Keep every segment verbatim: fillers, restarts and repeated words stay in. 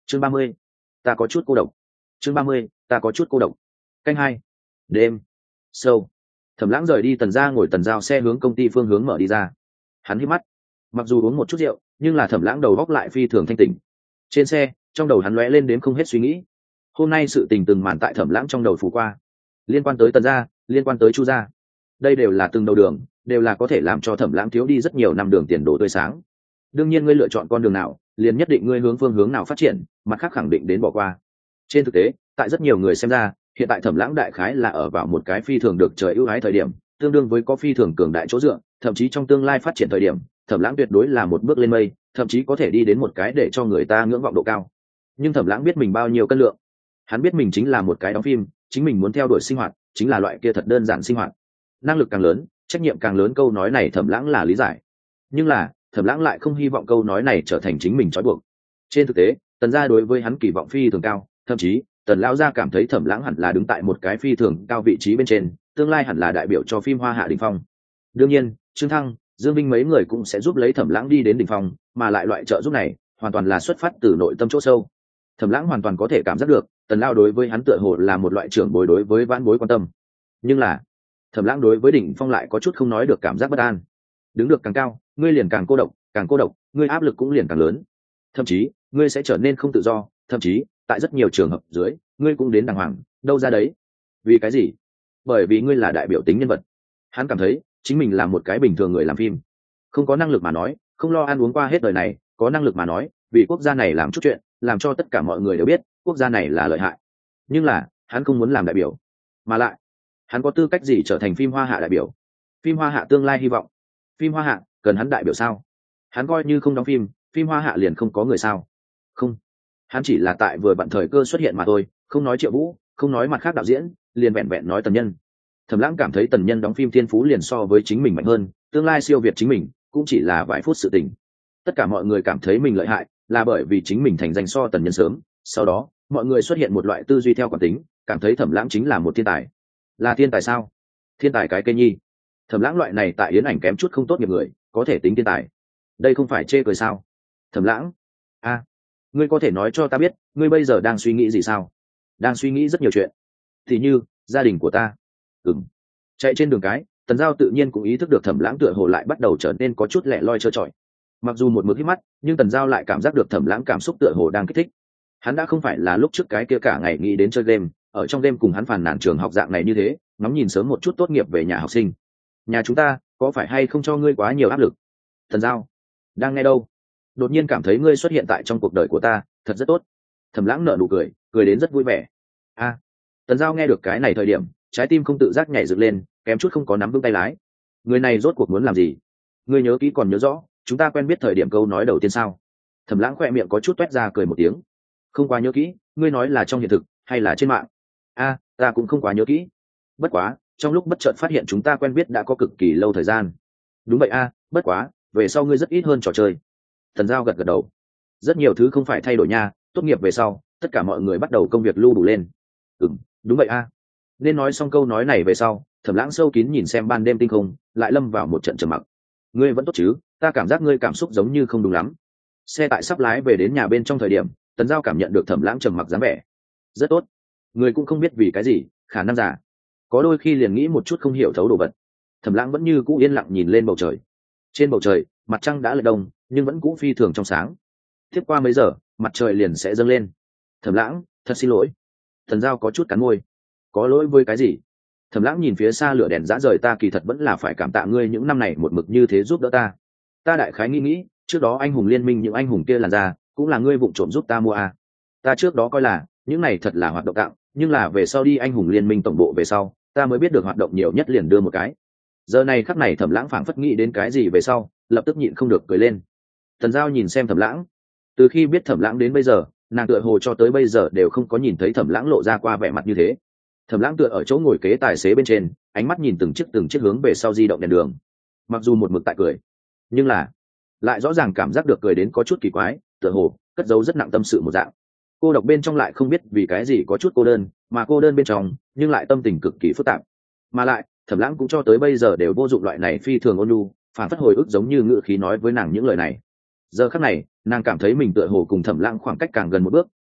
chương ba mươi, ta có chút cô độc. chương ba mươi, ta có chút cô độc. Canh hai. Đêm. Sâu. Thẩm Lãng rời đi Tần gia, ngồi Tần Giao xe hướng công ty phương hướng mở đi ra. Hắn hít mắt, mặc dù uống một chút rượu nhưng là Thẩm Lãng đầu góc lại phi thường thanh tỉnh. Trên xe, trong đầu hắn lóe lên đến không hết suy nghĩ. Hôm nay sự tình từng màn tại Thẩm Lãng trong đầu phủ qua, liên quan tới Tần gia, liên quan tới Chu gia, đây đều là từng đầu đường, đều là có thể làm cho Thẩm Lãng thiếu đi rất nhiều năm đường tiền đồ tươi sáng. Đương nhiên ngươi lựa chọn con đường nào, liền nhất định ngươi hướng phương hướng nào phát triển, mặt khác khẳng định đến bỏ qua. Trên thực tế, tại rất nhiều người xem ra, hiện tại Thẩm Lãng đại khái là ở vào một cái phi thường được trời ưu ái thời điểm, tương đương với có phi thường cường đại chỗ dựa, thậm chí trong tương lai phát triển thời điểm, Thẩm Lãng tuyệt đối là một bước lên mây, thậm chí có thể đi đến một cái để cho người ta ngưỡng vọng độ cao. Nhưng Thẩm Lãng biết mình bao nhiêu cân lượng, hắn biết mình chính là một cái đóng phim, chính mình muốn theo đuổi sinh hoạt chính là loại kia thật đơn giản sinh hoạt. Năng lực càng lớn, trách nhiệm càng lớn, câu nói này Thẩm Lãng là lý giải. Nhưng là, Thẩm Lãng lại không hy vọng câu nói này trở thành chính mình trói buộc. Trên thực tế, Tần gia đối với hắn kỳ vọng phi thường cao, thậm chí Tần lão gia cảm thấy Thẩm Lãng hẳn là đứng tại một cái phi thường cao vị trí bên trên, tương lai hẳn là đại biểu cho phim hoa hạ đỉnh phong. Đương nhiên, Trương Thăng, Dương Vinh mấy người cũng sẽ giúp lấy Thẩm Lãng đi đến đỉnh phong, mà lại loại trợ giúp này hoàn toàn là xuất phát từ nội tâm chỗ sâu. Thẩm Lãng hoàn toàn có thể cảm giác được, Tần lão đối với hắn tựa hồ là một loại trưởng bối đối với vãn bối quan tâm. Nhưng là, Thẩm Lãng đối với đỉnh phong lại có chút không nói được cảm giác bất an. Đứng được càng cao, ngươi liền càng cô độc, càng cô độc, ngươi áp lực cũng liền càng lớn. Thậm chí, ngươi sẽ trở nên không tự do, thậm chí, tại rất nhiều trường hợp dưới, ngươi cũng đến đàng hoàng, đâu ra đấy. Vì cái gì? Bởi vì ngươi là đại biểu tính nhân vật. Hắn cảm thấy, chính mình là một cái bình thường người làm phim. Không có năng lực mà nói, không lo ăn uống qua hết đời này, có năng lực mà nói, vì quốc gia này làm chút chuyện, làm cho tất cả mọi người đều biết, quốc gia này là lợi hại. Nhưng là, hắn không muốn làm đại biểu. Mà lại, hắn có tư cách gì trở thành phim hoa hạ đại biểu? Phim hoa hạ tương lai hy vọng. Phim hoa hạ, cần hắn đại biểu sao? Hắn coi như không đóng phim, phim hoa hạ liền không có người sao? Không. Hắn chỉ là tại vừa bận thời cơ xuất hiện mà thôi, không nói Triệu Vũ, không nói mặt khác đạo diễn, liền vẹn vẹn nói Tần Nhân. Thẩm Lãng cảm thấy Tần Nhân đóng phim thiên phú liền so với chính mình mạnh hơn, tương lai siêu việt chính mình, cũng chỉ là vài phút sự tình. Tất cả mọi người cảm thấy mình lợi hại, là bởi vì chính mình thành danh so Tần Nhân sớm, sau đó, mọi người xuất hiện một loại tư duy theo cảm tính, cảm thấy Thẩm Lãng chính là một thiên tài. Là thiên tài sao? Thiên tài cái cây nhi. Thẩm Lãng loại này tại yến ảnh kém chút không tốt nghiệp người, có thể tính thiên tài. Đây không phải chê cười sao? Thẩm Lãng, a, ngươi có thể nói cho ta biết, ngươi bây giờ đang suy nghĩ gì sao? Đang suy nghĩ rất nhiều chuyện. Thì như, gia đình của ta. Ừm. Chạy trên đường cái, Tần Giao tự nhiên cũng ý thức được Thẩm Lãng tựa hồ lại bắt đầu trở nên có chút lẻ loi trơ trọi. Mặc dù một mực hít mắt, nhưng Tần Giao lại cảm giác được Thẩm Lãng cảm xúc tựa hồ đang kích thích. Hắn đã không phải là lúc trước cái kia cả ngày nghĩ đến chơi game, ở trong game cùng hắn phàn nàn trường học dạng này như thế, ngóng nhìn sớm một chút tốt nghiệp về nhà học sinh. Nhà chúng ta có phải hay không cho ngươi quá nhiều áp lực? Tần Giao, đang nghe đâu? Đột nhiên cảm thấy ngươi xuất hiện tại trong cuộc đời của ta, thật rất tốt. Thẩm Lãng nở nụ cười, cười đến rất vui vẻ. A, à, Tần Giao nghe được cái này thời điểm, trái tim không tự giác nhảy dựng lên, kém chút không có nắm vững tay lái. Người này rốt cuộc muốn làm gì? Ngươi nhớ kỹ còn nhớ rõ, chúng ta quen biết thời điểm câu nói đầu tiên sao? Thẩm Lãng khỏe miệng có chút toét ra cười một tiếng. Không quá nhớ kỹ, ngươi nói là trong hiện thực hay là trên mạng? A, à, ta cũng không quá nhớ kỹ. Bất quá, trong lúc bất chợt phát hiện chúng ta quen biết đã có cực kỳ lâu thời gian. Đúng vậy a, à, bất quá, về sau ngươi rất ít hơn trò chơi. Tần Giao gật gật đầu. Rất nhiều thứ không phải thay đổi nha, tốt nghiệp về sau, tất cả mọi người bắt đầu công việc lưu đủ lên. Ừm, đúng vậy a. À. Nên nói xong câu nói này về sau, Thẩm Lãng sâu kín nhìn xem ban đêm tinh không, lại lâm vào một trận trầm mặc. Ngươi vẫn tốt chứ? Ta cảm giác ngươi cảm xúc giống như không đúng lắm. Xe tại sắp lái về đến nhà bên trong thời điểm, Tần Giao cảm nhận được Thẩm Lãng trầm mặc dáng vẻ. Rất tốt. Ngươi cũng không biết vì cái gì, khả năng giả. Có đôi khi liền nghĩ một chút không hiểu thấu đồ vật. Thẩm Lãng vẫn như cũ yên lặng nhìn lên bầu trời. Trên bầu trời, mặt trăng đã lệch đông, nhưng vẫn cũ phi thường trong sáng. Tiếp qua mấy giờ, mặt trời liền sẽ dâng lên. Thẩm Lãng, thật xin lỗi. Tần Giao có chút cắn môi. Có lỗi với cái gì? Thẩm Lãng nhìn phía xa lửa đèn dã rời, ta kỳ thật vẫn là phải cảm tạ ngươi những năm này một mực như thế giúp đỡ ta. Ta đại khái nghĩ nghĩ, trước đó anh hùng liên minh những anh hùng kia làn ra, cũng là ngươi vụng trộm giúp ta mua à. Ta trước đó coi là, những này thật là hoạt động tặng, nhưng là về sau đi anh hùng liên minh tổng bộ về sau, ta mới biết được hoạt động nhiều nhất liền đưa một cái. Giờ này khắc này Thẩm Lãng phảng phất nghĩ đến cái gì về sau, lập tức nhịn không được cười lên. Tần Giao nhìn xem Thẩm Lãng, từ khi biết Thẩm Lãng đến bây giờ, nàng tựa hồ cho tới bây giờ đều không có nhìn thấy Thẩm Lãng lộ ra qua vẻ mặt như thế. Thẩm Lãng tựa ở chỗ ngồi kế tài xế bên trên, ánh mắt nhìn từng chiếc từng chiếc hướng về sau di động đèn đường. Mặc dù một mực tại cười, nhưng là lại rõ ràng cảm giác được cười đến có chút kỳ quái, tựa hồ cất giấu rất nặng tâm sự một dạng. Cô độc bên trong lại không biết vì cái gì có chút cô đơn, mà cô đơn bên trong nhưng lại tâm tình cực kỳ phức tạp. Mà lại, Thẩm Lãng cũng cho tới bây giờ đều vô dụng loại này phi thường ôn nhu, phản phất hồi ức giống như ngữ khí nói với nàng những lời này. Giờ khắc này, nàng cảm thấy mình tựa hồ cùng Thẩm Lãng khoảng cách càng gần một bước,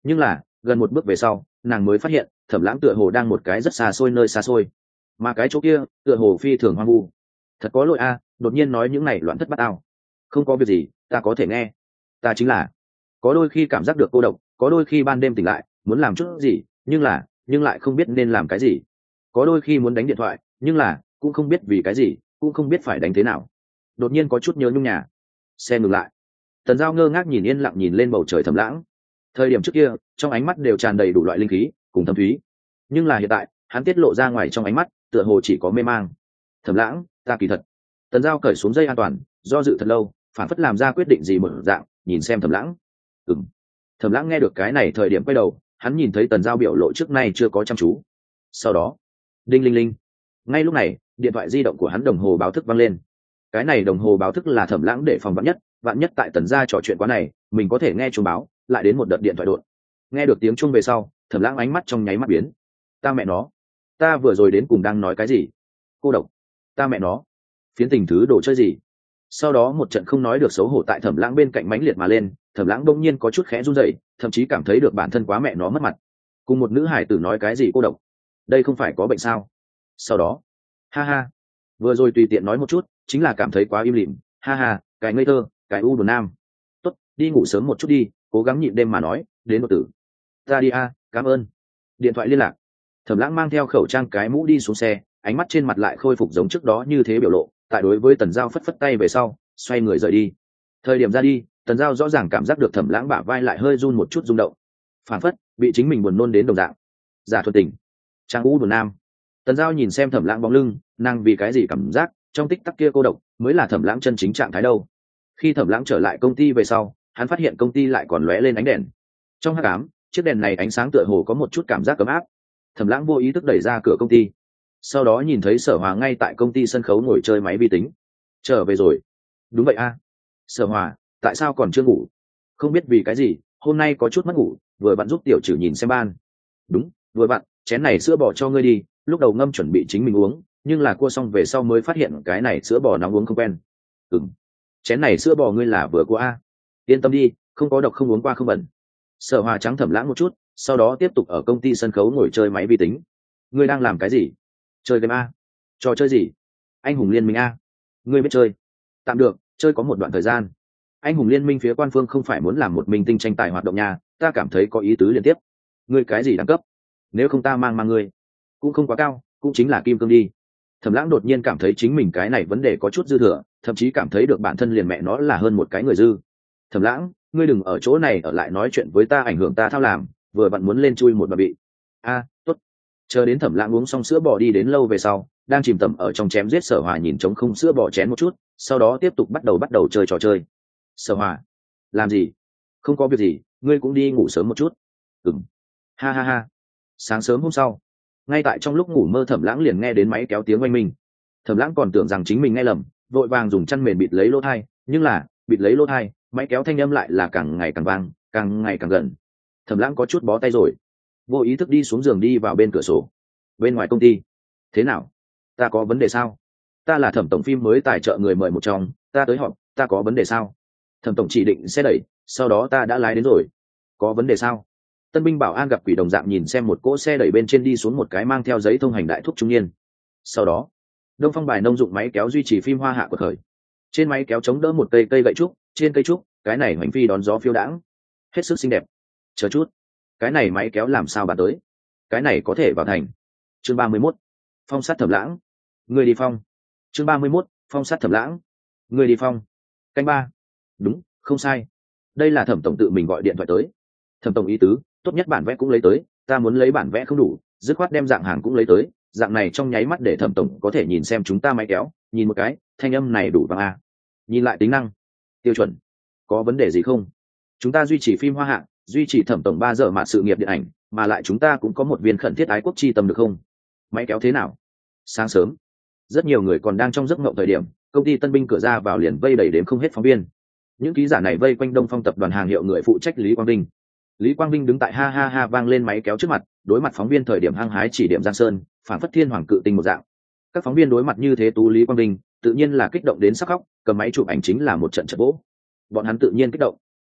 nhưng là gần một bước về sau nàng mới phát hiện thẩm lãng tựa hồ đang một cái rất xa xôi nơi xa xôi, mà cái chỗ kia tựa hồ phi thường hoang vu. Thật có lỗi a, đột nhiên nói những này loạn thất bát ao. Không có việc gì, ta có thể nghe. Ta chính là có đôi khi cảm giác được cô độc, có đôi khi ban đêm tỉnh lại muốn làm chút gì nhưng là nhưng lại không biết nên làm cái gì, có đôi khi muốn đánh điện thoại nhưng là cũng không biết vì cái gì, cũng không biết phải đánh thế nào. Đột nhiên có chút nhớ nhung nhà. Xe ngừng lại, Tần Giao ngơ ngác nhìn yên lặng nhìn lên bầu trời thầm lãng. Thời điểm trước kia trong ánh mắt đều tràn đầy đủ loại linh khí cùng thâm thúy, nhưng là hiện tại hắn tiết lộ ra ngoài trong ánh mắt tựa hồ chỉ có mê mang. Thầm lãng, ta kỳ thật. Tần Giao cởi xuống dây an toàn, do dự thật lâu phản phất làm ra quyết định gì một dạng nhìn xem thầm lãng. Ừm. Thầm lãng nghe được cái này thời điểm quay đầu, hắn nhìn thấy Tần Giao biểu lộ trước nay chưa có chăm chú. Sau đó đinh linh linh, ngay lúc này điện thoại di động của hắn đồng hồ báo thức vang lên. Cái này đồng hồ báo thức là thẩm lãng để phòng vạn nhất, vạn nhất tại Tần gia trò chuyện quá này mình có thể nghe chuông báo lại đến một đợt điện thoại đột. Nghe được tiếng chuông về sau thẩm lãng ánh mắt trong nháy mắt biến. Ta mẹ nó, ta vừa rồi đến cùng đang nói cái gì? Cô độc? Ta mẹ nó, phiến tình thứ đồ chơi gì? Sau đó một trận không nói được xấu hổ tại thẩm lãng bên cạnh mãnh liệt mà lên, thẩm lãng bỗng nhiên có chút khẽ run rẩy, thậm chí cảm thấy được bản thân quá mẹ nó mất mặt. Cùng một nữ hải tử nói cái gì cô độc? Đây không phải có bệnh sao? Sau đó ha ha, vừa rồi tùy tiện nói một chút chính là cảm thấy quá im lìm, ha ha, cái ngây thơ, cái u buồn nam. Tốt, đi ngủ sớm một chút đi, cố gắng nhịn đêm mà nói đến một tử. Ta đi a, cảm ơn. Điện thoại liên lạc. Thẩm lãng mang theo khẩu trang cái mũ đi xuống xe, ánh mắt trên mặt lại khôi phục giống trước đó như thế biểu lộ, tại đối với Tần Giao phất phất tay về sau xoay người rời đi. Thời điểm ra đi Tần Giao rõ ràng cảm giác được thẩm lãng bả vai lại hơi run một chút rung động, phản phất bị chính mình buồn nôn đến đồng dạng. Giả thuần tình, trang u buồn nam. Tần Giao nhìn xem thẩm lãng bóng lưng, nàng vì cái gì cảm giác trong tích tắc kia cô độc mới là thẩm lãng chân chính trạng thái đâu. Khi thẩm lãng trở lại công ty về sau hắn phát hiện công ty lại còn lóe lên ánh đèn. Trong hắc ám chiếc đèn này ánh sáng tựa hồ có một chút cảm giác ấm áp. Thẩm lãng vô ý thức đẩy ra cửa công ty, sau đó nhìn thấy Sở Hòa ngay tại công ty sân khấu ngồi chơi máy vi tính. Trở về rồi? Đúng vậy a. Sở Hòa, tại sao còn chưa ngủ? Không biết vì cái gì hôm nay có chút mất ngủ, vừa vặn giúp tiểu trừ nhìn xem ban. Đúng, vừa vặn chén này sữa bò cho ngươi đi, lúc đầu ngâm chuẩn bị chính mình uống nhưng là cua xong về sau mới phát hiện cái này sữa bò nóng uống không quen. Ừm, chén này sữa bò ngươi là vừa của a. Yên tâm đi, không có độc, không uống qua không bẩn. Sở Hòa trắng Thẩm lãng một chút, sau đó tiếp tục ở công ty sân khấu ngồi chơi máy vi tính. Ngươi đang làm cái gì? Chơi game a? Trò chơi gì? Anh hùng liên minh a? Ngươi biết chơi? Tạm được, chơi có một đoạn thời gian. Anh hùng liên minh phía quan phương không phải muốn làm một minh tinh tranh tài hoạt động nhà, ta cảm thấy có ý tứ liên tiếp. Ngươi cái gì đẳng cấp? Nếu không ta mang mang ngươi. Cũng không quá cao, cũng chính là kim cương đi. Thẩm lãng đột nhiên cảm thấy chính mình cái này vấn đề có chút dư thừa, thậm chí cảm thấy được bản thân liền mẹ nó là hơn một cái người dư. Thẩm lãng, ngươi đừng ở chỗ này ở lại nói chuyện với ta ảnh hưởng ta thao làm, vừa vặn muốn lên chui một bà bị. A, tốt. Chờ đến Thẩm lãng uống xong sữa bò đi đến lâu về sau, đang chìm tầm ở trong chém giết Sở Hòa nhìn trống không sữa bò chén một chút, sau đó tiếp tục bắt đầu bắt đầu chơi trò chơi. Sở Hòa, làm gì? Không có việc gì, ngươi cũng đi ngủ sớm một chút. Ừm. Ha ha ha. Sáng sớm hôm sau, ngay tại trong lúc ngủ mơ Thẩm lãng liền nghe đến máy kéo tiếng oanh minh. Thẩm lãng còn tưởng rằng chính mình nghe lầm, vội vàng dùng chăn mền bịt lấy lỗ thai, nhưng là bịt lấy lỗ thai, máy kéo thanh âm lại là càng ngày càng vang, càng ngày càng gần. Thẩm lãng có chút bó tay rồi, vô ý thức đi xuống giường đi vào bên cửa sổ. Bên ngoài công ty, thế nào? Ta có vấn đề sao? Ta là Thẩm tổng phim mới tài trợ người mời một trong, ta tới họp, ta có vấn đề sao? Thẩm tổng chỉ định xe đẩy, sau đó ta đã lái đến rồi. Có vấn đề sao? Tân binh bảo an gặp quỷ đồng dạng nhìn xem một cỗ xe đẩy bên trên đi xuống một cái mang theo giấy thông hành đại thúc trung niên. Sau đó Đông Phong bài nông dụng máy kéo duy trì phim hoa hạ của khởi. Trên máy kéo chống đỡ một cây cây gậy trúc, trên cây trúc cái này hoành phi đón gió phiêu đãng, hết sức xinh đẹp. Chờ chút, cái này máy kéo làm sao bàn tới? Cái này có thể vào thành. Chương ba mươi mốt, phong sát Thẩm lãng. Người đi phong. Chương ba mươi mốt, phong sát Thẩm lãng. Người đi phong. Canh ba. Đúng, không sai. Đây là Thẩm tổng tự mình gọi điện thoại tới. Thẩm tổng ý tứ, tốt nhất bản vẽ cũng lấy tới, ta muốn lấy bản vẽ không đủ, dứt khoát đem dạng hàng cũng lấy tới, dạng này trong nháy mắt để Thẩm tổng có thể nhìn xem chúng ta máy kéo, nhìn một cái, thanh âm này đủ vang a. Nhìn lại tính năng, tiêu chuẩn, có vấn đề gì không? Chúng ta duy trì phim hoa hạng, duy trì Thẩm tổng ba giờ mà sự nghiệp điện ảnh, mà lại chúng ta cũng có một viên khẩn thiết ái quốc chi tâm được không? Máy kéo thế nào? Sáng sớm, rất nhiều người còn đang trong giấc mộng thời điểm, công ty Tân binh cửa ra vào liền vây đầy đến không hết phóng viên. Những ký giả này vây quanh Đông Phong tập đoàn hàng hiệu người phụ trách Lý Quang Vinh. Lý Quang Vinh đứng tại ha ha ha vang lên máy kéo trước mặt, đối mặt phóng viên thời điểm hăng hái chỉ điểm Giang Sơn, phản phất thiên hoàng cự tinh một dạng. Các phóng viên đối mặt như thế tú Lý Quang Vinh, tự nhiên là kích động đến sắc khóc, cầm máy chụp ảnh chính là một trận chật vỗ. Bọn hắn tự nhiên kích động.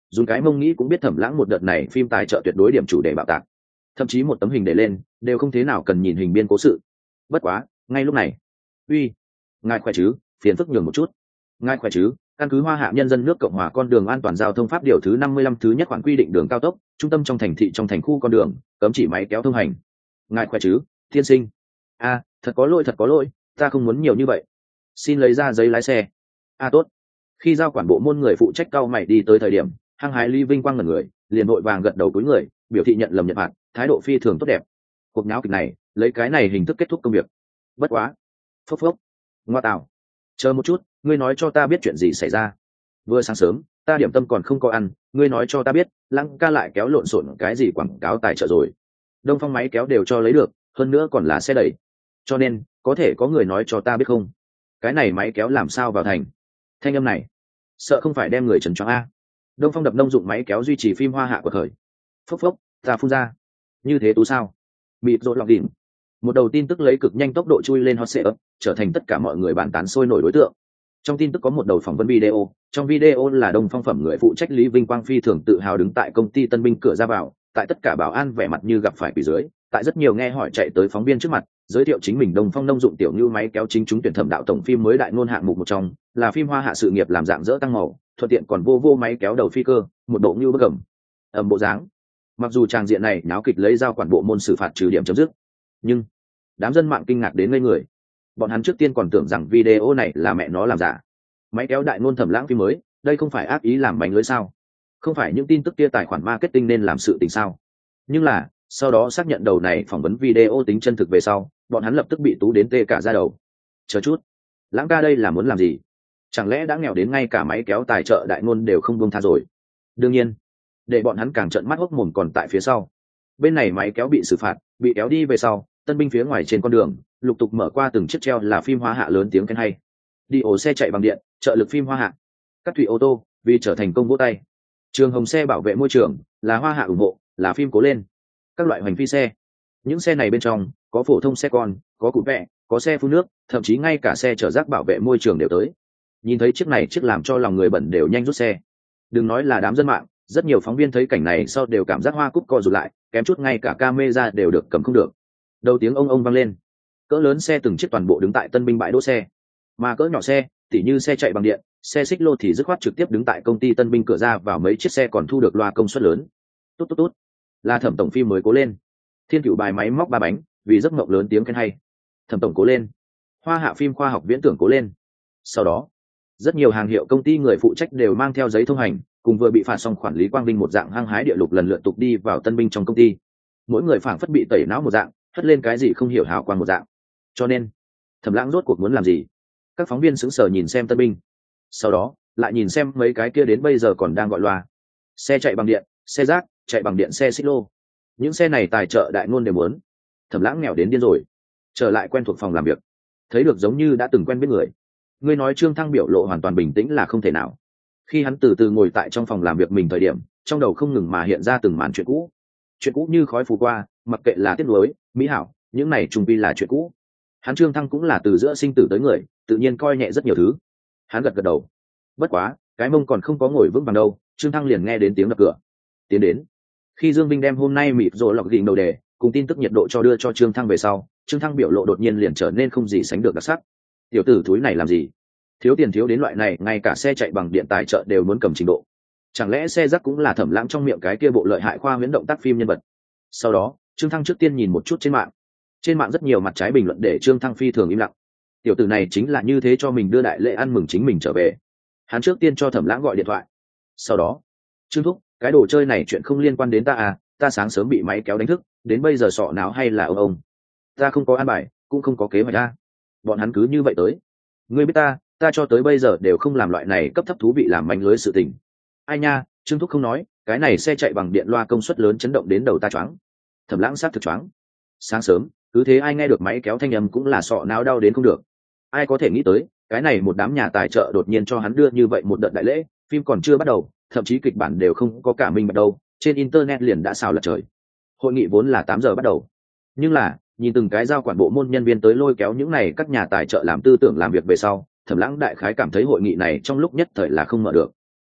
dùng cái mông nghĩ cũng biết thẩm lãng một đợt này phim tài trợ tuyệt đối điểm chủ đề bạo tạc, thậm chí một tấm hình để lên đều không thế nào cần nhìn hình biên cố sự. Bất quá ngay lúc này, uy, ngài khỏe chứ, phiền phức nhường một chút. Ngài khỏe chứ, căn cứ Hoa Hạ Nhân dân nước Cộng hòa con đường an toàn giao thông pháp điều thứ năm mươi lăm thứ nhất khoản quy định đường cao tốc trung tâm trong thành thị trong thành khu con đường cấm chỉ máy kéo thông hành. Ngài khỏe chứ, tiên sinh? A, thật có lỗi thật có lỗi, ta không muốn nhiều như vậy, xin lấy ra giấy lái xe. A tốt. Khi giao quản bộ môn người phụ trách cau mày đi tới thời điểm, hăng hái Lý Vinh Quang ngẩn người, liền vội vàng gật đầu cúi người, biểu thị nhận lầm nhận phạt, thái độ phi thường tốt đẹp. Cuộc nháo kịch này lấy cái này hình thức kết thúc công việc. Bất quá, phốc phốc, ngoa tạo, chờ một chút, ngươi nói cho ta biết chuyện gì xảy ra. Vừa sáng sớm ta điểm tâm còn không có ăn, ngươi nói cho ta biết Lăng ca lại kéo lộn xộn cái gì quảng cáo tài trợ rồi. Đông Phong máy kéo đều cho lấy được, hơn nữa còn là xe đẩy, cho nên có thể có người nói cho ta biết không, cái này máy kéo làm sao vào thành? Thanh âm này sợ không phải đem người trần choáng a. Đông Phong đập nông dụng máy kéo duy trì phim Hoa Hạ của thời. Phốc phốc, ta phun ra như thế tú sao? Bịt rộn lọc đỉnh. Một đầu tin tức lấy cực nhanh tốc độ chui lên hot search, trở thành tất cả mọi người bàn tán sôi nổi đối tượng. Trong tin tức có một đầu phỏng vấn video, trong video là Đông Phong phẩm người phụ trách Lý Vinh Quang phi thường tự hào đứng tại công ty Tân Binh cửa ra vào, tại tất cả bảo an vẻ mặt như gặp phải quỷ dưới, tại rất nhiều nghe hỏi chạy tới phóng viên trước mặt, giới thiệu chính mình Đông Phong nông dụng tiểu như máy kéo chính chúng tuyển thẩm đạo tổng phim mới đại ngôn hạng mục một trong, là phim Hoa Hạ sự nghiệp làm dạng dỡ tăng màu, thuận tiện còn vô vô máy kéo đầu phi cơ, một bộ như bất gầm ầm bộ dáng. Mặc dù tràng diện này náo kịch lấy giao quản bộ môn xử phạt trừ điểm chấm dứt, nhưng đám dân mạng kinh ngạc đến ngây người. Bọn hắn trước tiên còn tưởng rằng video này là mẹ nó làm giả. Máy kéo đại ngôn thẩm lãng phim mới, đây không phải ác ý làm bánh lưới sao? Không phải những tin tức kia tài khoản marketing nên làm sự tình sao? Nhưng là sau đó xác nhận đầu này phỏng vấn video tính chân thực về sau, bọn hắn lập tức bị tú đến tê cả da đầu. Chờ chút, Lãng ca đây là muốn làm gì? Chẳng lẽ đã nghèo đến ngay cả máy kéo tài trợ đại ngôn đều không buông tha rồi? Đương nhiên, để bọn hắn càng trợn mắt hốc mồm còn tại phía sau. Bên này máy kéo bị xử phạt, bị kéo đi về sau, Tân Binh phía ngoài trên con đường lục tục mở qua từng chiếc treo là phim Hoa Hạ lớn tiếng khen hay. Đi ổ xe chạy bằng điện, trợ lực phim Hoa Hạ. Các thủy ô tô vì trở thành công vỗ tay. Trường hồng xe bảo vệ môi trường là Hoa Hạ ủng hộ, là phim cố lên. Các loại hoành phi xe, những xe này bên trong có phổ thông xe con, có cụ vẹ, có xe phun nước, thậm chí ngay cả xe chở rác bảo vệ môi trường đều tới. Nhìn thấy chiếc này chiếc làm cho lòng người bẩn đều nhanh rút xe. Đừng nói là đám dân mạng, rất nhiều phóng viên thấy cảnh này sau đều cảm giác hoa cúc co rụt lại, kém chút ngay cả camera đều được cầm không được. Đầu tiếng ông ông vang lên, cỡ lớn xe từng chiếc toàn bộ đứng tại Tân Binh bãi đỗ xe, mà cỡ nhỏ xe tỉ như xe chạy bằng điện, xe xích lô thì dứt khoát trực tiếp đứng tại công ty Tân Binh cửa ra vào, mấy chiếc xe còn thu được loa công suất lớn. Tốt tốt tốt, là thẩm tổng phim mới cố lên. Thiên Cửu bài máy móc ba bánh vì giấc mộng lớn tiếng khen hay. Thẩm tổng cố lên. Hoa Hạ phim khoa học viễn tưởng cố lên. Sau đó rất nhiều hàng hiệu công ty người phụ trách đều mang theo giấy thông hành, cùng vừa bị phạt xong quản lý Quang Vinh một dạng hăng hái địa lục lần lượt tục đi vào Tân Binh trong công ty. Mỗi người phảng phất bị tẩy não một dạng, hất lên cái gì không hiểu hào quang một dạng. Cho nên Thẩm Lãng rốt cuộc muốn làm gì? Các phóng viên sững sờ nhìn xem Tân Binh, sau đó lại nhìn xem mấy cái kia đến bây giờ còn đang gọi loa. Xe chạy bằng điện, xe rác chạy bằng điện, xe xích lô, những xe này tài trợ đại ngôn đều muốn. Thẩm Lãng nghèo đến điên rồi. Trở lại quen thuộc phòng làm việc, thấy được giống như đã từng quen biết người. Ngươi nói Trương Thăng biểu lộ hoàn toàn bình tĩnh là không thể nào. Khi hắn từ từ ngồi tại trong phòng làm việc mình thời điểm, trong đầu không ngừng mà hiện ra từng màn chuyện cũ. Chuyện cũ như khói phù qua, mặc kệ là tiếc nuối, mỹ hảo, những này trùng quy là chuyện cũ. Hắn Trương Thăng cũng là từ giữa sinh tử tới người, tự nhiên coi nhẹ rất nhiều thứ. Hắn gật gật đầu. Bất quá cái mông còn không có ngồi vững vàng đâu, Trương Thăng liền nghe đến tiếng đập cửa. Tiến đến. Khi Dương Vinh đem hôm nay mịt rồi lọc gỉnh đầu đề cùng tin tức nhiệt độ cho đưa cho Trương Thăng về sau, Trương Thăng biểu lộ đột nhiên liền trở nên không gì sánh được đặc sắc. Tiểu tử thúi này làm gì? Thiếu tiền thiếu đến loại này, ngay cả xe chạy bằng điện tài trợ đều muốn cầm trình độ. Chẳng lẽ xe rác cũng là Thẩm Lãng trong miệng cái kia bộ lợi hại khoa huyễn động tác phim nhân vật? Sau đó Trương Thăng trước tiên nhìn một chút trên mạng. Trên mạng rất nhiều mặt trái bình luận để Trương Thăng phi thường im lặng. Tiểu tử này chính là như thế cho mình đưa đại lễ ăn mừng chính mình trở về. Hắn trước tiên cho Thẩm Lãng gọi điện thoại. Sau đó, Trương thúc, cái đồ chơi này chuyện không liên quan đến ta à, ta sáng sớm bị máy kéo đánh thức, đến bây giờ sọ não hay là ông ông. Ta không có an bài, cũng không có kế hoạch ra. Bọn hắn cứ như vậy tới. Ngươi biết ta, ta cho tới bây giờ đều không làm loại này cấp thấp thú vị làm manh lưới sự tình. Ai nha, Trương thúc không nói, cái này xe chạy bằng điện loa công suất lớn chấn động đến đầu ta choáng. Thẩm Lãng sát thực choáng. Sáng sớm, cứ thế ai nghe được máy kéo thanh âm cũng là sọ não đau đến không được. Ai có thể nghĩ tới, cái này một đám nhà tài trợ đột nhiên cho hắn đưa như vậy một đợt đại lễ, phim còn chưa bắt đầu, thậm chí kịch bản đều không có cả minh bạch đâu, trên internet liền đã xào lật trời. Hội nghị vốn là tám giờ bắt đầu, nhưng là nhìn từng cái giao quản bộ môn nhân viên tới lôi kéo những này các nhà tài trợ làm tư tưởng làm việc về sau, Thẩm Lãng đại khái cảm thấy hội nghị này trong lúc nhất thời là không mở được.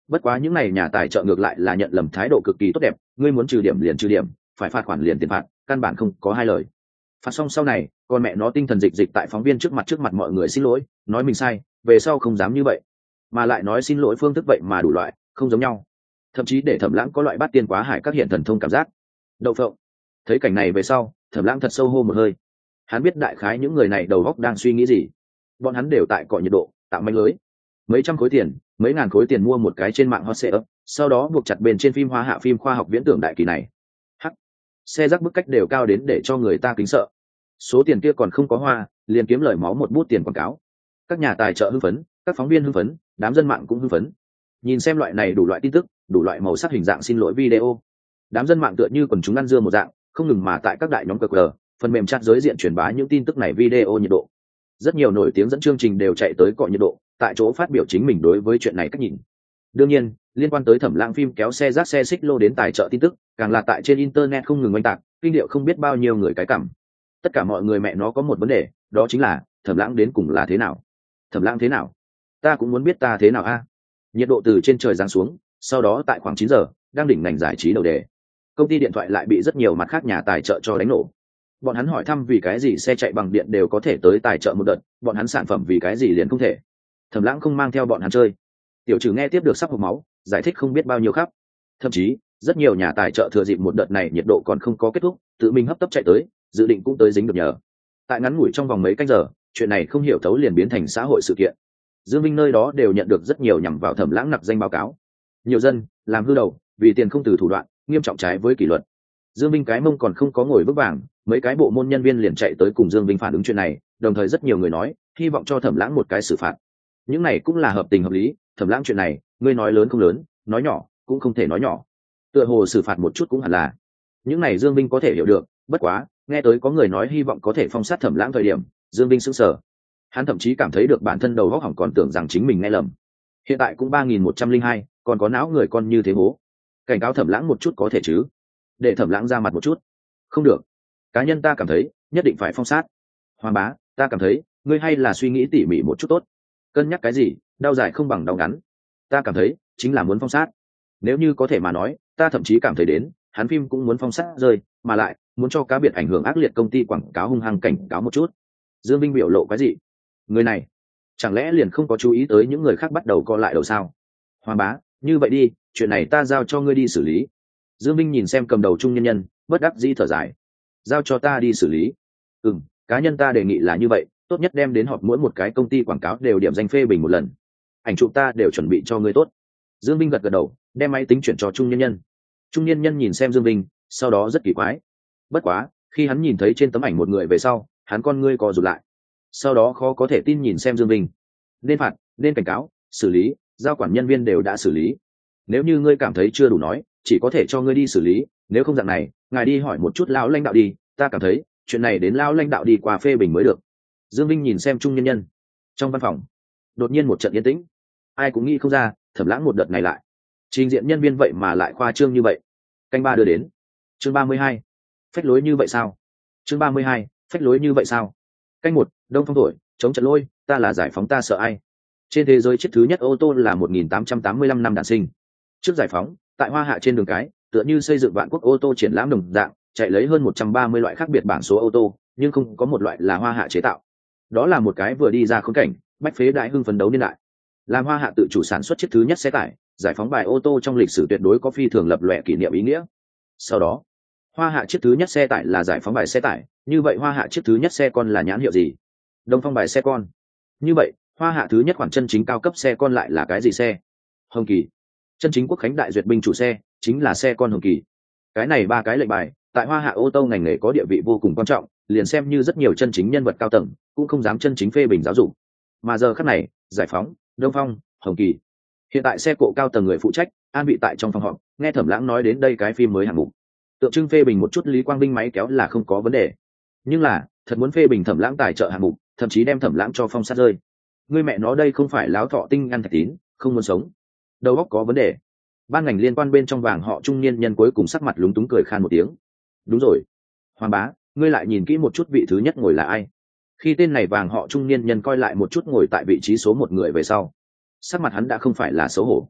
Bất quá những này nhà tài trợ ngược lại là nhận lầm thái độ cực kỳ tốt đẹp, ngươi muốn trừ điểm liền trừ điểm, phải phạt khoản liền tiền phạt, căn bản không có hai lời. Phạt xong sau này, con mẹ nó tinh thần dịch dịch tại phóng viên trước mặt trước mặt mọi người xin lỗi, nói mình sai, về sau không dám như vậy, mà lại nói xin lỗi phương thức vậy mà đủ loại, không giống nhau, thậm chí để Thẩm Lãng có loại bắt tiên quá hải các hiện thần thông cảm giác. Đậu phộng. Thấy cảnh này về sau, Thẩm Lãng thật sâu hô một hơi. Hắn biết đại khái những người này đầu óc đang suy nghĩ gì. Bọn hắn đều tại cọ nhiệt độ, tạo manh lưới. Mấy trăm khối tiền, mấy ngàn khối tiền mua một cái trên mạng hot sale, sau đó buộc chặt bên trên phim hoa hạ phim khoa học viễn tưởng đại kỳ này. Hắc. Xe rác bức cách đều cao đến để cho người ta kính sợ. Số tiền kia còn không có hoa, liền kiếm lời máu một bút tiền quảng cáo. Các nhà tài trợ hưng phấn, các phóng viên hưng phấn, đám dân mạng cũng hưng phấn. Nhìn xem loại này đủ loại tin tức, đủ loại màu sắc hình dạng xin lỗi video. Đám dân mạng tựa như quần chúng ăn dưa một dạng, không ngừng mà tại các đại nhóm cờ cờ, phần mềm chat giới diện truyền bá những tin tức này video nhiệt độ. Rất nhiều nổi tiếng dẫn chương trình đều chạy tới cọ nhiệt độ, tại chỗ phát biểu chính mình đối với chuyện này cách nhìn. Đương nhiên, liên quan tới Thẩm Lãng phim kéo xe rác xe xích lô đến tài trợ tin tức, càng là tại trên internet không ngừng oanh tạc, kinh điệu không biết bao nhiêu người cái cảm. Tất cả mọi người mẹ nó có một vấn đề, đó chính là Thẩm Lãng đến cùng là thế nào? Thẩm Lãng thế nào? Ta cũng muốn biết ta thế nào a. Nhiệt độ từ trên trời giáng xuống, sau đó tại khoảng chín giờ, đang đỉnh ngành giải trí đầu đề. Công ty điện thoại lại bị rất nhiều mặt khác nhà tài trợ cho đánh nổ. Bọn hắn hỏi thăm vì cái gì xe chạy bằng điện đều có thể tới tài trợ một đợt, bọn hắn sản phẩm vì cái gì liền không thể. Thẩm Lãng không mang theo bọn hắn chơi. Tiểu Trừ nghe tiếp được sắp hộc máu, giải thích không biết bao nhiêu khắp. Thậm chí, rất nhiều nhà tài trợ thừa dịp một đợt này nhiệt độ còn không có kết thúc, tự mình hấp tấp chạy tới, dự định cũng tới dính được nhờ. Tại ngắn ngủi trong vòng mấy canh giờ, chuyện này không hiểu thấu liền biến thành xã hội sự kiện. Dương Vinh nơi đó đều nhận được rất nhiều nhằm vào Thẩm Lãng nặc danh báo cáo. Nhiều dân làm hư đầu, vì tiền không từ thủ đoạn, nghiêm trọng trái với kỷ luật. Dương Vinh cái mông còn không có ngồi vững vàng, mấy cái bộ môn nhân viên liền chạy tới cùng Dương Vinh phản ứng chuyện này, đồng thời rất nhiều người nói, hy vọng cho Thẩm Lãng một cái xử phạt. Những này cũng là hợp tình hợp lý, Thẩm Lãng chuyện này, ngươi nói lớn không lớn, nói nhỏ cũng không thể nói nhỏ. Tựa hồ xử phạt một chút cũng hẳn là. Những này Dương Vinh có thể hiểu được, bất quá, nghe tới có người nói hy vọng có thể phong sát Thẩm Lãng thời điểm, Dương Vinh sững sờ. Hắn thậm chí cảm thấy được bản thân đầu óc hỏng, còn tưởng rằng chính mình nghe lầm. Hiện tại cũng ba nghìn một trăm lẻ hai, còn có não người con như thế hố. Cảnh cáo Thẩm Lãng một chút có thể chứ? Để Thẩm Lãng ra mặt một chút. Không được. Cá nhân ta cảm thấy, nhất định phải phong sát. Hoàng bá, ta cảm thấy, ngươi hay là suy nghĩ tỉ mỉ một chút tốt. Cân nhắc cái gì, đau dài không bằng đau ngắn. Ta cảm thấy, chính là muốn phong sát. Nếu như có thể mà nói, ta thậm chí cảm thấy đến, hắn phim cũng muốn phong sát rơi, mà lại, muốn cho cá biệt ảnh hưởng ác liệt công ty quảng cáo hung hăng cảnh cáo một chút. Dương Vinh biểu lộ cái gì? Người này, chẳng lẽ liền không có chú ý tới những người khác bắt đầu co lại đầu sao? Hoàng bá, như vậy đi, chuyện này ta giao cho ngươi đi xử lý. Dương Vinh nhìn xem cầm đầu trung nhân nhân, bất đắc dĩ thở dài. Giao cho ta đi xử lý. Ừm, cá nhân ta đề nghị là như vậy, tốt nhất đem đến họp mỗi một cái công ty quảng cáo đều điểm danh phê bình một lần. Ảnh chụp ta đều chuẩn bị cho ngươi tốt. Dương Vinh gật gật đầu, đem máy tính chuyển cho trung nhân nhân. Trung nhân nhân nhìn xem Dương Vinh, sau đó rất kỳ quái. Bất quá, khi hắn nhìn thấy trên tấm ảnh một người về sau, hắn con ngươi co rụt lại. Sau đó khó có thể tin nhìn xem Dương Vinh. Nên phạt, nên cảnh cáo, xử lý, giao quản nhân viên đều đã xử lý. Nếu như ngươi cảm thấy chưa đủ nói, chỉ có thể cho ngươi đi xử lý, nếu không dạng này, ngài đi hỏi một chút lão lãnh đạo đi, ta cảm thấy, chuyện này đến lão lãnh đạo đi qua phê bình mới được. Dương Vinh nhìn xem trung nhân nhân. Trong văn phòng, đột nhiên một trận yên tĩnh. Ai cũng nghĩ không ra, Thẩm Lãng một đợt này lại trình diện nhân viên vậy mà lại khoa trương như vậy. Canh ba đưa đến. Chương ba mươi hai. Phách lối như vậy sao? Chương ba mươi hai. Phách lối như vậy sao? Canh một, Đông Phong thổi, chống trận lôi, ta là giải phóng ta sợ ai. Trên thế giới chiếc thứ nhất ô tô là một nghìn tám trăm tám mươi lăm năm đản sinh. Trước giải phóng, tại Hoa Hạ trên đường cái, tựa như xây dựng vạn quốc ô tô triển lãm đồng dạng, chạy lấy hơn một trăm ba mươi loại khác biệt bảng số ô tô, nhưng không có một loại là Hoa Hạ chế tạo. Đó là một cái vừa đi ra khốn cảnh, bách phế đại hưng phấn đấu niên đại. Làm Hoa Hạ tự chủ sản xuất chiếc thứ nhất xe tải, giải phóng bài ô tô trong lịch sử tuyệt đối có phi thường lập lòe kỷ niệm ý nghĩa. Sau đó, Hoa Hạ chiếc thứ nhất xe tải là giải phóng bài xe tải, như vậy Hoa Hạ chiếc thứ nhất xe con là nhãn hiệu gì? Đông Phong bài xe con. Như vậy, Hoa Hạ thứ nhất khoản chân chính cao cấp xe con lại là cái gì xe? Hồng Kỳ. Chân chính quốc khánh đại duyệt binh chủ xe, chính là xe con Hồng Kỳ. Cái này ba cái lệnh bài, tại Hoa Hạ ô tô ngành nghề có địa vị vô cùng quan trọng, liền xem như rất nhiều chân chính nhân vật cao tầng, cũng không dám chân chính phê bình giáo dục. Mà giờ khắc này, giải phóng, Đông Phong, Hồng Kỳ. Hiện tại xe cộ cao tầng người phụ trách, an vị tại trong phòng họp, nghe Thẩm Lãng nói đến đây cái phim mới hạng mục. Tượng trưng phê bình một chút Lý Quang Vinh máy kéo là không có vấn đề. Nhưng là, thật muốn phê bình Thẩm Lãng tài trợ hạng mục, thậm chí đem Thẩm Lãng cho phong sát rơi. Ngươi mẹ nó đây không phải láo thọ tinh ăn thạch tín, không muốn sống. Đầu óc có vấn đề. Ban ngành liên quan bên trong vàng họ trung niên nhân cuối cùng sắc mặt lúng túng cười khan một tiếng. Đúng rồi. Hoàng bá, ngươi lại nhìn kỹ một chút vị thứ nhất ngồi là ai. Khi tên này vàng họ trung niên nhân coi lại một chút ngồi tại vị trí số một người về sau, sắc mặt hắn đã không phải là xấu hổ,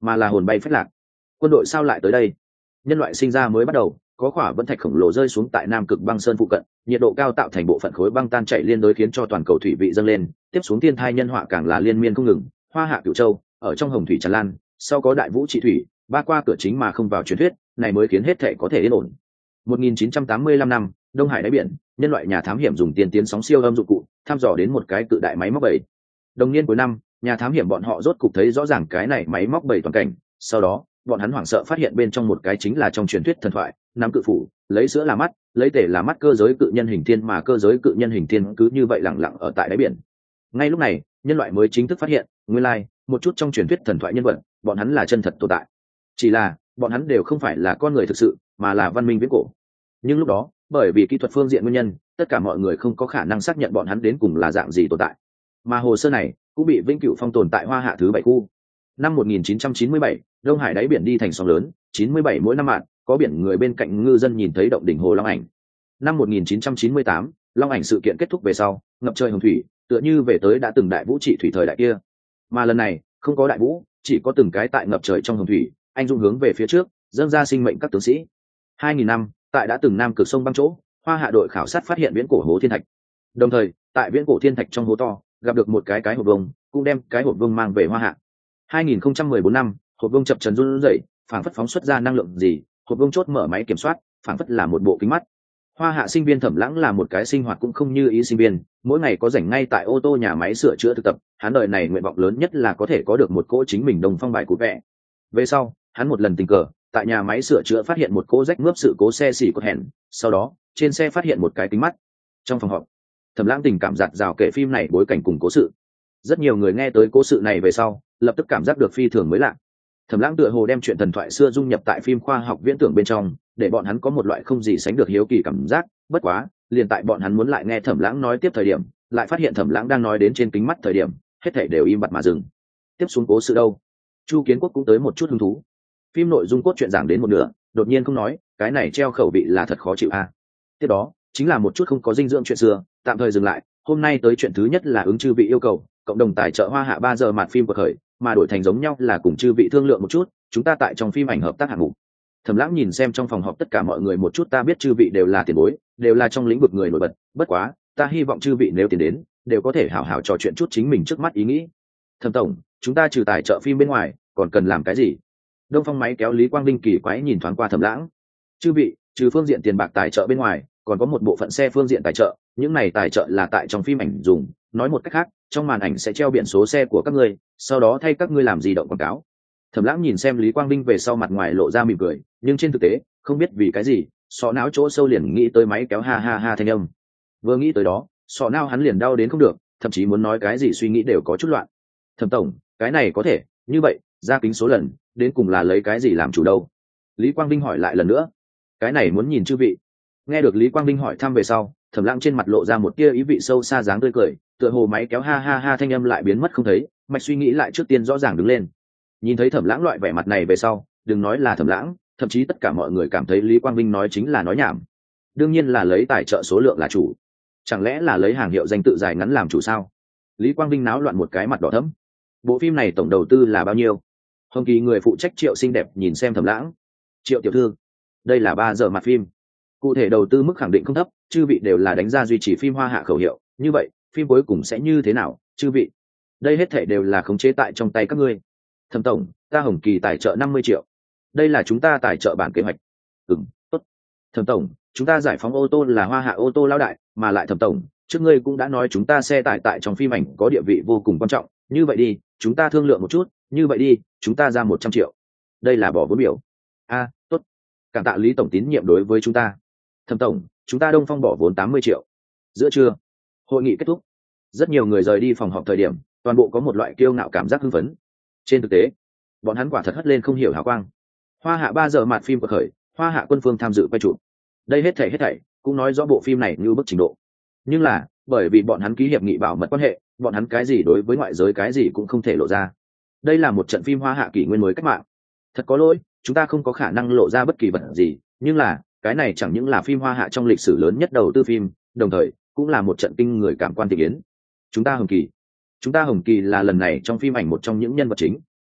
mà là hồn bay phách lạc. Quân đội sao lại tới đây? Nhân loại sinh ra mới bắt đầu, có khỏa vẫn thạch khổng lồ rơi xuống tại Nam Cực băng sơn phụ cận, nhiệt độ cao tạo thành bộ phận khối băng tan chảy liên đối khiến cho toàn cầu thủy vị dâng lên, tiếp xuống thiên thai nhân họa càng là liên miên không ngừng, hoa hạ cửu châu, ở trong hồng thủy tràn lan, sau có đại vũ trị thủy, ba qua cửa chính mà không vào truyền thuyết, này mới khiến hết thể có thể yên ổn. một nghìn chín trăm tám mươi lăm năm, Đông Hải đáy biển, nhân loại nhà thám hiểm dùng tiên tiến sóng siêu âm dụng cụ, thăm dò đến một cái cự đại máy móc bầy. Đồng niên cuối năm, nhà thám hiểm bọn họ rốt cục thấy rõ ràng cái này máy móc bầy toàn cảnh, sau đó, bọn hắn hoảng sợ phát hiện bên trong một cái chính là trong truyền thuyết thần thoại, nam cự phủ, lấy sữa là mắt, lấy tể là mắt cơ giới cự nhân hình thiên mà cơ giới cự nhân hình thiên cứ như vậy lặng lặng ở tại đáy biển. Ngay lúc này, nhân loại mới chính thức phát hiện, nguyên lai, một chút trong truyền thuyết thần thoại nhân vật, bọn hắn là chân thật tồn tại. Chỉ là, bọn hắn đều không phải là con người thực sự, mà là văn minh viễn cổ. Nhưng lúc đó, bởi vì kỹ thuật phương diện nguyên nhân, tất cả mọi người không có khả năng xác nhận bọn hắn đến cùng là dạng gì tồn tại. Mà hồ sơ này cũng bị vĩnh cửu phong tồn tại Hoa Hạ thứ bảy khu. Năm một nghìn chín trăm chín mươi bảy, Đông Hải đáy biển đi thành sóng lớn, chín mươi bảy mỗi năm mạng, có biển người bên cạnh ngư dân nhìn thấy động đỉnh hồ Long Ảnh. Năm một nghìn chín trăm chín mươi tám, Long Ảnh sự kiện kết thúc về sau, ngập trời hồng thủy, tựa như về tới đã từng đại vũ trị thủy thời đại kia. Mà lần này, không có đại vũ, chỉ có từng cái tại ngập trời trong hồng thủy, anh dung hướng về phía trước, dâng ra sinh mệnh các tướng sĩ. hai nghìn năm, tại đã từng Nam Cực sông băng chỗ, Hoa Hạ đội khảo sát phát hiện viễn cổ hố thiên thạch. Đồng thời, tại viễn cổ thiên thạch trong hố to, gặp được một cái cái hộp vông, cũng đem cái hộp vông mang về Hoa Hạ. hai nghìn không trăm mười bốn năm, hộp vông chập chờn run rẩy, phảng phất phóng xuất ra năng lượng gì, hộp vông chốt mở máy kiểm soát, phảng phất là một bộ kính mắt. Hoa Hạ sinh viên Thẩm Lãng là một cái sinh hoạt cũng không như ý sinh viên, mỗi ngày có rảnh ngay tại ô tô nhà máy sửa chữa thực tập, hắn đời này nguyện vọng lớn nhất là có thể có được một cỗ chính mình đồng phong bài của vẽ. Về sau, hắn một lần tình cờ, tại nhà máy sửa chữa phát hiện một cỗ rách mướp sự cố xe xỉ cột hẹn, sau đó, trên xe phát hiện một cái kính mắt. Trong phòng họp, Thẩm Lãng tình cảm giạt rào kể phim này bối cảnh cùng cố sự. Rất nhiều người nghe tới cố sự này về sau, lập tức cảm giác được phi thường mới lạ. Thẩm Lãng tựa hồ đem chuyện thần thoại xưa dung nhập tại phim khoa học viễn tưởng bên trong, để bọn hắn có một loại không gì sánh được hiếu kỳ cảm giác. Bất quá, liền tại bọn hắn muốn lại nghe Thẩm Lãng nói tiếp thời điểm, lại phát hiện Thẩm Lãng đang nói đến trên kính mắt thời điểm, hết thảy đều im bặt mà dừng. Tiếp xuống cố sự đâu? Chu Kiến Quốc cũng tới một chút hứng thú. Phim nội dung cốt truyện giảng đến một nửa, đột nhiên không nói, cái này treo khẩu vị là thật khó chịu a. À. Tiếp đó, chính là một chút không có dinh dưỡng chuyện xưa, tạm thời dừng lại. Hôm nay tới chuyện thứ nhất là ứng chư vị yêu cầu, cộng đồng tài trợ Hoa Hạ ba giờ mạt phim của khởi, mà đổi thành giống nhau là cùng chư vị thương lượng một chút, chúng ta tại trong phim ảnh hợp tác hạng mục. Thẩm Lãng nhìn xem trong phòng họp tất cả mọi người một chút, ta biết chư vị đều là tiền bối, đều là trong lĩnh vực người nổi bật, bất quá, ta hy vọng chư vị nếu tiền đến, đều có thể hảo hảo trò chuyện chút chính mình trước mắt ý nghĩ. Thẩm tổng, chúng ta trừ tài trợ phim bên ngoài, còn cần làm cái gì? Đông Phong máy kéo Lý Quang Vinh kỳ quái nhìn thoáng qua Thẩm Lãng. Chư vị, trừ phương diện tiền bạc tài trợ bên ngoài, còn có một bộ phận xe phương diện tài trợ, những này tài trợ là tại trong phim ảnh dùng, nói một cách khác, trong màn ảnh sẽ treo biển số xe của các ngươi, sau đó thay các ngươi làm gì động quảng cáo. Thẩm Lãng nhìn xem Lý Quang Vinh về sau mặt ngoài lộ ra mỉm cười, nhưng trên thực tế, không biết vì cái gì, sọ não chỗ sâu liền nghĩ tới máy kéo ha ha ha thanh âm. Vừa nghĩ tới đó, sọ não hắn liền đau đến không được, thậm chí muốn nói cái gì suy nghĩ đều có chút loạn. Thẩm tổng, cái này có thể, như vậy, ra kính số lần, đến cùng là lấy cái gì làm chủ đâu? Lý Quang Vinh hỏi lại lần nữa. Cái này muốn nhìn chư vị. Nghe được Lý Quang Vinh hỏi thăm về sau, Thẩm Lãng trên mặt lộ ra một tia ý vị sâu xa dáng tươi cười, tựa hồ máy kéo ha ha ha thanh âm lại biến mất không thấy, mạch suy nghĩ lại trước tiên rõ ràng đứng lên. Nhìn thấy Thẩm Lãng loại vẻ mặt này về sau, đừng nói là Thẩm Lãng, thậm chí tất cả mọi người cảm thấy Lý Quang Vinh nói chính là nói nhảm. Đương nhiên là lấy tài trợ số lượng là chủ. Chẳng lẽ là lấy hàng hiệu danh tự dài ngắn làm chủ sao? Lý Quang Vinh náo loạn một cái mặt đỏ thẫm. Bộ phim này tổng đầu tư là bao nhiêu? Hồng Kỳ người phụ trách Triệu xinh đẹp nhìn xem Thẩm Lãng. Triệu tiểu thư, đây là ba giờ mặt phim. Cụ thể đầu tư mức khẳng định không thấp, chư vị đều là đánh ra duy trì phim Hoa Hạ khẩu hiệu, như vậy, phim cuối cùng sẽ như thế nào, chư vị? Đây hết thể đều là khống chế tại trong tay các ngươi. Thẩm tổng, ta Hồng Kỳ tài trợ năm mươi triệu. Đây là chúng ta tài trợ bản kế hoạch. Ừm, tốt. Thẩm tổng, chúng ta giải phóng ô tô là Hoa Hạ ô tô lão đại, mà lại Thẩm tổng, trước ngươi cũng đã nói chúng ta xe tải tại trong phim ảnh có địa vị vô cùng quan trọng, như vậy đi, chúng ta thương lượng một chút, như vậy đi, chúng ta ra một trăm triệu. Đây là bỏ vốn biểu. A, tốt. Cảm tạ Lý tổng tín nhiệm đối với chúng ta. Thẩm tổng, chúng ta Đông Phong bỏ vốn tám mươi triệu. Giữa trưa, hội nghị kết thúc. Rất nhiều người rời đi phòng họp thời điểm, toàn bộ có một loại kiêu ngạo cảm giác hưng phấn. Trên thực tế, bọn hắn quả thật hất lên không hiểu hào quang. Hoa Hạ ba giờ mạt phim của khởi, Hoa Hạ quân phương tham dự quay chụp. Đây hết thảy hết thảy cũng nói rõ bộ phim này như bức trình độ. Nhưng là, bởi vì bọn hắn ký hiệp nghị bảo mật quan hệ, bọn hắn cái gì đối với ngoại giới cái gì cũng không thể lộ ra. Đây là một trận phim Hoa Hạ kỷ nguyên mới cách mạng. Thật có lỗi, chúng ta không có khả năng lộ ra bất kỳ vật gì, nhưng là, cái này chẳng những là phim Hoa Hạ trong lịch sử lớn nhất đầu tư phim, đồng thời cũng là một trận kinh người cảm quan thị yến. Chúng ta Hồng Kỳ, chúng ta Hồng Kỳ là lần này trong phim ảnh một trong những nhân vật chính,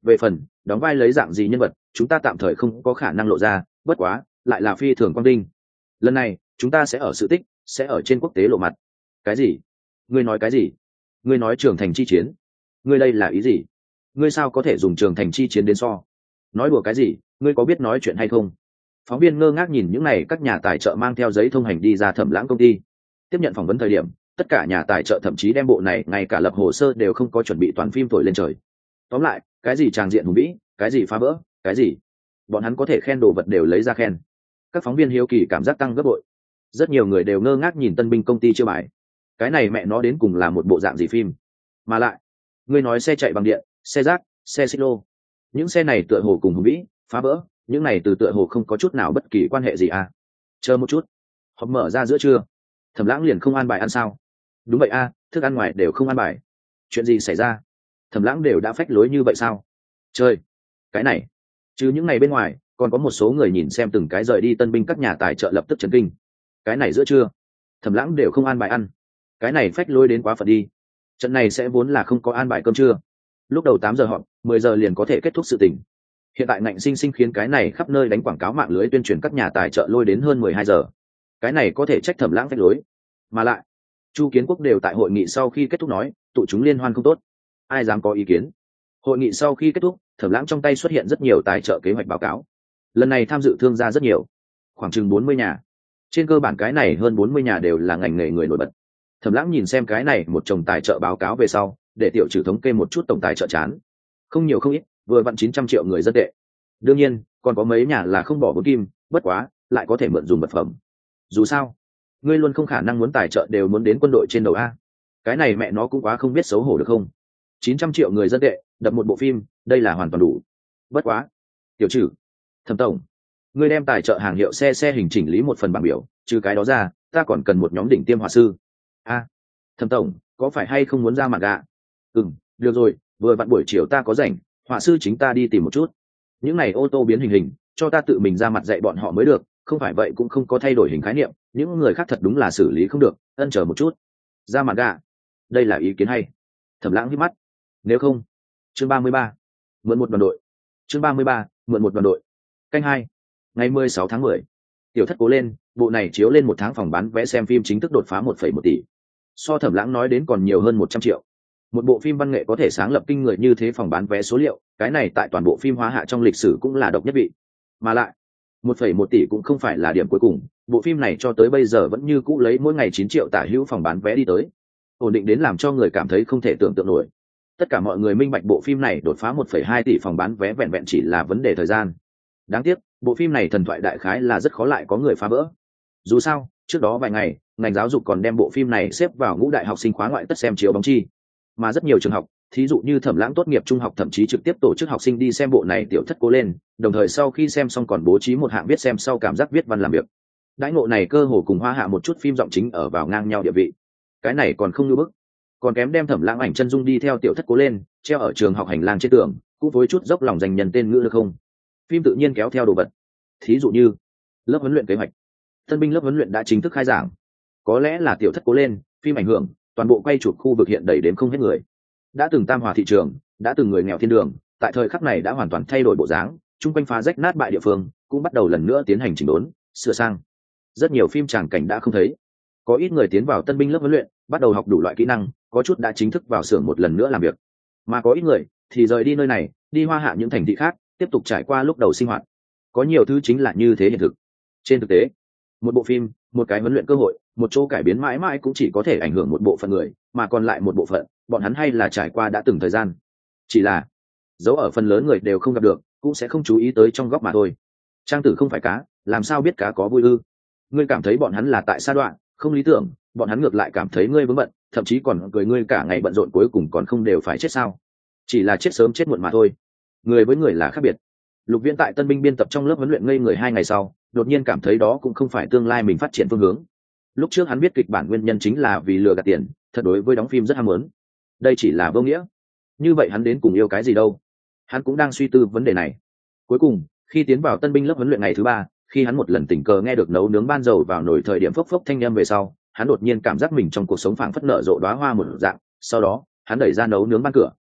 về phần đóng vai lấy dạng gì nhân vật chúng ta tạm thời không có khả năng lộ ra, bất quá lại là phi thường quang vinh. Lần này chúng ta sẽ ở sự tích, sẽ ở trên quốc tế lộ mặt. Cái gì? Ngươi nói cái gì? Ngươi nói trường thành chi chiến? Ngươi đây là ý gì? Ngươi sao có thể dùng trường thành chi chiến đến so? Nói đùa cái gì? Ngươi có biết nói chuyện hay không? Phóng viên ngơ ngác nhìn những này các nhà tài trợ mang theo giấy thông hành đi ra Thẩm Lãng công ty. Tiếp nhận phỏng vấn thời điểm, tất cả nhà tài trợ thậm chí đem bộ này ngay cả lập hồ sơ đều không có chuẩn bị toàn phim thổi lên trời. Tóm lại, cái gì tràng diện hùng vĩ, cái gì phá vỡ, cái gì bọn hắn có thể khen đồ vật đều lấy ra khen. Các phóng viên hiếu kỳ cảm giác tăng gấp bội. Rất nhiều người đều ngơ ngác nhìn tân binh công ty chưa bài. Cái này mẹ nó đến cùng là một bộ dạng gì phim? Mà lại, ngươi nói xe chạy bằng điện, xe rác, xe xích lô, những xe này tựa hồ cùng hùng vĩ, phá vỡ, những này từ tựa hồ không có chút nào bất kỳ quan hệ gì à? Chờ một chút, họp mở ra giữa trưa, Thẩm Lãng liền không an bài ăn sao? Đúng vậy a, thức ăn ngoài đều không an bài. Chuyện gì xảy ra? Thẩm Lãng đều đã phách lối như vậy sao? Chơi, cái này, chứ những ngày bên ngoài, còn có một số người nhìn xem từng cái rời đi tân binh các nhà tài trợ lập tức chấn kinh. Cái này giữa trưa, Thẩm Lãng đều không an bài ăn, cái này phách lối đến quá phận đi. Trận này sẽ vốn là không có an bài cơm trưa. Lúc đầu tám giờ họp, mười giờ liền có thể kết thúc sự tình. Hiện tại ngạnh sinh sinh khiến cái này khắp nơi đánh quảng cáo mạng lưới tuyên truyền các nhà tài trợ lôi đến hơn mười hai giờ. Cái này có thể trách Thẩm Lãng phách lối. Mà lại, Chu Kiến Quốc đều tại hội nghị sau khi kết thúc nói, tụ chúng liên hoan không tốt. Ai dám có ý kiến? Hội nghị sau khi kết thúc, Thẩm Lãng trong tay xuất hiện rất nhiều tài trợ kế hoạch báo cáo. Lần này tham dự thương gia rất nhiều, khoảng chừng bốn mươi nhà. Trên cơ bản cái này hơn bốn mươi nhà đều là ngành nghề người nổi bật. Thẩm Lãng nhìn xem cái này một chồng tài trợ báo cáo về sau, để tiểu trừ thống kê một chút tổng tài trợ chán. Không nhiều không ít, vừa vặn chín trăm triệu người dân tệ. Đương nhiên, còn có mấy nhà là không bỏ vốn kim, bất quá, lại có thể mượn dùng vật phẩm. Dù sao, ngươi luôn không khả năng muốn tài trợ đều muốn đến quân đội trên đầu a. Cái này mẹ nó cũng quá không biết xấu hổ được không? chín trăm triệu người dân tệ, đập một bộ phim, đây là hoàn toàn đủ. Bất quá, tiểu trừ, Thẩm tổng, ngươi đem tài trợ hàng hiệu xe xe hình chỉnh lý một phần bảng biểu, trừ cái đó ra, ta còn cần một nhóm đỉnh tiêm họa sư. A, Thẩm tổng, có phải hay không muốn ra mặt gạ? Ừm, được rồi, vừa vặn buổi chiều ta có rảnh, họa sư chính ta đi tìm một chút. Những này ô tô biến hình hình, cho ta tự mình ra mặt dạy bọn họ mới được, không phải vậy cũng không có thay đổi hình khái niệm, những người khác thật đúng là xử lý không được, ân chờ một chút. Ra mặt gạ, đây là ý kiến hay. Thẩm Lãng hít mắt. Nếu không, chương ba mươi ba, mượn một đoàn đội. Chương ba mươi ba, mượn một đoàn đội. Canh hai, ngày mười sáu tháng mười. Tiểu Thất cố lên, bộ này chiếu lên một tháng phòng bán vé xem phim chính thức đột phá một phẩy một tỷ. So Thẩm Lãng nói đến còn nhiều hơn một trăm triệu. Một bộ phim văn nghệ có thể sáng lập kinh người như thế phòng bán vé số liệu, cái này tại toàn bộ phim hóa hạ trong lịch sử cũng là độc nhất vị. Mà lại, một phẩy một tỷ cũng không phải là điểm cuối cùng, bộ phim này cho tới bây giờ vẫn như cũ lấy mỗi ngày chín triệu tả hữu phòng bán vé đi tới. Ổn định đến làm cho người cảm thấy không thể tưởng tượng nổi. Tất cả mọi người minh bạch bộ phim này đột phá một phẩy hai tỷ phòng bán vé vẹn vẹn chỉ là vấn đề thời gian. Đáng tiếc, bộ phim này thần thoại đại khái là rất khó lại có người phá vỡ. Dù sao, trước đó vài ngày, ngành giáo dục còn đem bộ phim này xếp vào ngũ đại học sinh khóa ngoại tất xem chiếu bóng chi. Mà rất nhiều trường học, thí dụ như Thẩm Lãng tốt nghiệp trung học thậm chí trực tiếp tổ chức học sinh đi xem bộ này Tiểu Thất cố lên, đồng thời sau khi xem xong còn bố trí một hạng viết xem sau cảm giác viết văn làm việc. Đãi ngộ này cơ hồ cùng Hoa Hạ một chút phim giọng chính ở vào ngang nhau địa vị. Cái này còn không như bức, còn kém đem Thẩm Lãng ảnh chân dung đi theo Tiểu Thất cố lên, treo ở trường học hành lang trên tường, cũng với chút dốc lòng dành nhân tên ngữ được không? Phim tự nhiên kéo theo đồ vật. Thí dụ như lớp huấn luyện kế hoạch. Tân binh lớp huấn luyện đã chính thức khai giảng. Có lẽ là Tiểu Thất cố lên, phim ảnh hưởng, toàn bộ quay chụp khu vực hiện đầy đến không hết người. Đã từng tam hòa thị trường, đã từng người nghèo thiên đường, tại thời khắc này đã hoàn toàn thay đổi bộ dáng, chung quanh phá rách nát bại địa phương cũng bắt đầu lần nữa tiến hành chỉnh đốn, sửa sang. Rất nhiều phim tràng cảnh đã không thấy. Có ít người tiến vào tân binh lớp huấn luyện, bắt đầu học đủ loại kỹ năng, có chút đã chính thức vào xưởng một lần nữa làm việc. Mà có ít người thì rời đi nơi này, đi Hoa Hạ những thành thị khác, tiếp tục trải qua lúc đầu sinh hoạt. Có nhiều thứ chính là như thế hiện thực. Trên thực tế, một bộ phim, một cái huấn luyện cơ hội, một chỗ cải biến mãi mãi cũng chỉ có thể ảnh hưởng một bộ phận người, mà còn lại một bộ phận, bọn hắn hay là trải qua đã từng thời gian. Chỉ là dấu ở phần lớn người đều không gặp được, cũng sẽ không chú ý tới trong góc mà thôi. Trang tử không phải cá, làm sao biết cá có vui ư? Ngươi cảm thấy bọn hắn là tại sa đoạn, không lý tưởng, bọn hắn ngược lại cảm thấy ngươi vướng bận, thậm chí còn cười ngươi cả ngày bận rộn cuối cùng còn không đều phải chết sao? Chỉ là chết sớm chết muộn mà thôi. Người với người là khác biệt. Lục Viễn tại tân binh biên tập trong lớp huấn luyện ngây người hai ngày sau, đột nhiên cảm thấy đó cũng không phải tương lai mình phát triển phương hướng. Lúc trước hắn biết kịch bản nguyên nhân chính là vì lừa gạt tiền, thật đối với đóng phim rất ham muốn. Đây chỉ là vô nghĩa. Như vậy hắn đến cùng yêu cái gì đâu? Hắn cũng đang suy tư vấn đề này. Cuối cùng, khi tiến vào tân binh lớp huấn luyện ngày thứ ba, khi hắn một lần tình cờ nghe được nấu nướng ban dầu vào nồi thời điểm phốc phốc thanh âm về sau, hắn đột nhiên cảm giác mình trong cuộc sống phảng phất nở rộ đóa hoa một dạng. Sau đó, hắn đẩy ra nấu nướng ban cửa.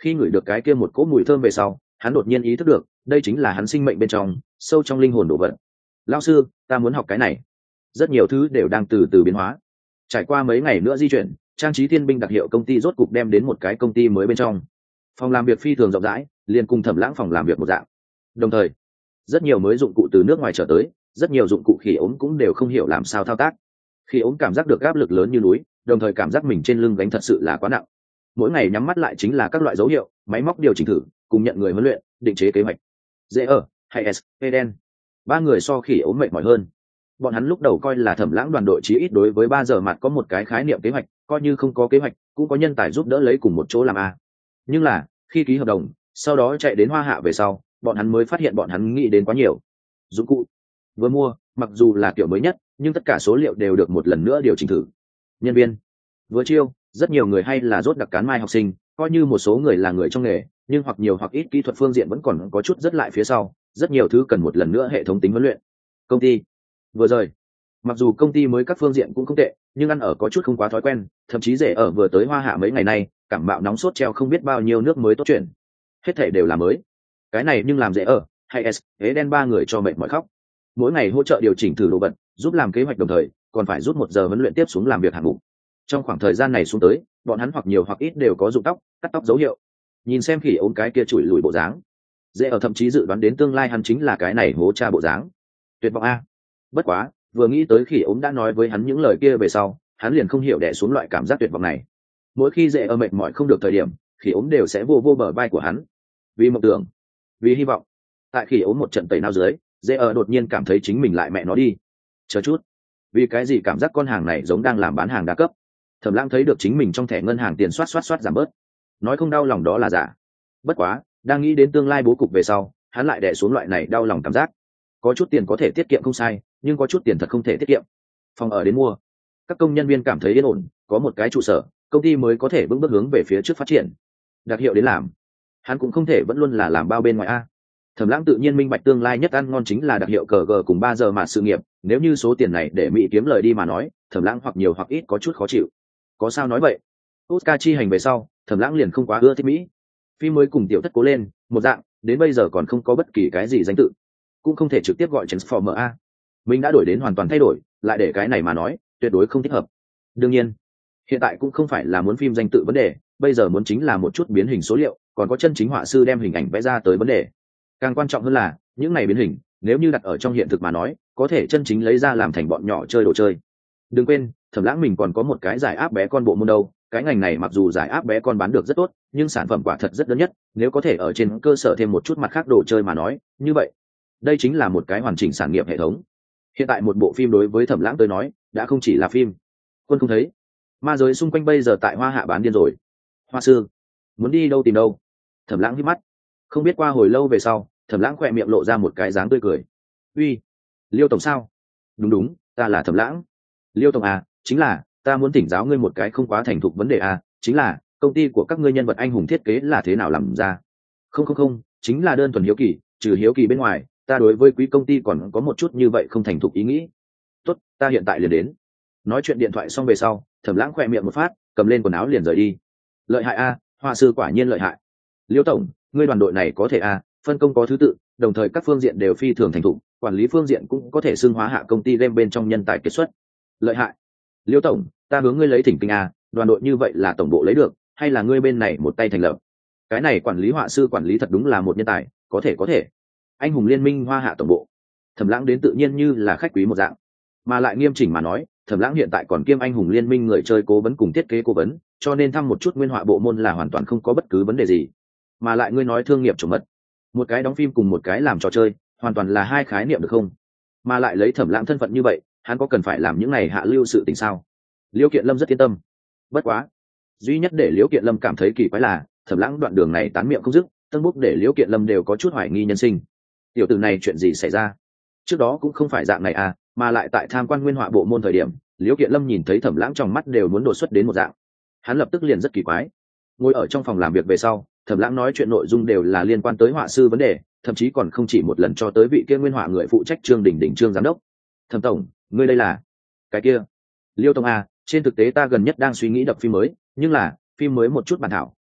Khi ngửi được cái kia một cỗ mùi thơm về sau, hắn đột nhiên ý thức được đây chính là hắn sinh mệnh bên trong sâu trong linh hồn đồ vật. Lão sư, ta muốn học cái này. Rất nhiều thứ đều đang từ từ biến hóa. Trải qua mấy ngày nữa di chuyển, Trang trí thiên binh đặc hiệu công ty rốt cục đem đến một cái công ty mới bên trong. Phòng làm việc phi thường rộng rãi, liền cùng Thẩm Lãng phòng làm việc một dạng. Đồng thời, rất nhiều mới dụng cụ từ nước ngoài trở tới, rất nhiều dụng cụ Khỉ Ốm cũng đều không hiểu làm sao thao tác. Khỉ Ốm cảm giác được áp lực lớn như núi, đồng thời cảm giác mình trên lưng gánh thật sự là quá nặng. Mỗi ngày nhắm mắt lại chính là các loại dấu hiệu, máy móc điều chỉnh thử, cùng nhận người huấn luyện, định chế kế hoạch. Dễ ở, hay S, Eden. Ba người so Khỉ Ốm mệt mỏi hơn. Bọn hắn lúc đầu coi là Thẩm Lãng đoàn đội chí ít đối với ba giờ mặt có một cái khái niệm kế hoạch, coi như không có kế hoạch, cũng có nhân tài giúp đỡ lấy cùng một chỗ làm a. Nhưng là, khi ký hợp đồng, sau đó chạy đến Hoa Hạ về sau, bọn hắn mới phát hiện bọn hắn nghĩ đến quá nhiều. Dụng cụ vừa mua, mặc dù là kiểu mới nhất, nhưng tất cả số liệu đều được một lần nữa điều chỉnh thử. Nhân viên vừa chiêu, rất nhiều người hay là rốt đặc cán mai học sinh, coi như một số người là người trong nghề, nhưng hoặc nhiều hoặc ít kỹ thuật phương diện vẫn còn có chút rất lại phía sau, rất nhiều thứ cần một lần nữa hệ thống tính huấn luyện. Công ty vừa rời, mặc dù công ty mới các phương diện cũng không tệ, nhưng ăn ở có chút không quá thói quen, thậm chí Rể ở vừa tới Hoa Hạ mấy ngày nay, cảm mạo nóng sốt treo không biết bao nhiêu nước mới tốt chuyển, hết thảy đều là mới. Cái này nhưng làm Rể ở hay S, hế đen ba người cho mệt mỏi khóc. Mỗi ngày hỗ trợ điều chỉnh thử đồ vật, giúp làm kế hoạch đồng thời, còn phải rút một giờ huấn luyện tiếp xuống làm việc hạng mục. Trong khoảng thời gian này xuống tới, bọn hắn hoặc nhiều hoặc ít đều có rụng tóc, cắt tóc dấu hiệu. Nhìn xem Khỉ Ốm cái kia chùi lùi bộ dáng, Rể ở thậm chí dự đoán đến tương lai hắn chính là cái này hố cha bộ dáng. Tuyệt vọng a. Bất quá, vừa nghĩ tới Khỉ Ốm đã nói với hắn những lời kia về sau, hắn liền không hiểu đè xuống loại cảm giác tuyệt vọng này. Mỗi khi Rể ở mệt mỏi không được thời điểm, Khỉ Ốm đều sẽ vô vô bờ vai của hắn. Vì mộng tưởng, vì hy vọng. Tại Khỉ Ốm một trận tẩy não dưới, Rể ở đột nhiên cảm thấy chính mình lại mẹ nó đi. Chờ chút, vì cái gì cảm giác con hàng này giống đang làm bán hàng đa cấp? Thẩm Lãng thấy được chính mình trong thẻ ngân hàng tiền soát soát soát giảm bớt, nói không đau lòng đó là giả. Bất quá, đang nghĩ đến tương lai bố cục về sau, hắn lại đè xuống loại này đau lòng cảm giác. Có chút tiền có thể tiết kiệm không sai, nhưng có chút tiền thật không thể tiết kiệm. Phòng ở đến mua, các công nhân viên cảm thấy yên ổn, có một cái trụ sở, công ty mới có thể vững bước hướng về phía trước phát triển. Đặc hiệu đến làm, hắn cũng không thể vẫn luôn là làm bao bên ngoài a. Thẩm Lãng tự nhiên minh bạch tương lai nhất ăn ngon chính là đặc hiệu cờ gờ cùng ba giờ mà sự nghiệp, nếu như số tiền này để Mỹ kiếm lời đi mà nói, Thẩm Lãng hoặc nhiều hoặc ít có chút khó chịu. Có sao nói vậy? Oscar chi hành về sau, Thẩm Lãng liền không quá ưa thích Mỹ. Phim mới cùng tiểu thất cố lên, một dạng, đến bây giờ còn không có bất kỳ cái gì danh tự, cũng không thể trực tiếp gọi Transformer a. Mình đã đổi đến hoàn toàn thay đổi, lại để cái này mà nói, tuyệt đối không thích hợp. Đương nhiên, hiện tại cũng không phải là muốn phim danh tự vấn đề, bây giờ muốn chính là một chút biến hình số liệu, còn có chân chính họa sư đem hình ảnh vẽ ra tới vấn đề. Càng quan trọng hơn là, những này biến hình, nếu như đặt ở trong hiện thực mà nói, có thể chân chính lấy ra làm thành bọn nhỏ chơi đồ chơi. Đừng quên, Thẩm Lãng mình còn có một cái giải áp bé con bộ môn đâu, cái ngành này mặc dù giải áp bé con bán được rất tốt, nhưng sản phẩm quả thật rất đơn nhất, nếu có thể ở trên cơ sở thêm một chút mặt khác đồ chơi mà nói, như vậy, đây chính là một cái hoàn chỉnh sản nghiệp hệ thống. Hiện tại một bộ phim đối với Thẩm Lãng tới nói, đã không chỉ là phim. Quân không thấy, ma giới xung quanh bây giờ tại Hoa Hạ bán điên rồi. Hoa sư, muốn đi đâu tìm đâu? Thẩm Lãng hít mắt, không biết qua hồi lâu về sau, Thẩm Lãng khỏe miệng lộ ra một cái dáng tươi cười. Uy, Liêu tổng sao? Đúng đúng, ta là Thẩm Lãng. Liêu tổng à, chính là, ta muốn thỉnh giáo ngươi một cái không quá thành thục vấn đề à, chính là, công ty của các ngươi nhân vật anh hùng thiết kế là thế nào làm ra? Không không không, chính là đơn thuần hiếu kỳ, trừ hiếu kỳ bên ngoài, ta đối với quý công ty còn có một chút như vậy không thành thục ý nghĩ. Tốt, ta hiện tại liền đến. Nói chuyện điện thoại xong về sau, Thẩm Lãng khỏe miệng một phát, cầm lên quần áo liền rời đi. Lợi hại a, à, họa sư quả nhiên lợi hại. Liêu tổng, ngươi đoàn đội này có thể a, à, phân công có thứ tự, đồng thời các phương diện đều phi thường thành thục, quản lý phương diện cũng có thể xưng hóa hạ công ty game bên trong nhân tài kiệt xuất. Lợi hại. Liêu tổng, ta hướng ngươi lấy thỉnh kinh a, đoàn đội như vậy là tổng bộ lấy được, hay là ngươi bên này một tay thành lập? Cái này quản lý họa sư quản lý thật đúng là một nhân tài, có thể có thể. Anh hùng liên minh Hoa Hạ tổng bộ. Thẩm Lãng đến tự nhiên như là khách quý một dạng, mà lại nghiêm chỉnh mà nói, Thẩm Lãng hiện tại còn kiêm anh hùng liên minh người chơi cố vấn cùng thiết kế cố vấn, cho nên thăm một chút nguyên họa bộ môn là hoàn toàn không có bất cứ vấn đề gì. Mà lại ngươi nói thương nghiệp chủ mật, một cái đóng phim cùng một cái làm trò chơi, hoàn toàn là hai khái niệm được không? Mà lại lấy Thẩm Lãng thân phận như vậy, hắn có cần phải làm những này hạ lưu sự tình sao? Liễu Kiện Lâm rất yên tâm. Bất quá, duy nhất để Liễu Kiện Lâm cảm thấy kỳ quái là, Thẩm Lãng đoạn đường này tán miệng không dứt, tân bút để Liễu Kiện Lâm đều có chút hoài nghi nhân sinh. Tiểu tử này chuyện gì xảy ra? Trước đó cũng không phải dạng này à, mà lại tại tham quan nguyên họa bộ môn thời điểm, Liễu Kiện Lâm nhìn thấy Thẩm Lãng trong mắt đều muốn đột xuất đến một dạng. Hắn lập tức liền rất kỳ quái. Ngồi ở trong phòng làm việc về sau, Thẩm Lãng nói chuyện nội dung đều là liên quan tới họa sư vấn đề, thậm chí còn không chỉ một lần cho tới vị kia nguyên họa người phụ trách Trương Đình Đình Trương giám đốc. Thẩm tổng, ngươi đây là? Cái kia, Liêu tổng à, trên thực tế ta gần nhất đang suy nghĩ đập phim mới, nhưng là phim mới một chút bản thảo,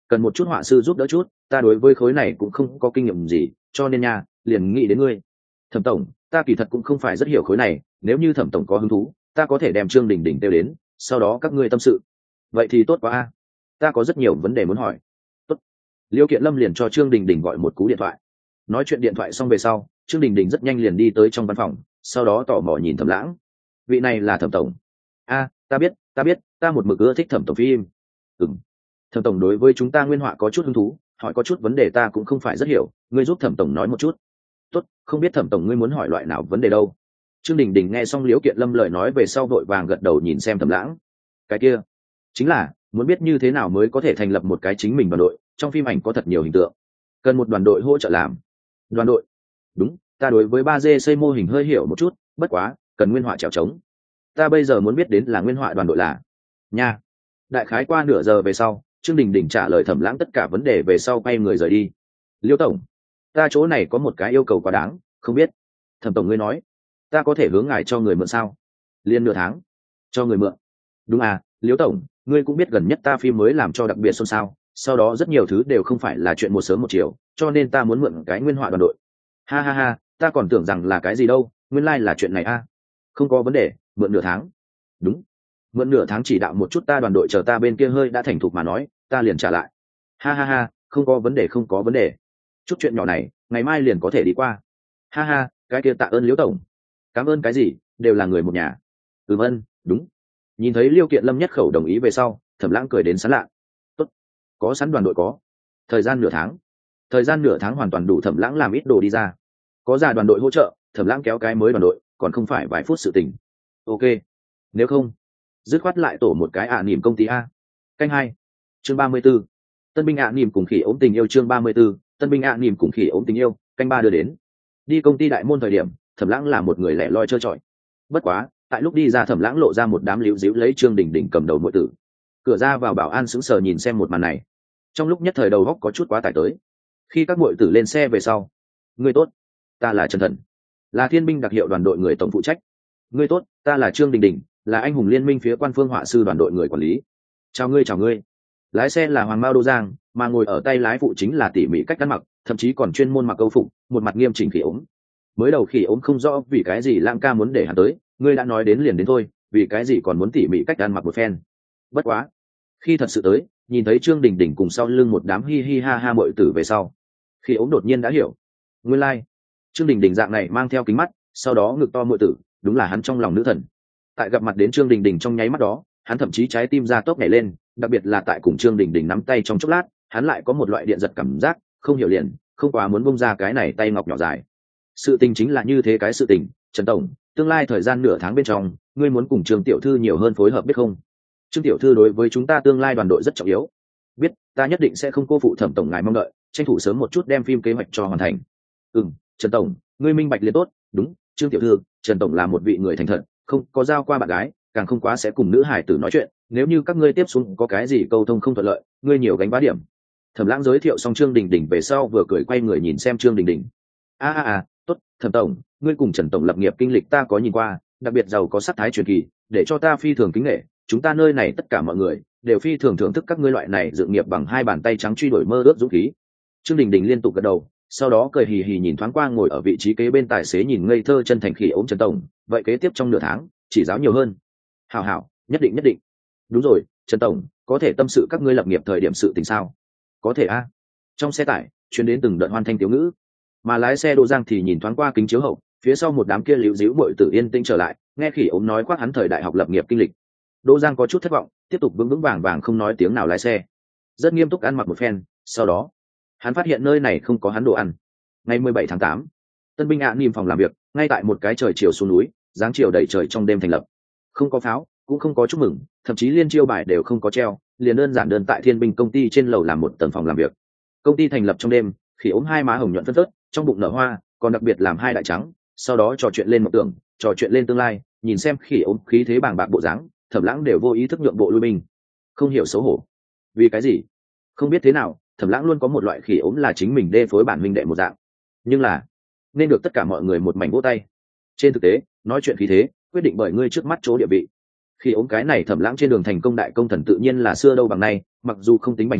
cần một chút họa sư giúp đỡ chút, ta đối với khối này cũng không có kinh nghiệm gì, cho nên nha liền nghĩ đến ngươi. Thẩm tổng, ta kỳ thật cũng không phải rất hiểu khối này, nếu như thẩm tổng có hứng thú, ta có thể đem Trương Đình Đình kêu đến, sau đó các ngươi tâm sự. Vậy thì tốt quá a, ta có rất nhiều vấn đề muốn hỏi. Tốt. Liêu Kiện Lâm liền cho Trương Đình Đình gọi một cú điện thoại. Nói chuyện điện thoại xong về sau, Trương Đình Đình rất nhanh liền đi tới trong văn phòng, sau đó tò mò nhìn Thẩm Lãng. Vị này là Thẩm tổng. A, ta biết, ta biết, ta một mực ưa thích Thẩm tổng phim. Ừm. Thẩm tổng đối với chúng ta nguyên họa có chút hứng thú, hỏi có chút vấn đề ta cũng không phải rất hiểu, ngươi giúp Thẩm tổng nói một chút. Tốt, không biết Thẩm tổng ngươi muốn hỏi loại nào vấn đề đâu. Trương Đình Đình nghe xong Liễu Kiện Lâm lời nói về sau vội vàng gật đầu nhìn xem Thẩm Lãng. Cái kia, chính là muốn biết như thế nào mới có thể thành lập một cái chính mình đoàn đội, trong phim ảnh có thật nhiều hình tượng, cần một đoàn đội hỗ trợ làm. Đoàn đội? Đúng, ta đối với ba D xây mô hình hơi hiểu một chút, bất quá, cần nguyên họa trèo trống. Ta bây giờ muốn biết đến là nguyên họa đoàn đội là. Nha. Đại khái qua nửa giờ về sau, Trương Đình Đình trả lời Thẩm Lãng tất cả vấn đề về sau quay người rời đi. Liêu tổng, ta chỗ này có một cái yêu cầu quá đáng, không biết. Thẩm tổng ngươi nói, ta có thể hướng ngài cho người mượn sao? Liên nửa tháng. Cho người mượn? Đúng à, Liêu tổng, ngươi cũng biết gần nhất ta phim mới làm cho đặc biệt xôn xao, sau đó rất nhiều thứ đều không phải là chuyện một sớm một chiều, cho nên ta muốn mượn cái nguyên họa đoàn đội. Ha ha ha, ta còn tưởng rằng là cái gì đâu, nguyên lai là chuyện này a. À. Không có vấn đề, mượn nửa tháng. Đúng, mượn nửa tháng chỉ đạo một chút ta đoàn đội chờ ta bên kia hơi đã thành thục mà nói, ta liền trả lại. Ha ha ha, không có vấn đề không có vấn đề. Chút chuyện nhỏ này, ngày mai liền có thể đi qua. Ha ha, cái kia tạ ơn Liễu tổng. Cảm ơn cái gì, đều là người một nhà. Ừm ân, đúng. Nhìn thấy Liêu Kiện Lâm nhất khẩu đồng ý về sau, Thẩm Lãng cười đến sán lạ. Tốt, có sẵn đoàn đội có. Thời gian nửa tháng. Thời gian nửa tháng hoàn toàn đủ Thẩm Lãng làm ít đồ đi ra. Có già đoàn đội hỗ trợ, Thẩm Lãng kéo cái mới đoàn đội, còn không phải vài phút sự tình. Ok, nếu không, dứt khoát lại tổ một cái ạ niệm công ty a. Canh hai, chương ba mươi 34. Tân binh ạ niệm cùng khỉ ốm tình yêu chương ba mươi 34, tân binh ạ niệm cùng khỉ ốm tình yêu, canh ba đưa đến. Đi công ty đại môn thời điểm, Thẩm Lãng là một người lẻ loi trơ trọi. Bất quá, tại lúc đi ra Thẩm Lãng lộ ra một đám liễu díu lấy Trương Đình Đình cầm đầu muội tử. Cửa ra vào bảo an sững sờ nhìn xem một màn này. Trong lúc nhất thời đầu óc có chút quá tải tới. Khi các muội tử lên xe về sau, ngươi tốt, ta là Trần Thần, là thiên binh đặc hiệu đoàn đội người tổng phụ trách. Ngươi tốt, ta là Trương Đình Đình, là anh hùng liên minh phía quan phương họa sư đoàn đội người quản lý. Chào ngươi chào ngươi. Lái xe là Hoàng Mao Đô Giang, mà ngồi ở tay lái phụ chính là tỉ mỉ cách ăn mặc, thậm chí còn chuyên môn mặc câu phục, một mặt nghiêm chỉnh khỉ ốm. Mới đầu khỉ ốm không rõ vì cái gì Lãng ca muốn để hắn tới, ngươi đã nói đến liền đến thôi, vì cái gì còn muốn tỉ mỉ cách ăn mặc một phen. Bất quá, khi thật sự tới, nhìn thấy Trương Đình Đình cùng sau lưng một đám hi hi ha ha muội tử về sau, khỉ ốm đột nhiên đã hiểu. Nguyên lai, like. Trương Đình Đình dạng này mang theo kính mắt, sau đó ngực to muội tử, đúng là hắn trong lòng nữ thần. Tại gặp mặt đến Trương Đình Đình trong nháy mắt đó, hắn thậm chí trái tim ra tốc nhảy lên, đặc biệt là tại cùng Trương Đình Đình nắm tay trong chốc lát, hắn lại có một loại điện giật cảm giác, không hiểu liền, không quá muốn bung ra cái này tay ngọc nhỏ dài. Sự tình chính là như thế cái sự tình, Trần tổng, tương lai thời gian nửa tháng bên trong, ngươi muốn cùng Trương tiểu thư nhiều hơn phối hợp biết không? Trương tiểu thư đối với chúng ta tương lai đoàn đội rất trọng yếu. Biết, ta nhất định sẽ không cô phụ Thẩm tổng ngài mong đợi, tranh thủ sớm một chút đem phim kế hoạch cho hoàn thành. Ừm, Trần tổng, ngươi minh bạch liền tốt, đúng, Trương tiểu thư, Trần tổng là một vị người thành thật, không có giao qua bạn gái, càng không quá sẽ cùng nữ hải tử nói chuyện, nếu như các ngươi tiếp xuống có cái gì câu thông không thuận lợi, ngươi nhiều gánh vá điểm. Thẩm Lãng giới thiệu xong Trương Đình Đình về sau vừa cười quay người nhìn xem Trương Đình Đình. A a a, tốt, Thẩm tổng, ngươi cùng Trần tổng lập nghiệp kinh lịch ta có nhìn qua, đặc biệt giàu có sắc thái truyền kỳ, để cho ta phi thường kính nể, chúng ta nơi này tất cả mọi người đều phi thường thưởng thức các ngươi loại này dự nghiệp bằng hai bàn tay trắng truy đuổi mơ ước dũng khí. Trương Đình Đình liên tục gật đầu, sau đó cười hì hì nhìn thoáng qua ngồi ở vị trí kế bên tài xế nhìn ngây thơ chân thành khỉ ốm Trần tổng, vậy kế tiếp trong nửa tháng, chỉ giáo nhiều hơn. Hảo hảo, nhất định nhất định. Đúng rồi, Trần tổng, có thể tâm sự các ngươi lập nghiệp thời điểm sự tình sao? Có thể a. Trong xe tải, chuyến đến từng đợt hoan thanh tiểu ngữ, mà lái xe Đỗ Giang thì nhìn thoáng qua kính chiếu hậu, phía sau một đám kia liễu díu muội tử yên tĩnh trở lại, nghe khỉ ốm nói khoác hắn thời đại học lập nghiệp kinh lịch. Đỗ Giang có chút thất vọng, tiếp tục vững vững vàng vàng không nói tiếng nào lái xe, rất nghiêm túc ăn mặc một phen. Sau đó, hắn phát hiện nơi này không có hắn đồ ăn. Ngày mười bảy tháng tám, tân binh ạ niệm phòng làm việc, ngay tại một cái trời chiều xuống núi, dáng chiều đầy trời trong đêm thành lập. Không có pháo, cũng không có chúc mừng, thậm chí liên chiêu bài đều không có treo, liền đơn giản đơn tại thiên binh công ty trên lầu làm một tầng phòng làm việc. Công ty thành lập trong đêm, khỉ ốm hai má hồng nhuận phân phớt, trong bụng nở hoa, còn đặc biệt làm hai đại trắng, sau đó trò chuyện lên mộng tưởng, trò chuyện lên tương lai, nhìn xem khỉ ốm khí thế bàng bạc bộ dáng, Thẩm Lãng đều vô ý thức nhượng bộ lui binh. Không hiểu xấu hổ. Vì cái gì? Không biết thế nào, Thẩm Lãng luôn có một loại khỉ ốm là chính mình đê phối bản minh đệ một dạng. Nhưng là, nên được tất cả mọi người một mảnh vỗ tay. Trên thực tế, nói chuyện khí thế, quyết định bởi ngươi trước mắt chỗ địa vị. Khi ốm cái này Thẩm Lãng trên đường thành công đại công thần tự nhiên là xưa đâu bằng nay, mặc dù không tính bành trướng,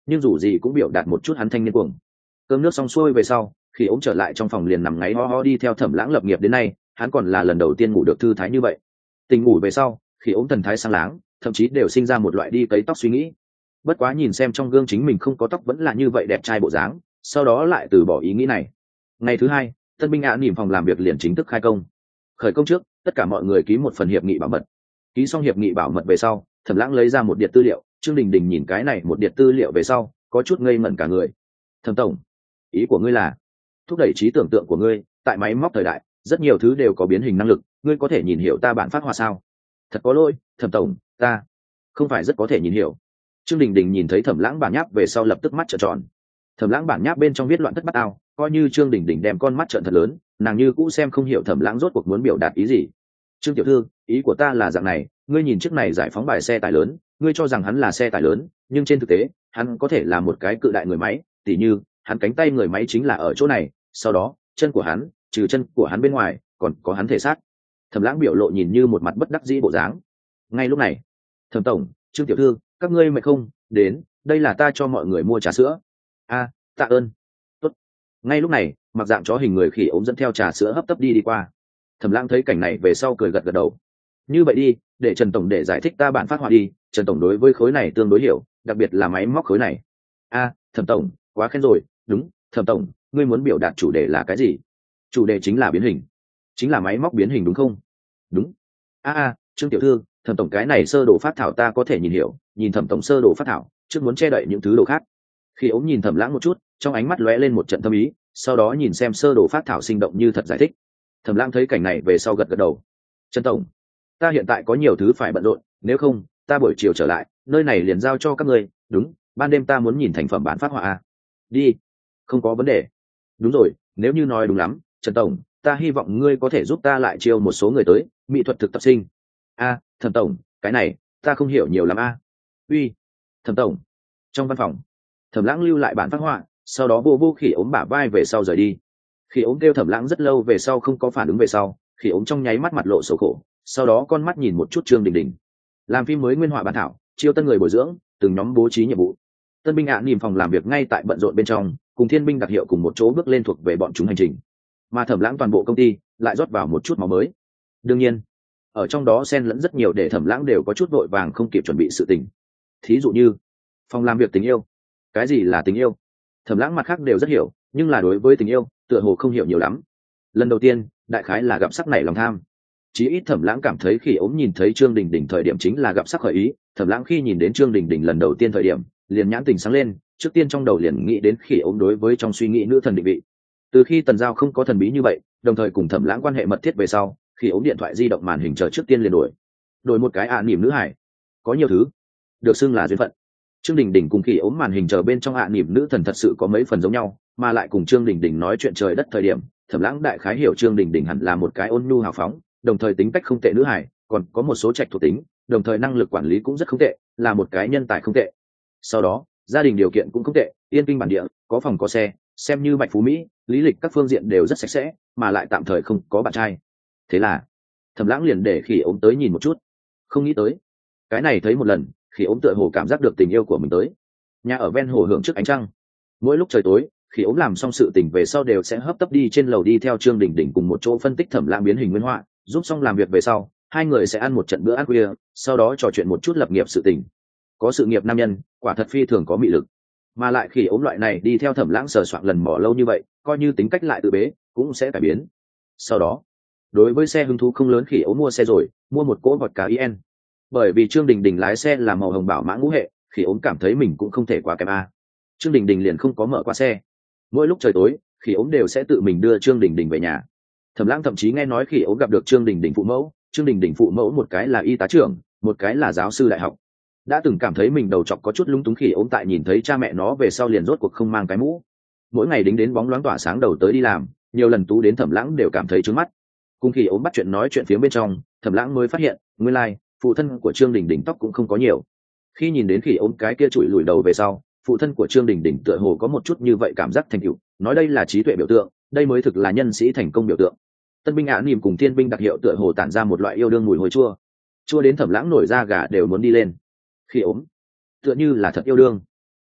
nhưng dù gì cũng biểu đạt một chút hắn thanh niên cuồng. Cơm nước xong xuôi về sau, khi ống trở lại trong phòng liền nằm ngáy ho ho đi theo Thẩm Lãng lập nghiệp đến nay, hắn còn là lần đầu tiên ngủ được thư thái như vậy. Tỉnh ngủ về sau, khi ống thần thái sáng láng, thậm chí đều sinh ra một loại đi cấy tóc suy nghĩ. Bất quá nhìn xem trong gương chính mình không có tóc vẫn là như vậy đẹp trai bộ dáng, sau đó lại từ bỏ ý nghĩ này. Ngày thứ hai, tân binh ạ nỉm phòng làm việc liền chính thức khai công. Khởi công trước, tất cả mọi người ký một phần hiệp nghị bảo mật. Ký xong hiệp nghị bảo mật về sau, Thẩm Lãng lấy ra một điện tư liệu, Trương Đình Đình nhìn cái này một điện tư liệu về sau, có chút ngây ngẩn cả người. Thẩm tổng, ý của ngươi là thúc đẩy trí tưởng tượng của ngươi, tại máy móc thời đại, rất nhiều thứ đều có biến hình năng lực, ngươi có thể nhìn hiểu ta bản phát họa sao? Thật có lỗi, Thẩm tổng, ta không phải rất có thể nhìn hiểu. Trương Đình Đình nhìn thấy Thẩm Lãng bản nháp về sau lập tức mắt trợn tròn. Thẩm Lãng bản nháp bên trong viết loạn thất bát ao, coi như Trương Đình Đình đem con mắt trợn thật lớn, nàng như cũ xem không hiểu Thẩm Lãng rốt cuộc muốn biểu đạt ý gì. Trương tiểu thư, ý của ta là dạng này, ngươi nhìn chiếc này giải phóng bài xe tải lớn, ngươi cho rằng hắn là xe tải lớn, nhưng trên thực tế, hắn có thể là một cái cự đại người máy, tỉ như, hắn cánh tay người máy chính là ở chỗ này, sau đó, chân của hắn, trừ chân của hắn bên ngoài, còn có hắn thể xác. Thẩm Lãng biểu lộ nhìn như một mặt bất đắc dĩ bộ dáng. Ngay lúc này, Thẩm tổng, Trương tiểu thư, các ngươi mệt không? Đến, đây là ta cho mọi người mua trà sữa. A, tạ ơn. Tốt. Ngay lúc này, mặc dạng chó hình người khỉ ốm dẫn theo trà sữa hấp tấp đi đi qua. Thẩm Lãng thấy cảnh này về sau cười gật gật đầu. Như vậy đi, để Trần tổng để giải thích ta bản phát họa đi, Trần tổng đối với khối này tương đối hiểu, đặc biệt là máy móc khối này. A, Thẩm tổng, quá khen rồi, đúng, Thẩm tổng, ngươi muốn biểu đạt chủ đề là cái gì? Chủ đề chính là biến hình, chính là máy móc biến hình đúng không? Đúng. A a, Trương tiểu thư, Thẩm tổng cái này sơ đồ phát thảo ta có thể nhìn hiểu, nhìn Thẩm tổng sơ đồ phát thảo, trước muốn che đậy những thứ đồ khác. Khi ống nhìn Thẩm Lãng một chút, trong ánh mắt lóe lên một trận thâm ý, sau đó nhìn xem sơ đồ phát thảo sinh động như thật giải thích. Thẩm Lãng thấy cảnh này về sau gật gật đầu. Trần tổng, ta hiện tại có nhiều thứ phải bận rộn, nếu không, ta buổi chiều trở lại, nơi này liền giao cho các ngươi. Đúng, ban đêm ta muốn nhìn thành phẩm bản phát họa a. Đi, không có vấn đề. Đúng rồi, nếu như nói đúng lắm, Trần tổng, ta hy vọng ngươi có thể giúp ta lại chiêu một số người tới, mỹ thuật thực tập sinh. A, Thẩm tổng, cái này, ta không hiểu nhiều lắm a. Uy, Thẩm tổng. Trong văn phòng, Thẩm Lãng lưu lại bản phát họa, sau đó vô vô khỉ ốm bả vai về sau rời đi. Khỉ ốm kêu Thẩm Lãng rất lâu về sau không có phản ứng về sau, khỉ ốm trong nháy mắt mặt lộ sầu khổ, sau đó con mắt nhìn một chút Trương Đình Đình. Làm phim mới nguyên họa bản thảo, chiêu tân người bồi dưỡng, từng nhóm bố trí nhiệm vụ. Tân binh ạ nỉm phòng làm việc ngay tại bận rộn bên trong, cùng thiên binh đặc hiệu cùng một chỗ bước lên thuộc về bọn chúng hành trình. Mà Thẩm Lãng toàn bộ công ty lại rót vào một chút máu mới. Đương nhiên, ở trong đó xen lẫn rất nhiều để Thẩm Lãng đều có chút vội vàng không kịp chuẩn bị sự tình. Thí dụ như phòng làm việc tình yêu. Cái gì là tình yêu? Thẩm Lãng mặt khác đều rất hiểu, nhưng là đối với tình yêu, tựa hồ không hiểu nhiều lắm. Lần đầu tiên, đại khái là gặp sắc nảy lòng tham. Chí ít Thẩm Lãng cảm thấy khi ốm nhìn thấy Trương Đình Đình thời điểm chính là gặp sắc khởi ý, Thẩm Lãng khi nhìn đến Trương Đình Đình lần đầu tiên thời điểm, liền nhãn tình sáng lên, trước tiên trong đầu liền nghĩ đến khi ốm đối với trong suy nghĩ nữ thần định vị. Từ khi Tần Giao không có thần bí như vậy, đồng thời cùng Thẩm Lãng quan hệ mật thiết về sau, khi ốm điện thoại di động màn hình chờ trước tiên liền đổi. Đổi một cái ạ niềm nữ hải. Có nhiều thứ được xưng là duyên phận. Trương Đình Đình cùng khi ốm màn hình chờ bên trong ạ niềm nữ thần thật sự có mấy phần giống nhau, mà lại cùng Trương Đình Đình nói chuyện trời đất thời điểm, Thẩm Lãng đại khái hiểu Trương Đình Đình hẳn là một cái ôn nhu hào phóng, đồng thời tính cách không tệ nữ hải, còn có một số trạch thuộc tính, đồng thời năng lực quản lý cũng rất không tệ, là một cái nhân tài không tệ. Sau đó, gia đình điều kiện cũng không tệ, yên kinh bản địa, có phòng có xe, xem như bạch phú mỹ, lý lịch các phương diện đều rất sạch sẽ, mà lại tạm thời không có bạn trai. Thế là, Thẩm Lãng liền để Khỉ ốm tới nhìn một chút. Không nghĩ tới, cái này thấy một lần, Khỉ ốm tựa hồ cảm giác được tình yêu của mình tới. Nhà ở ven hồ hưởng trước ánh trăng. Mỗi lúc trời tối, Khỉ ốm làm xong sự tình về sau đều sẽ hấp tấp đi trên lầu đi theo Trương Đình Đình cùng một chỗ phân tích Thẩm Lãng biến hình nguyên họa, giúp xong làm việc về sau, hai người sẽ ăn một trận bữa ăn khuya, sau đó trò chuyện một chút lập nghiệp sự tình. Có sự nghiệp nam nhân, quả thật phi thường có mị lực. Mà lại Khỉ ốm loại này đi theo Thẩm Lãng sờ soạn lần mò lâu như vậy, coi như tính cách lại tự bế, cũng sẽ cải biến. Sau đó, đối với xe hứng thú không lớn, Khỉ ốm mua xe rồi, mua một cỗ vọt cá ien. Bởi vì Trương Đình Đình lái xe là màu hồng bảo mã ngũ hệ, Khỉ ốm cảm thấy mình cũng không thể quá kém a. Trương Đình Đình liền không có mở qua xe. Mỗi lúc trời tối, Khỉ ốm đều sẽ tự mình đưa Trương Đình Đình về nhà. Thẩm Lãng thậm chí nghe nói Khỉ ốm gặp được Trương Đình Đình phụ mẫu, Trương Đình Đình phụ mẫu một cái là y tá trưởng, một cái là giáo sư đại học. Đã từng cảm thấy mình đầu trọc có chút lúng túng, Khỉ ốm tại nhìn thấy cha mẹ nó về sau liền rốt cuộc không mang cái mũ. Mỗi ngày đính đến bóng loáng tỏa sáng đầu tới đi làm, nhiều lần tú đến Thẩm Lãng đều cảm thấy trướng mắt. Cùng Khỉ ốm bắt chuyện nói chuyện phía bên trong, Thẩm Lãng mới phát hiện, nguyên lai, like, phụ thân của Trương Đình Đình tóc cũng không có nhiều. Khi nhìn đến Khỉ ốm cái kia chùi lùi đầu về sau, phụ thân của Trương Đình Đình tựa hồ có một chút như vậy cảm giác thành tựu, nói đây là trí tuệ biểu tượng, đây mới thực là nhân sĩ thành công biểu tượng. Tân binh ạ nỉm cùng thiên binh đặc hiệu tựa hồ tản ra một loại yêu đương mùi hôi chua, chua đến Thẩm Lãng nổi da gà đều muốn đi lên. Khỉ ốm, tựa như là thật yêu đương.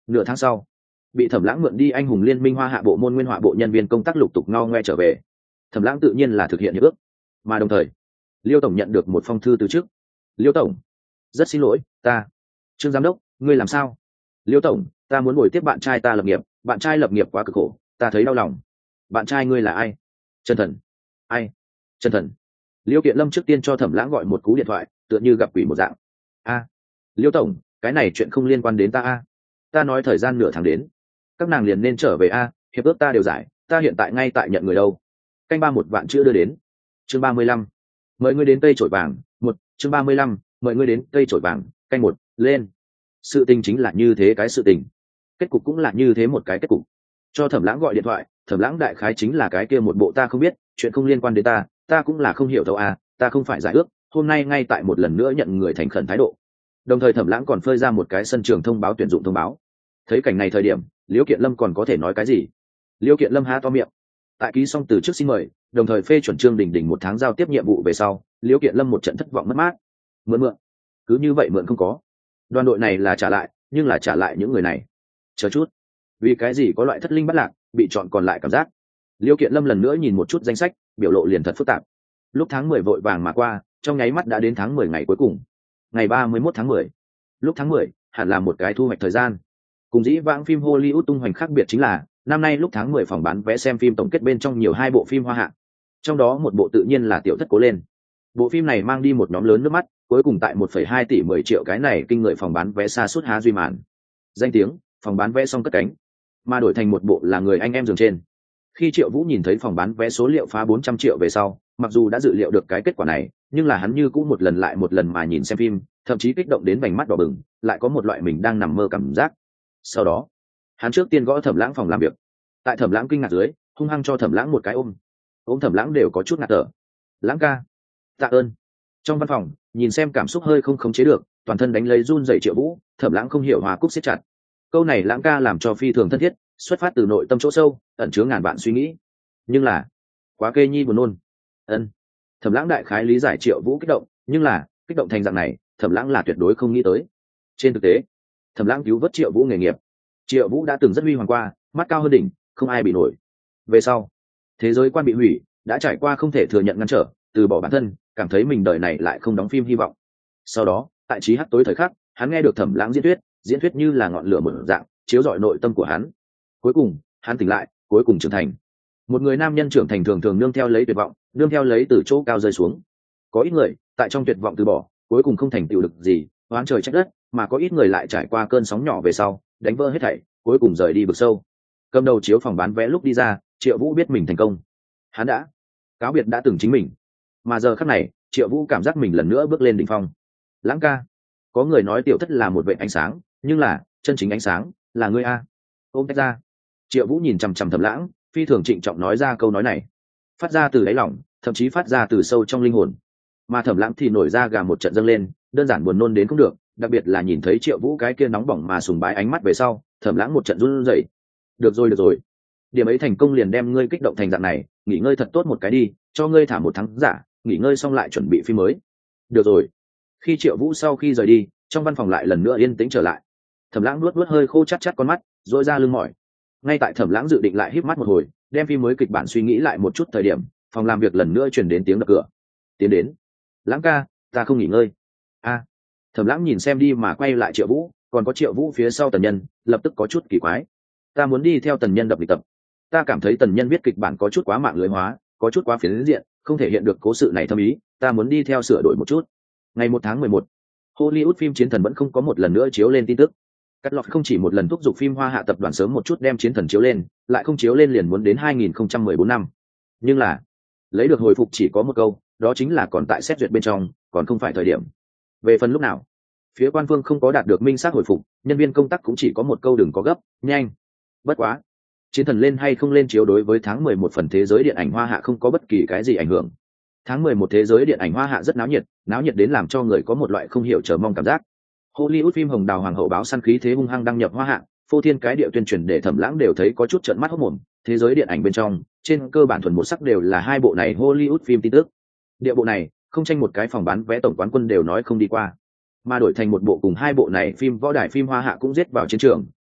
Nửa tháng sau, bị Thẩm Lãng mượn đi anh hùng liên minh hoa hạ bộ môn nguyên họa bộ nhân viên công tác lục tục ngao ngoe trở về. Thẩm Lãng tự nhiên là thực hiện hiệp ước, mà đồng thời Liêu tổng nhận được một phong thư từ trước. Liêu tổng, rất xin lỗi, ta Trương giám đốc, ngươi làm sao? Liêu tổng, ta muốn bồi tiếp bạn trai ta lập nghiệp, bạn trai lập nghiệp quá cực khổ, ta thấy đau lòng. Bạn trai ngươi là ai? Trần Thần. Ai? Trần Thần. Liêu Kiện Lâm trước tiên cho Thẩm Lãng gọi một cú điện thoại, tựa như gặp quỷ một dạng. A, Liêu tổng, cái này chuyện không liên quan đến ta a. Ta nói thời gian nửa tháng đến, các nàng liền nên trở về a, hiệp ước ta đều giải, ta hiện tại ngay tại nhận người đâu. Canh ba một vạn chữ đưa đến. Chương ba mươi lăm, mời ngươi đến cây trổi vàng. Một, chương ba mươi lăm, mời ngươi đến cây trổi vàng. Canh một, lên. Sự tình chính là như thế cái sự tình, kết cục cũng là như thế một cái kết cục. Cho Thẩm Lãng gọi điện thoại, Thẩm Lãng đại khái chính là cái kia một bộ ta không biết, chuyện không liên quan đến ta, ta cũng là không hiểu đâu à, ta không phải giải ước, hôm nay ngay tại một lần nữa nhận người thành khẩn thái độ. Đồng thời Thẩm Lãng còn phơi ra một cái sân trường thông báo tuyển dụng thông báo. Thấy cảnh này thời điểm, Liễu Kiện Lâm còn có thể nói cái gì? Liễu Kiện Lâm há to miệng. Tại ký xong từ trước xin mời, đồng thời phê chuẩn Trương Đình Đình một tháng giao tiếp nhiệm vụ về sau, Liễu Kiện Lâm một trận thất vọng mất mát. Mượn mượn, cứ như vậy mượn không có. Đoàn đội này là trả lại, nhưng là trả lại những người này. Chờ chút, vì cái gì có loại thất linh bắt lạc, bị chọn còn lại cảm giác. Liễu Kiện Lâm lần nữa nhìn một chút danh sách, biểu lộ liền thật phức tạp. Lúc tháng mười vội vàng mà qua, trong nháy mắt đã đến tháng mười ngày cuối cùng. Ngày ba mươi mốt tháng mười. Lúc tháng mười, hẳn là một cái thu hoạch thời gian. Cùng dĩ vãng phim Hollywood tung hoành khác biệt chính là, năm nay lúc tháng mười phòng bán vé xem phim tổng kết bên trong nhiều hai bộ phim hoa hạ. Trong đó một bộ tự nhiên là Tiểu Thất Cố Lên. Bộ phim này mang đi một nhóm lớn nước mắt, cuối cùng tại một phẩy hai tỷ mười triệu cái này kinh người phòng bán vé xa suốt há duy màn. Danh tiếng, phòng bán vé xong cất cánh, mà đổi thành một bộ là Người anh em giường trên. Khi Triệu Vũ nhìn thấy phòng bán vé số liệu phá bốn trăm triệu về sau, mặc dù đã dự liệu được cái kết quả này, nhưng là hắn như cũng một lần lại một lần mà nhìn xem phim, thậm chí kích động đến vành mắt đỏ bừng, lại có một loại mình đang nằm mơ cảm giác. Sau đó, hắn trước tiên gõ Thẩm Lãng phòng làm việc. Tại Thẩm Lãng kinh ngạc dưới, hung hăng cho Thẩm Lãng một cái ôm. Ôm Thẩm Lãng đều có chút ngạt thở. "Lãng ca, tạ ơn." Trong văn phòng, nhìn xem cảm xúc hơi không khống chế được, toàn thân đánh lấy run rẩy Triệu Vũ, Thẩm Lãng không hiểu hòa cúc siết chặt. Câu này Lãng ca làm cho phi thường thân thiết, xuất phát từ nội tâm chỗ sâu, ẩn chứa ngàn vạn suy nghĩ. Nhưng là, quá kê nhi buồn nôn. Ân. Thẩm Lãng đại khái lý giải Triệu Vũ kích động, nhưng là, kích động thành dạng này, Thẩm Lãng là tuyệt đối không nghĩ tới. Trên thực tế, Thẩm Lãng cứu vớt Triệu Vũ nghề nghiệp. Triệu Vũ đã từng rất huy hoàng qua, mắt cao hơn đỉnh, không ai bị nổi. Về sau, thế giới quan bị hủy, đã trải qua không thể thừa nhận ngăn trở, từ bỏ bản thân, cảm thấy mình đời này lại không đóng phim hy vọng. Sau đó, tại trí hắc tối thời khắc, hắn nghe được Thẩm Lãng diễn thuyết, diễn thuyết như là ngọn lửa mở dạng, chiếu rọi nội tâm của hắn. Cuối cùng, hắn tỉnh lại, cuối cùng trưởng thành. Một người nam nhân trưởng thành thường thường nương theo lấy tuyệt vọng, nương theo lấy từ chỗ cao rơi xuống. Có ít người, tại trong tuyệt vọng từ bỏ, cuối cùng không thành tựu được gì, oán trời trách đất, mà có ít người lại trải qua cơn sóng nhỏ về sau, đánh vỡ hết thảy, cuối cùng rời đi vực sâu. Cầm đầu chiếu phòng bán vé lúc đi ra, Triệu Vũ biết mình thành công. Hắn đã cáo biệt đã từng chính mình, mà giờ khắc này, Triệu Vũ cảm giác mình lần nữa bước lên đỉnh phong. Lãng ca, có người nói Tiểu Thất là một vệt ánh sáng, nhưng là chân chính ánh sáng là ngươi a. Ôm tách ra. Triệu Vũ nhìn chằm chằm Thẩm Lãng, phi thường trịnh trọng nói ra câu nói này, phát ra từ đáy lòng, thậm chí phát ra từ sâu trong linh hồn. Mà Thẩm Lãng thì nổi ra gà một trận dâng lên, đơn giản buồn nôn đến không được, đặc biệt là nhìn thấy Triệu Vũ cái kia nóng bỏng mà sùng bái ánh mắt về sau, Thẩm Lãng một trận run rẩy. Được rồi được rồi, điểm ấy thành công liền đem ngươi kích động thành dạng này, nghỉ ngơi thật tốt một cái đi, cho ngươi thả một tháng giả, nghỉ ngơi xong lại chuẩn bị phim mới. Được rồi. Khi Triệu Vũ sau khi rời đi, trong văn phòng lại lần nữa yên tĩnh trở lại. Thẩm Lãng nuốt nuốt hơi khô chát chát con mắt, rũi ra lưng mỏi. Ngay tại Thẩm Lãng dự định lại híp mắt một hồi, đem phim mới kịch bản suy nghĩ lại một chút thời điểm, phòng làm việc lần nữa truyền đến tiếng đập cửa. Tiến đến. Lãng ca, ta không nghỉ ngơi. A. Thẩm Lãng nhìn xem đi mà quay lại Triệu Vũ, còn có Triệu Vũ phía sau Tần Nhân, lập tức có chút kỳ quái. Ta muốn đi theo Tần Nhân đập lịch tập. Ta cảm thấy Tần Nhân viết kịch bản có chút quá mạng lưới hóa, có chút quá phiến diện, không thể hiện được cố sự này thâm ý, ta muốn đi theo sửa đổi một chút. Ngày một tháng mười một, Hollywood phim Chiến Thần vẫn không có một lần nữa chiếu lên tin tức. Cắt lọt không chỉ một lần thúc giục phim Hoa Hạ tập đoàn sớm một chút đem Chiến Thần chiếu lên, lại không chiếu lên liền muốn đến hai nghìn không trăm mười bốn năm. Nhưng là, lấy được hồi phục chỉ có một câu, đó chính là còn tại xét duyệt bên trong, còn không phải thời điểm. Về phần lúc nào, phía quan phương không có đạt được minh xác hồi phục, nhân viên công tác cũng chỉ có một câu đừng có gấp, nhanh. Bất quá, Chiến Thần lên hay không lên chiếu đối với tháng mười một phần thế giới điện ảnh Hoa Hạ không có bất kỳ cái gì ảnh hưởng. Tháng mười một thế giới điện ảnh Hoa Hạ rất náo nhiệt, náo nhiệt đến làm cho người có một loại không hiểu chờ mong cảm giác. Hollywood phim Hồng Đào Hoàng hậu báo săn khí thế hung hăng đăng nhập Hoa Hạ, phô thiên cái địa tuyên truyền để Thẩm Lãng đều thấy có chút trợn mắt hốt mồm. Thế giới điện ảnh bên trong, trên cơ bản thuần một sắc đều là hai bộ này Hollywood phim tin tức. Địa bộ này, không tranh một cái phòng bán vé tổng quán quân đều nói không đi qua, mà đổi thành một bộ cùng hai bộ này phim võ đài phim Hoa Hạ cũng giết vào chiến trường,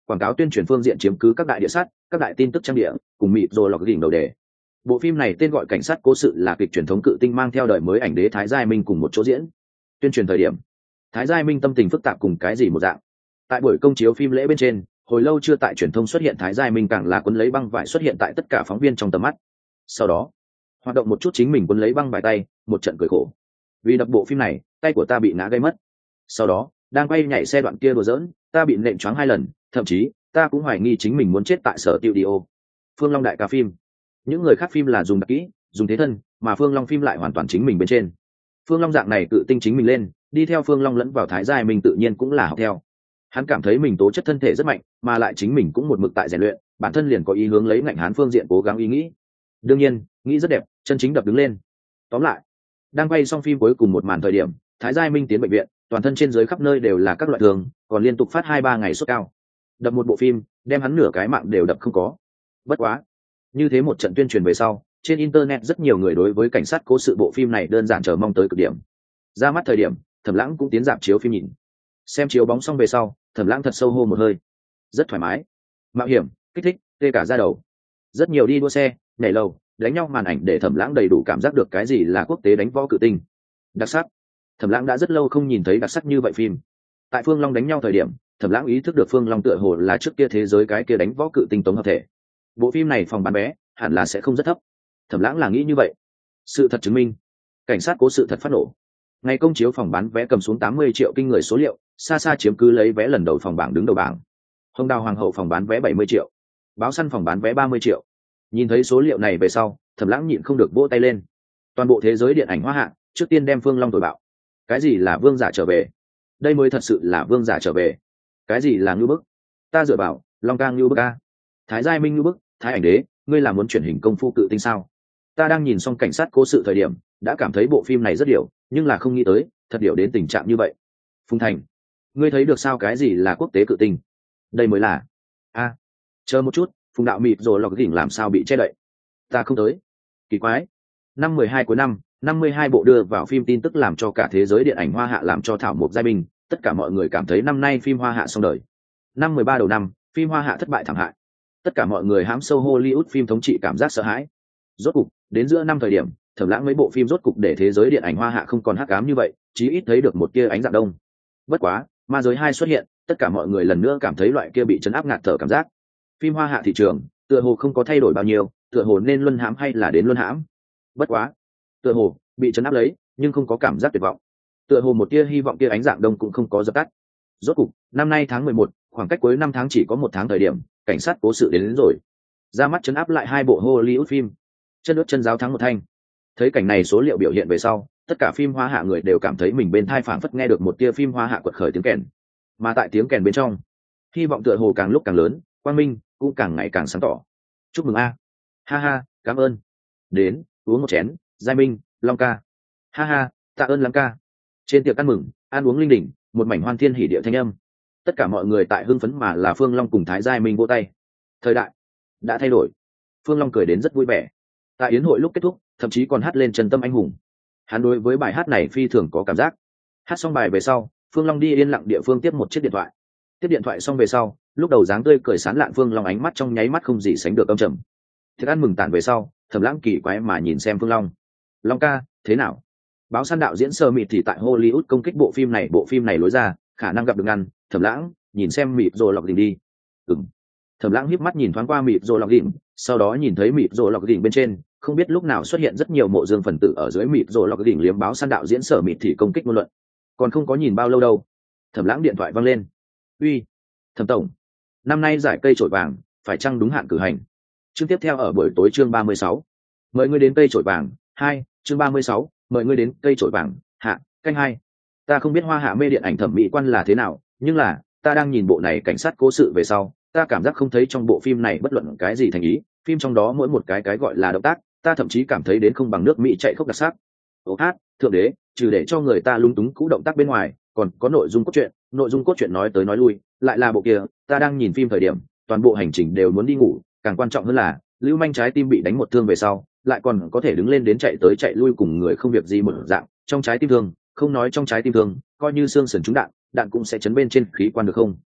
quảng cáo tuyên truyền phương diện chiếm cứ các đại địa sát, các đại tin tức trang địa cùng mịt rồi lọc đỉnh đầu đề. Bộ phim này tên gọi Cảnh sát cố sự là kịch truyền thống cự tinh mang theo đời mới ảnh đế Thái Giai Minh cùng một chỗ diễn. Tuyên truyền thời điểm, Thái Giai Minh tâm tình phức tạp cùng cái gì một dạng. Tại buổi công chiếu phim lễ bên trên, hồi lâu chưa tại truyền thông xuất hiện Thái Giai Minh càng là quấn lấy băng vải xuất hiện tại tất cả phóng viên trong tầm mắt. Sau đó, hoạt động một chút chính mình quấn lấy băng vải tay, một trận cười khổ. Vì đập bộ phim này, tay của ta bị ngã gây mất. Sau đó, đang quay nhảy xe đoạn kia đùa giỡn, ta bị nện choáng hai lần, thậm chí, ta cũng hoài nghi chính mình muốn chết tại sở studio. Phương Long đại ca phim. Những người khác phim là dùng đặc kỹ, dùng thế thân, mà Phương Long phim lại hoàn toàn chính mình bên trên. Phương Long dạng này cự tinh chính mình lên, đi theo Phương Long lẫn vào Thái Giai Minh tự nhiên cũng là học theo. Hắn cảm thấy mình tố chất thân thể rất mạnh, mà lại chính mình cũng một mực tại rèn luyện, bản thân liền có ý hướng lấy ngạnh hán phương diện cố gắng ý nghĩ. Đương nhiên, nghĩ rất đẹp, chân chính đập đứng lên. Tóm lại, đang quay xong phim cuối cùng một màn thời điểm, Thái Giai Minh tiến bệnh viện, toàn thân trên dưới khắp nơi đều là các loại thương, còn liên tục phát hai ba ngày sốt cao. Đập một bộ phim, đem hắn nửa cái mạng đều đập không có. Bất quá, như thế một trận tuyên truyền về sau, trên internet rất nhiều người đối với Cảnh sát cố sự bộ phim này đơn giản chờ mong tới cực điểm. Ra mắt thời điểm, Thẩm Lãng cũng tiến dạp chiếu phim nhìn. Xem chiếu bóng xong về sau, Thẩm Lãng thật sâu hô một hơi. Rất thoải mái, mạo hiểm, kích thích, tê cả da đầu. Rất nhiều đi đua xe, nhảy lầu, đánh nhau màn ảnh để Thẩm Lãng đầy đủ cảm giác được cái gì là quốc tế đánh võ cự tinh. Đặc sắc. Thẩm Lãng đã rất lâu không nhìn thấy đặc sắc như vậy phim. Tại Phương Long đánh nhau thời điểm, Thẩm Lãng ý thức được Phương Long tựa hồ là trước kia thế giới cái kia đánh võ cự tinh tống hợp thể. Bộ phim này phòng bán vé hẳn là sẽ không rất thấp. Thẩm Lãng là nghĩ như vậy. Sự thật chứng minh, Cảnh sát cố sự thật phát nổ. Ngày công chiếu phòng bán vé cầm xuống tám mươi triệu kinh người số liệu, xa xa chiếm cứ lấy vé lần đầu phòng bảng đứng đầu bảng. Hồng Đào Hoàng hậu phòng bán vé bảy mươi triệu, Báo Săn phòng bán vé ba mươi triệu. Nhìn thấy số liệu này về sau, Thẩm Lãng nhịn không được vỗ tay lên. Toàn bộ thế giới điện ảnh hoa hạ, trước tiên đem Phương Long thổi bạo. Cái gì là vương giả trở về? Đây mới thật sự là vương giả trở về. Cái gì là ngưu bức? Ta dựa vào, Long ca ngưu bức a. Thái Giai Minh ngưu bức, Thái ảnh đế, ngươi là muốn chuyển hình công phu cự tinh sao? Ta đang nhìn xong Cảnh sát cố sự thời điểm, đã cảm thấy bộ phim này rất điều, nhưng là không nghĩ tới, thật điều đến tình trạng như vậy. Phùng Thành, ngươi thấy được sao cái gì là quốc tế cự tinh? Đây mới là. A, chờ một chút, Phùng đạo mịt rồi lọc đỉnh làm sao bị che đậy? Ta không tới. Kỳ quái. Năm mười hai cuối năm, năm mươi hai bộ đưa vào phim tin tức làm cho cả thế giới điện ảnh hoa hạ làm cho thảo mộc giai bình, tất cả mọi người cảm thấy năm nay phim hoa hạ xong đời. Năm mười ba đầu năm, phim hoa hạ thất bại thảm hại. Tất cả mọi người hãm sâu Hollywood phim thống trị cảm giác sợ hãi. Rốt cục, đến giữa năm thời điểm, Thẩm Lãng mấy bộ phim rốt cục để thế giới điện ảnh hoa hạ không còn hắc ám như vậy, chí ít thấy được một tia ánh dạng đông. Bất quá, Ma Giới hai xuất hiện, tất cả mọi người lần nữa cảm thấy loại kia bị chấn áp ngạt thở cảm giác. Phim hoa hạ thị trường, tựa hồ không có thay đổi bao nhiêu, tựa hồ nên luân hãm hay là đến luân hãm. Bất quá, tựa hồ bị chấn áp lấy, nhưng không có cảm giác tuyệt vọng. Tựa hồ một tia hy vọng kia ánh dạng đông cũng không có dập tắt. Rốt cục, năm nay tháng mười một, khoảng cách cuối năm tháng chỉ có một tháng thời điểm, Cảnh sát cố sự đến, đến rồi. Ra mắt chấn áp lại hai bộ Hollywood phim. Chân ướt chân giáo thắng một thanh. Thấy cảnh này số liệu biểu hiện về sau, tất cả phim hoa hạ người đều cảm thấy mình bên thai phảng phất nghe được một tia phim hoa hạ quật khởi tiếng kèn. Mà tại tiếng kèn bên trong, hy vọng tựa hồ càng lúc càng lớn, quang minh cũng càng ngày càng sáng tỏ. Chúc mừng a. Ha ha, cảm ơn. Đến, uống một chén, Giai Minh, Long ca. Ha ha, tạ ơn lắm ca. Trên tiệc ăn mừng, ăn uống linh đình, một mảnh hoan thiên hỉ điệu thanh âm. Tất cả mọi người tại hưng phấn mà là Phương Long cùng Thái Giai Minh vỗ tay. Thời đại đã thay đổi. Phương Long cười đến rất vui vẻ. Tại yến hội lúc kết thúc, thậm chí còn hát lên Trần Tâm Anh Hùng. Hắn đối với bài hát này phi thường có cảm giác. Hát xong bài về sau, Phương Long đi yên lặng địa phương tiếp một chiếc điện thoại. Tiếp điện thoại xong về sau, lúc đầu dáng tươi cười sán lạn Phương Long ánh mắt trong nháy mắt không gì sánh được âm trầm. Thức ăn mừng tàn về sau, Thẩm Lãng kỳ quái mà nhìn xem Phương Long. Long ca, thế nào? Báo Săn đạo diễn Sơ Mịt thì tại Hollywood công kích bộ phim này, bộ phim này lối ra, khả năng gặp được ngăn. Thẩm Lãng nhìn xem Mịt rồi lọc đỉnh đi. Ừm. Thẩm Lãng híp mắt nhìn thoáng qua Mịt rồi lọc đỉnh, sau đó nhìn thấy Mịt rồi lọc đỉnh bên trên, không biết lúc nào xuất hiện rất nhiều mộ dương phần tử ở dưới Mịt rồi lọc đỉnh liếm Báo Săn đạo diễn Sở Mịt thì công kích ngôn luận. Còn không có nhìn bao lâu đâu, Thẩm Lãng điện thoại vang lên. Uy, Thẩm tổng, năm nay giải cây chổi vàng phải chăng đúng hạn cử hành? Chương tiếp theo ở buổi tối chương ba mươi sáu. Mời ngươi đến cây chổi vàng hai, chương ba mươi sáu, mời ngươi đến cây chổi vàng hạ, canh hai. Ta không biết hoa hạ mê điện ảnh thẩm mỹ quan là thế nào, nhưng là ta đang nhìn bộ này cảnh sát cố sự về sau, ta cảm giác không thấy trong bộ phim này bất luận cái gì thành ý, phim trong đó mỗi một cái cái gọi là động tác, ta thậm chí cảm thấy đến không bằng nước Mỹ chạy khốc đặc sắc. Ô hát, thượng đế, trừ để cho người ta lung túng cũ động tác bên ngoài, còn có nội dung cốt truyện, nội dung cốt truyện nói tới nói lui, lại là bộ kia, ta đang nhìn phim thời điểm, toàn bộ hành trình đều muốn đi ngủ, càng quan trọng hơn là, Lưu Manh trái tim bị đánh một thương về sau, lại còn có thể đứng lên đến chạy tới chạy lui cùng người không việc gì một dạng, trong trái tim thương, không nói trong trái tim thương, coi như xương sườn trúng đạn, đạn cũng sẽ chấn bên trên khí quan được không?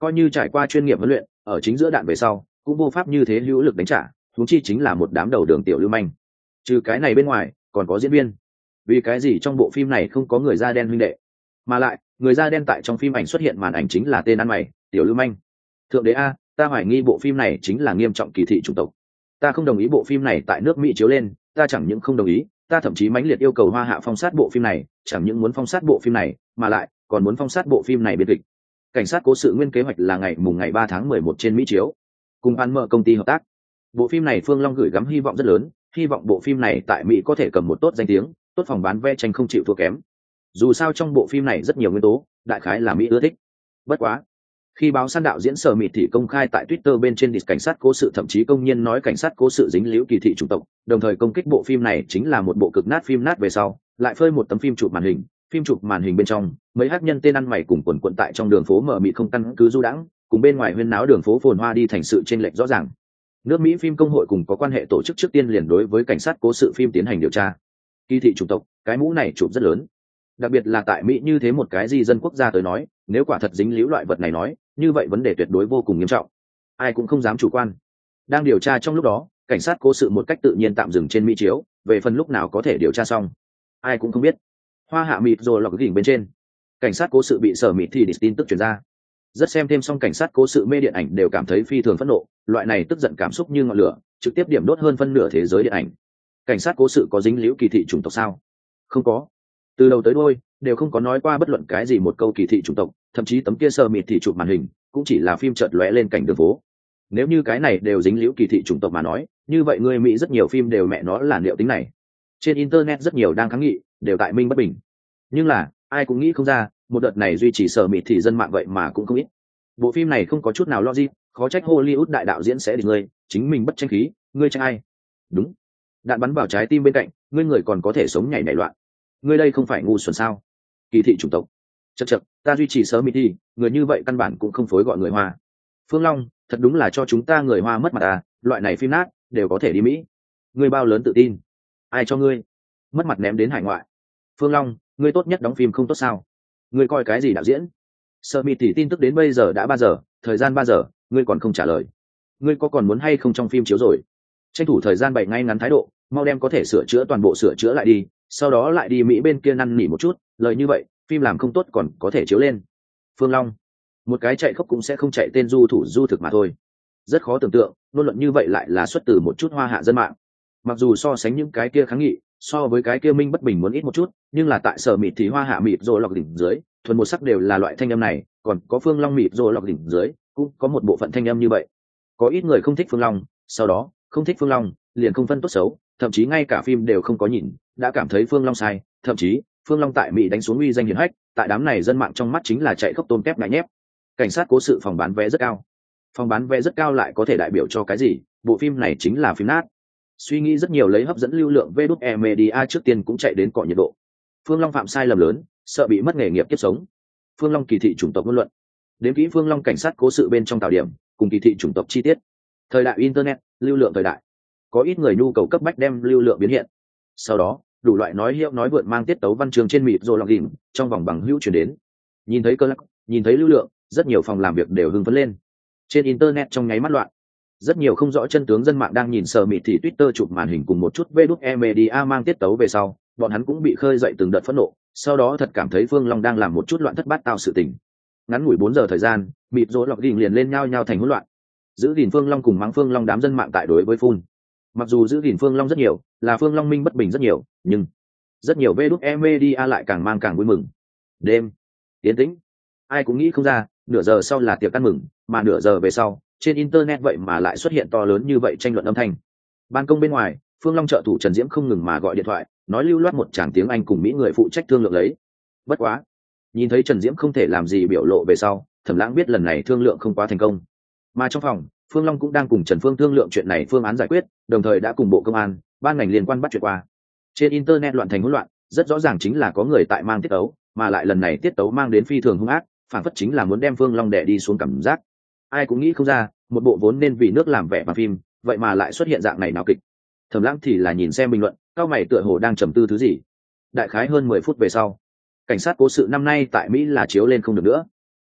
coi như trải qua chuyên nghiệp huấn luyện, ở chính giữa đạn về sau cũng vô pháp như thế hữu lực đánh trả, huống chi chính là một đám đầu đường tiểu lưu manh. Trừ cái này bên ngoài còn có diễn viên. Vì cái gì trong bộ phim này không có người da đen huynh đệ, mà lại người da đen tại trong phim ảnh xuất hiện màn ảnh chính là tên ăn mày tiểu lưu manh? Thượng đế a, ta hoài nghi bộ phim này chính là nghiêm trọng kỳ thị chủng tộc. Ta không đồng ý bộ phim này tại nước Mỹ chiếu lên, ta chẳng những không đồng ý, ta thậm chí mãnh liệt yêu cầu Hoa Hạ phong sát bộ phim này, chẳng những muốn phong sát bộ phim này, mà lại còn muốn phong sát bộ phim này biên kịch. Cảnh sát cố sự nguyên kế hoạch là ngày mùng ngày ba tháng mười một trên Mỹ chiếu, cùng An Mở công ty hợp tác. Bộ phim này Phương Long gửi gắm hy vọng rất lớn, hy vọng bộ phim này tại Mỹ có thể cầm một tốt danh tiếng, tốt phòng bán vé tranh không chịu thua kém. Dù sao trong bộ phim này rất nhiều nguyên tố, đại khái là Mỹ ưa thích. Bất quá, khi báo săn đạo diễn Sở Mịt thì công khai tại Twitter bên trên cảnh sát cố sự thậm chí công nhiên nói cảnh sát cố sự dính líu kỳ thị chủng tộc, đồng thời công kích bộ phim này chính là một bộ cực nát phim nát về sau, lại phơi một tấm phim chụp màn hình, phim chụp màn hình bên trong, mấy hắc nhân tên ăn mày cùng quần quần tại trong đường phố mở mịt không căn cứ du đãng, cùng bên ngoài huyên náo đường phố phồn hoa đi thành sự chênh lệch rõ ràng. Nước Mỹ phim công hội cùng có quan hệ tổ chức trước tiên liền đối với cảnh sát cố sự phim tiến hành điều tra. Kỳ thị chủng tộc, cái mũ này chụp rất lớn. Đặc biệt là tại Mỹ như thế một cái di dân quốc gia tới nói, nếu quả thật dính líu loại vật này nói, như vậy vấn đề tuyệt đối vô cùng nghiêm trọng. Ai cũng không dám chủ quan. Đang điều tra trong lúc đó, cảnh sát cố sự một cách tự nhiên tạm dừng trên Mỹ chiếu, về phần lúc nào có thể điều tra xong, ai cũng không biết. Hoa Hạ mịt rồi lọc gỉnh bên trên, cảnh sát cố sự bị Sở Mịt thì tin tức truyền ra. Rất xem thêm xong cảnh sát cố sự mê điện ảnh đều cảm thấy phi thường phẫn nộ, loại này tức giận cảm xúc như ngọn lửa, trực tiếp điểm đốt hơn phân nửa thế giới điện ảnh. Cảnh sát cố sự có dính líu kỳ thị chủng tộc sao? Không có. Từ đầu tới đuôi đều không có nói qua bất luận cái gì một câu kỳ thị chủng tộc, thậm chí tấm kia Sở Mịt thì chụp màn hình cũng chỉ là phim chợt lóe lên cảnh đường phố. Nếu như cái này đều dính líu kỳ thị chủng tộc mà nói, như vậy người Mỹ rất nhiều phim đều mẹ nó là liệu tính này. Trên internet rất nhiều đang kháng nghị, đều tại minh bất bình. Nhưng là ai cũng nghĩ không ra, một đợt này duy trì Sở Mịt thì dân mạng vậy mà cũng không ít. Bộ phim này không có chút nào logic, khó trách Hollywood đại đạo diễn sẽ đi ngươi, chính mình bất tranh khí, ngươi tranh ai? Đúng, đạn bắn vào trái tim bên cạnh, ngươi người còn có thể sống nhảy nảy loạn. Ngươi đây không phải ngu xuẩn sao? Kỳ thị chủng tộc. Chậc chậc, ta duy trì Sở Mịt thì, người như vậy căn bản cũng không phối gọi người Hoa. Phương Long, thật đúng là cho chúng ta người Hoa mất mặt à, loại này phim nát đều có thể đi Mỹ. Ngươi bao lớn tự tin? Ai cho ngươi? Mất mặt ném đến hải ngoại. Phương Long, ngươi tốt nhất đóng phim không tốt sao? Ngươi coi cái gì đạo diễn? Sở Mịt thì tin tức đến bây giờ đã ba giờ, thời gian ba giờ, ngươi còn không trả lời. Ngươi có còn muốn hay không trong phim chiếu rồi? Tranh thủ thời gian bày ngay ngắn thái độ, mau đem có thể sửa chữa toàn bộ sửa chữa lại đi, sau đó lại đi Mỹ bên kia năn nỉ một chút, lời như vậy, phim làm không tốt còn có thể chiếu lên. Phương Long, một cái chạy khốc cũng sẽ không chạy tên du thủ du thực mà thôi. Rất khó tưởng tượng, ngôn luận như vậy lại là xuất từ một chút Hoa Hạ dân mạng. Mặc dù so sánh những cái kia kháng nghị, so với cái kia minh bất bình muốn ít một chút, nhưng là tại Sở Mịt thì Hoa Hạ mịt rồi lọc đỉnh dưới, thuần một sắc đều là loại thanh âm này, còn có Phương Long mịt rồi lọc đỉnh dưới, cũng có một bộ phận thanh âm như vậy. Có ít người không thích Phương Long, sau đó không thích Phương Long, liền không phân tốt xấu, thậm chí ngay cả phim đều không có nhìn, đã cảm thấy Phương Long sai, thậm chí Phương Long tại Mỹ đánh xuống uy danh hiển hách, tại đám này dân mạng trong mắt chính là chạy khốc tôm tép ngại nhép. Cảnh sát cố sự phòng bán vé rất cao. Phòng bán vé rất cao lại có thể đại biểu cho cái gì? Bộ phim này chính là phim nát. Suy nghĩ rất nhiều lấy hấp dẫn lưu lượng vê đút e media trước tiên cũng chạy đến cọ nhiệt độ. Phương Long phạm sai lầm lớn, sợ bị mất nghề nghiệp kiếp sống. Phương Long kỳ thị chủng tộc ngôn luận. Đến kỹ Phương Long cảnh sát cố sự bên trong tạo điểm, cùng kỳ thị chủng tộc chi tiết. Thời đại internet, lưu lượng thời đại. Có ít người nhu cầu cấp bách đem lưu lượng biến hiện. Sau đó, đủ loại nói hiệu nói vượn mang tiết tấu văn chương trên mịt rồi lọc đỉnh, trong vòng bằng hữu truyền đến. Nhìn thấy cơ lắc, nhìn thấy lưu lượng, rất nhiều phòng làm việc đều hưng phấn lên. Trên internet trong nháy mắt loạn. Rất nhiều không rõ chân tướng dân mạng đang nhìn Sở Mịt thì Twitter chụp màn hình cùng một chút vê đút e media mang tiết tấu về sau, bọn hắn cũng bị khơi dậy từng đợt phẫn nộ, sau đó thật cảm thấy Phương Long đang làm một chút loạn thất bát tao sự tình. Ngắn ngủi bốn giờ thời gian, mịt rồi lọc đỉnh liền lên nhau nhau thành hỗn loạn. Giữ gìn Phương Long cùng mắng Phương Long đám dân mạng tại đối với phun. Mặc dù giữ gìn Phương Long rất nhiều, là Phương Long minh bất bình rất nhiều, nhưng rất nhiều vê đút e media lại càng mang càng vui mừng. Đêm tiến tĩnh, ai cũng nghĩ không ra, nửa giờ sau là tiệc ăn mừng, mà nửa giờ về sau, trên internet vậy mà lại xuất hiện to lớn như vậy tranh luận âm thanh. Ban công bên ngoài, Phương Long trợ thủ Trần Diễm không ngừng mà gọi điện thoại, nói lưu loát một tràng tiếng Anh cùng Mỹ người phụ trách thương lượng lấy. Bất quá, nhìn thấy Trần Diễm không thể làm gì biểu lộ về sau, Thẩm Lãng biết lần này thương lượng không quá thành công. Mà trong phòng, Phương Long cũng đang cùng Trần Phương thương lượng chuyện này phương án giải quyết, đồng thời đã cùng Bộ Công an, ban ngành liên quan bắt chuyện qua. Trên internet loạn thành hỗn loạn, rất rõ ràng chính là có người tại mang tiết tấu, mà lại lần này tiết tấu mang đến phi thường hung ác, phản phất chính là muốn đem Phương Long đè đi xuống cảm giác. Ai cũng nghĩ không ra, một bộ vốn nên vì nước làm vẻ bằng phim, vậy mà lại xuất hiện dạng này nào kịch. Thẩm Lãng thì là nhìn xem bình luận, cao mày tựa hồ đang trầm tư thứ gì. Đại khái hơn mười phút về sau, cảnh sát cố sự năm nay tại Mỹ là chiếu lên không được nữa.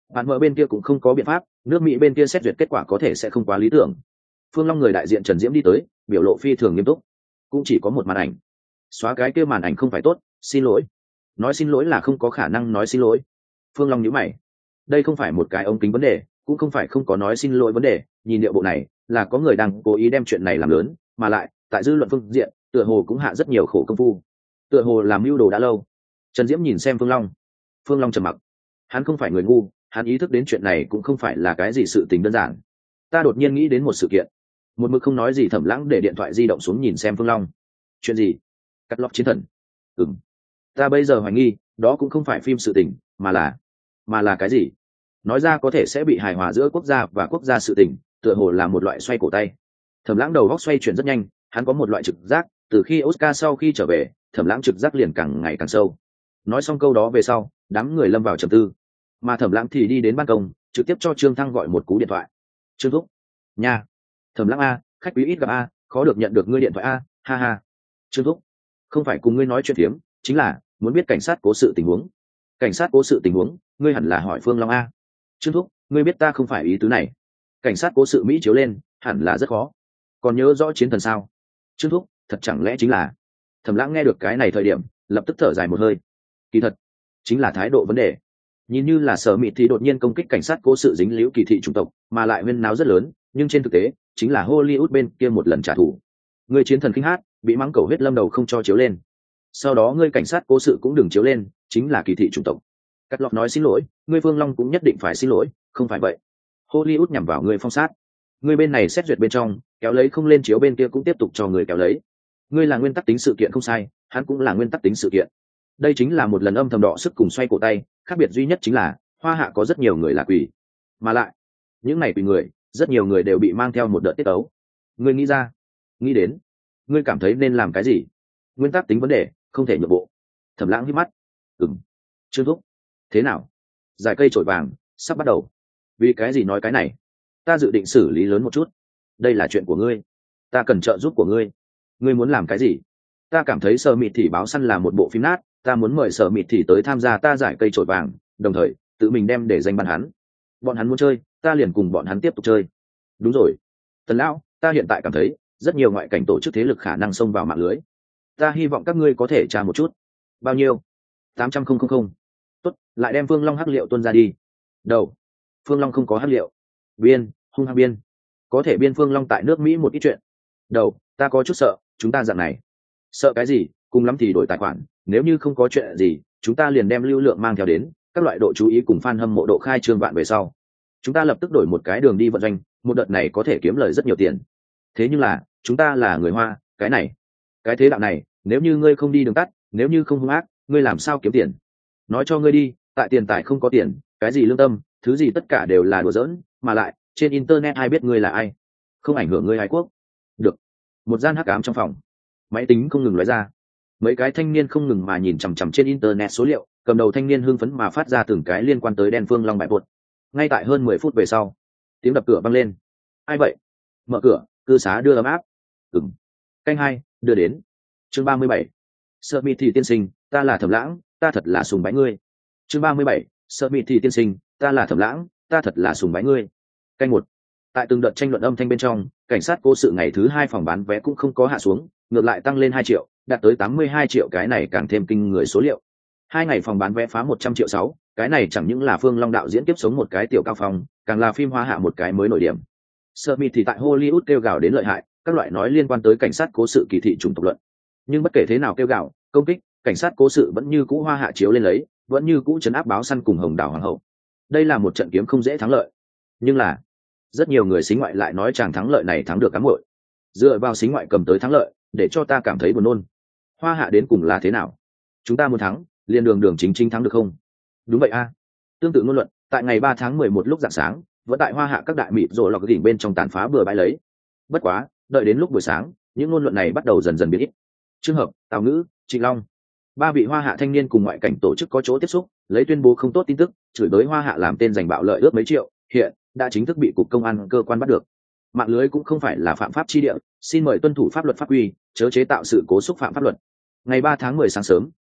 bạn mở bên kia cũng không có biện pháp, nước Mỹ bên kia xét duyệt kết quả có thể sẽ không quá lý tưởng. Phương Long người đại diện Trần Diễm đi tới, biểu lộ phi thường nghiêm túc. Cũng chỉ có một màn ảnh. Xóa cái kia màn ảnh không phải tốt, xin lỗi. Nói xin lỗi là không có khả năng nói xin lỗi. Phương Long nhíu mày. Đây không phải một cái ống kính vấn đề, cũng không phải không có nói xin lỗi vấn đề, nhìn điệu bộ này, là có người đang cố ý đem chuyện này làm lớn, mà lại, tại dư luận phương diện, tựa hồ cũng hạ rất nhiều khổ công phu. Tựa hồ làm mưu đồ đã lâu. Trần Diễm nhìn xem Phương Long. Phương Long trầm mặc. Hắn không phải người ngu, hắn ý thức đến chuyện này cũng không phải là cái gì sự tình đơn giản. Ta đột nhiên nghĩ đến một sự kiện. Một mực không nói gì Thẩm Lãng để điện thoại di động xuống nhìn xem Phương Long. Chuyện gì? Cắt lót chiến thần. Ừm. Ta bây giờ hoài nghi, đó cũng không phải phim sự tình, mà là mà là cái gì? Nói ra có thể sẽ bị hài hòa giữa quốc gia và quốc gia sự tình, tựa hồ là một loại xoay cổ tay. Thẩm Lãng đầu góc xoay chuyển rất nhanh, hắn có một loại trực giác, từ khi Oscar sau khi trở về, Thẩm Lãng trực giác liền càng ngày càng sâu. Nói xong câu đó về sau, đám người lâm vào trầm tư, mà Thẩm Lãng thì đi đến ban công, trực tiếp cho Trương Thăng gọi một cú điện thoại. Trương thúc, nha. Thẩm Lãng a, khách quý ít gặp a, khó được nhận được ngươi điện thoại a, ha ha. Trương thúc, không phải cùng ngươi nói chuyện phiếm, chính là muốn biết cảnh sát cố sự tình huống. Cảnh sát cố sự tình huống, ngươi hẳn là hỏi Phương Long a. Trương thúc, ngươi biết ta không phải ý tứ này. Cảnh sát cố sự Mỹ chiếu lên, hẳn là rất khó. Còn nhớ rõ chiến thần sao? Trương thúc, thật chẳng lẽ chính là. Thẩm Lãng nghe được cái này thời điểm, lập tức thở dài một hơi. Kỳ thật, chính là thái độ vấn đề. Nhìn như là Sở Mịt thì đột nhiên công kích cảnh sát cố sự dính líu kỳ thị chủng tộc, mà lại huyên náo rất lớn, nhưng trên thực tế, chính là Hollywood bên kia một lần trả thù. Người chiến thần khinh hát, bị mắng cầu huyết lâm đầu không cho chiếu lên. Sau đó ngươi cảnh sát cố sự cũng đừng chiếu lên, chính là kỳ thị chủng tộc. Cắt lọt nói xin lỗi, ngươi Phương Long cũng nhất định phải xin lỗi, không phải vậy. Hollywood nhằm vào ngươi phong sát. Ngươi bên này xét duyệt bên trong, kéo lấy không lên chiếu bên kia cũng tiếp tục cho người kéo lấy. Ngươi là nguyên tắc tính sự kiện không sai, hắn cũng là nguyên tắc tính sự kiện. Đây chính là một lần âm thầm đỏ sức cùng xoay cổ tay, khác biệt duy nhất chính là Hoa Hạ có rất nhiều người là quỷ, mà lại những này quỷ người, rất nhiều người đều bị mang theo một đợt tiết ấu. Ngươi nghĩ ra, nghĩ đến, ngươi cảm thấy nên làm cái gì? Nguyên tắc tính vấn đề, không thể nhượng bộ. Thẩm Lãng hít mắt. Ừm. Trương thúc, thế nào? Giải cây trổi vàng sắp bắt đầu. Vì cái gì nói cái này? Ta dự định xử lý lớn một chút. Đây là chuyện của ngươi, ta cần trợ giúp của ngươi. Ngươi muốn làm cái gì? Ta cảm thấy Sở Mịt thì báo săn là một bộ phim nát, ta muốn mời Sở Mịt thì tới tham gia ta giải cây trổi vàng, đồng thời tự mình đem để danh ban hắn. Bọn hắn muốn chơi, ta liền cùng bọn hắn tiếp tục chơi. Đúng rồi, Tần lão, ta hiện tại cảm thấy rất nhiều ngoại cảnh tổ chức thế lực khả năng xông vào mạng lưới. Ta hy vọng các ngươi có thể tra một chút. Bao nhiêu? Tám trăm không không không. Tốt, lại đem Phương Long hắc liệu tuôn ra đi. Đầu. Phương Long không có hắc liệu. Biên, hung hăng biên. Có thể biên Phương Long tại nước Mỹ một ít chuyện. Đầu, ta có chút sợ, chúng ta dạng này. Sợ cái gì? Cùng lắm thì đổi tài khoản, nếu như không có chuyện gì, chúng ta liền đem lưu lượng mang theo đến, các loại độ chú ý cùng fan hâm mộ độ khai trương vạn về sau. Chúng ta lập tức đổi một cái đường đi vận doanh, một đợt này có thể kiếm lời rất nhiều tiền. Thế nhưng là, chúng ta là người Hoa, cái này, cái thế đạo này, nếu như ngươi không đi đường tắt, nếu như không hung ác, ngươi làm sao kiếm tiền? Nói cho ngươi đi, tại tiền tài không có tiền, cái gì lương tâm, thứ gì tất cả đều là đùa giỡn, mà lại, trên internet ai biết ngươi là ai? Không ảnh hưởng ngươi Ái Quốc. Được. Một gian hắc ám trong phòng, máy tính không ngừng lóe ra, mấy cái thanh niên không ngừng mà nhìn chằm chằm trên internet số liệu, cầm đầu thanh niên hưng phấn mà phát ra từng cái liên quan tới đen Phương Long bại buột. Ngay tại hơn mười phút về sau, tiếng đập cửa vang lên. Ai vậy? Mở cửa, cư xá đưa ấm áp. Ừm. Canh hai đưa đến. Chương ba mươi bảy. Sợ Mịt thì tiên sinh, ta là Thẩm Lãng, ta thật là sùng bái ngươi. Chương ba mươi bảy. Sợ Mịt thì tiên sinh, ta là Thẩm Lãng, ta thật là sùng bái ngươi. Canh một. Tại từng đợt tranh luận âm thanh bên trong, cảnh sát cố sự ngày thứ hai phòng bán vé cũng không có hạ xuống, ngược lại tăng lên hai triệu, đạt tới tám mươi hai triệu, cái này càng thêm kinh người số liệu. Hai ngày phòng bán vé phá một trăm triệu sáu, cái này chẳng những là Phương Long đạo diễn tiếp sống một cái tiểu cao phong, càng là phim Hoa Hạ một cái mới nổi điểm. Sợ Mịt thì tại Hollywood kêu gào đến lợi hại, các loại nói liên quan tới cảnh sát cố sự kỳ thị chủng tộc luận. Nhưng bất kể thế nào kêu gào, công kích, cảnh sát cố sự vẫn như cũ Hoa Hạ chiếu lên lấy, vẫn như cũ trấn áp báo săn cùng Hồng Đảo Hoàng hậu. Đây là một trận kiếm không dễ thắng lợi. Nhưng là, rất nhiều người xính ngoại lại nói chàng thắng lợi này thắng được cám muội. Dựa vào xính ngoại cầm tới thắng lợi, để cho ta cảm thấy buồn nôn. Hoa Hạ đến cùng là thế nào? Chúng ta muốn thắng, liền đường đường chính chính thắng được không? Đúng vậy a. Tương tự ngôn luận, tại ngày ba tháng mười một lúc rạng sáng, vẫn tại Hoa Hạ các đại mịt rồi lọc đỉnh bên trong tàn phá bừa bãi lấy. Bất quá, đợi đến lúc buổi sáng, những ngôn luận này bắt đầu dần dần biến ít. Trường hợp, Tào Ngữ, Trịnh Long, ba vị Hoa Hạ thanh niên cùng ngoại cảnh tổ chức có chỗ tiếp xúc, lấy tuyên bố không tốt tin tức, chửi bới Hoa Hạ làm tên giành bạo lợi ước mấy triệu, hiện đã chính thức bị cục công an cơ quan bắt được. Mạng lưới cũng không phải là phạm pháp chi địa, xin mời tuân thủ pháp luật pháp quy, chớ chế tạo sự cố xúc phạm pháp luật. Ngày ba tháng mười sáng sớm,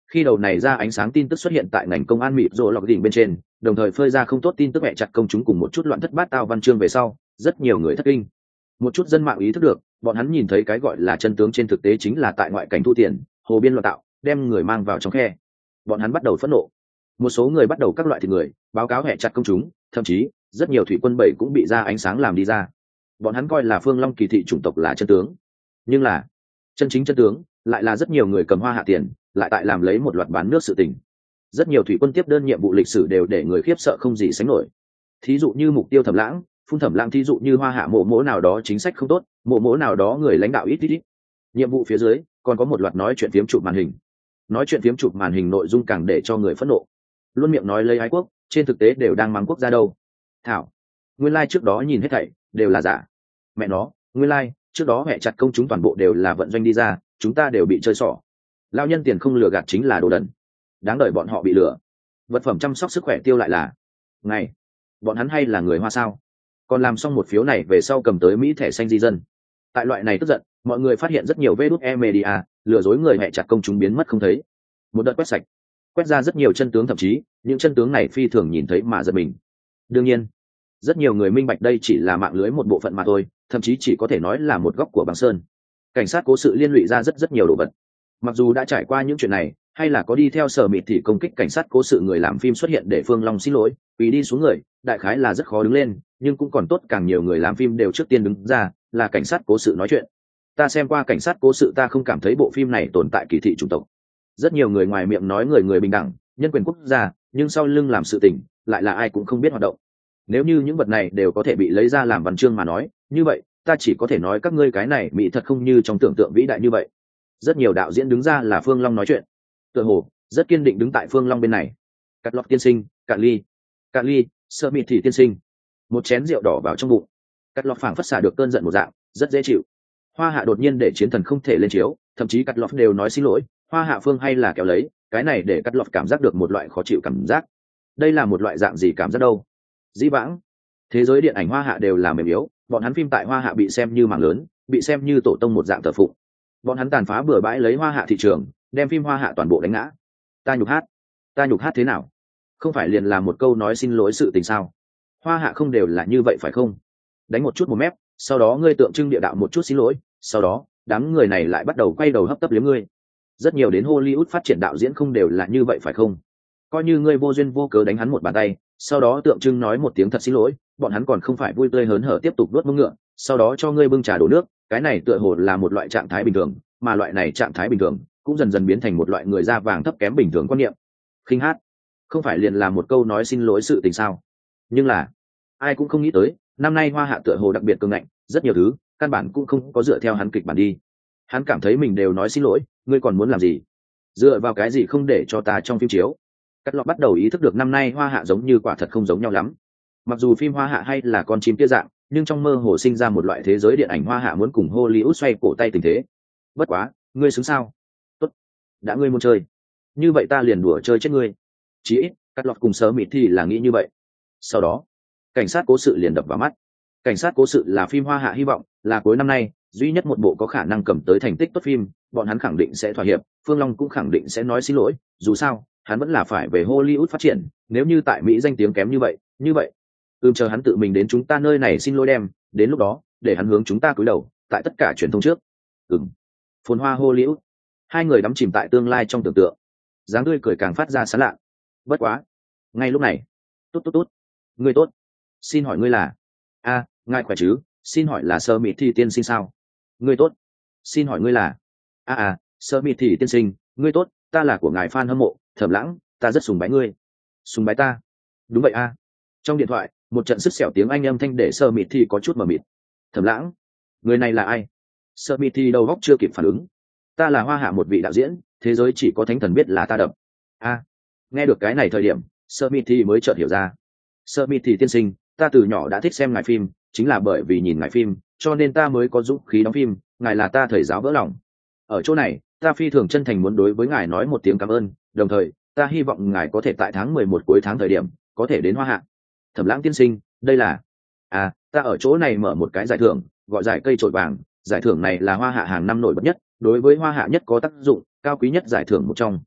Khi đầu này ra ánh sáng tin tức xuất hiện tại ngành công an mịt rộ lọc đỉnh bên trên, đồng thời phơi ra không tốt tin tức mẹ chặt công chúng cùng một chút loạn thất bát tao văn chương về sau, rất nhiều người thất kinh. Một chút dân mạng ý thức được, bọn hắn nhìn thấy cái gọi là chân tướng trên thực tế chính là tại ngoại cảnh thu tiền, hồ biên loạn tạo, đem người mang vào trong khe. Bọn hắn bắt đầu phẫn nộ. Một số người bắt đầu các loại thịt người, báo cáo mẹ chặt công chúng, thậm chí rất nhiều thủy quân bảy cũng bị ra ánh sáng làm đi ra. Bọn hắn coi là Phương Long kỳ thị chủng tộc là chân tướng, nhưng là chân chính chân tướng lại là rất nhiều người cầm hoa hạ tiền, lại tại làm lấy một loạt bán nước sự tình. Rất nhiều thủy quân tiếp đơn nhiệm vụ lịch sử đều để người khiếp sợ không gì sánh nổi. Thí dụ như mục tiêu Thẩm Lãng, phun Thẩm Lãng, thí dụ như hoa hạ mộ mỗ nào đó chính sách không tốt, mộ mỗ nào đó người lãnh đạo ít ít ít. Nhiệm vụ phía dưới còn có một loạt nói chuyện phiếm chụp màn hình. Nói chuyện phiếm chụp màn hình nội dung càng để cho người phẫn nộ. Luôn miệng nói lấy ái quốc, trên thực tế đều đang mắng quốc gia đâu. Thảo, nguyên lai like trước đó nhìn hết thảy đều là giả. Mẹ nó, nguyên lai like, trước đó mẹ chặt công chúng toàn bộ đều là vận doanh đi ra, chúng ta đều bị chơi xỏ. Lao nhân tiền không lừa gạt chính là đồ đần, đáng đợi bọn họ bị lừa. Vật phẩm chăm sóc sức khỏe tiêu lại là ngày, bọn hắn hay là người Hoa sao? Còn làm xong một phiếu này về sau cầm tới Mỹ thẻ xanh di dân. Tại loại này tức giận, mọi người phát hiện rất nhiều vê đút e media lừa dối người mẹ chặt công chúng biến mất không thấy. Một đợt quét sạch, quét ra rất nhiều chân tướng, thậm chí những chân tướng này phi thường nhìn thấy mà giật mình. Đương nhiên, rất nhiều người minh bạch đây chỉ là mạng lưới một bộ phận mà thôi, thậm chí chỉ có thể nói là một góc của băng sơn. Cảnh sát cố sự liên lụy ra rất rất nhiều đồ vật. Mặc dù đã trải qua những chuyện này, hay là có đi theo Sở Mịt thì công kích cảnh sát cố sự người làm phim xuất hiện để Phương Long xin lỗi, vì đi xuống người, đại khái là rất khó đứng lên, nhưng cũng còn tốt càng nhiều người làm phim đều trước tiên đứng ra, là cảnh sát cố sự nói chuyện. Ta xem qua cảnh sát cố sự, ta không cảm thấy bộ phim này tồn tại kỳ thị chủng tộc. Rất nhiều người ngoài miệng nói người người bình đẳng, nhân quyền quốc gia, nhưng sau lưng làm sự tình, lại là ai cũng không biết hoạt động. Nếu như những vật này đều có thể bị lấy ra làm văn chương mà nói, như vậy, ta chỉ có thể nói các ngươi cái này Mỹ thật không như trong tưởng tượng vĩ đại như vậy. Rất nhiều đạo diễn đứng ra là Phương Long nói chuyện, tựa hồ rất kiên định đứng tại Phương Long bên này. Cắt lọt tiên sinh, cạn ly, cạn ly, Sơ Mịt thì tiên sinh. Một chén rượu đỏ vào trong bụng, cắt lọt phảng phất xả được cơn giận một dạng, rất dễ chịu. Hoa hạ đột nhiên để chiến thần không thể lên chiếu, thậm chí cắt lọt đều nói xin lỗi, Hoa hạ phương hay là kéo lấy, cái này để cắt lọt cảm giác được một loại khó chịu cảm giác. Đây là một loại dạng gì cảm giác đâu? Dĩ vãng, thế giới điện ảnh Hoa hạ đều là mềm yếu, bọn hắn phim tại Hoa hạ bị xem như mảng lớn, bị xem như tổ tông một dạng thờ phụng. Bọn hắn tàn phá bừa bãi lấy Hoa hạ thị trường, đem phim Hoa hạ toàn bộ đánh ngã. Ta nhục hát, ta nhục hát thế nào? Không phải liền là một câu nói xin lỗi sự tình sao? Hoa hạ không đều là như vậy phải không? Đánh một chút một mép, sau đó ngươi tượng trưng địa đạo một chút xin lỗi, sau đó đám người này lại bắt đầu quay đầu hấp tấp liếm ngươi. Rất nhiều đến Hollywood phát triển đạo diễn không đều là như vậy phải không? Coi như ngươi vô duyên vô cớ đánh hắn một bàn tay, sau đó tượng trưng nói một tiếng thật xin lỗi, bọn hắn còn không phải vui tươi hớn hở tiếp tục đuốt mông ngựa, sau đó cho ngươi bưng trà đổ nước, cái này tựa hồ là một loại trạng thái bình thường, mà loại này trạng thái bình thường cũng dần dần biến thành một loại người da vàng thấp kém bình thường quan niệm. Khinh hát, không phải liền là một câu nói xin lỗi sự tình sao? Nhưng là ai cũng không nghĩ tới, năm nay Hoa hạ tựa hồ đặc biệt cường ngạnh, rất nhiều thứ căn bản cũng không có dựa theo hắn kịch bản đi. Hắn cảm thấy mình đều nói xin lỗi, ngươi còn muốn làm gì? Dựa vào cái gì không để cho ta trong phim chiếu? Cắt lọt bắt đầu ý thức được năm nay Hoa hạ giống như quả thật không giống nhau lắm. Mặc dù phim Hoa hạ hay là con chim kia dạng, nhưng trong mơ hồ sinh ra một loại thế giới điện ảnh Hoa hạ muốn cùng Hollywood xoay cổ tay tình thế. Bất quá, ngươi xứng sao? Tốt, đã ngươi muốn chơi, như vậy ta liền đùa chơi chết ngươi. Chí ít, cắt lọt cùng Sơ Mịt thì là nghĩ như vậy. Sau đó, cảnh sát cố sự liền đập vào mắt. Cảnh sát cố sự là phim Hoa hạ hy vọng, là cuối năm nay duy nhất một bộ có khả năng cầm tới thành tích tốt phim, bọn hắn khẳng định sẽ thỏa hiệp, Phương Long cũng khẳng định sẽ nói xin lỗi, dù sao hắn vẫn là phải về Hollywood phát triển, nếu như tại Mỹ danh tiếng kém như vậy, như vậy, ừm chờ hắn tự mình đến chúng ta nơi này xin lỗi đem, đến lúc đó, để hắn hướng chúng ta cúi đầu, tại tất cả truyền thông trước. Ừm. Phồn hoa Hollywood. Hai người đắm chìm tại tương lai trong tưởng tượng. Dáng tươi cười càng phát ra sán lạ. Bất quá, ngay lúc này, tốt tốt tốt, ngươi tốt, xin hỏi ngươi là? A, ngài khỏe chứ, xin hỏi là Sơ Mịt thì tiên sinh sao? Ngươi tốt, xin hỏi ngươi là? A à, Sơ Mịt thì tiên sinh, ngươi tốt, ta là của ngài fan hâm mộ, Thẩm Lãng, ta rất sùng bái ngươi. Sùng bái ta? Đúng vậy a. Trong điện thoại, một trận sứt sẹo tiếng anh âm thanh để Sơ Mịt thì có chút mờ mịt. Thẩm Lãng, người này là ai? Sơ Mịt thì đầu óc chưa kịp phản ứng. Ta là Hoa hạ một vị đạo diễn, thế giới chỉ có thánh thần biết là ta đập. A. Nghe được cái này thời điểm, Sơ Mịt thì mới chợt hiểu ra. Sơ Mịt thì tiên sinh, ta từ nhỏ đã thích xem ngài phim, chính là bởi vì nhìn ngài phim, cho nên ta mới có dũng khí đóng phim, ngài là ta thầy giáo vỡ lòng. Ở chỗ này, ta phi thường chân thành muốn đối với ngài nói một tiếng cảm ơn, đồng thời, ta hy vọng ngài có thể tại tháng mười một cuối tháng thời điểm, có thể đến Hoa hạ. Thẩm Lãng tiên sinh, đây là... À, ta ở chỗ này mở một cái giải thưởng, gọi giải cây trội vàng, giải thưởng này là Hoa hạ hàng năm nổi bật nhất, đối với Hoa hạ nhất có tác dụng, cao quý nhất giải thưởng một trong.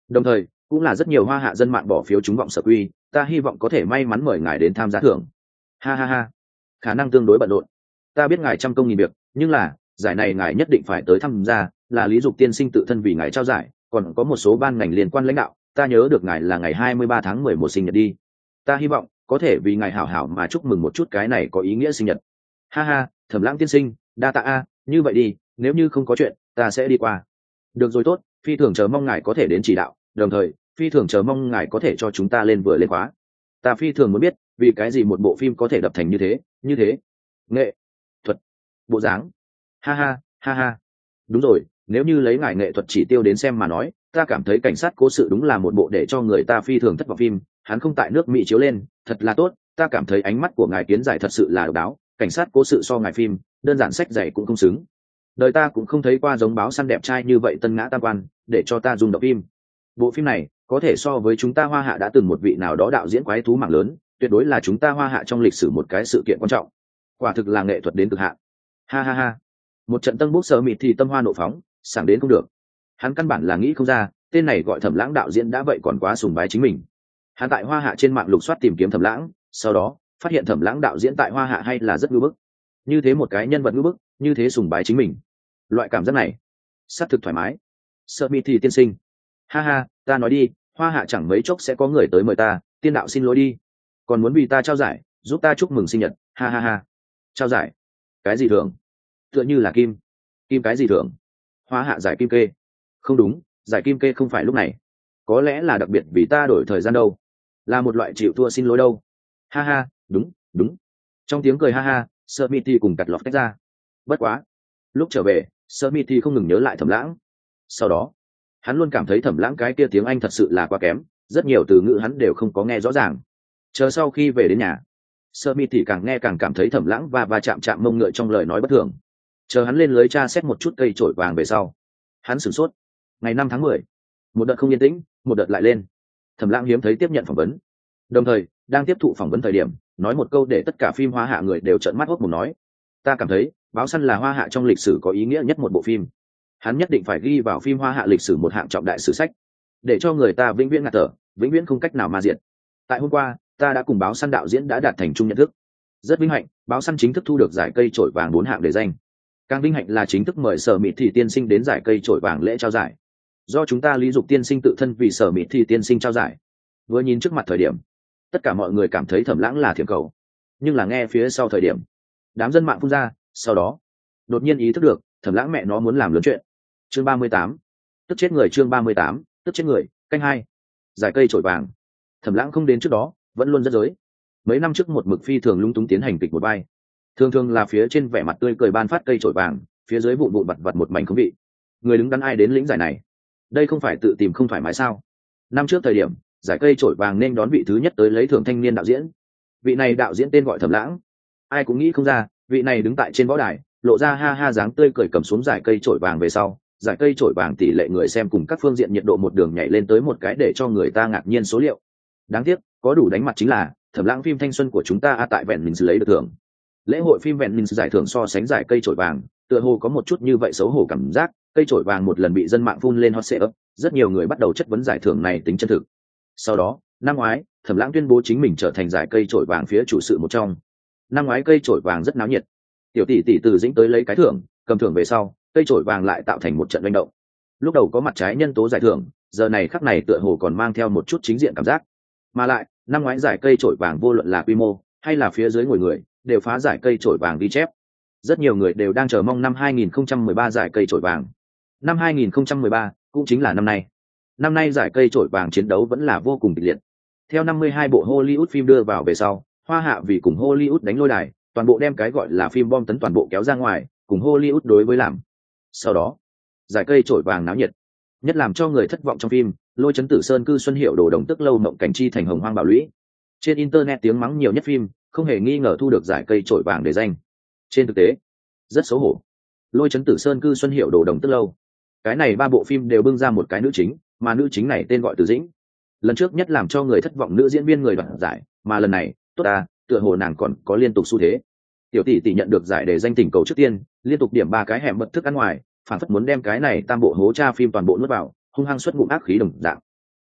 Đồng thời cũng là rất nhiều hoa hạ dân mạng bỏ phiếu trúng vọng sở quy, ta hy vọng có thể may mắn mời ngài đến tham gia thưởng. Ha ha ha, khả năng tương đối bận rộn, ta biết ngài trăm công nghìn việc, nhưng là giải này ngài nhất định phải tới tham gia, là Lý Dục tiên sinh tự thân vì ngài trao giải, còn có một số ban ngành liên quan lãnh đạo, ta nhớ được ngài là ngày hai mươi ba tháng mười một sinh nhật đi, ta hy vọng có thể vì ngài hảo hảo mà chúc mừng một chút, cái này có ý nghĩa sinh nhật. Ha ha, Thẩm Lãng tiên sinh, đa tạ a, như vậy đi, nếu như không có chuyện, ta sẽ đi qua. Được rồi, tốt, phi thường chờ mong ngài có thể đến chỉ đạo, đồng thời phi thường chờ mong ngài có thể cho chúng ta lên vừa lên khóa. Ta phi thường muốn biết vì cái gì một bộ phim có thể đập thành như thế, như thế nghệ thuật bộ dáng. Ha ha ha ha, đúng rồi, nếu như lấy ngài nghệ thuật chỉ tiêu đến xem mà nói, ta cảm thấy Cảnh sát cố sự đúng là một bộ để cho người ta phi thường thất vọng phim, hắn không tại nước Mỹ chiếu lên, thật là tốt, ta cảm thấy ánh mắt của ngài kiến giải thật sự là độc đáo, Cảnh sát cố sự so ngài phim đơn giản sách dạy cũng không xứng. Đời ta cũng không thấy qua giống báo săn đẹp trai như vậy tân ngã tam quan, để cho ta rung động phim. Bộ phim này có thể so với chúng ta Hoa Hạ đã từng một vị nào đó đạo diễn quái thú mạng lớn, tuyệt đối là chúng ta Hoa Hạ trong lịch sử một cái sự kiện quan trọng, quả thực là nghệ thuật đến cực hạn. Ha ha ha, một trận tân bốc sờ mịt thì tâm hoa nộ phóng, sảng đến không được. Hắn căn bản là nghĩ không ra, tên này gọi Thẩm Lãng đạo diễn đã vậy còn quá sùng bái chính mình. Hắn tại Hoa Hạ trên mạng lục soát tìm kiếm Thẩm Lãng, sau đó phát hiện Thẩm Lãng đạo diễn tại Hoa Hạ hay là rất ngưỡng bức. Như thế một cái nhân vật ngưỡng bức, như thế sùng bái chính mình, loại cảm giác này xác thực thoải mái. Sợ mịt thì tiên sinh, ha ha, ta nói đi, Hoa Hạ chẳng mấy chốc sẽ có người tới mời ta, tiên đạo xin lỗi đi, còn muốn vì ta trao giải, giúp ta chúc mừng sinh nhật. Ha ha ha, trao giải cái gì thưởng? Tựa như là kim kim cái gì thưởng? Hoa Hạ giải kim kê? Không đúng, giải kim kê không phải lúc này, có lẽ là đặc biệt vì ta đổi thời gian đâu, là một loại chịu thua xin lỗi đâu. Ha ha, đúng đúng. Trong tiếng cười ha ha, Sợ mịt thì cùng cặt lọt tách ra. Bất quá lúc trở về, Sợ mịt thì không ngừng nhớ lại Thẩm Lãng. Sau đó hắn luôn cảm thấy Thẩm Lãng cái kia tiếng Anh thật sự là quá kém, rất nhiều từ ngữ hắn đều không có nghe rõ ràng. Chờ sau khi về đến nhà, Sơ Mi thì càng nghe càng cảm thấy Thẩm Lãng và va chạm chạm mông ngựa trong lời nói bất thường. Chờ hắn lên lưới tra xét một chút cây trổi vàng về sau, hắn sửng sốt. Ngày năm tháng mười, một đợt không yên tĩnh, một đợt lại lên. Thẩm Lãng hiếm thấy tiếp nhận phỏng vấn, đồng thời đang tiếp thụ phỏng vấn thời điểm, nói một câu để tất cả phim Hoa Hạ người đều trợn mắt hốt mồm nói: ta cảm thấy Báo Săn là Hoa Hạ trong lịch sử có ý nghĩa nhất một bộ phim. Hắn nhất định phải ghi vào phim Hoa Hạ lịch sử một hạng trọng đại sử sách, để cho người ta vĩnh viễn ngạt thở, vĩnh viễn không cách nào mà diệt. Tại hôm qua, ta đã cùng Báo Săn đạo diễn đã đạt thành chung nhận thức. Rất vinh hạnh, Báo Săn chính thức thu được giải cây trổi vàng bốn hạng để danh. Càng vinh hạnh là chính thức mời Sở Mịt Thị tiên sinh đến giải cây trổi vàng lễ trao giải. Do chúng ta Lý Dục tiên sinh tự thân vì Sở Mịt Thị tiên sinh trao giải. Vừa nhìn trước mặt thời điểm, tất cả mọi người cảm thấy Thẩm Lãng là thiểm cầu. Nhưng là nghe phía sau thời điểm, đám dân mạng phun ra, sau đó đột nhiên ý thức được, Thẩm Lãng mẹ nó muốn làm lớn chuyện. Chương ba mươi tám, tức chết người. Chương ba mươi tám, tức chết người. Canh hai, giải cây trổi vàng. Thẩm Lãng không đến trước đó vẫn luôn rất giới. Mấy năm trước một mực phi thường lung túng tiến hành kịch một vai, thường thường là phía trên vẻ mặt tươi cười ban phát cây trổi vàng, phía dưới vụn vụn vặt vặt một mảnh không vị. Người đứng đắn ai đến lĩnh giải này? Đây không phải tự tìm không thoải mái sao? Năm trước thời điểm, giải cây trổi vàng nên đón vị thứ nhất tới lấy thưởng thanh niên đạo diễn. Vị này đạo diễn tên gọi Thẩm Lãng, ai cũng nghĩ không ra, vị này đứng tại trên võ đài, lộ ra ha ha dáng tươi cười cầm xuống giải cây trổi vàng về sau, giải cây trổi vàng tỷ lệ người xem cùng các phương diện nhiệt độ một đường nhảy lên tới một cái để cho người ta ngạc nhiên số liệu. Đáng tiếc, có đủ đánh mặt chính là Thẩm Lãng phim thanh xuân của chúng ta a tại vẹn mình lấy được thưởng. Lễ hội phim vẹn mình giải thưởng so sánh giải cây trổi vàng, tựa hồ có một chút như vậy xấu hổ cảm giác, cây trổi vàng một lần bị dân mạng phun lên hot search, rất nhiều người bắt đầu chất vấn giải thưởng này tính chân thực. Sau đó, năm ngoái, Thẩm Lãng tuyên bố chính mình trở thành giải cây trổi vàng phía chủ sự một trong. Năm ngoái cây trổi vàng rất náo nhiệt. Tiểu tỷ tỷ từ Dĩnh tới lấy cái thưởng, cầm thưởng về sau, cây trổi vàng lại tạo thành một trận manh động. Lúc đầu có mặt trái nhân tố giải thưởng, giờ này khắc này tựa hồ còn mang theo một chút chính diện cảm giác. Mà lại, năm ngoái giải cây trổi vàng vô luận là quy mô hay là phía dưới ngồi người, đều phá giải cây trổi vàng ghi chép. Rất nhiều người đều đang chờ mong năm hai nghìn không trăm mười ba giải cây trổi vàng. Năm hai nghìn không trăm mười ba cũng chính là năm nay. Năm nay giải cây trổi vàng chiến đấu vẫn là vô cùng kịch liệt. Theo năm mươi hai bộ Hollywood phim đưa vào về sau, Hoa Hạ vì cùng Hollywood đánh lôi đài, toàn bộ đem cái gọi là phim bom tấn toàn bộ kéo ra ngoài, cùng Hollywood đối với làm. Sau đó, giải cây trổi vàng náo nhiệt. Nhất làm cho người thất vọng trong phim, Lôi Chấn Tử Sơn cư Xuân Hiệu Đồ Đồng Tức Lâu Mộng Cảnh Chi thành Hồng Hoang Bảo Lũy. Trên internet tiếng mắng nhiều nhất phim, không hề nghi ngờ thu được giải cây trổi vàng để danh. Trên thực tế, rất xấu hổ. Lôi Chấn Tử Sơn cư Xuân Hiệu Đồ Đồng Tức Lâu. Cái này ba bộ phim đều bưng ra một cái nữ chính, mà nữ chính này tên gọi Từ Dĩnh. Lần trước nhất làm cho người thất vọng nữ diễn viên người đoạt giải, mà lần này, tốt à, tựa hồ nàng còn có liên tục xu thế. Tiểu tỷ tỷ nhận được giải để danh tỉnh cầu trước tiên, liên tục điểm ba cái hẻm bật thức ăn ngoài, phản phất muốn đem cái này tam bộ hố cha phim toàn bộ nuốt vào, hung hăng xuất ngụm ác khí đồng dạng.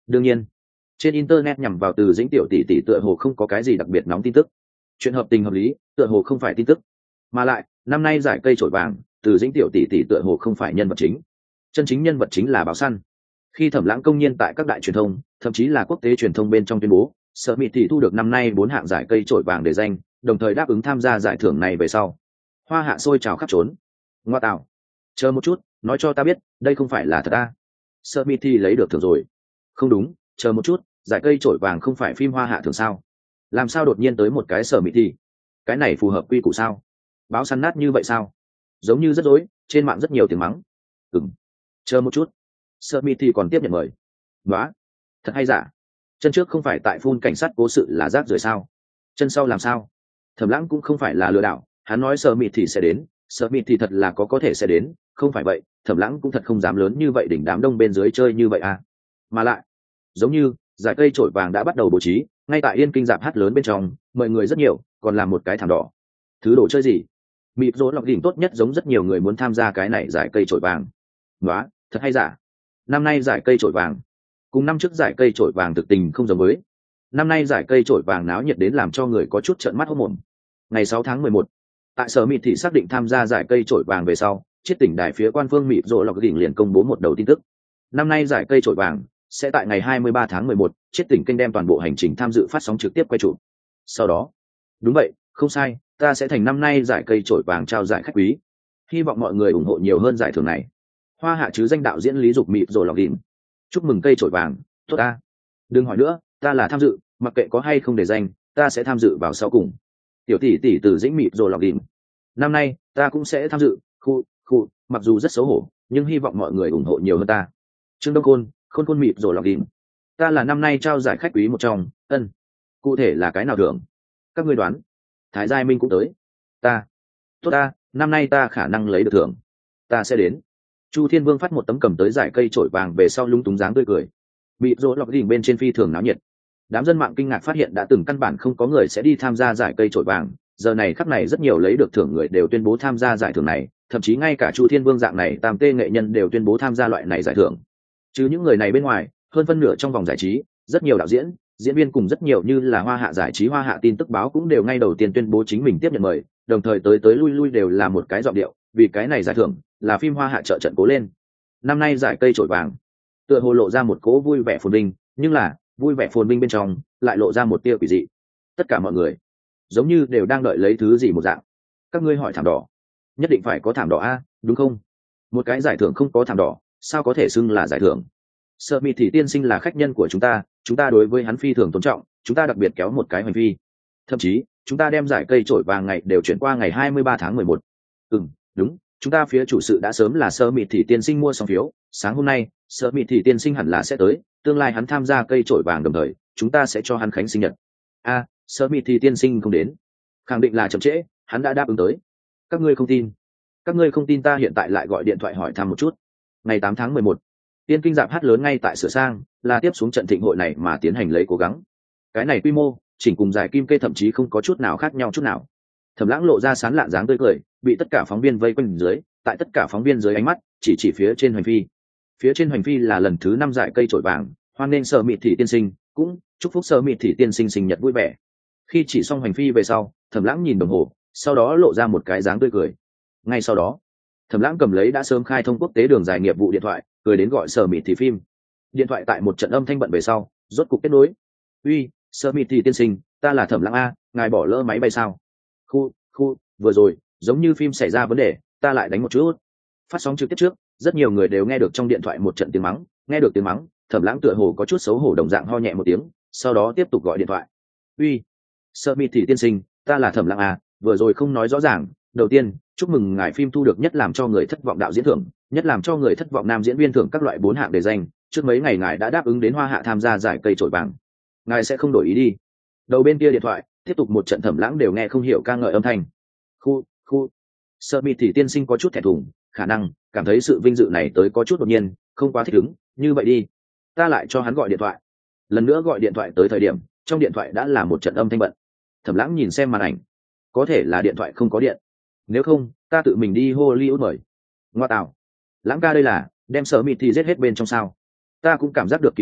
đương nhiên trên internet nhằm vào Từ Dĩnh tiểu tỷ tỷ tựa hồ không có cái gì đặc biệt nóng tin tức, chuyện hợp tình hợp lý tựa hồ không phải tin tức, mà lại năm nay giải cây trổi vàng Từ Dĩnh tiểu tỷ tỷ tựa hồ không phải nhân vật chính, chân chính nhân vật chính là báo săn. Khi Thẩm Lãng công nhiên tại các đại truyền thông thậm chí là quốc tế truyền thông bên trong tuyên bố Sở Mị Thị thu được năm nay bốn hạng giải cây trổi vàng để danh, đồng thời đáp ứng tham gia giải thưởng này về sau, hoa hạ sôi trào khắp trốn. Ngoa tạo, chờ một chút, nói cho ta biết đây không phải là thật à? Sở Mị Thị lấy được thưởng rồi? Không đúng, chờ một chút, giải cây trổi vàng không phải phim hoa hạ thường sao? Làm sao đột nhiên tới một cái Sở Mị Thị? Cái này phù hợp quy củ sao? Báo săn nát như vậy sao? Giống như rất rối, trên mạng rất nhiều tiếng mắng. Ừm, chờ một chút, Sở Mị Thị còn tiếp nhận mời? Nóa, thật hay giả? Chân trước không phải tại phun cảnh sát cố sự là rác rưởi sao? Chân sau làm sao? Thẩm Lãng cũng không phải là lừa đảo, hắn nói Sở Mị Thị sẽ đến, Sở Mị Thị thật là có có thể sẽ đến, không phải vậy Thẩm Lãng cũng thật không dám lớn như vậy đỉnh đám đông bên dưới chơi như vậy à. Mà lại giống như giải cây trổi vàng đã bắt đầu bố trí ngay tại Yên Kinh dạp hát lớn bên trong, mời người rất nhiều, còn làm một cái thảm đỏ. Thứ đồ chơi gì? Mịp rỗ lọc đỉnh tốt nhất giống rất nhiều người muốn tham gia cái này giải cây trổi vàng. Nóa, thật hay giả? Năm nay giải cây trổi vàng cùng năm trước giải cây trổi vàng thực tình không giống với. Năm nay giải cây trổi vàng náo nhiệt đến làm cho người có chút trợn mắt hốt mồm. Ngày sáu tháng mười một, tại Sở Mị Thị xác định tham gia giải cây trổi vàng về sau, chiết tỉnh đài phía quan phương Mịp rỗ lọc đỉnh liền công bố một đầu tin tức. Năm nay giải cây trổi vàng sẽ tại ngày hai mươi ba tháng mười một, chiết tỉnh kênh đem toàn bộ hành trình tham dự phát sóng trực tiếp quay chụp. Sau đó, đúng vậy, không sai, ta sẽ thành năm nay giải cây trổi vàng trao giải khách quý. Hy vọng mọi người ủng hộ nhiều hơn giải thưởng này. Hoa hạ chứ danh đạo diễn Lý Dục Mịp rỗ lọc đỉnh. Chúc mừng cây trổi vàng, tốt ta. Đừng hỏi nữa, ta là tham dự, mặc kệ có hay không để danh, ta sẽ tham dự vào sau cùng. Tiểu tỷ tỷ Từ Dĩnh Mịp rỗ lọc đỉnh. Năm nay ta cũng sẽ tham dự, khu khu mặc dù rất xấu hổ, nhưng hy vọng mọi người ủng hộ nhiều hơn ta. Trương Đông Khôn, Khôn Khôn Mịp rỗ lọc đỉnh. Ta là năm nay trao giải khách quý một trong, ân. Cụ thể là cái nào thưởng? Các ngươi đoán. Thái Giai Minh cũng tới. Ta. Tốt ta, năm nay ta khả năng lấy được thưởng. Ta sẽ đến. Chu Thiên Vương phát một tấm cầm tới giải cây trổi vàng về sau lung túng dáng tươi cười. Mịp rỗ lọc đỉnh bên trên phi thường náo nhiệt. Đám dân mạng kinh ngạc phát hiện đã từng căn bản không có người sẽ đi tham gia giải cây trổi vàng, giờ này khắc này rất nhiều lấy được thưởng người đều tuyên bố tham gia giải thưởng này, thậm chí ngay cả Chu Thiên Vương dạng này tam tê nghệ nhân đều tuyên bố tham gia loại này giải thưởng. Chứ những người này bên ngoài, hơn phân nửa trong vòng giải trí, rất nhiều đạo diễn, diễn viên cùng rất nhiều như là Hoa Hạ giải trí, Hoa Hạ tin tức báo cũng đều ngay đầu tiên tuyên bố chính mình tiếp nhận mời, đồng thời tới tới lui lui đều là một cái giọng điệu, vì cái này giải thưởng là phim Hoa Hạ trợ trận cố lên. Năm nay giải cây trổi vàng tựa hồ lộ ra một cỗ vui vẻ phồn vinh, nhưng là vui vẻ phồn vinh bên trong lại lộ ra một tia quỷ dị. Tất cả mọi người giống như đều đang đợi lấy thứ gì một dạng. Các ngươi hỏi thảm đỏ, nhất định phải có thảm đỏ a, đúng không? Một cái giải thưởng không có thảm đỏ sao có thể xưng là giải thưởng? Sở Mị Thị tiên sinh là khách nhân của chúng ta, chúng ta đối với hắn phi thường tôn trọng, chúng ta đặc biệt kéo một cái hành vi, thậm chí chúng ta đem giải cây trổi vàng ngày đều chuyển qua ngày hai mươi ba tháng mười một. Ừm, đúng, chúng ta phía chủ sự đã sớm là Sở Mị Thị tiên sinh mua xong phiếu, sáng hôm nay Sở Mị Thị tiên sinh hẳn là sẽ tới, tương lai hắn tham gia cây trổi vàng đồng thời chúng ta sẽ cho hắn khánh sinh nhật. A, à, Sở Mị Thị tiên sinh không đến, khẳng định là chậm trễ, hắn đã đáp ứng tới. Các ngươi không tin? Các ngươi không tin ta hiện tại lại gọi điện thoại hỏi thăm một chút. Ngày tám tháng mười một, Yên Kinh dạp hát lớn ngay tại sửa sang, là tiếp xuống trận thịnh hội này mà tiến hành lấy cố gắng. Cái này quy mô, chỉnh cùng giải kim kê thậm chí không có chút nào khác nhau chút nào. Thẩm Lãng lộ ra sán lạn dáng tươi cười, bị tất cả phóng viên vây quanh dưới, tại tất cả phóng viên dưới ánh mắt, chỉ chỉ phía trên hoành phi. Phía trên hoành phi là lần thứ năm giải cây trổi vàng, hoan nghênh Sở Mị Thị tiên sinh, cũng chúc phúc Sở Mị Thị tiên sinh sinh nhật vui vẻ. Khi chỉ xong hoành phi về sau, Thẩm Lãng nhìn đồng hồ, sau đó lộ ra một cái dáng tươi cười. Ngay sau đó, Thẩm Lãng cầm lấy đã sớm khai thông quốc tế đường dài nghiệp vụ điện thoại, cười đến gọi Sở Mị Thị phim. Điện thoại tại một trận âm thanh bận về sau, rốt cục kết nối. Uy, Sở Mị Thị tiên sinh, ta là Thẩm Lãng a, ngài bỏ lỡ máy bay sao? Khu, khu, vừa rồi, giống như phim xảy ra vấn đề, ta lại đánh một chút. Phát sóng trực tiếp trước, rất nhiều người đều nghe được trong điện thoại một trận tiếng mắng, nghe được tiếng mắng, Thẩm Lãng tựa hồ có chút xấu hổ đồng dạng ho nhẹ một tiếng, sau đó tiếp tục gọi điện thoại. Uy, Sở Mị Thị tiên sinh, ta là Thẩm Lãng a, vừa rồi không nói rõ ràng, đầu tiên, chúc mừng ngài phim thu được nhất làm cho người thất vọng đạo diễn thưởng, nhất làm cho người thất vọng nam diễn viên thưởng các loại bốn hạng đề danh, trước mấy ngày ngài đã đáp ứng đến Hoa Hạ tham gia giải cây trổi vàng. Ngài sẽ không đổi ý đi. Đầu bên kia điện thoại, tiếp tục một trận Thẩm Lãng đều nghe không hiểu ca ngợi âm thanh. Khu, khu. Sở Mị Thị tiên sinh có chút thẹn thùng, khả năng cảm thấy sự vinh dự này tới có chút đột nhiên, không quá thích ứng, như vậy đi, ta lại cho hắn gọi điện thoại. Lần nữa gọi điện thoại tới thời điểm, trong điện thoại đã là một trận âm thanh bận. Thẩm Lãng nhìn xem màn ảnh, có thể là điện thoại không có điện, nếu không ta tự mình đi Hollywood mời. Ngoa tạo, Lãng ca đây là đem Sở Mị Thị giết hết bên trong sao? Ta cũng cảm giác được kỳ quái,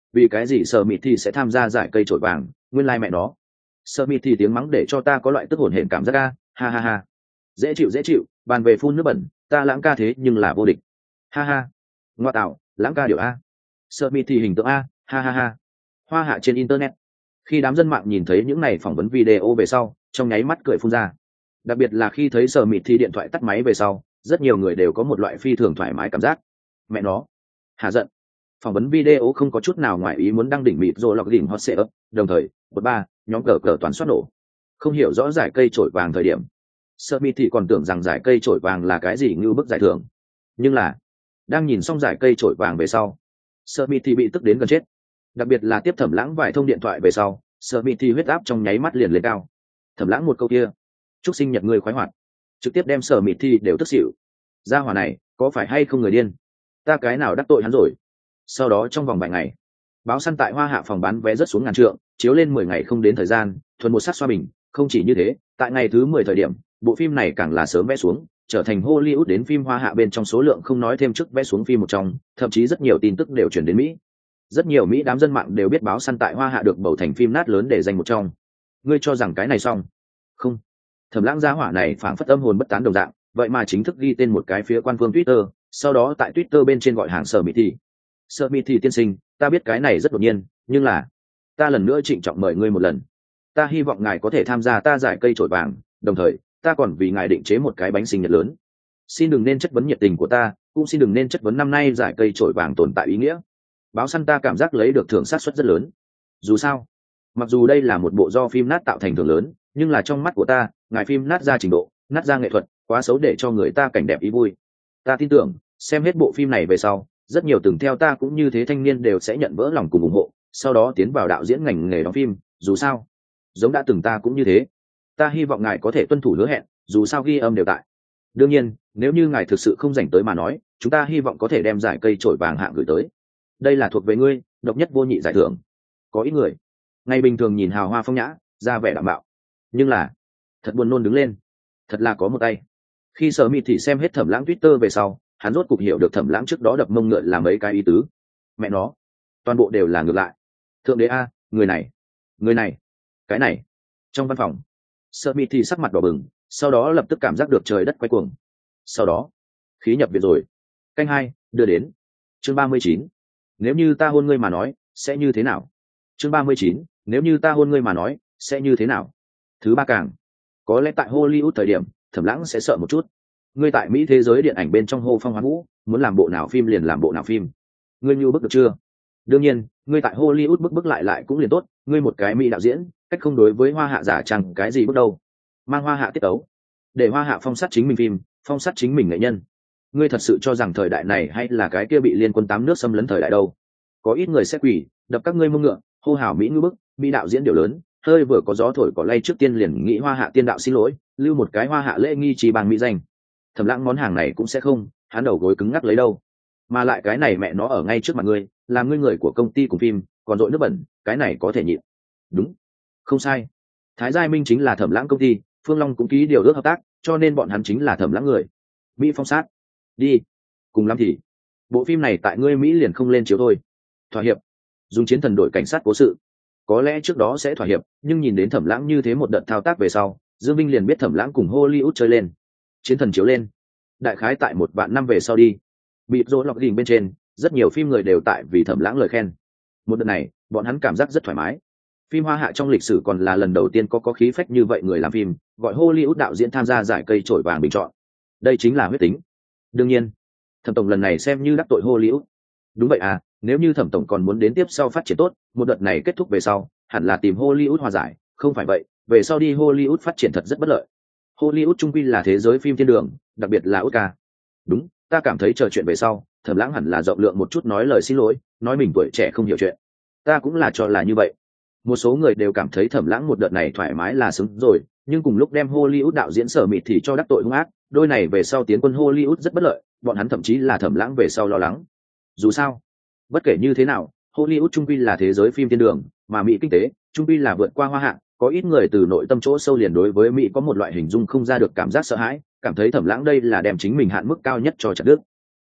vì cái gì sở mịt thì sẽ tham gia giải cây trổi vàng, nguyên lai mẹ nó sở mịt thì tiếng mắng để cho ta có loại tức hổn hển cảm giác ca, ha ha ha. Dễ chịu dễ chịu, bàn về phun nước bẩn, ta lãng ca thế nhưng là vô địch, ha ha. Ngoa tạo, lãng ca điều a, sở mịt thì hình tượng a, ha ha ha. Hoa hạ trên internet, khi đám dân mạng nhìn thấy những này phỏng vấn video về sau, trong nháy mắt cười phun ra. Đặc biệt là khi thấy sở mịt thì điện thoại tắt máy về sau, rất nhiều người đều có một loại phi thường thoải mái cảm giác. Mẹ nó, hà giận. Phỏng vấn video không có chút nào ngoài ý muốn đăng đỉnh mịt rồi lọc đỉnh hot setup, đồng thời một ba nhóm cờ cờ toàn soát nổ. Không hiểu rõ giải cây trổi vàng thời điểm, sở mịt thì còn tưởng rằng giải cây trổi vàng là cái gì như bức giải thưởng, nhưng là đang nhìn xong giải cây trổi vàng về sau, sở mịt thì bị tức đến gần chết. Đặc biệt là tiếp Thẩm Lãng vài thông điện thoại về sau, sở mịt thì huyết áp trong nháy mắt liền lên cao. Thẩm Lãng một câu kia, chúc sinh nhật ngươi khoái hoạt, trực tiếp đem sở mịt thì đều tức xỉu. Gia hỏa này có phải hay không người điên, ta cái nào đắc tội hắn rồi. Sau đó trong vòng vài ngày, báo săn tại Hoa Hạ phòng bán vé rất xuống ngàn trượng, chiếu lên mười ngày không đến thời gian, thuần một sát xoa bình. Không chỉ như thế, tại ngày thứ mười thời điểm, bộ phim này càng là sớm vé xuống, trở thành Hollywood đến phim Hoa Hạ bên trong số lượng không nói thêm trước vé xuống phim một trong, thậm chí rất nhiều tin tức đều chuyển đến Mỹ. Rất nhiều Mỹ đám dân mạng đều biết báo săn tại Hoa Hạ được bầu thành phim nát lớn để danh một trong. Ngươi cho rằng cái này xong? Không. Thẩm Lãng gia hỏa này phảng phất âm hồn bất tán đồng dạng, vậy mà chính thức ghi tên một cái phía quan phương Twitter, sau đó tại Twitter bên trên gọi hàng sở mịt thì. Sở mịt thì tiên sinh, ta biết cái này rất đột nhiên, nhưng là ta lần nữa trịnh trọng mời ngươi một lần. Ta hy vọng ngài có thể tham gia ta giải cây trổi vàng, đồng thời ta còn vì ngài định chế một cái bánh sinh nhật lớn. Xin đừng nên chất vấn nhiệt tình của ta, cũng xin đừng nên chất vấn năm nay giải cây trổi vàng tồn tại ý nghĩa. Báo săn ta cảm giác lấy được thưởng sát suất rất lớn. Dù sao, mặc dù đây là một bộ do phim nát tạo thành thưởng lớn, nhưng là trong mắt của ta, ngài phim nát ra trình độ, nát ra nghệ thuật, quá xấu để cho người ta cảnh đẹp ý vui. Ta tin tưởng, xem hết bộ phim này về sau, rất nhiều từng theo ta cũng như thế thanh niên đều sẽ nhận vỡ lòng cùng ủng hộ, sau đó tiến vào đạo diễn ngành nghề đóng phim. Dù sao, giống đã từng ta cũng như thế. Ta hy vọng ngài có thể tuân thủ hứa hẹn, dù sao ghi âm đều tại. Đương nhiên, nếu như ngài thực sự không rảnh tới mà nói, chúng ta hy vọng có thể đem giải cây trổi vàng hạng gửi tới. Đây là thuộc về ngươi, độc nhất vô nhị giải thưởng. Có ít người ngày bình thường nhìn hào hoa phong nhã, ra vẻ đảm bảo, nhưng là thật buồn nôn đứng lên, thật là có một tay. Khi Sở Mịt thì xem hết Thẩm Lãng Twitter về sau, hắn rốt cục hiểu được Thẩm Lãng trước đó đập mông ngựa là mấy cái ý tứ. Mẹ nó, toàn bộ đều là ngược lại. Thượng đế a, người này, người này, cái này. Trong văn phòng, Sở Mịt thì sắc mặt đỏ bừng, sau đó lập tức cảm giác được trời đất quay cuồng. Sau đó, khí nhập viện rồi. Canh hai đưa đến. Chương ba mươi chín. Nếu như ta hôn ngươi mà nói, sẽ như thế nào? Chương ba mươi chín. Nếu như ta hôn ngươi mà nói, sẽ như thế nào? Thứ ba càng. Có lẽ tại Hollywood thời điểm, Thẩm Lãng sẽ sợ một chút. Ngươi tại Mỹ thế giới điện ảnh bên trong hô phong hoán vũ, muốn làm bộ nào phim liền làm bộ nào phim. Ngươi như bức được chưa? Đương nhiên, ngươi tại Hollywood bức bức lại lại cũng liền tốt, ngươi một cái Mỹ đạo diễn, cách không đối với Hoa Hạ giả chẳng cái gì bước đâu. Mang Hoa Hạ tiết tấu, để Hoa Hạ phong sát chính mình phim, phong sát chính mình nghệ nhân. Ngươi thật sự cho rằng thời đại này hay là cái kia bị liên quân tám nước xâm lấn thời đại đâu? Có ít người sẽ quỳ, đập các ngươi mông ngựa, hô hào Mỹ ngư bức, Mỹ đạo diễn điều lớn, hơi vừa có gió thổi cỏ lay trước tiên liền nghĩ Hoa Hạ tiên đạo xin lỗi, lưu một cái Hoa Hạ lễ nghi trì bằng mỹ danh. Thẩm Lãng món hàng này cũng sẽ không, hắn đầu gối cứng ngắc lấy đâu. Mà lại cái này mẹ nó ở ngay trước mặt ngươi, làm ngươi người của công ty cùng phim, còn dội nước bẩn, cái này có thể nhịn. Đúng, không sai. Thái Giai Minh chính là Thẩm Lãng công ty, Phương Long cũng ký điều ước hợp tác, cho nên bọn hắn chính là Thẩm Lãng người. Mỹ phong sát, đi. Cùng lắm thì, bộ phim này tại ngươi Mỹ liền không lên chiếu thôi. Thỏa hiệp, dùng chiến thần đội cảnh sát cố sự. Có lẽ trước đó sẽ thỏa hiệp, nhưng nhìn đến Thẩm Lãng như thế một đợt thao tác về sau, Dương Vinh liền biết Thẩm Lãng cùng Hollywood chơi lên. Chiến thần chiếu lên, đại khái tại một vạn năm về sau đi. Bị rỗ lọc đỉnh bên trên, rất nhiều phim người đều tại vì Thẩm Lãng lời khen. Một đợt này, bọn hắn cảm giác rất thoải mái. Phim Hoa Hạ trong lịch sử còn là lần đầu tiên có có khí phách như vậy người làm phim, gọi Hollywood đạo diễn tham gia giải cây trổi vàng bình chọn. Đây chính là huyết tính. Đương nhiên, Thẩm tổng lần này xem như đắc tội Hollywood. Đúng vậy à, nếu như Thẩm tổng còn muốn đến tiếp sau phát triển tốt, một đợt này kết thúc về sau, hẳn là tìm Hollywood hòa giải, không phải vậy, về sau đi Hollywood phát triển thật rất bất lợi. Hollywood trung quy là thế giới phim thiên đường, đặc biệt là Oscar. Đúng, ta cảm thấy chờ chuyện về sau, Thẩm Lãng hẳn là rộng lượng một chút nói lời xin lỗi, nói mình tuổi trẻ không hiểu chuyện. Ta cũng là cho là như vậy. Một số người đều cảm thấy Thẩm Lãng một đợt này thoải mái là xứng rồi, nhưng cùng lúc đem Hollywood đạo diễn Sở Mịt thì cho đắc tội hung ác, đôi này về sau tiến quân Hollywood rất bất lợi, bọn hắn thậm chí là Thẩm Lãng về sau lo lắng. Dù sao, bất kể như thế nào, Hollywood trung quy là thế giới phim thiên đường, mà Mỹ kinh tế trung quy là vượt qua Hoa Hạ, có ít người từ nội tâm chỗ sâu liền đối với Mỹ có một loại hình dung không ra được cảm giác sợ hãi, cảm thấy Thẩm Lãng đây là đem chính mình hạn mức cao nhất cho chặt đứt. Ân,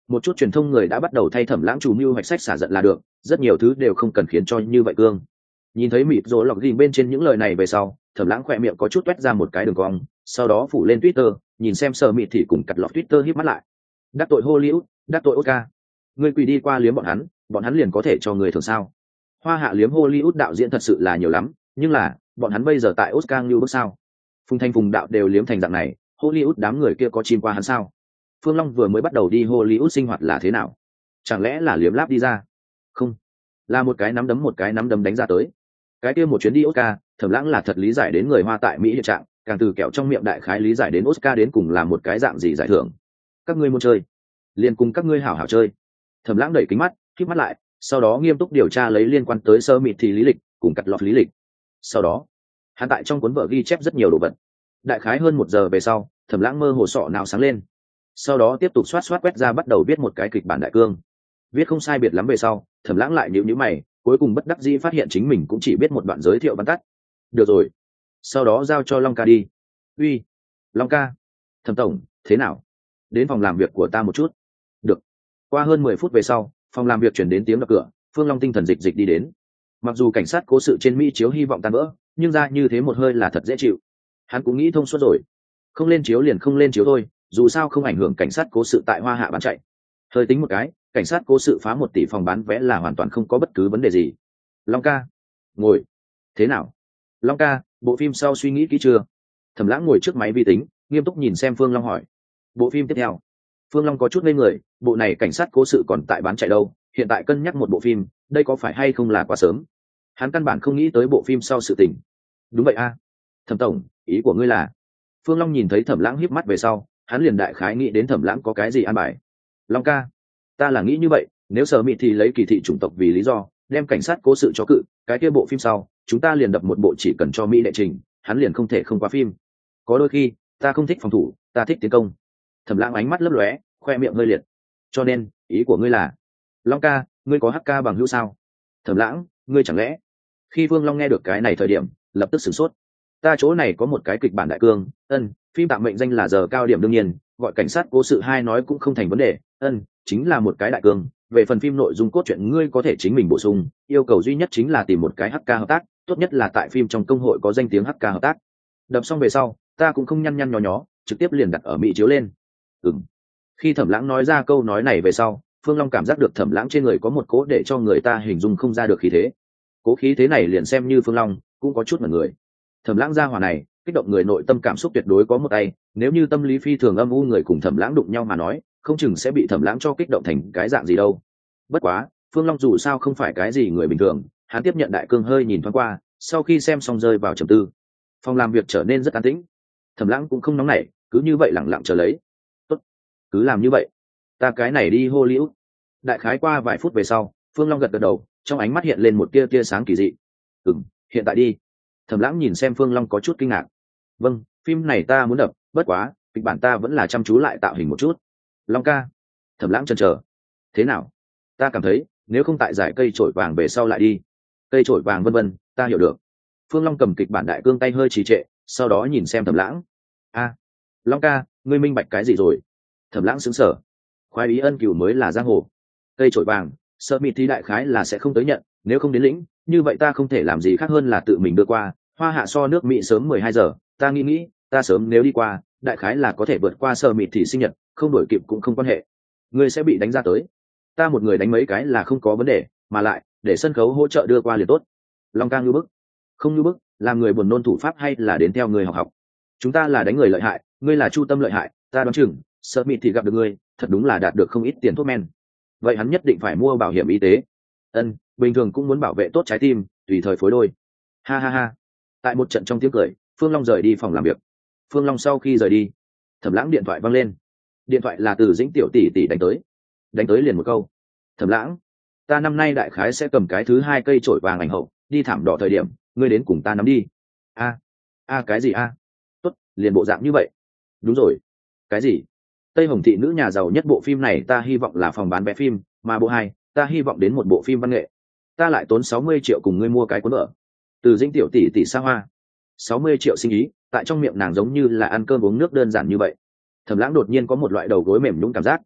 một chút truyền thông người đã bắt đầu thay Thẩm Lãng chủ mưu hoạch sách xả giận là được, rất nhiều thứ đều không cần khiến cho như vậy cương. Nhìn thấy mịt rồ lọc ghi bên trên những lời này về sau, Thẩm Lãng khỏe miệng có chút toét ra một cái đường cong, sau đó phủ lên Twitter, nhìn xem Sở Mịt thì cùng cặt lọt Twitter híp mắt lại. Đắc tội Hollywood, đắc tội Oscar. Ngươi quỳ đi qua liếm bọn hắn, bọn hắn liền có thể cho người thường sao? Hoa hạ liếm Hollywood đạo diễn thật sự là nhiều lắm, nhưng là, bọn hắn bây giờ tại Oscar như bước sao? Phùng Thanh Phùng đạo đều liếm thành dạng này, Hollywood đám người kia có chim qua hắn sao? Phương Long vừa mới bắt đầu đi Hollywood sinh hoạt là thế nào? Chẳng lẽ là liếm láp đi ra? Không, là một cái nắm đấm một cái nắm đấm đánh ra tới. Cái kia một chuyến đi Oscar, Thẩm Lãng là thật lý giải đến người Hoa tại Mỹ hiện trạng, càng từ kẹo trong miệng đại khái lý giải đến Oscar đến cùng là một cái dạng gì giải thưởng. Các ngươi muốn chơi, liền cùng các ngươi hảo hảo chơi. Thẩm Lãng đẩy kính mắt, khép mắt lại, sau đó nghiêm túc điều tra lấy liên quan tới Sơ Mịt thì lý lịch, cùng cắt lọt lý lịch. Sau đó, hắn tại trong cuốn vở ghi chép rất nhiều đồ vật. Đại khái hơn một giờ về sau, Thẩm Lãng mơ hồ sọ nào sáng lên. Sau đó tiếp tục xoát xoát quét ra bắt đầu viết một cái kịch bản đại cương. Viết không sai biệt lắm về sau, Thẩm Lãng lại nhíu nhíu mày, cuối cùng bất đắc dĩ phát hiện chính mình cũng chỉ biết một đoạn giới thiệu văn tắt. Được rồi, sau đó giao cho Long ca đi. Uy, Long ca. Thẩm tổng, thế nào? Đến phòng làm việc của ta một chút. Được. Qua hơn mười phút về sau, phòng làm việc chuyển đến tiếng đập cửa, Phương Long tinh thần dịch dịch đi đến. Mặc dù cảnh sát cố sự trên Mỹ chiếu hy vọng tan vỡ, nhưng ra như thế một hơi là thật dễ chịu. Hắn cũng nghĩ thông suốt rồi, không lên chiếu liền không lên chiếu thôi, dù sao không ảnh hưởng cảnh sát cố sự tại Hoa Hạ bán chạy. Hơi tính một cái, cảnh sát cố sự phá một tỷ phòng bán vé là hoàn toàn không có bất cứ vấn đề gì. Long ca, ngồi. Thế nào? Long ca, bộ phim sau suy nghĩ kỹ chưa? Thẩm Lãng ngồi trước máy vi tính, nghiêm túc nhìn xem Phương Long hỏi. Bộ phim tiếp theo. Phương Long có chút ngây người, bộ này cảnh sát cố sự còn tại bán chạy đâu, hiện tại cân nhắc một bộ phim, đây có phải hay không là quá sớm? Hắn căn bản không nghĩ tới bộ phim sau sự tình. Đúng vậy a. Thẩm tổng, ý của ngươi là? Phương Long nhìn thấy Thẩm Lãng híp mắt về sau, hắn liền đại khái nghĩ đến Thẩm Lãng có cái gì an bài. Long ca, ta là nghĩ như vậy, nếu Sở Mịt thì lấy kỳ thị chủng tộc vì lý do, đem cảnh sát cố sự cho cự, cái kia bộ phim sau, chúng ta liền đập một bộ chỉ cần cho Mỹ đệ trình, hắn liền không thể không qua phim. Có đôi khi, ta không thích phòng thủ, ta thích tiến công. Thẩm Lãng ánh mắt lấp lóe, khoe miệng hơi liệt. Cho nên, ý của ngươi là? Long ca, ngươi có hắc ca bằng hữu sao? Thẩm Lãng, ngươi chẳng lẽ? Khi Phương Long nghe được cái này thời điểm, lập tức sửng sốt. Ta chỗ này có một cái kịch bản đại cương, ân, phim tạm mệnh danh là giờ cao điểm đương nhiên, gọi cảnh sát cố sự hai nói cũng không thành vấn đề, ân, chính là một cái đại cương. Về phần phim nội dung cốt truyện ngươi có thể chính mình bổ sung, yêu cầu duy nhất chính là tìm một cái hắc ca hợp tác, tốt nhất là tại phim trong công hội có danh tiếng hắc ca hợp tác. Đập xong về sau, ta cũng không nhăn nhăn nhó nhó, trực tiếp liền đặt ở Mỹ chiếu lên. Ừm. Khi Thẩm Lãng nói ra câu nói này về sau, Phương Long cảm giác được Thẩm Lãng trên người có một cố để cho người ta hình dung không ra được khí thế. Cố khí thế này liền xem như Phương Long cũng có chút mặt người. Thẩm Lãng gia hỏa này, kích động người nội tâm cảm xúc tuyệt đối có một tay, nếu như tâm lý phi thường âm u người cùng Thẩm Lãng đụng nhau mà nói, không chừng sẽ bị Thẩm Lãng cho kích động thành cái dạng gì đâu. Bất quá, Phương Long dù sao không phải cái gì người bình thường, hắn tiếp nhận đại cương hơi nhìn thoáng qua, sau khi xem xong rơi vào trầm tư. Phòng làm việc trở nên rất an tĩnh. Thẩm Lãng cũng không nóng nảy, cứ như vậy lặng lặng chờ lấy. Tốt, cứ làm như vậy. Ta cái này đi Hollywood. Đại khái qua vài phút về sau, Phương Long gật gật đầu, trong ánh mắt hiện lên một tia tia sáng kỳ dị. Ừm, hiện tại đi. Thẩm Lãng nhìn xem Phương Long có chút kinh ngạc. Vâng, phim này ta muốn đập, bất quá, kịch bản ta vẫn là chăm chú lại tạo hình một chút. Long ca. Thẩm Lãng chần chờ. Thế nào? Ta cảm thấy, nếu không tại giải cây trổi vàng về sau lại đi. Cây trổi vàng vân vân, ta hiểu được. Phương Long cầm kịch bản đại cương tay hơi trì trệ, sau đó nhìn xem Thẩm Lãng. A, Long ca, ngươi minh bạch cái gì rồi? Thẩm Lãng sững sờ. Khoái ý ân cửu mới là giang hồ. Cây trổi vàng, Sở Mịt thì đại khái là sẽ không tới nhận, nếu không đến lĩnh, như vậy ta không thể làm gì khác hơn là tự mình đưa qua. Hoa hạ so nước Mỹ sớm mười hai giờ, ta nghĩ nghĩ, ta sớm nếu đi qua, đại khái là có thể vượt qua Sở Mịt thì sinh nhật, không đổi kịp cũng không quan hệ. Ngươi sẽ bị đánh ra tới. Ta một người đánh mấy cái là không có vấn đề, mà lại, để sân khấu hỗ trợ đưa qua liền tốt. Long ca ngư bức. Không ngư bức, làm người buồn nôn thủ pháp hay là đến theo người học học. Chúng ta là đánh người lợi hại, ngươi là chu tâm lợi hại, ta đoán chừng, Sở Mịt thì gặp được ngươi, thật đúng là đạt được không ít tiền thuốc men. Vậy hắn nhất định phải mua bảo hiểm y tế. Ân, bình thường cũng muốn bảo vệ tốt trái tim, tùy thời phối đôi. Ha ha ha. Tại một trận trong tiếng cười, Phương Long rời đi phòng làm việc. Phương Long sau khi rời đi, Thẩm Lãng điện thoại vang lên. Điện thoại là từ Dĩnh tiểu tỷ tỷ đánh tới. Đánh tới liền một câu. Thẩm Lãng, ta năm nay đại khái sẽ cầm cái thứ hai cây trổi vàng ảnh hậu, đi thảm đỏ thời điểm, ngươi đến cùng ta nắm đi. A, a cái gì a? Tốt, liền bộ dạng như vậy. Đúng rồi. Cái gì? Tây Hồng thị nữ nhà giàu nhất bộ phim này ta hy vọng là phòng bán vé phim, mà bộ hai, ta hy vọng đến một bộ phim văn nghệ. Ta lại tốn sáu mươi triệu cùng ngươi mua cái cuốn vở. Từ Dĩnh tiểu tỷ tỷ xa hoa. sáu mươi triệu sinh ý, tại trong miệng nàng giống như là ăn cơm uống nước đơn giản như vậy. Thẩm Lãng đột nhiên có một loại đầu gối mềm nhũn cảm giác.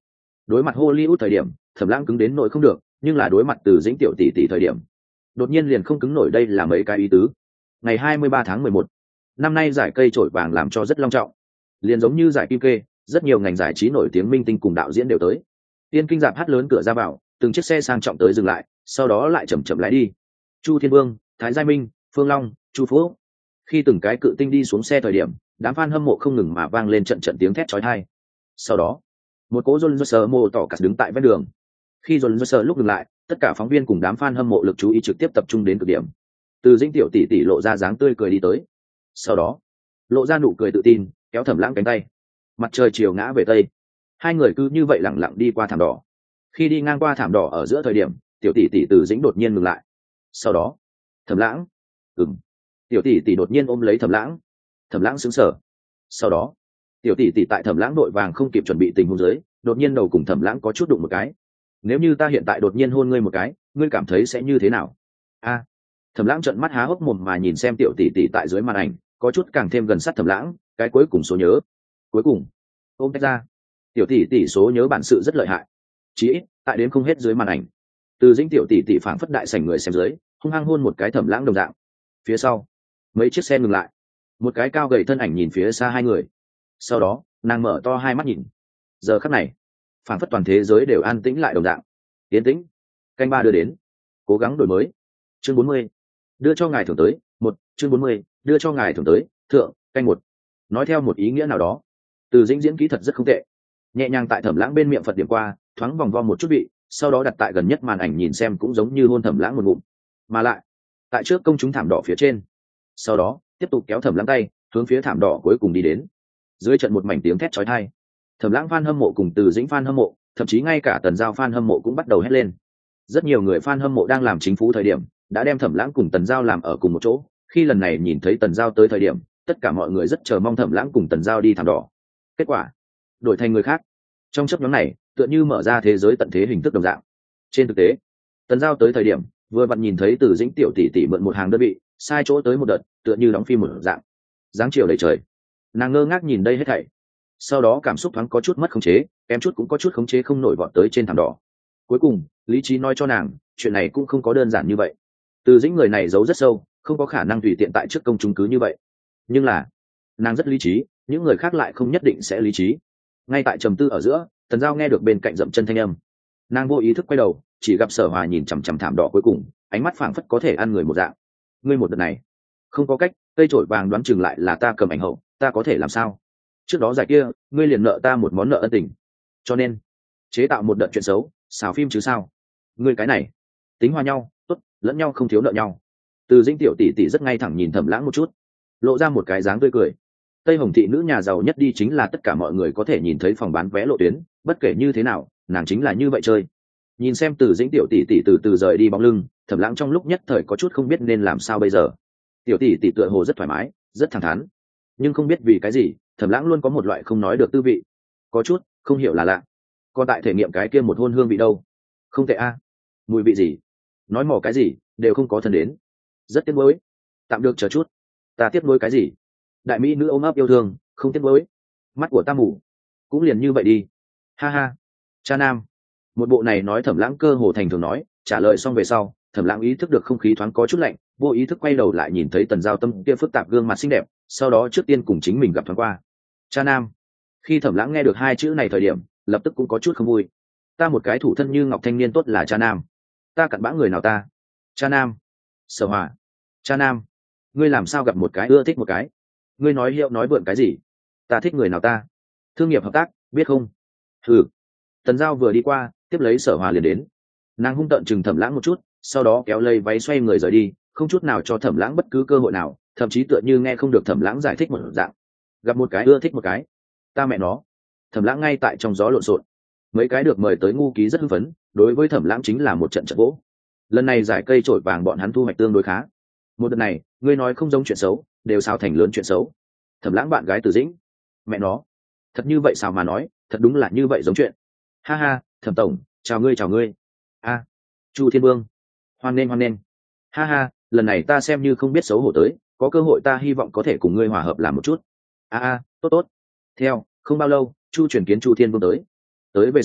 đối mặt Hollywood thời điểm Thẩm Lãng cứng đến nỗi không được, nhưng là đối mặt Từ Dĩnh tiểu tỷ tỷ thời điểm đột nhiên liền không cứng nổi. Đây là mấy cái ý tứ. Ngày hai mươi ba tháng mười một năm nay giải cây trổi vàng làm cho rất long trọng, liền giống như giải kim kê, rất nhiều ngành giải trí nổi tiếng minh tinh cùng đạo diễn đều tới. Tiên kinh dạp hát lớn cửa ra vào, từng chiếc xe sang trọng tới dừng lại, sau đó lại chậm chậm lái đi. Chu Thiên Vương, Thái Giai Minh, Phương Long, Chu Phú, khi từng cái cự tinh đi xuống xe thời điểm, đám fan hâm mộ không ngừng mà vang lên trận trận tiếng thét chói tai. Sau đó một cố John Jones mô tỏ cả đứng tại ven đường. Khi John Jones lúc dừng lại, tất cả phóng viên cùng đám fan hâm mộ lực chú ý trực tiếp tập trung đến cực điểm. Từ Dĩnh tiểu tỷ tỷ lộ ra dáng tươi cười đi tới, sau đó lộ ra nụ cười tự tin, kéo Thẩm Lãng cánh tay. Mặt trời chiều ngã về tây, hai người cứ như vậy lặng lặng đi qua thảm đỏ. Khi đi ngang qua thảm đỏ ở giữa thời điểm, tiểu tỷ tỷ Từ Dĩnh đột nhiên ngừng lại. Sau đó Thẩm Lãng, ừm, tiểu tỷ tỷ đột nhiên ôm lấy Thẩm Lãng. Thẩm Lãng sững sờ. Sau đó tiểu tỷ tỷ tại Thẩm Lãng đội vàng không kịp chuẩn bị tình huống dưới, đột nhiên đầu cùng Thẩm Lãng có chút đụng một cái. Nếu như ta hiện tại đột nhiên hôn ngươi một cái, ngươi cảm thấy sẽ như thế nào? A. Thẩm Lãng trợn mắt há hốc mồm mà nhìn xem tiểu tỷ tỷ tại dưới màn ảnh, có chút càng thêm gần sát Thẩm Lãng, cái cuối cùng số nhớ. Cuối cùng ôm tách ra. Tiểu tỷ tỷ số nhớ bản sự rất lợi hại, chí ít tại đến không hết dưới màn ảnh. Từ Dĩnh tiểu tỷ tỷ phảng phất đại sảnh người xem dưới, hung hăng hôn một cái Thẩm Lãng đồng dạng. Phía sau mấy chiếc xe ngừng lại, một cái cao gầy thân ảnh nhìn phía xa hai người, sau đó nàng mở to hai mắt nhìn. Giờ khắc này phảng phất toàn thế giới đều an tĩnh lại đồng dạng. Tiến tĩnh. Canh ba đưa đến. Cố gắng đổi mới. Chương bốn mươi. Đưa cho ngài thưởng tới. Một. Chương bốn mươi. Đưa cho ngài thưởng tới. Thượng. Canh một. Nói theo một ý nghĩa nào đó, Từ Dĩnh diễn kỹ thật rất không tệ. Nhẹ nhàng tại Thẩm Lãng bên miệng Phật điểm qua, thoáng vòng vo một chút vị, sau đó đặt tại gần nhất màn ảnh nhìn xem cũng giống như hôn Thẩm Lãng một ngụm. Mà lại tại trước công chúng thảm đỏ phía trên. Sau đó tiếp tục kéo Thẩm Lãng tay, hướng phía thảm đỏ cuối cùng đi đến. Dưới trận một mảnh tiếng thét chói tai. Thẩm Lãng fan hâm mộ cùng Từ Dĩnh fan hâm mộ, thậm chí ngay cả Tần Giao fan hâm mộ cũng bắt đầu hét lên. Rất nhiều người fan hâm mộ đang làm chính phủ thời điểm, đã đem Thẩm Lãng cùng Tần Giao làm ở cùng một chỗ. Khi lần này nhìn thấy Tần Giao tới thời điểm, tất cả mọi người rất chờ mong Thẩm Lãng cùng Tần Giao đi thảm đỏ. Kết quả đổi thành người khác. Trong chấp nhóm này, tựa như mở ra thế giới tận thế hình thức đồng dạng. Trên thực tế, Tần Giao tới thời điểm, vừa vặn nhìn thấy Từ Dĩnh tiểu tỷ tỷ mượn một hàng đơn vị, sai chỗ tới một đợt, tựa như đóng phim một dạng. Dáng chiều đầy trời. Nàng ngơ ngác nhìn đây hết thảy. Sau đó cảm xúc thoáng có chút mất khống chế, kém chút cũng có chút khống chế không nổi vọt tới trên thảm đỏ. Cuối cùng lý trí nói cho nàng, chuyện này cũng không có đơn giản như vậy. Từ Dĩnh người này giấu rất sâu, không có khả năng tùy tiện tại trước công chúng cứ như vậy. Nhưng là nàng rất lý trí, những người khác lại không nhất định sẽ lý trí. Ngay tại trầm tư ở giữa, Tần Giao nghe được bên cạnh dậm chân thanh âm. Nàng vô ý thức quay đầu, chỉ gặp Sở Hòa nhìn chằm chằm thảm đỏ cuối cùng, ánh mắt phảng phất có thể ăn người một dạng. Ngươi một đợt này không có cách, cây trổi vàng đoán chừng lại là ta cầm ảnh hậu, ta có thể làm sao? Trước đó giải kia ngươi liền nợ ta một món nợ ân tình, cho nên chế tạo một đợt chuyện xấu, xào phim chứ sao? Ngươi cái này tính hòa nhau, tốt, lẫn nhau không thiếu nợ nhau. Từ Dĩnh tiểu tỷ tỷ rất ngay thẳng nhìn Thẩm Lãng một chút, lộ ra một cái dáng tươi cười. Tây Hồng thị nữ nhà giàu nhất đi chính là tất cả mọi người có thể nhìn thấy phòng bán vé lộ tuyến, bất kể như thế nào, nàng chính là như vậy chơi. Nhìn xem Từ Dĩnh tiểu tỷ tỷ từ từ rời đi bóng lưng, Thẩm Lãng trong lúc nhất thời có chút không biết nên làm sao bây giờ. Tiểu tỷ tỷ tựa hồ rất thoải mái, rất thẳng thắn, nhưng không biết vì cái gì, Thẩm Lãng luôn có một loại không nói được tư vị, có chút không hiểu là lạ. Còn tại thể nghiệm cái kia một hôn hương vị đâu? Không tệ a. Mùi vị gì? Nói mỏ cái gì đều không có thân đến. Rất tiếc nuối. Tạm được chờ chút. Ta tiếc nuối cái gì? Đại mỹ nữ ôm ấp yêu thương, không tiếc nuối. Mắt của ta mù. Cũng liền như vậy đi. Ha ha. Cha nam. Một bộ này nói Thẩm Lãng cơ hồ thành thường nói, trả lời xong về sau, Thẩm Lãng ý thức được không khí thoáng có chút lạnh, vô ý thức quay đầu lại nhìn thấy Tần Giao Tâm kia phức tạp gương mặt xinh đẹp, sau đó trước tiên cùng chính mình gặp thoáng qua. Cha nam. Khi Thẩm Lãng nghe được hai chữ này thời điểm, lập tức cũng có chút không vui. Ta một cái thủ thân như ngọc thanh niên tốt là cha nam, ta cặn bã người nào ta? Cha nam. Sở Hòa. Cha nam. Ngươi làm sao gặp một cái ưa thích một cái? Ngươi nói hiệu nói vượn cái gì? Ta thích người nào ta? Thương nghiệp hợp tác, biết không? Ừ. Tần Giao vừa đi qua, tiếp lấy Sở Hòa liền đến. Nàng hung tợn chừng Thẩm Lãng một chút, sau đó kéo lây váy xoay người rời đi, không chút nào cho Thẩm Lãng bất cứ cơ hội nào, thậm chí tựa như nghe không được Thẩm Lãng giải thích một dạng. Gặp một cái ưa thích một cái, ta mẹ nó. Thẩm Lãng ngay tại trong gió lộn xộn. Mấy cái được mời tới ngu ký rất hưng phấn, đối với Thẩm Lãng chính là một trận trận vỗ. Lần này giải cây trổi vàng bọn hắn thu hoạch tương đối khá. Một đợt này, ngươi nói không giống chuyện xấu, đều sao thành lớn chuyện xấu. Thẩm Lãng bạn gái Từ Dĩnh, mẹ nó, thật như vậy sao mà nói, thật đúng là như vậy giống chuyện. Ha ha, Thẩm tổng, chào ngươi chào ngươi. A, Chu Thiên Vương, hoan nghênh hoan nghênh. Ha ha, lần này ta xem như không biết xấu hổ tới, có cơ hội ta hy vọng có thể cùng ngươi hòa hợp làm một chút. A a, tốt tốt. Theo, không bao lâu, Chu chuyển kiến Chu Thiên Vương tới. Tới về sau,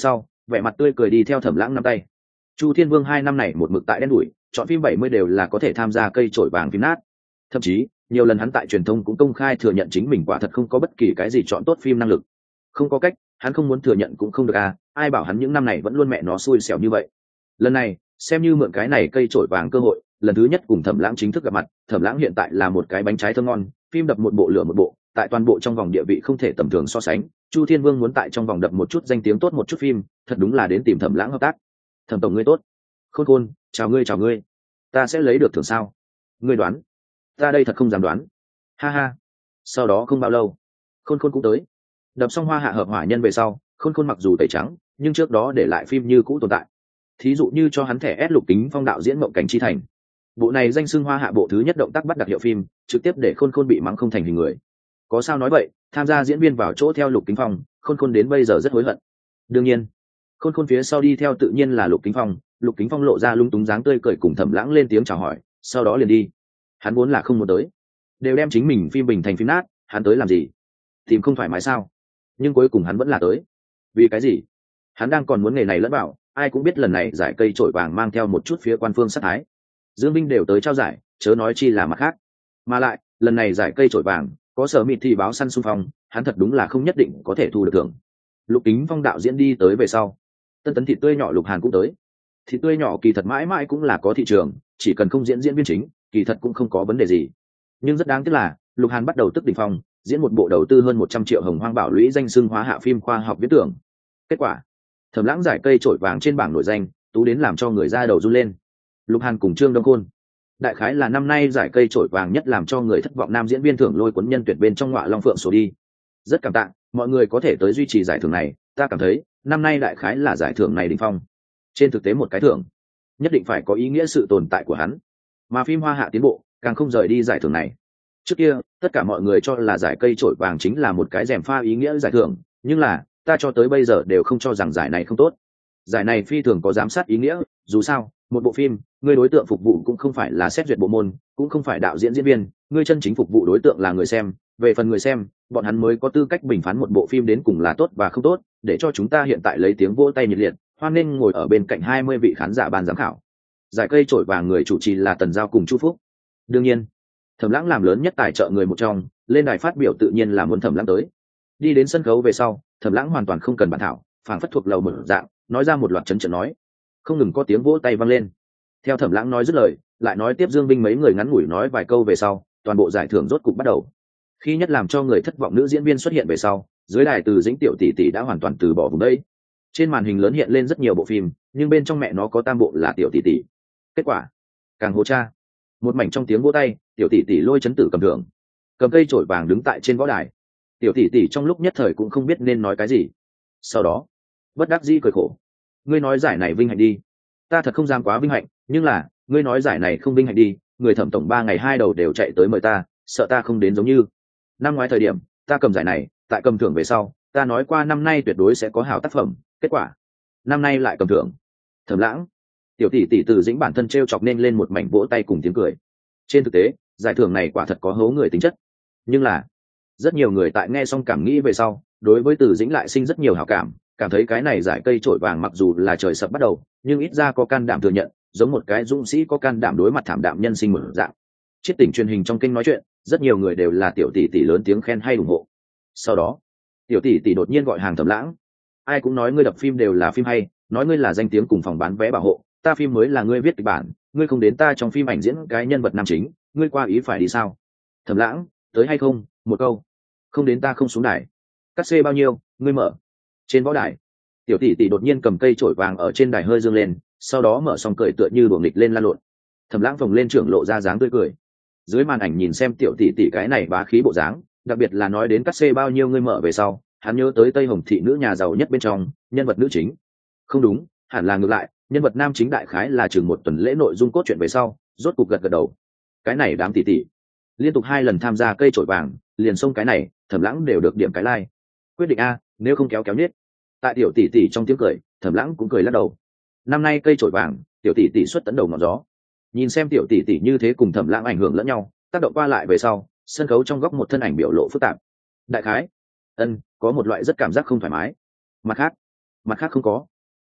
vẻ mặt tươi cười đi theo Thẩm Lãng nắm tay. Chu Thiên Vương hai năm này một mực tại đen đủi, chọn phim bảy mươi đều là có thể tham gia cây trổi vàng phim nát. Thậm chí, nhiều lần hắn tại truyền thông cũng công khai thừa nhận chính mình quả thật không có bất kỳ cái gì chọn tốt phim năng lực. Không có cách, hắn không muốn thừa nhận cũng không được à, ai bảo hắn những năm này vẫn luôn mẹ nó xui xẻo như vậy. Lần này, xem như mượn cái này cây trổi vàng cơ hội, lần thứ nhất cùng Thẩm Lãng chính thức gặp mặt. Thẩm Lãng hiện tại là một cái bánh trái thơm ngon, phim đập một bộ lửa một bộ, tại toàn bộ trong vòng địa vị không thể tầm thường so sánh. Chu Thiên Vương muốn tại trong vòng đập một chút danh tiếng tốt một chút phim, thật đúng là đến tìm Thẩm Lãng hợp tác. Thẩm tổng ngươi tốt. Khôn Khôn, chào ngươi chào ngươi. Ta sẽ lấy được thưởng sao? Ngươi đoán? Ta đây thật không dám đoán. Ha ha. Sau đó không bao lâu, Khôn Khôn cũng tới. Đập xong Hoa Hạ hợp hỏa nhân về sau, Khôn Khôn mặc dù tẩy trắng, nhưng trước đó để lại phim như cũ tồn tại. Thí dụ như cho hắn thẻ S Lục Kính Phong đạo diễn Mộng Cảnh Chi Thành. Bộ này danh xưng Hoa Hạ bộ thứ nhất động tác bắt đặc hiệu phim, trực tiếp để Khôn Khôn bị mắng không thành hình người. Có sao nói vậy, tham gia diễn viên vào chỗ theo Lục Kính Phong, Khôn Khôn đến bây giờ rất hối hận. Đương nhiên, Khôn Khôn phía sau đi theo tự nhiên là Lục Kính Phong. Lục Kính Phong lộ ra lung túng dáng tươi cười cùng Thẩm Lãng lên tiếng chào hỏi, sau đó liền đi. Hắn vốn là không muốn tới, đều đem chính mình phim bình thành phim nát, hắn tới làm gì? Tìm không thoải mái sao? Nhưng cuối cùng hắn vẫn là tới. Vì cái gì? Hắn đang còn muốn nghề này lẫn bảo, ai cũng biết lần này giải cây trổi vàng mang theo một chút phía quan phương sát thái. Dương Minh đều tới trao giải, chớ nói chi là mặt khác. Mà lại, lần này giải cây trổi vàng, có Sở Mịt thì báo săn xung phong, hắn thật đúng là không nhất định có thể thu được thưởng. Lục Kính Phong đạo diễn đi tới về sau, tân tấn thịt tươi nhỏ Lục Hàn cũng tới. Thịt tươi nhỏ kỳ thật mãi mãi cũng là có thị trường, chỉ cần không diễn diễn viên chính, kỳ thật cũng không có vấn đề gì. Nhưng rất đáng tiếc là, Lục Hàn bắt đầu tức đỉnh phong, diễn một bộ đầu tư hơn một trăm triệu hồng hoang bảo lũy danh xưng Hoa Hạ phim khoa học viễn tưởng. Kết quả, Thẩm Lãng giải cây trổi vàng trên bảng nổi danh, tú đến làm cho người ra đầu run lên. Lục Hàn cùng Trương Đông Khôn, đại khái là năm nay giải cây trổi vàng nhất làm cho người thất vọng nam diễn viên thưởng lôi cuốn nhân tuyển bên trong Ngọa Long Phượng sổ đi. Rất cảm tạ, mọi người có thể tới duy trì giải thưởng này, ta cảm thấy, năm nay đại khái là giải thưởng này đỉnh phong. Trên thực tế một cái thưởng, nhất định phải có ý nghĩa sự tồn tại của hắn. Mà phim Hoa Hạ tiến bộ, càng không rời đi giải thưởng này. Trước kia, tất cả mọi người cho là giải cây trổi vàng chính là một cái rèm pha ý nghĩa giải thưởng, nhưng là, ta cho tới bây giờ đều không cho rằng giải này không tốt. Giải này phi thường có giám sát ý nghĩa, dù sao, một bộ phim, người đối tượng phục vụ cũng không phải là xét duyệt bộ môn, cũng không phải đạo diễn diễn viên, người chân chính phục vụ đối tượng là người xem, về phần người xem, bọn hắn mới có tư cách bình phán một bộ phim đến cùng là tốt và không tốt, để cho chúng ta hiện tại lấy tiếng vỗ tay nhiệt liệt, hoan nghênh ngồi ở bên cạnh hai mươi vị khán giả ban giám khảo. Giải cây trổi vàng người chủ trì là Tần Giao cùng Chu Phúc. Đương nhiên, Thẩm Lãng làm lớn nhất tài trợ người một trong, lên đài phát biểu tự nhiên là muốn Thẩm Lãng tới. Đi đến sân khấu về sau, Thẩm Lãng hoàn toàn không cần bản thảo, phảng phất thuộc lầu một dạng, nói ra một loạt chấn trận nói. Không ngừng có tiếng vỗ tay vang lên. Theo Thẩm Lãng nói dứt lời, lại nói tiếp Dương Binh mấy người ngắn ngủi nói vài câu về sau, toàn bộ giải thưởng rốt cục bắt đầu. Khi nhất làm cho người thất vọng nữ diễn viên xuất hiện về sau, dưới đài Từ Dĩnh tiểu tỷ tỷ đã hoàn toàn từ bỏ vùng đây. Trên màn hình lớn hiện lên rất nhiều bộ phim, nhưng bên trong mẹ nó có tam bộ là tiểu tỷ tỷ. Kết quả, càng hô cha. Một mảnh trong tiếng vỗ tay, tiểu tỷ tỷ lôi chấn tử cầm thưởng, cầm cây chổi vàng đứng tại trên võ đài. Tiểu tỷ tỷ trong lúc nhất thời cũng không biết nên nói cái gì. Sau đó, bất đắc dĩ cười khổ. Ngươi nói giải này vinh hạnh đi. Ta thật không dám quá vinh hạnh, nhưng là, ngươi nói giải này không vinh hạnh đi, người Thẩm tổng ba ngày hai đầu đều chạy tới mời ta, sợ ta không đến giống như. Năm ngoái thời điểm, ta cầm giải này, tại cầm thưởng về sau, ta nói qua năm nay tuyệt đối sẽ có hảo tác phẩm, kết quả, năm nay lại cầm thưởng. Thẩm Lãng, tiểu tỷ tỷ Từ Dĩnh bản thân trêu chọc nên lên một mảnh vỗ tay cùng tiếng cười. Trên thực tế, giải thưởng này quả thật có hố người tính chất, nhưng là rất nhiều người tại nghe xong cảm nghĩ về sau, đối với Từ Dĩnh lại sinh rất nhiều hảo cảm, cảm thấy cái này giải cây trổi vàng mặc dù là trời sập bắt đầu, nhưng ít ra có can đảm thừa nhận, giống một cái dũng sĩ có can đảm đối mặt thảm đạm nhân sinh một dạng. Chiết tỉnh truyền hình trong kênh nói chuyện, rất nhiều người đều là tiểu tỷ tỷ lớn tiếng khen hay ủng hộ. Sau đó, tiểu tỷ tỷ đột nhiên gọi hàng Thẩm Lãng. Ai cũng nói ngươi đập phim đều là phim hay, nói ngươi là danh tiếng cùng phòng bán vé bảo hộ, ta phim mới là ngươi viết kịch bản, ngươi không đến ta trong phim ảnh diễn cái nhân vật nam chính, ngươi qua ý phải đi sao? Thẩm Lãng, tới hay không? Một câu. Không đến ta không xuống đài. Cắt xê bao nhiêu? Ngươi mở. Trên võ đài, tiểu tỷ tỷ đột nhiên cầm cây chổi vàng ở trên đài hơi dương lên, sau đó mở xong cười tựa như đuổi nghịch lên lan lộn. Thẩm Lãng phồng lên trưởng lộ ra dáng tươi cười. Dưới màn ảnh nhìn xem tiểu tỷ tỷ cái này bá khí bộ dáng, đặc biệt là nói đến cắt xê bao nhiêu ngươi mở về sau, hắn nhớ tới Tây Hồng thị nữ nhà giàu nhất bên trong, nhân vật nữ chính. Không đúng, hẳn là ngược lại, nhân vật nam chính đại khái là chừng một tuần lễ nội dung cốt truyện về sau, rốt cục gật gật đầu. Cái này đám tỷ tỷ, liên tục hai lần tham gia cây chổi vàng, liền xông cái này, Thẩm Lãng đều được điểm cái like. Quyết định a, nếu không kéo kéo nhất. Tại tiểu tỷ tỷ trong tiếng cười, Thẩm Lãng cũng cười lắc đầu. Năm nay cây chổi vàng, tiểu tỷ tỷ xuất tấn đầu ngọn gió. Nhìn xem tiểu tỷ tỷ như thế cùng Thẩm Lãng ảnh hưởng lẫn nhau, tác động qua lại về sau, sân khấu trong góc một thân ảnh biểu lộ phức tạp. Đại khái, ân, có một loại rất cảm giác không thoải mái. Mặt khác, mặt khác không có.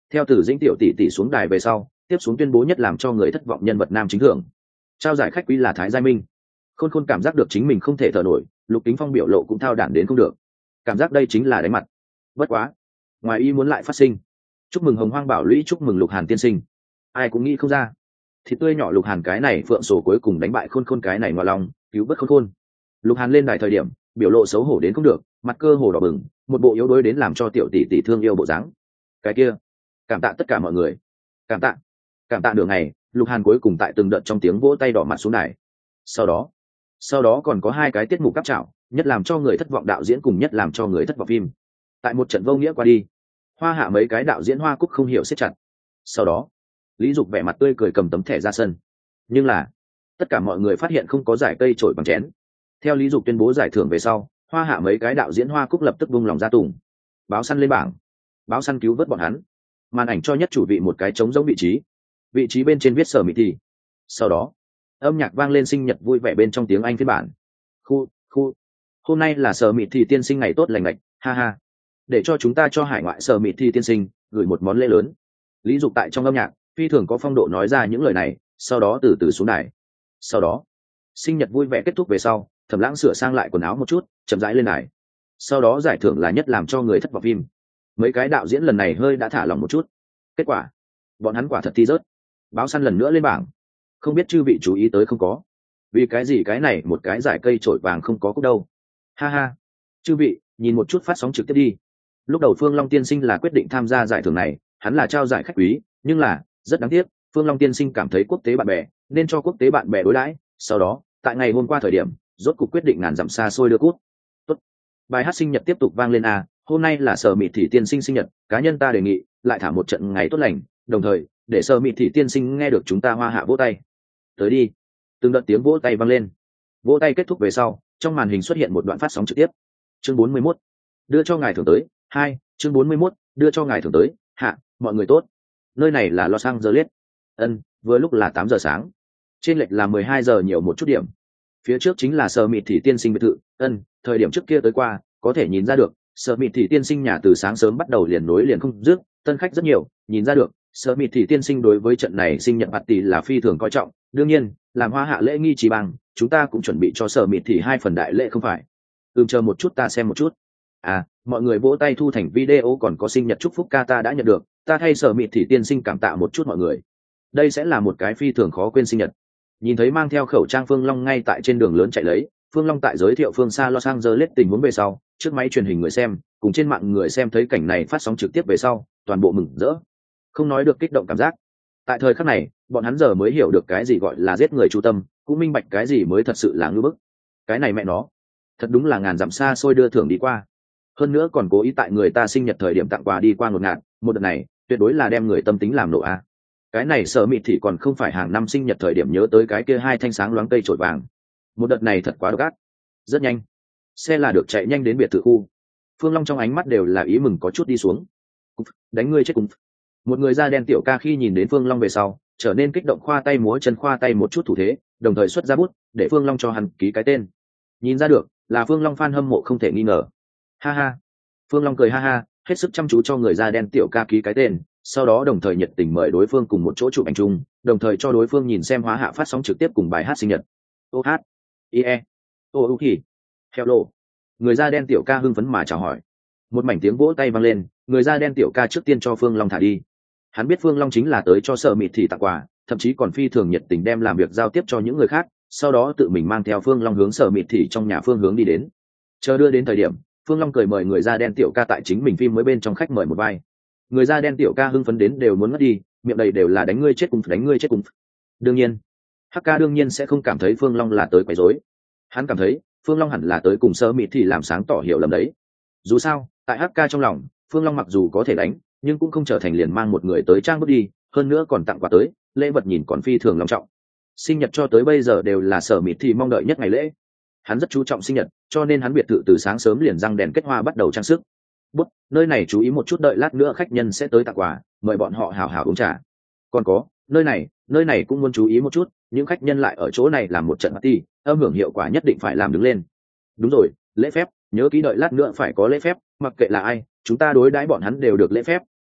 Theo Tử Dĩnh tiểu tỷ tỷ xuống đài về sau, tiếp xuống tuyên bố nhất làm cho người thất vọng nhân vật nam chính thưởng. Trao giải khách quý là Thái Giai Minh. Khôn Khôn cảm giác được chính mình không thể thở nổi, Lục Kính Phong biểu lộ cũng thao đản đến không được. Cảm giác đây chính là đánh mặt. Bất quá, ngoài ý muốn lại phát sinh. Chúc mừng Hồng Hoang Bảo Lũy, chúc mừng Lục Hàn tiên sinh. Ai cũng nghĩ không ra. Thì tươi nhỏ Lục Hàn cái này phượng sổ cuối cùng đánh bại Khôn Khôn cái này ngoa lòng, cứu vớt Khôn Khôn. Lục Hàn lên đài thời điểm, biểu lộ xấu hổ đến không được, mặt cơ hồ đỏ bừng, một bộ yếu đuối đến làm cho tiểu tỷ tỷ thương yêu bộ dáng. Cái kia, cảm tạ tất cả mọi người. Cảm tạ. Cảm tạ đường này, Lục Hàn cuối cùng tại từng đợt trong tiếng vỗ tay đỏ mặt xuống đài. Sau đó, sau đó còn có hai cái tiết mục cáp trảo, nhất làm cho người thất vọng đạo diễn cùng nhất làm cho người thất vọng phim. Tại một trận vô nghĩa qua đi, Hoa Hạ mấy cái đạo diễn Hoa Cúc không hiểu siết chặt. Sau đó, Lý Dục vẻ mặt tươi cười cầm tấm thẻ ra sân. Nhưng là, tất cả mọi người phát hiện không có giải cây trổi bằng chén. Theo Lý Dục tuyên bố giải thưởng về sau, Hoa Hạ mấy cái đạo diễn Hoa Cúc lập tức buông lòng ra tùng. Báo săn lên bảng. Báo săn cứu vớt bọn hắn. Màn ảnh cho nhất chủ vị một cái trống giống vị trí. Vị trí bên trên viết Sở Mị Thì. Sau đó, âm nhạc vang lên sinh nhật vui vẻ bên trong tiếng Anh phiên bản. Khu, khu. Hôm nay là Sở Mị Thì tiên sinh ngày tốt lành lành, ha ha. Để cho chúng ta cho hải ngoại Sở Mị Thì tiên sinh gửi một món lễ lớn. Lý Dục tại trong âm nhạc phi thường có phong độ nói ra những lời này, sau đó từ từ xuống đài. Sau đó, sinh nhật vui vẻ kết thúc về sau, Thẩm Lãng sửa sang lại quần áo một chút, chậm rãi lên đài. Sau đó giải thưởng là nhất làm cho người thất vọng phim. Mấy cái đạo diễn lần này hơi đã thả lòng một chút. Kết quả, bọn hắn quả thật thi rớt. Báo săn lần nữa lên bảng. Không biết chư vị chú ý tới không có? Vì cái gì cái này một cái giải cây trổi vàng không có cúc đâu? Ha ha. Chư vị, nhìn một chút phát sóng trực tiếp đi. Lúc đầu Phương Long tiên sinh là quyết định tham gia giải thưởng này, hắn là trao giải khách quý, nhưng là rất đáng tiếc, Phương Long tiên sinh cảm thấy quốc tế bạn bè nên cho quốc tế bạn bè đối đãi. Sau đó, tại ngày hôm qua thời điểm, rốt cuộc quyết định ngàn dặm xa xôi đưa cút. Tốt. Bài hát sinh nhật tiếp tục vang lên a, hôm nay là Sở Mị Thì tiên sinh sinh nhật, cá nhân ta đề nghị lại thả một trận ngày tốt lành, đồng thời để Sở Mị Thì tiên sinh nghe được chúng ta Hoa Hạ vỗ tay. Tới đi. Từng đợt tiếng vỗ tay vang lên. Vỗ tay kết thúc về sau, trong màn hình xuất hiện một đoạn phát sóng trực tiếp. Chương bốn mươi mốt. Đưa cho ngài thưởng tới. Hai, chương bốn mươi mốt. Đưa cho ngài thưởng tới. Hạ, mọi người tốt. Nơi này là Los Angeles. Ân, vừa lúc là tám giờ sáng. Trên lệch là mười hai giờ nhiều một chút điểm. Phía trước chính là Sở Mị Thì tiên sinh biệt thự. Ân, thời điểm trước kia tới qua, có thể nhìn ra được, Sở Mị Thì tiên sinh nhà từ sáng sớm bắt đầu liền nối liền không dứt, tân khách rất nhiều, nhìn ra được, Sở Mị Thì tiên sinh đối với trận này sinh nhật party là phi thường coi trọng. Đương nhiên, làm Hoa Hạ lễ nghi trí bằng, chúng ta cũng chuẩn bị cho Sở Mị Thì hai phần đại lễ không phải? Ừm, chờ một chút ta xem một chút. À, mọi người vỗ tay thu thành video, còn có sinh nhật chúc phúc ca ta đã nhận được, ta thay Sở Mị Thì tiên sinh cảm tạ một chút mọi người. Đây sẽ là một cái phi thường khó quên sinh nhật. Nhìn thấy mang theo khẩu trang Phương Long ngay tại trên đường lớn chạy lấy, Phương Long tại giới thiệu phương xa Los Angeles tình huống về sau, trước máy truyền hình người xem, cùng trên mạng người xem thấy cảnh này phát sóng trực tiếp về sau, toàn bộ mừng rỡ, không nói được kích động cảm giác. Tại thời khắc này, bọn hắn giờ mới hiểu được cái gì gọi là giết người chu tâm, cũng minh bạch cái gì mới thật sự là ngư bức. Cái này mẹ nó, thật đúng là ngàn dặm xa xôi đưa thưởng đi qua, hơn nữa còn cố ý tại người ta sinh nhật thời điểm tặng quà đi qua ngột ngạt, một đợt này tuyệt đối là đem người tâm tính làm nổ a. Cái này Sở Mị Thì còn không phải hàng năm sinh nhật thời điểm nhớ tới cái kia hai thanh sáng loáng cây trổi vàng. Một đợt này thật quá độc ác. Rất nhanh, xe là được chạy nhanh đến biệt thự khu. Phương Long trong ánh mắt đều là ý mừng có chút đi xuống. Đánh ngươi chết cùng. Một người da đen tiểu ca khi nhìn đến Phương Long về sau, trở nên kích động, khoa tay múa chân khoa tay một chút thủ thế, đồng thời xuất ra bút để Phương Long cho hắn ký cái tên. Nhìn ra được là Phương Long fan hâm mộ không thể nghi ngờ. Ha ha. Phương Long cười ha ha, hết sức chăm chú cho người da đen tiểu ca ký cái tên, sau đó đồng thời nhiệt tình mời đối phương cùng một chỗ chụp ảnh chung, đồng thời cho đối phương nhìn xem Hóa Hạ phát sóng trực tiếp cùng bài hát sinh nhật. Ô hát, ie, ô u kỳ, hello. Người da đen tiểu ca hưng phấn mà chào hỏi. Một mảnh tiếng vỗ tay vang lên, người da đen tiểu ca trước tiên cho Phương Long thả đi. Hắn biết Phương Long chính là tới cho Sở Mị Thì tặng quà, thậm chí còn phi thường nhiệt tình đem làm việc giao tiếp cho những người khác, sau đó tự mình mang theo Phương Long hướng Sở Mị Thì trong nhà phương hướng đi đến. Chờ đưa đến thời điểm, Phương Long cười mời người da đen tiểu ca tại chính mình phim mới bên trong khách mời một vai. Người da đen tiểu ca hưng phấn đến đều muốn ngất đi, miệng đầy đều là đánh ngươi chết cùng, đánh ngươi chết cùng. Đương nhiên, hắc ca đương nhiên sẽ không cảm thấy Phương Long là tới quấy rối. Hắn cảm thấy Phương Long hẳn là tới cùng Sở Mị Thì làm sáng tỏ hiểu lầm đấy. Dù sao, tại hắc ca trong lòng, Phương Long mặc dù có thể đánh, nhưng cũng không trở thành liền mang một người tới trang bước đi, hơn nữa còn tặng quà tới, lễ vật nhìn còn phi thường long trọng. Sinh nhật cho tới bây giờ đều là Sở Mị Thì mong đợi nhất ngày lễ. Hắn rất chú trọng sinh nhật, cho nên hắn biệt thự từ sáng sớm liền răng đèn kết hoa bắt đầu trang sức. Bút, nơi này chú ý một chút, đợi lát nữa khách nhân sẽ tới tặng quà, mời bọn họ hào hào uống trà. Còn có, nơi này, nơi này cũng muốn chú ý một chút, những khách nhân lại ở chỗ này làm một trận party, âm hưởng hiệu quả nhất định phải làm đứng lên. Đúng rồi, lễ phép, nhớ kỹ đợi lát nữa phải có lễ phép, mặc kệ là ai, chúng ta đối đãi bọn hắn đều được lễ phép,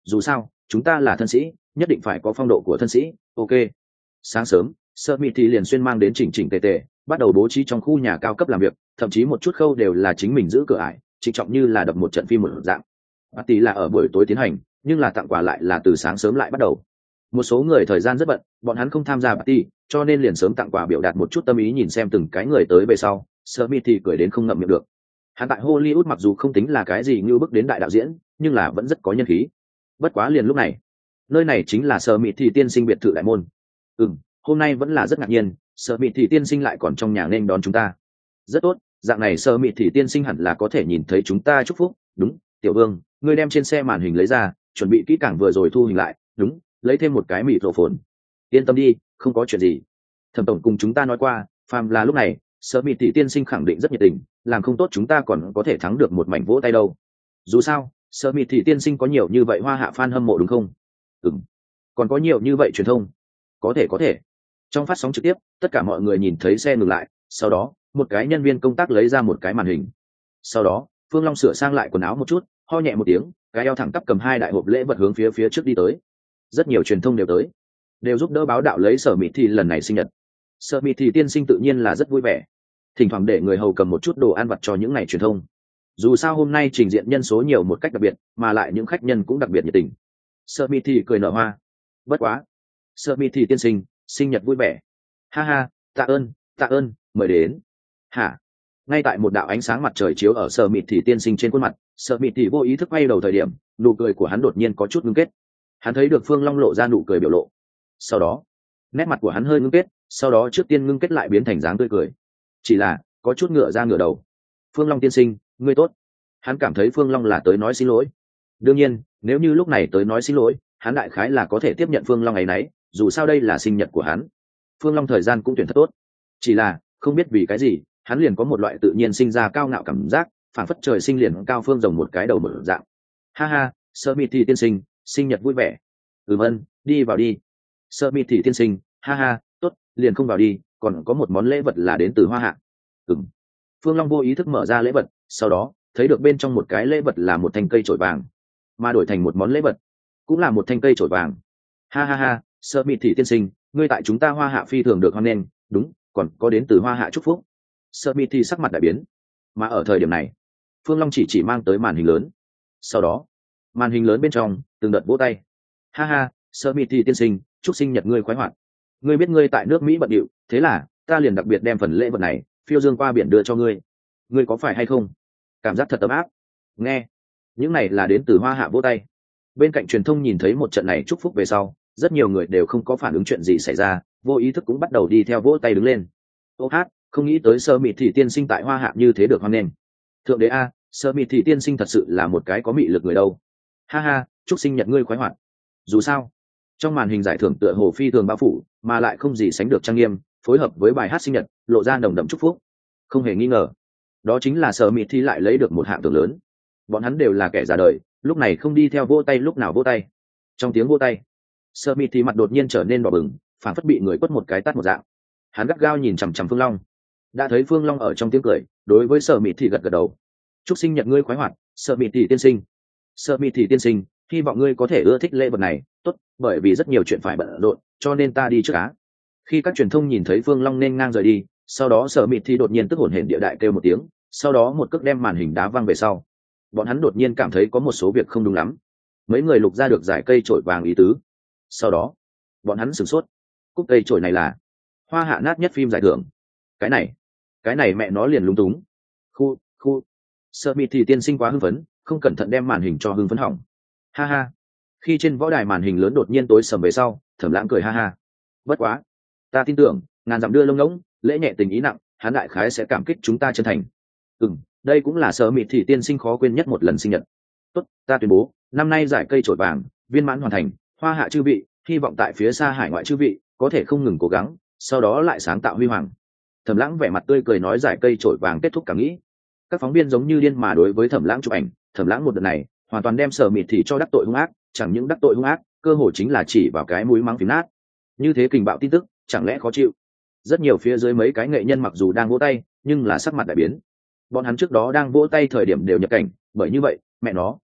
dù sao chúng ta là thân sĩ, nhất định phải có phong độ của thân sĩ. Ok. Sáng sớm, Sơ Mị thì liền xuyên mang đến chỉnh chỉnh tề tề, bắt đầu bố trí trong khu nhà cao cấp làm việc, thậm chí một chút khâu đều là chính mình giữ cửa ải, trịnh trọng như là đập một trận phim một dạng. Party là ở buổi tối tiến hành, nhưng là tặng quà lại là từ sáng sớm lại bắt đầu. Một số người thời gian rất bận, bọn hắn không tham gia party, cho nên liền sớm tặng quà biểu đạt một chút tâm ý. Nhìn xem từng cái người tới về sau, Sơ Mị thì cười đến không ngậm miệng được. Hắn tại Hollywood mặc dù không tính là cái gì như bước đến đại đạo diễn, nhưng là vẫn rất có nhân khí. Bất quá liền lúc này, nơi này chính là Sơ Mị thì tiên sinh biệt thự đại môn. Ừm, hôm nay vẫn là rất ngạc nhiên, Sơ Mị thì tiên sinh lại còn trong nhà nên đón chúng ta. Rất tốt, dạng này Sơ Mị thì tiên sinh hẳn là có thể nhìn thấy chúng ta chúc phúc. Đúng, Tiểu Vương, ngươi đem trên xe màn hình lấy ra, chuẩn bị kỹ càng vừa rồi thu hình lại. Đúng, lấy thêm một cái microphone. Yên tâm đi, không có chuyện gì. Thẩm tổng cùng chúng ta nói qua, phàm là lúc này, Sơ Mị thì tiên sinh khẳng định rất nhiệt tình, làm không tốt chúng ta còn có thể thắng được một mảnh vỗ tay đâu. Dù sao, Sơ Mị thì tiên sinh có nhiều như vậy hoa hạ fan hâm mộ đúng không? Ừm, còn có nhiều như vậy truyền thông. Có thể có thể. Trong phát sóng trực tiếp, tất cả mọi người nhìn thấy xe ngừng lại, sau đó một cái nhân viên công tác lấy ra một cái màn hình. Sau đó Phương Long sửa sang lại quần áo một chút, ho nhẹ một tiếng, cái eo thẳng tắp cầm hai đại hộp lễ vật hướng phía phía trước đi tới. Rất nhiều truyền thông đều tới, đều giúp đỡ báo đạo lấy Sở Mị thì lần này sinh nhật. Sở Mị thì tiên sinh tự nhiên là rất vui vẻ, thỉnh thoảng để người hầu cầm một chút đồ ăn vặt cho những ngày truyền thông. Dù sao hôm nay trình diện nhân số nhiều một cách đặc biệt, mà lại những khách nhân cũng đặc biệt nhiệt tình. Sở Mị thì cười nở hoa. Bất quá, Sở Mị thì tiên sinh sinh nhật vui vẻ. Ha ha, tạ ơn, tạ ơn, mời đến. Hả? Ngay tại một đạo ánh sáng mặt trời chiếu ở Sở Mị thì tiên sinh trên khuôn mặt, Sở Mị thì vô ý thức quay đầu thời điểm, nụ cười của hắn đột nhiên có chút ngưng kết. Hắn thấy được Phương Long lộ ra nụ cười biểu lộ. Sau đó, nét mặt của hắn hơi ngưng kết, sau đó trước tiên ngưng kết lại biến thành dáng tươi cười. Chỉ là có chút ngửa ra ngửa đầu. Phương Long tiên sinh, ngươi tốt. Hắn cảm thấy Phương Long là tới nói xin lỗi. Đương nhiên, nếu như lúc này tới nói xin lỗi, hắn đại khái là có thể tiếp nhận Phương Long ấy nấy, dù sao đây là sinh nhật của hắn. Phương Long thời gian cũng tuyển thật tốt. Chỉ là không biết vì cái gì, hắn liền có một loại tự nhiên sinh ra cao ngạo cảm giác, phản phất trời sinh liền cao phương rồng một cái đầu một dạng. Ha ha, Sơ Mị thì tiên sinh, sinh nhật vui vẻ. Ừ vâng, đi vào đi. Sơ Mị thì tiên sinh, ha ha, tốt, liền không vào đi, còn có một món lễ vật là đến từ Hoa Hạ. Ừm. Phương Long vô ý thức mở ra lễ vật, sau đó thấy được bên trong một cái lễ vật là một thanh cây chổi vàng, mà đổi thành một món lễ vật cũng là một thanh cây chổi vàng. Ha ha ha, Sơ Mị thì tiên sinh, ngươi tại chúng ta Hoa Hạ phi thường được hoan nghênh, đúng, còn có đến từ Hoa Hạ chúc phúc. Sơ Mị thì sắc mặt đại biến, mà ở thời điểm này, Phương Long chỉ chỉ mang tới màn hình lớn. Sau đó, màn hình lớn bên trong từng đợt vỗ tay. Ha ha, Sơ Mị thì tiên sinh, chúc sinh nhật ngươi khoái hoạt. Ngươi biết ngươi tại nước Mỹ bận điệu, thế là ta liền đặc biệt đem phần lễ vật này phiêu dương qua biển đưa cho ngươi. Ngươi có phải hay không? Cảm giác thật ấm áp. Nghe, những này là đến từ Hoa Hạ vỗ tay. Bên cạnh truyền thông nhìn thấy một trận này chúc phúc về sau, rất nhiều người đều không có phản ứng chuyện gì xảy ra, vô ý thức cũng bắt đầu đi theo vỗ tay đứng lên. Ô hát, không nghĩ tới Sơ Mị thì tiên sinh tại Hoa Hạ như thế được hoan nghênh. Thượng đế a, Sơ Mị thì tiên sinh thật sự là một cái có mị lực người đâu. Ha ha, chúc sinh nhật ngươi khoái hoạt. Dù sao, trong màn hình giải thưởng tựa hồ phi thường bao phủ, mà lại không gì sánh được trang nghiêm, phối hợp với bài hát sinh nhật, lộ ra nồng đậm chúc phúc. Không hề nghi ngờ, đó chính là Sở Mị thì lại lấy được một hạng thưởng lớn. Bọn hắn đều là kẻ già đời, lúc này không đi theo vỗ tay lúc nào vỗ tay. Trong tiếng vỗ tay, Sở Mị thì mặt đột nhiên trở nên đỏ bừng, phảng phất bị người quất một cái tát một dạng. Hắn gắt gao nhìn chằm chằm Phương Long. Đã thấy Phương Long ở trong tiếng cười, đối với Sở Mị thì gật gật đầu. Chúc sinh nhật ngươi khoái hoạt, Sở Mị thì tiên sinh. Sở Mị thì tiên sinh, hy vọng ngươi có thể ưa thích lễ vật này, tốt, bởi vì rất nhiều chuyện phải bận rộn, cho nên ta đi trước á. Khi các truyền thông nhìn thấy Phương Long nên ngang rời đi, sau đó Sở Mị thì đột nhiên tức hổn hển địa đại kêu một tiếng, sau đó một cước đem màn hình đá văng về sau. Bọn hắn đột nhiên cảm thấy có một số việc không đúng lắm. Mấy người lục ra được giải cây chổi vàng ý tứ. Sau đó, bọn hắn sửng sốt. Cúc cây chổi này là Hoa Hạ nát nhất phim giải thưởng. Cái này, cái này mẹ nó liền lúng túng. Khu, khu. Sở Mị thì tiên sinh quá hưng phấn, không cẩn thận đem màn hình cho hưng phấn hỏng. Ha ha. Khi trên võ đài màn hình lớn đột nhiên tối sầm về sau, Thẩm Lãng cười ha ha. Bất quá, ta tin tưởng, ngàn dặm đưa lông ngỗng, lễ nhẹ tình ý nặng, hắn đại khái sẽ cảm kích chúng ta chân thành. Ừm, đây cũng là Sở Mị thì tiên sinh khó quên nhất một lần sinh nhật. Tốt, ta tuyên bố, năm nay giải cây chổi vàng viên mãn hoàn thành, Hoa Hạ chư vị, hy vọng tại phía xa hải ngoại chư vị có thể không ngừng cố gắng, sau đó lại sáng tạo huy hoàng. Thẩm Lãng vẻ mặt tươi cười nói giải cây chổi vàng kết thúc cảm nghĩ. Các phóng viên giống như điên mà đối với Thẩm Lãng chụp ảnh, Thẩm Lãng một đợt này hoàn toàn đem Sở Mị thì cho đắc tội hung ác, chẳng những đắc tội hung ác, cơ hội chính là chỉ vào cái mũi mắng phím nát. Như thế kình bạo tin tức, chẳng lẽ khó chịu? Rất nhiều phía dưới mấy cái nghệ nhân mặc dù đang vỗ tay, nhưng là sắc mặt đại biến. Bọn hắn trước đó đang vỗ tay thời điểm đều nhập cảnh, bởi như vậy, mẹ nó,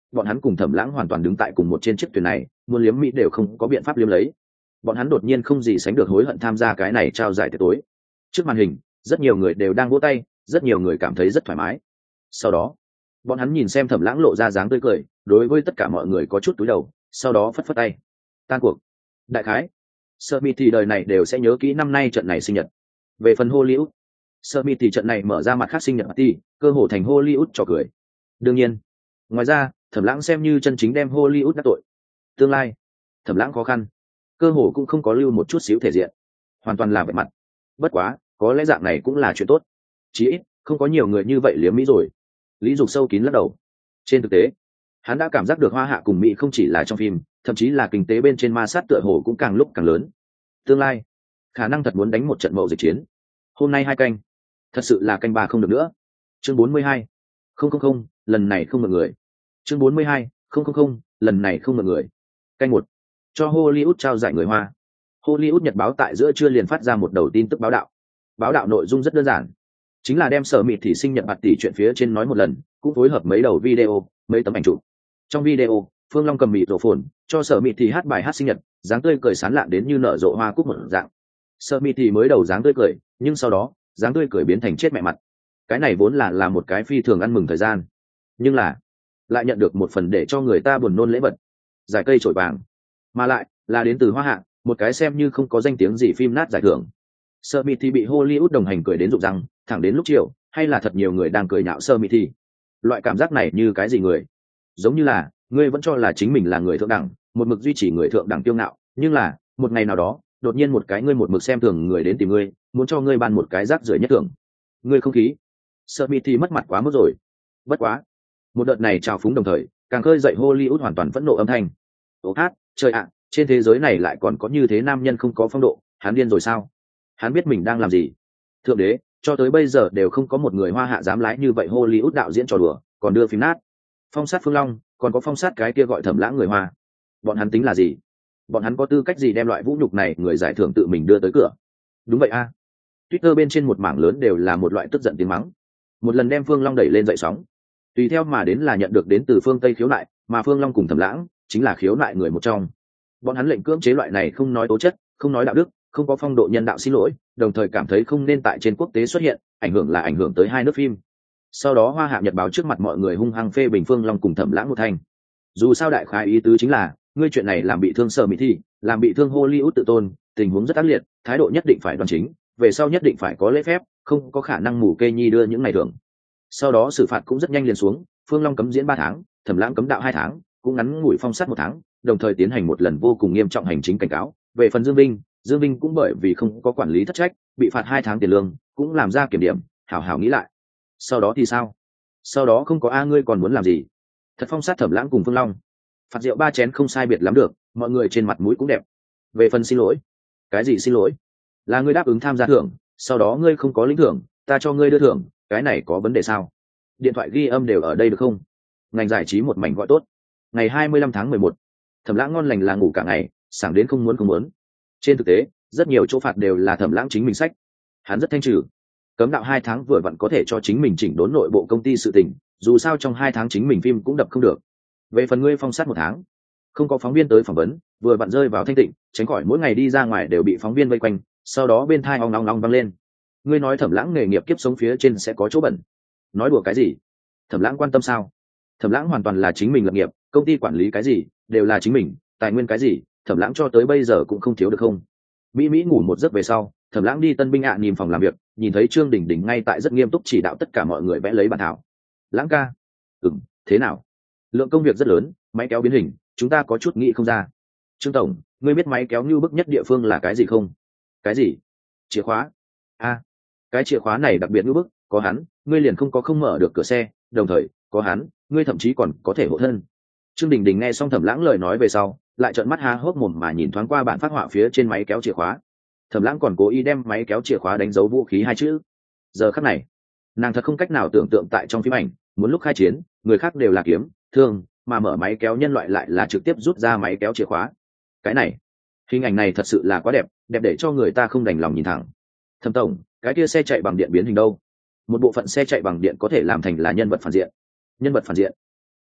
bọn hắn cùng Thẩm Lãng hoàn toàn đứng tại cùng một trên chiếc thuyền này, muốn liếm mỹ đều không có biện pháp liếm lấy. Bọn hắn đột nhiên không gì sánh được hối hận tham gia cái này trao giải tiệc tối. Trước màn hình, rất nhiều người đều đang vỗ tay, rất nhiều người cảm thấy rất thoải mái. Sau đó, bọn hắn nhìn xem Thẩm Lãng lộ ra dáng tươi cười, đối với tất cả mọi người có chút cúi đầu, sau đó phất phất tay. Tan cuộc. Đại khái, Smith thì đời này đều sẽ nhớ kỹ năm nay trận này sinh nhật. Về phần Hollywood, Smith thì trận này mở ra mặt khác sinh nhật party, cơ hồ thành Hollywood trò cười. Đương nhiên, ngoài ra, Thẩm Lãng xem như chân chính đem Hollywood đắc tội. Tương lai, Thẩm Lãng khó khăn, cơ hồ cũng không có lưu một chút xíu thể diện, hoàn toàn là vẻ mặt. Bất quá, có lẽ dạng này cũng là chuyện tốt. Chỉ ít, không có nhiều người như vậy liếm mỹ rồi. Lý Dục sâu kín lắc đầu. Trên thực tế, hắn đã cảm giác được Hoa Hạ cùng Mỹ không chỉ là trong phim, thậm chí là kinh tế bên trên ma sát tựa hồ cũng càng lúc càng lớn. Tương lai, khả năng thật muốn đánh một trận mậu dịch chiến. Hôm nay hai canh, thật sự là canh ba không được nữa. Chương bốn mươi hai, không không không, lần này không mượn người. Chương bốn mươi hai, không không không, lần này không mượn người. Canh một, cho Hollywood trao giải người Hoa. Hollywood Nhật báo tại giữa trưa liền phát ra một đầu tin tức báo đạo. Báo đạo nội dung rất đơn giản, chính là đem Sở Mịt thì sinh nhật bạt tỷ chuyện phía trên nói một lần, cũng phối hợp mấy đầu video, mấy tấm ảnh chụp. Trong video, Phương Long cầm mịt rổ phồn, cho Sở Mịt thì hát bài hát sinh nhật, dáng tươi cười sán lạn đến như nở rộ hoa cúc một dạng. Sở Mịt thì mới đầu dáng tươi cười, nhưng sau đó, dáng tươi cười biến thành chết mẹ mặt. Cái này vốn là là một cái phi thường ăn mừng thời gian, nhưng là lại nhận được một phần để cho người ta buồn nôn lễ vật, giải cây chổi vàng, mà lại là đến từ Hoa Hạ, một cái xem như không có danh tiếng gì phim nát giải thưởng. Smith thì bị Hollywood đồng hành cười đến rụng răng, thẳng đến lúc chiều, hay là thật nhiều người đang cười nhạo Smith thì. Loại cảm giác này như cái gì người? Giống như là, ngươi vẫn cho là chính mình là người thượng đẳng, một mực duy trì người thượng đẳng kiêu ngạo, nhưng là, một ngày nào đó, đột nhiên một cái ngươi một mực xem thường người đến tìm ngươi, muốn cho ngươi ban một cái rác rưởi nhất thưởng. Ngươi không khí. Smith thì mất mặt quá mức rồi. Bất quá, một đợt này trào phúng đồng thời, càng khơi dậy Hollywood hoàn toàn phẫn nộ âm thanh. Ô hát, trời ạ, trên thế giới này lại còn có như thế nam nhân không có phong độ, hắn điên rồi sao? Hắn biết mình đang làm gì? Thượng đế, cho tới bây giờ đều không có một người Hoa Hạ dám lái như vậy Hollywood đạo diễn trò đùa, còn đưa phim nát. Phong sát Phương Long, còn có phong sát cái kia gọi Thẩm Lãng người Hoa. Bọn hắn tính là gì? Bọn hắn có tư cách gì đem loại vũ nhục này người giải thưởng tự mình đưa tới cửa? Đúng vậy a. À. Twitter bên trên một mảng lớn đều là một loại tức giận tiếng mắng. Một lần đem Phương Long đẩy lên dậy sóng. Tùy theo mà đến là nhận được đến từ phương Tây khiếu nại, mà Phương Long cùng Thẩm Lãng chính là khiếu nại người một trong. Bọn hắn lệnh cưỡng chế loại này không nói tố chất, không nói đạo đức, không có phong độ nhân đạo xin lỗi, đồng thời cảm thấy không nên tại trên quốc tế xuất hiện, ảnh hưởng là ảnh hưởng tới hai nước phim. Sau đó Hoa Hạ Nhật báo trước mặt mọi người hung hăng phê bình Phương Long cùng Thẩm Lãng một thành. Dù sao đại khái ý tứ chính là, ngươi chuyện này làm bị thương Sở Mỹ Thi, làm bị thương Hollywood tự tôn, tình huống rất ác liệt, thái độ nhất định phải đoan chính, về sau nhất định phải có lễ phép, không có khả năng mù kê nhi đưa những ngày thưởng. Sau đó xử phạt cũng rất nhanh liền xuống, Phương Long cấm diễn ba tháng, Thẩm Lãng cấm đạo hai tháng, cũng ngắn ngủi phong sát một tháng, đồng thời tiến hành một lần vô cùng nghiêm trọng hành chính cảnh cáo. Về phần Dương Vinh, Dương Vinh cũng bởi vì không có quản lý thất trách, bị phạt hai tháng tiền lương, cũng làm ra kiểm điểm, hảo hảo nghĩ lại. Sau đó thì sao? Sau đó không có a ngươi còn muốn làm gì? Thật phong sát Thẩm Lãng cùng Phương Long, phạt rượu ba chén không sai biệt lắm được, mọi người trên mặt mũi cũng đẹp. Về phần xin lỗi, cái gì xin lỗi? Là ngươi đáp ứng tham gia thưởng, sau đó ngươi không có lĩnh thưởng, ta cho ngươi đưa thưởng, cái này có vấn đề sao? Điện thoại ghi âm đều ở đây được không? Ngành giải trí một mảnh gọi tốt. Ngày hai mươi lăm tháng mười một, Thẩm Lãng ngon lành là ngủ cả ngày, sảng đến không muốn không muốn. Trên thực tế, rất nhiều chỗ phạt đều là Thẩm Lãng chính mình sách. Hắn rất thanh trừ, cấm đạo hai tháng vừa vặn có thể cho chính mình chỉnh đốn nội bộ công ty sự tình, dù sao trong hai tháng chính mình phim cũng đập không được. Về phần ngươi phong sát một tháng, không có phóng viên tới phỏng vấn, vừa vặn rơi vào thanh tịnh, tránh khỏi mỗi ngày đi ra ngoài đều bị phóng viên vây quanh, sau đó bên thai ong ong ong vang lên. Ngươi nói Thẩm Lãng nghề nghiệp kiếp sống phía trên sẽ có chỗ bẩn? Nói đùa cái gì? Thẩm Lãng quan tâm sao? Thẩm Lãng hoàn toàn là chính mình lập nghiệp, công ty quản lý cái gì đều là chính mình, tài nguyên cái gì Thẩm Lãng cho tới bây giờ cũng không thiếu được không? Mỹ Mỹ ngủ một giấc về sau, Thẩm Lãng đi Tân binh ạ à nhìn phòng làm việc, nhìn thấy Trương Đình Đình ngay tại rất nghiêm túc chỉ đạo tất cả mọi người vẽ lấy bản thảo. Lãng ca, ừm, thế nào? Lượng công việc rất lớn, máy kéo biến hình, chúng ta có chút nghĩ không ra. Trương tổng, ngươi biết máy kéo như bức nhất địa phương là cái gì không? Cái gì? Chìa khóa. A, à, cái chìa khóa này đặc biệt như bức, có hắn, ngươi liền không có không mở được cửa xe, đồng thời, có hắn, ngươi thậm chí còn có thể hộ thân. Trương Đình Đình nghe xong Thẩm Lãng lời nói về sau, lại trợn mắt há hốc mồm mà nhìn thoáng qua bản phác họa phía trên máy kéo chìa khóa. Thẩm Lãng còn cố ý đem máy kéo chìa khóa đánh dấu vũ khí hai chữ. Giờ khắc này, nàng thật không cách nào tưởng tượng tại trong phim ảnh, muốn lúc khai chiến, người khác đều là kiếm, thương, mà mở máy kéo nhân loại lại là trực tiếp rút ra máy kéo chìa khóa. Cái này, hình ảnh này thật sự là quá đẹp, đẹp để cho người ta không đành lòng nhìn thẳng. Thẩm tổng, cái kia xe chạy bằng điện biến hình đâu? Một bộ phận xe chạy bằng điện có thể làm thành là nhân vật phản diện. Nhân vật phản diện? Đúng,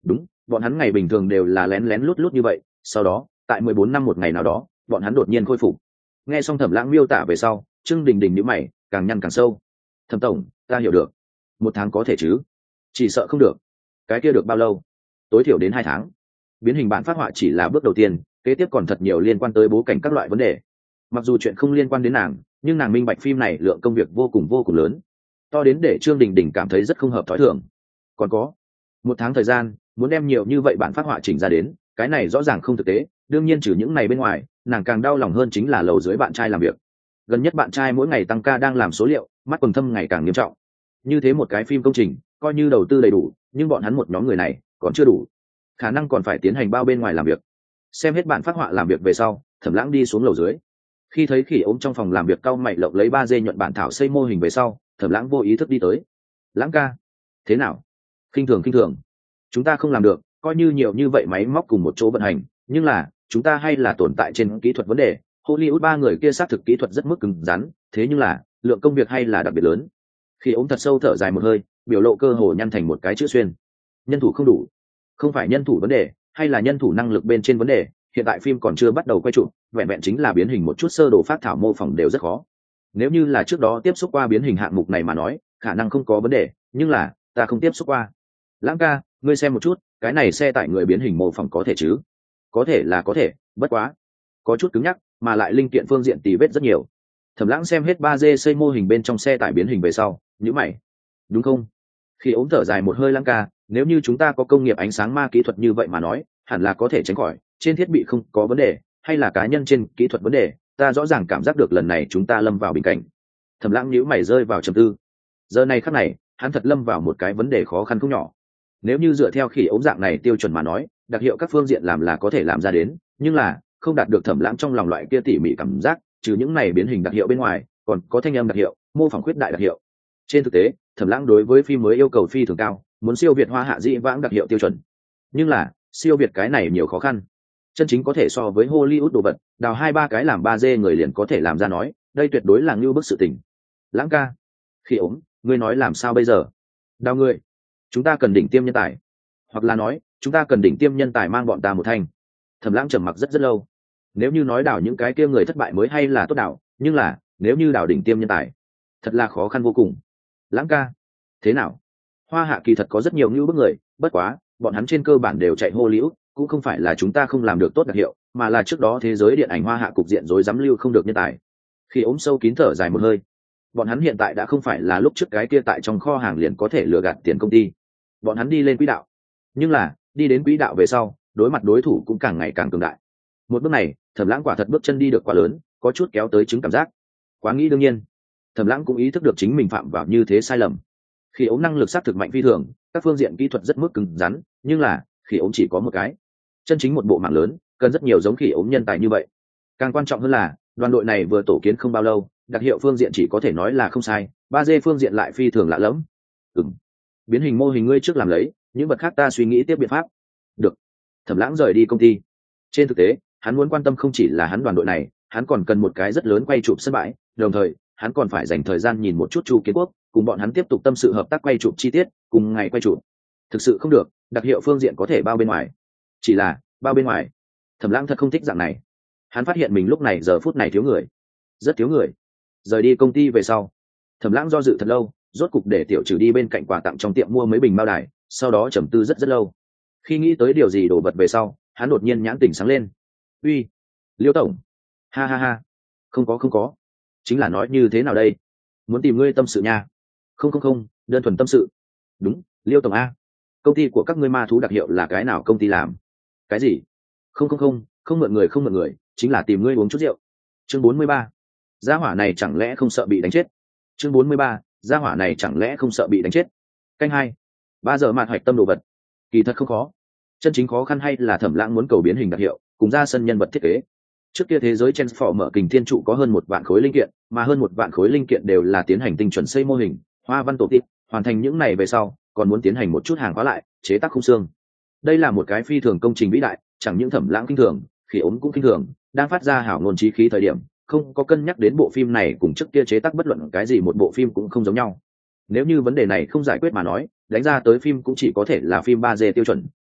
bọn hắn ngày bình thường đều là lén lén lút lút như vậy, sau đó tại mười bốn năm một ngày nào đó bọn hắn đột nhiên khôi phục. Nghe xong Thẩm Lãng miêu tả về sau, Trương Đình Đình nhíu mày càng nhăn càng sâu. Thẩm tổng, ta hiểu được, một tháng có thể chứ? Chỉ sợ không được. Cái kia được bao lâu? Tối thiểu đến hai tháng. Biến hình bản phát họa chỉ là bước đầu tiên, kế tiếp còn thật nhiều liên quan tới bố cảnh các loại vấn đề. Mặc dù chuyện không liên quan đến nàng, nhưng nàng minh bạch phim này lượng công việc vô cùng vô cùng lớn, to đến để Trương Đình Đình cảm thấy rất không hợp thói thường. Còn có một tháng thời gian, muốn đem nhiều như vậy bản phát họa chỉnh ra đến, cái này rõ ràng không thực tế. Đương nhiên trừ những này bên ngoài, nàng càng đau lòng hơn chính là lầu dưới bạn trai làm việc. Gần nhất bạn trai mỗi ngày tăng ca đang làm số liệu, mắt quầng thâm ngày càng nghiêm trọng. Như thế một cái phim công trình, coi như đầu tư đầy đủ, nhưng bọn hắn một nhóm người này còn chưa đủ, khả năng còn phải tiến hành bao bên ngoài làm việc. Xem hết bản phát họa làm việc về sau, Thẩm Lãng đi xuống lầu dưới. Khi thấy Khỉ ốm trong phòng làm việc cau mày lộng lấy ba D nhuận bản thảo xây mô hình về sau, Thẩm Lãng vô ý thức đi tới. Lãng ca, thế nào? Khinh thường khinh thường. Chúng ta không làm được, coi như nhiều như vậy máy móc cùng một chỗ vận hành, nhưng là chúng ta hay là tồn tại trên kỹ thuật vấn đề. Hollywood ba người kia xác thực kỹ thuật rất mức cứng rắn, thế nhưng là lượng công việc hay là đặc biệt lớn. Khi ống thật sâu thở dài một hơi, biểu lộ cơ hồ nhăn thành một cái chữ xuyên. Nhân thủ không đủ. Không phải nhân thủ vấn đề, hay là nhân thủ năng lực bên trên vấn đề, hiện tại phim còn chưa bắt đầu quay chụp, vẹn vẹn chính là biến hình một chút sơ đồ phát thảo mô phỏng đều rất khó. Nếu như là trước đó tiếp xúc qua biến hình hạng mục này mà nói, khả năng không có vấn đề, nhưng là ta không tiếp xúc qua. Lãng ca, ngươi xem một chút, cái này xe tải người biến hình mô phỏng có thể chứ? Có thể là có thể, bất quá có chút cứng nhắc, mà lại linh kiện phương diện tì vết rất nhiều. Thẩm Lãng xem hết ba D xây mô hình bên trong xe tải biến hình về sau, nhíu mày. Đúng không? Khi ống thở dài một hơi, Lãng ca, nếu như chúng ta có công nghiệp ánh sáng ma kỹ thuật như vậy mà nói, hẳn là có thể tránh khỏi, trên thiết bị không có vấn đề, hay là cá nhân trên kỹ thuật vấn đề, ta rõ ràng cảm giác được lần này chúng ta lâm vào bình cảnh. Thẩm Lãng nhíu mày rơi vào trầm tư. Giờ này khắc này, hắn thật lâm vào một cái vấn đề khó khăn không nhỏ. Nếu như dựa theo Khỉ ống dạng này tiêu chuẩn mà nói, đặc hiệu các phương diện làm là có thể làm ra đến, nhưng là không đạt được Thẩm Lãng trong lòng loại kia tỉ mỉ cảm giác, trừ những này biến hình đặc hiệu bên ngoài, còn có thanh âm đặc hiệu, mô phỏng khuyết đại đặc hiệu. Trên thực tế, Thẩm Lãng đối với phim mới yêu cầu phi thường cao, muốn siêu việt Hoa Hạ dĩ vãng đặc hiệu tiêu chuẩn. Nhưng là, siêu việt cái này nhiều khó khăn. Chân chính có thể so với Hollywood đồ vật, đào hai ba cái làm ba D người liền có thể làm ra nói, đây tuyệt đối là ngưu bức sự tình. Lãng ca, Khi ống, ngươi nói làm sao bây giờ? Đào người, chúng ta cần đỉnh tiêm nhân tài, hoặc là nói, chúng ta cần đỉnh tiêm nhân tài mang bọn ta một thanh. Thẩm Lãng trầm mặc rất rất lâu. Nếu như nói đào những cái kia người thất bại mới hay là tốt đào, nhưng là nếu như đào đỉnh tiêm nhân tài, thật là khó khăn vô cùng. Lãng ca, thế nào? Hoa Hạ kỳ thật có rất nhiều ngưu bức người, bất quá bọn hắn trên cơ bản đều chạy Hollywood, cũng không phải là chúng ta không làm được tốt đặc hiệu, mà là trước đó thế giới điện ảnh Hoa Hạ cục diện rối rắm lưu không được nhân tài. Khi ốm sâu kín thở dài một hơi, bọn hắn hiện tại đã không phải là lúc trước cái kia tại trong kho hàng liền có thể lừa gạt tiền công ty. Bọn hắn đi lên quỹ đạo, nhưng là đi đến quỹ đạo về sau, đối mặt đối thủ cũng càng ngày càng cường đại. Một bước này, Thẩm Lãng quả thật bước chân đi được quá lớn, có chút kéo tới chứng cảm giác. Quá nghĩ đương nhiên, Thẩm Lãng cũng ý thức được chính mình phạm vào như thế sai lầm. Khi ống năng lực xác thực mạnh phi thường, các phương diện kỹ thuật rất mức cứng rắn, nhưng là khi ống chỉ có một cái, chân chính một bộ mạng lớn, cần rất nhiều giống khi ống nhân tài như vậy. Càng quan trọng hơn là, đoàn đội này vừa tổ kiến không bao lâu, đặc hiệu phương diện chỉ có thể nói là không sai, ba D phương diện lại phi thường lạ lẫm. Ừm, biến hình mô hình ngươi trước làm lấy, những vật khác ta suy nghĩ tiếp biện pháp. Được. Thẩm Lãng rời đi công ty. Trên thực tế, hắn muốn quan tâm không chỉ là hắn đoàn đội này, hắn còn cần một cái rất lớn quay chụp sân bãi, đồng thời hắn còn phải dành thời gian nhìn một chút Chu Kiến Quốc, cùng bọn hắn tiếp tục tâm sự hợp tác quay chụp chi tiết, cùng ngày quay chụp. Thực sự không được, đặc hiệu phương diện có thể bao bên ngoài. Chỉ là, bao bên ngoài. Thẩm Lãng thật không thích dạng này. Hắn phát hiện mình lúc này giờ phút này thiếu người, rất thiếu người. Rời đi công ty về sau, Thẩm Lãng do dự thật lâu, rốt cục để Tiểu Trừ đi bên cạnh quà tặng trong tiệm mua mấy bình bao đài, sau đó trầm tư rất rất lâu. Khi nghĩ tới điều gì đồ vật về sau, hắn đột nhiên nhãn tỉnh sáng lên. Uy, Liêu tổng. Ha ha ha. Không có không có. Chính là nói như thế nào đây? Muốn tìm ngươi tâm sự nha. Không không không, đơn thuần tâm sự. Đúng, Liêu tổng a. Công ty của các ngươi ma thú đặc hiệu là cái nào công ty làm? Cái gì? Không không không, không mượn người không mượn người, chính là tìm ngươi uống chút rượu. Chương bốn mươi ba. Gia hỏa này chẳng lẽ không sợ bị đánh chết? Chương bốn mươi ba. Gia hỏa này chẳng lẽ không sợ bị đánh chết? Canh hai. Ba giờ mạt hoạch tâm đồ vật. Kỳ thật không khó. Chân chính khó khăn hay là Thẩm Lãng muốn cầu biến hình đặc hiệu, cùng ra sân nhân vật thiết kế. Trước kia thế giới Transformer kình thiên trụ có hơn một vạn khối linh kiện, mà hơn một vạn khối linh kiện đều là tiến hành tinh chuẩn xây mô hình, hoa văn tổ tịp, hoàn thành những này về sau, còn muốn tiến hành một chút hàng hóa lại, chế tác khung xương. Đây là một cái phi thường công trình vĩ đại, chẳng những Thẩm Lãng kinh thường, Khi ốm cũng kinh thường, đang phát ra hảo ngôn chí khí thời điểm, không có cân nhắc đến bộ phim này cùng trước kia chế tác bất luận cái gì một bộ phim cũng không giống nhau. Nếu như vấn đề này không giải quyết mà nói, đánh ra tới phim cũng chỉ có thể là phim ba D tiêu chuẩn,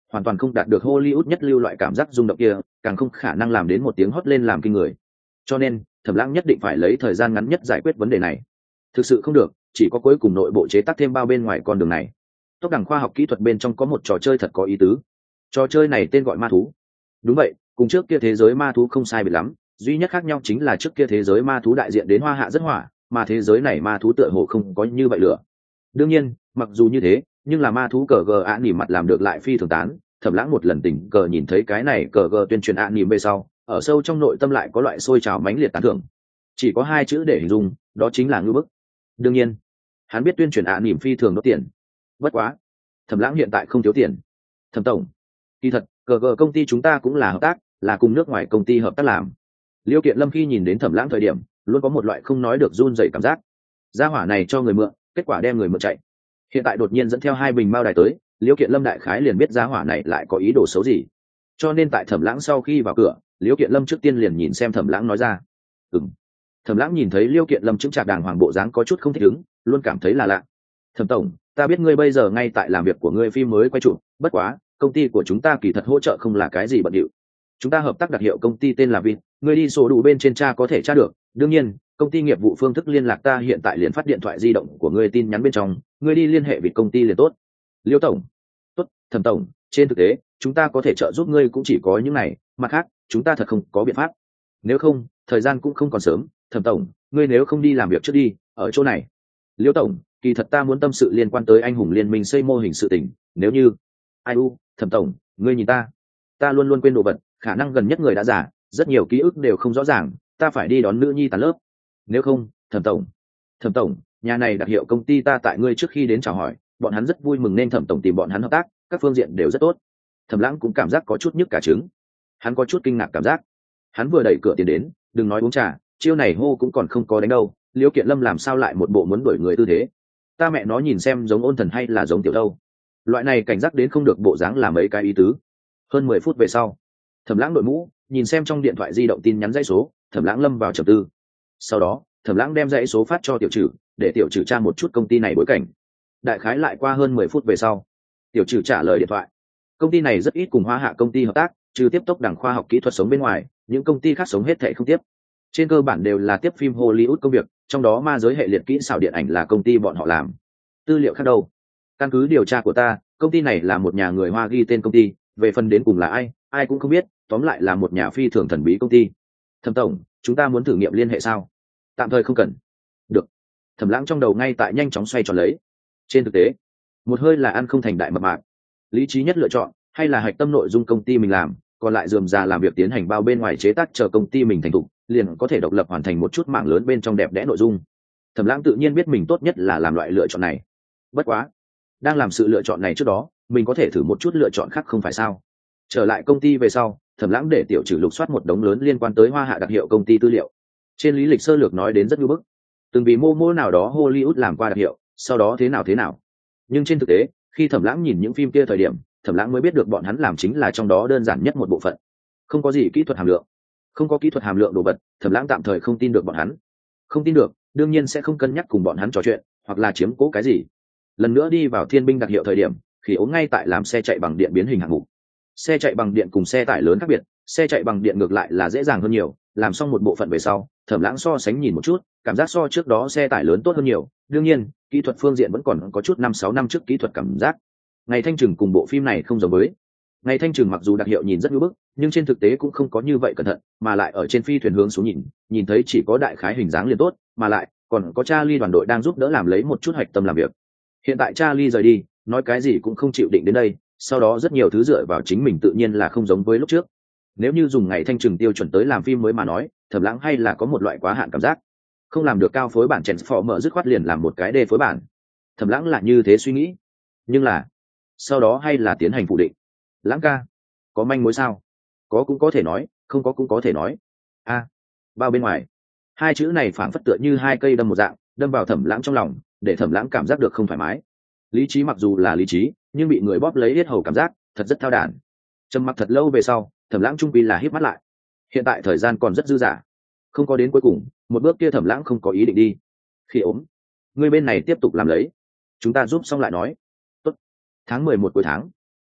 hoàn toàn không đạt được Hollywood nhất lưu loại cảm giác rung động kia, càng không khả năng làm đến một tiếng hót lên làm kinh người. Cho nên Thẩm Lãng nhất định phải lấy thời gian ngắn nhất giải quyết vấn đề này. Thực sự không được, chỉ có cuối cùng nội bộ chế tác thêm bao bên ngoài con đường này. Tốc đẳng khoa học kỹ thuật bên trong có một trò chơi thật có ý tứ. Trò chơi này tên gọi ma thú. Đúng vậy, cùng trước kia thế giới ma thú không sai biệt lắm, duy nhất khác nhau chính là trước kia thế giới ma thú đại diện đến hoa hạ rất hỏa, mà thế giới này ma thú tựa hồ không có như vậy lửa. Đương nhiên, mặc dù như thế, nhưng là ma thú cờ gờ ạ nỉ mặt làm được lại phi thường tán. Thẩm Lãng một lần tình cờ nhìn thấy cái này cờ gờ tuyên truyền ạ nỉ về sau, ở sâu trong nội tâm lại có loại sôi trào mãnh liệt tán thưởng. Chỉ có hai chữ để hình dung, đó chính là ngưu bức. Đương nhiên, hắn biết tuyên truyền ạ nỉ phi thường đốt tiền. Bất quá, Thẩm Lãng hiện tại không thiếu tiền. Thẩm tổng, kỳ thật, cờ gờ công ty chúng ta cũng là hợp tác, là cùng nước ngoài công ty hợp tác làm. Liêu Kiện Lâm khi nhìn đến Thẩm Lãng thời điểm, luôn có một loại không nói được run rẩy cảm giác. Gia hỏa này cho người mượn, kết quả đem người mượn chạy. Hiện tại đột nhiên dẫn theo hai bình mao đài tới, Liêu Kiện Lâm đại khái liền biết gia hỏa này lại có ý đồ xấu gì. Cho nên tại Thẩm Lãng sau khi vào cửa, Liêu Kiện Lâm trước tiên liền nhìn xem Thẩm Lãng nói ra. Ừm. Thẩm Lãng nhìn thấy Liêu Kiện Lâm chứng trạc đàng hoàng bộ dáng có chút không thích ứng, luôn cảm thấy là lạ. Thẩm tổng, ta biết ngươi bây giờ ngay tại làm việc của ngươi phim mới quay chụp, bất quá, công ty của chúng ta kỳ thật hỗ trợ không là cái gì bận điệu. Chúng ta hợp tác đặc hiệu công ty tên là Vin, ngươi đi sổ đủ bên trên tra có thể tra được. Đương nhiên, công ty nghiệp vụ phương thức liên lạc ta hiện tại liền phát điện thoại di động của ngươi tin nhắn bên trong, ngươi đi liên hệ với công ty liền tốt. Liêu tổng, tốt. Thẩm tổng, trên thực tế, chúng ta có thể trợ giúp ngươi cũng chỉ có những này, mặt khác, chúng ta thật không có biện pháp. Nếu không, thời gian cũng không còn sớm. Thẩm tổng, ngươi nếu không đi làm việc trước đi, ở chỗ này. Liêu tổng, kỳ thật ta muốn tâm sự liên quan tới anh hùng liên minh xây mô hình sự tình, nếu như ai u Thẩm tổng, ngươi nhìn ta ta luôn luôn quên đồ vật, khả năng gần nhất người đã già, rất nhiều ký ức đều không rõ ràng, ta phải đi đón nữ nhi tàn lớp. Nếu không, Thẩm tổng Thẩm tổng, nhà này đặc hiệu công ty ta tại ngươi trước khi đến chào hỏi, bọn hắn rất vui mừng nên Thẩm tổng tìm bọn hắn hợp tác, các phương diện đều rất tốt. Thẩm Lãng cũng cảm giác có chút nhức cả trứng, hắn có chút kinh ngạc cảm giác. Hắn vừa đẩy cửa tiến đến, đừng nói uống trà, chiêu này hô cũng còn không có đánh đâu, Liêu Kiện Lâm làm sao lại một bộ muốn đuổi người tư thế. Ta mẹ nó nhìn xem giống Ôn Thần hay là giống Tiểu Đâu, loại này cảnh giác đến không được bộ dáng là mấy cái ý tứ. Hơn mười phút về sau, Thẩm Lãng đội mũ nhìn xem trong điện thoại di động tin nhắn dãy số, Thẩm Lãng lâm vào trầm tư. Sau đó Thẩm Lãng đem dãy số phát cho Tiểu Trử, để Tiểu Trử tra một chút công ty này bối cảnh. Đại khái lại qua hơn mười phút về sau, Tiểu Trử trả lời điện thoại. Công ty này rất ít cùng Hoa Hạ công ty hợp tác, trừ tiếp tốc đẳng khoa học kỹ thuật sống bên ngoài, những công ty khác sống hết thảy không tiếp. Trên cơ bản đều là tiếp phim Hollywood công việc, trong đó ma giới hệ liệt kỹ xảo điện ảnh là công ty bọn họ làm. Tư liệu khác đâu? Căn cứ điều tra của ta, công ty này là một nhà người Hoa ghi tên công ty, về phần đến cùng là ai, ai cũng không biết, tóm lại là một nhà phi thường thần bí công ty. Thẩm tổng, chúng ta muốn thử nghiệm liên hệ sao? Tạm thời không cần. Được. Thẩm Lãng trong đầu ngay tại nhanh chóng xoay tròn lấy. Trên thực tế, một hơi là ăn không thành đại mập mạp. Lý trí nhất lựa chọn hay là hạch tâm nội dung công ty mình làm, còn lại rườm rà làm việc tiến hành bao bên ngoài chế tác chờ công ty mình thành thục, liền có thể độc lập hoàn thành một chút mạng lớn bên trong đẹp đẽ nội dung. Thẩm Lãng tự nhiên biết mình tốt nhất là làm loại lựa chọn này. Bất quá, đang làm sự lựa chọn này trước đó, mình có thể thử một chút lựa chọn khác không phải sao? Trở lại công ty về sau, Thẩm Lãng để Tiểu Trử lục soát một đống lớn liên quan tới Hoa Hạ đặc hiệu công ty tư liệu. Trên lý lịch sơ lược nói đến rất nhu bức, từng vì mô mô nào đó Hollywood làm qua đặc hiệu, sau đó thế nào thế nào. Nhưng trên thực tế, khi Thẩm Lãng nhìn những phim kia thời điểm, Thẩm Lãng mới biết được bọn hắn làm chính là trong đó đơn giản nhất một bộ phận, không có gì kỹ thuật hàm lượng. Không có kỹ thuật hàm lượng đồ vật, Thẩm Lãng tạm thời không tin được bọn hắn. Không tin được, đương nhiên sẽ không cân nhắc cùng bọn hắn trò chuyện, hoặc là chiếm cố cái gì. Lần nữa đi vào Thiên binh đặc hiệu thời điểm, khi ống ngay tại làm xe chạy bằng điện biến hình hạng mục. Xe chạy bằng điện cùng xe tải lớn khác biệt, xe chạy bằng điện ngược lại là dễ dàng hơn nhiều, làm xong một bộ phận về sau, Thẩm Lãng so sánh nhìn một chút, cảm giác so trước đó xe tải lớn tốt hơn nhiều. Đương nhiên, kỹ thuật phương diện vẫn còn có chút năm sáu năm trước kỹ thuật cảm giác. Ngày Thanh Trừng cùng bộ phim này không giống với. Ngày Thanh Trừng mặc dù đặc hiệu nhìn rất nhu bức, nhưng trên thực tế cũng không có như vậy cẩn thận, mà lại ở trên phi thuyền hướng xuống nhìn, nhìn thấy chỉ có đại khái hình dáng liền tốt, mà lại còn có Charlie đoàn đội đang giúp đỡ làm lấy một chút hạch tâm làm việc. Hiện tại Charlie rời đi, nói cái gì cũng không chịu định đến đây, sau đó rất nhiều thứ dựa vào chính mình tự nhiên là không giống với lúc trước. Nếu như dùng Ngày Thanh Trừng tiêu chuẩn tới làm phim mới mà nói, Thẩm Lãng hay là có một loại quá hạn cảm giác, không làm được cao phối bản Transformer dứt khoát liền làm một cái đề phối bản. Thẩm Lãng là như thế suy nghĩ, nhưng là sau đó hay là tiến hành phủ định. Lãng ca, có manh mối sao? Có cũng có thể nói, không có cũng có thể nói. A, à, bao bên ngoài. Hai chữ này phảng phất tựa như hai cây đâm một dạng, đâm vào Thẩm Lãng trong lòng, để Thẩm Lãng cảm giác được không thoải mái. Lý trí mặc dù là lý trí, nhưng bị người bóp lấy yết hầu cảm giác thật rất thao đản. Trầm mặc thật lâu về sau, Thẩm Lãng trung quy là híp mắt lại. Hiện tại thời gian còn rất dư dả, không có đến cuối cùng, một bước kia Thẩm Lãng không có ý định đi. Khi ốm, người bên này tiếp tục làm lấy, chúng ta giúp xong lại nói. Tốt. Tháng mười một cuối tháng,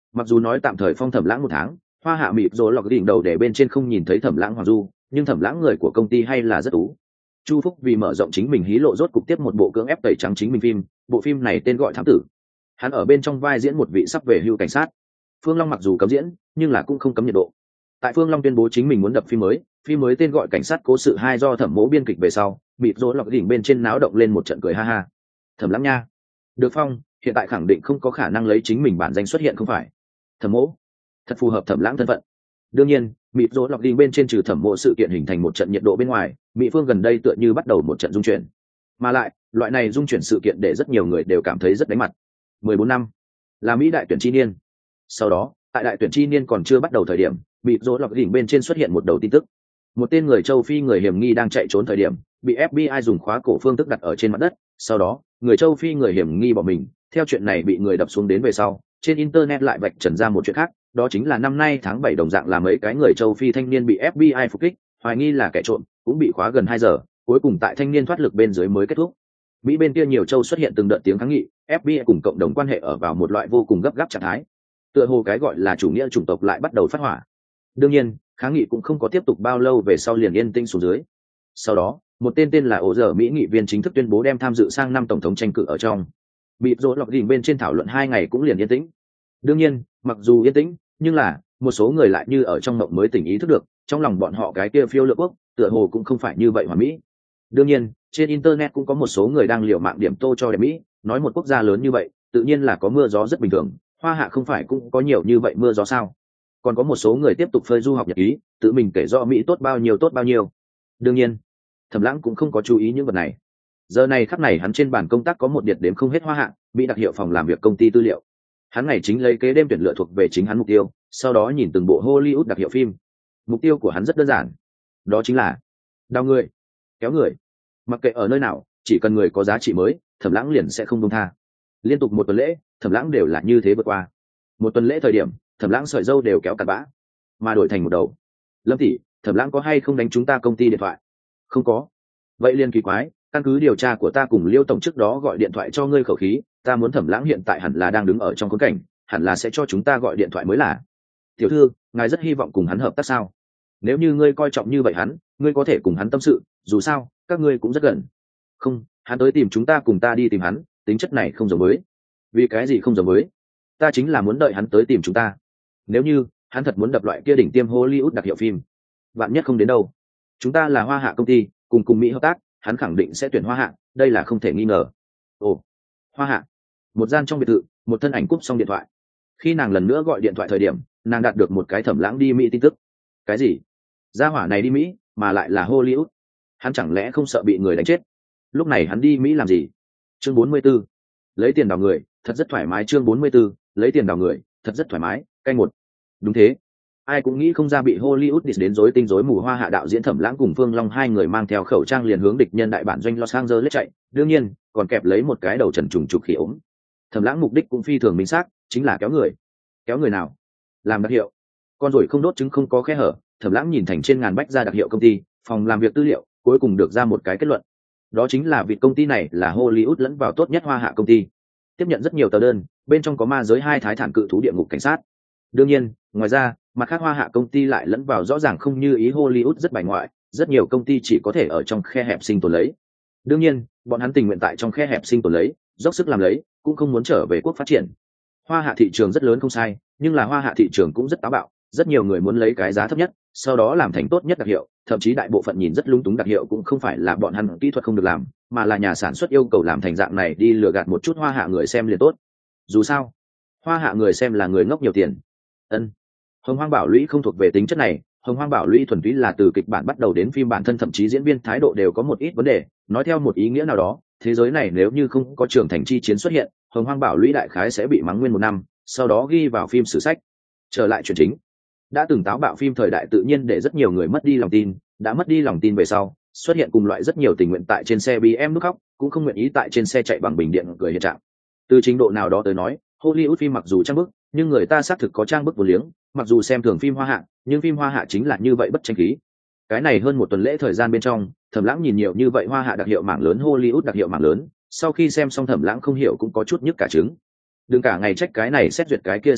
Mặc dù nói tạm thời phong Thẩm Lãng một tháng, hoa hạ mịt rồi lọc đỉnh đầu để bên trên không nhìn thấy Thẩm Lãng Hoàng Du, nhưng Thẩm Lãng người của công ty hay là rất tú. Chu Phúc vì mở rộng chính mình hí lộ rốt cục tiếp một bộ cưỡng ép tẩy trắng chính mình phim, bộ phim này tên gọi Thám Tử. Hắn ở bên trong vai diễn một vị sắp về hưu cảnh sát. Phương Long mặc dù cấm diễn, nhưng là cũng không cấm nhiệt độ. Tại Phương Long tuyên bố chính mình muốn đập phim mới, phim mới tên gọi Cảnh sát cố sự hai do Thẩm Mỗ biên kịch về sau, mịt rồi lọc đỉnh bên trên náo động lên một trận cười ha ha. Thẩm Lãng nha, được phong, hiện tại khẳng định không có khả năng lấy chính mình bản danh xuất hiện không phải? Thẩm Mỗ, thật phù hợp Thẩm Lãng thân phận. Đương nhiên, mịt rồi lọc đỉnh bên trên trừ Thẩm Mỗ sự kiện hình thành một trận nhiệt độ bên ngoài, Mỹ Phương gần đây tựa như bắt đầu một trận dung chuyển. Mà lại, loại này dung chuyển sự kiện để rất nhiều người đều cảm thấy rất đánh mặt. mười bốn năm là Mỹ đại tuyển chi niên. Sau đó, tại đại tuyển chi niên còn chưa bắt đầu thời điểm, mịt rồi lọc đỉnh bên trên xuất hiện một đầu tin tức. Một tên người châu Phi người hiểm nghi đang chạy trốn thời điểm, bị ép bê i dùng khóa cổ phương thức đặt ở trên mặt đất. Sau đó, người châu Phi người hiểm nghi bỏ mình. Theo chuyện này bị người đập xuống đến về sau, trên internet lại vạch trần ra một chuyện khác, đó chính là năm nay tháng bảy đồng dạng là mấy cái người châu Phi thanh niên bị ép bê i phục kích, hoài nghi là kẻ trộm, cũng bị khóa gần hai giờ, cuối cùng tại thanh niên thoát lực bên dưới mới kết thúc. Mỹ bên kia nhiều châu xuất hiện từng đợt tiếng kháng nghị, ép bê i cùng cộng đồng quan hệ ở vào một loại vô cùng gấp gáp trạng thái. Tựa hồ cái gọi là chủ nghĩa chủng tộc lại bắt đầu phát hỏa. Đương nhiên, kháng nghị cũng không có tiếp tục bao lâu về sau liền yên tĩnh xuống dưới. Sau đó, một tên tên là Ổ Dở Mỹ nghị viên chính thức tuyên bố đem tham dự sang năm tổng thống tranh cử ở trong. Bị rối lọc đỉnh bên trên thảo luận hai ngày cũng liền yên tĩnh. Đương nhiên, mặc dù yên tĩnh, nhưng là một số người lại như ở trong mộng mới tỉnh ý thức được, trong lòng bọn họ cái kia phiêu lược quốc, tựa hồ cũng không phải như vậy hoàn mỹ. Đương nhiên, trên internet cũng có một số người đang liều mạng điểm tô cho đẹp Mỹ, nói một quốc gia lớn như vậy, tự nhiên là có mưa gió rất bình thường, Hoa Hạ không phải cũng có nhiều như vậy mưa gió sao? Còn có một số người tiếp tục phơi du học nhật ký, tự mình kể rõ Mỹ tốt bao nhiêu tốt bao nhiêu. Đương nhiên, Thẩm Lãng cũng không có chú ý những vật này. Giờ này khắc này hắn trên bàn công tác có một điện đếm không hết Hoa Hạ, Mỹ đặc hiệu phòng làm việc công ty tư liệu. Hắn ngày chính lấy kế đêm tuyển lựa thuộc về chính hắn mục tiêu, sau đó nhìn từng bộ Hollywood đặc hiệu phim. Mục tiêu của hắn rất đơn giản, đó chính là đào người, kéo người. Mặc kệ ở nơi nào, chỉ cần người có giá trị mới, Thẩm Lãng liền sẽ không buông tha. Liên tục một tuần lễ, Thẩm Lãng đều là như thế vượt qua. Một tuần lễ thời điểm, Thẩm Lãng sợi râu đều kéo cặn bã, mà đổi thành một đầu. Lâm tỷ, Thẩm Lãng có hay không đánh chúng ta công ty điện thoại? Không có. Vậy liền kỳ quái, căn cứ điều tra của ta cùng Liêu tổng trước đó gọi điện thoại cho ngươi khẩu khí, ta muốn Thẩm Lãng hiện tại hẳn là đang đứng ở trong khốn cảnh, hẳn là sẽ cho chúng ta gọi điện thoại mới là. Tiểu thư, ngài rất hy vọng cùng hắn hợp tác sao? Nếu như ngươi coi trọng như vậy hắn, ngươi có thể cùng hắn tâm sự, dù sao, các ngươi cũng rất gần. Không, hắn tới tìm chúng ta cùng ta đi tìm hắn, tính chất này không giống với. Vì cái gì không giống với? Ta chính là muốn đợi hắn tới tìm chúng ta. Nếu như hắn thật muốn đập loại kia đỉnh tiêm Hollywood đặc hiệu phim, bạn nhất không đến đâu. Chúng ta là Hoa Hạ công ty, cùng cùng Mỹ hợp tác, hắn khẳng định sẽ tuyển Hoa Hạ, đây là không thể nghi ngờ. Ồ, Hoa Hạ. Một gian trong biệt thự, một thân ảnh cúp xong điện thoại. Khi nàng lần nữa gọi điện thoại thời điểm, nàng đạt được một cái Thẩm Lãng đi Mỹ tin tức. Cái gì? Gia hỏa này đi Mỹ, mà lại là Hollywood. Hắn chẳng lẽ không sợ bị người đánh chết? Lúc này hắn đi Mỹ làm gì? Chương bốn mươi 44. Lấy tiền đào người, thật rất thoải mái. Chương bốn mươi 44. Lấy tiền đào người, thật rất thoải mái. Canh một. Đúng thế. Ai cũng nghĩ không ra bị Hollywood đến rối tinh rối mù. Hoa Hạ đạo diễn Thẩm Lãng cùng Phương Long hai người mang theo khẩu trang liền hướng địch nhân đại bản doanh Los Angeles chạy, đương nhiên, còn kẹp lấy một cái đầu trần trùng trục khỉ ốm. Thẩm Lãng mục đích cũng phi thường minh xác, chính là kéo người. Kéo người nào? Làm đặc hiệu. Con rồi không đốt trứng không có khe hở, Thẩm Lãng nhìn thành trên ngàn bách ra đặc hiệu công ty, phòng làm việc tư liệu, cuối cùng được ra một cái kết luận. Đó chính là vì công ty này là Hollywood lẫn vào tốt nhất Hoa Hạ công ty. Tiếp nhận rất nhiều tờ đơn, bên trong có ma giới hai thái thản cự thú địa ngục cảnh sát. Đương nhiên, ngoài ra, mặt khác Hoa Hạ công ty lại lẫn vào rõ ràng không như ý Hollywood rất bài ngoại, rất nhiều công ty chỉ có thể ở trong khe hẹp sinh tồn lấy. Đương nhiên, bọn hắn tình nguyện tại trong khe hẹp sinh tồn lấy, dốc sức làm lấy, cũng không muốn trở về quốc phát triển. Hoa Hạ thị trường rất lớn không sai, nhưng là Hoa Hạ thị trường cũng rất táo bạo, rất nhiều người muốn lấy cái giá thấp nhất, sau đó làm thành tốt nhất đặc hiệu, thậm chí đại bộ phận nhìn rất lung túng đặc hiệu cũng không phải là bọn hắn kỹ thuật không được làm, mà là nhà sản xuất yêu cầu làm thành dạng này đi lừa gạt một chút Hoa Hạ người xem liền tốt. Dù sao, Hoa Hạ người xem là người ngốc nhiều tiền. Ân. Hồng Hoang Bảo Lũy không thuộc về tính chất này, Hồng Hoang Bảo Lũy thuần túy là từ kịch bản bắt đầu đến phim bản thân, thậm chí diễn viên thái độ đều có một ít vấn đề, nói theo một ý nghĩa nào đó, thế giới này nếu như không có trưởng thành chi chiến xuất hiện, Hồng Hoang Bảo Lũy đại khái sẽ bị mắng nguyên một năm, sau đó ghi vào phim sử sách. Trở lại chuyện chính. Đã từng táo bạo phim thời đại tự nhiên để rất nhiều người mất đi lòng tin, đã mất đi lòng tin về sau, xuất hiện cùng loại rất nhiều tình nguyện tại trên xe bê em nút khóc, cũng không nguyện ý tại trên xe chạy bằng bình điện cười hiện trạng. Từ trình độ nào đó tới nói, Hollywood phim mặc dù trang bức, nhưng người ta xác thực có trang bức vô liếng, mặc dù xem thường phim Hoa Hạ, nhưng phim Hoa Hạ chính là như vậy bất tranh khí. Cái này hơn một tuần lễ thời gian bên trong, Thẩm Lãng nhìn nhiều như vậy Hoa Hạ đặc hiệu mảng lớn, Hollywood đặc hiệu mảng lớn, sau khi xem xong Thẩm Lãng không hiểu cũng có chút nhức cả trứng. Đừng cả ngày trách cái này xét duyệt cái kia xét duyệt,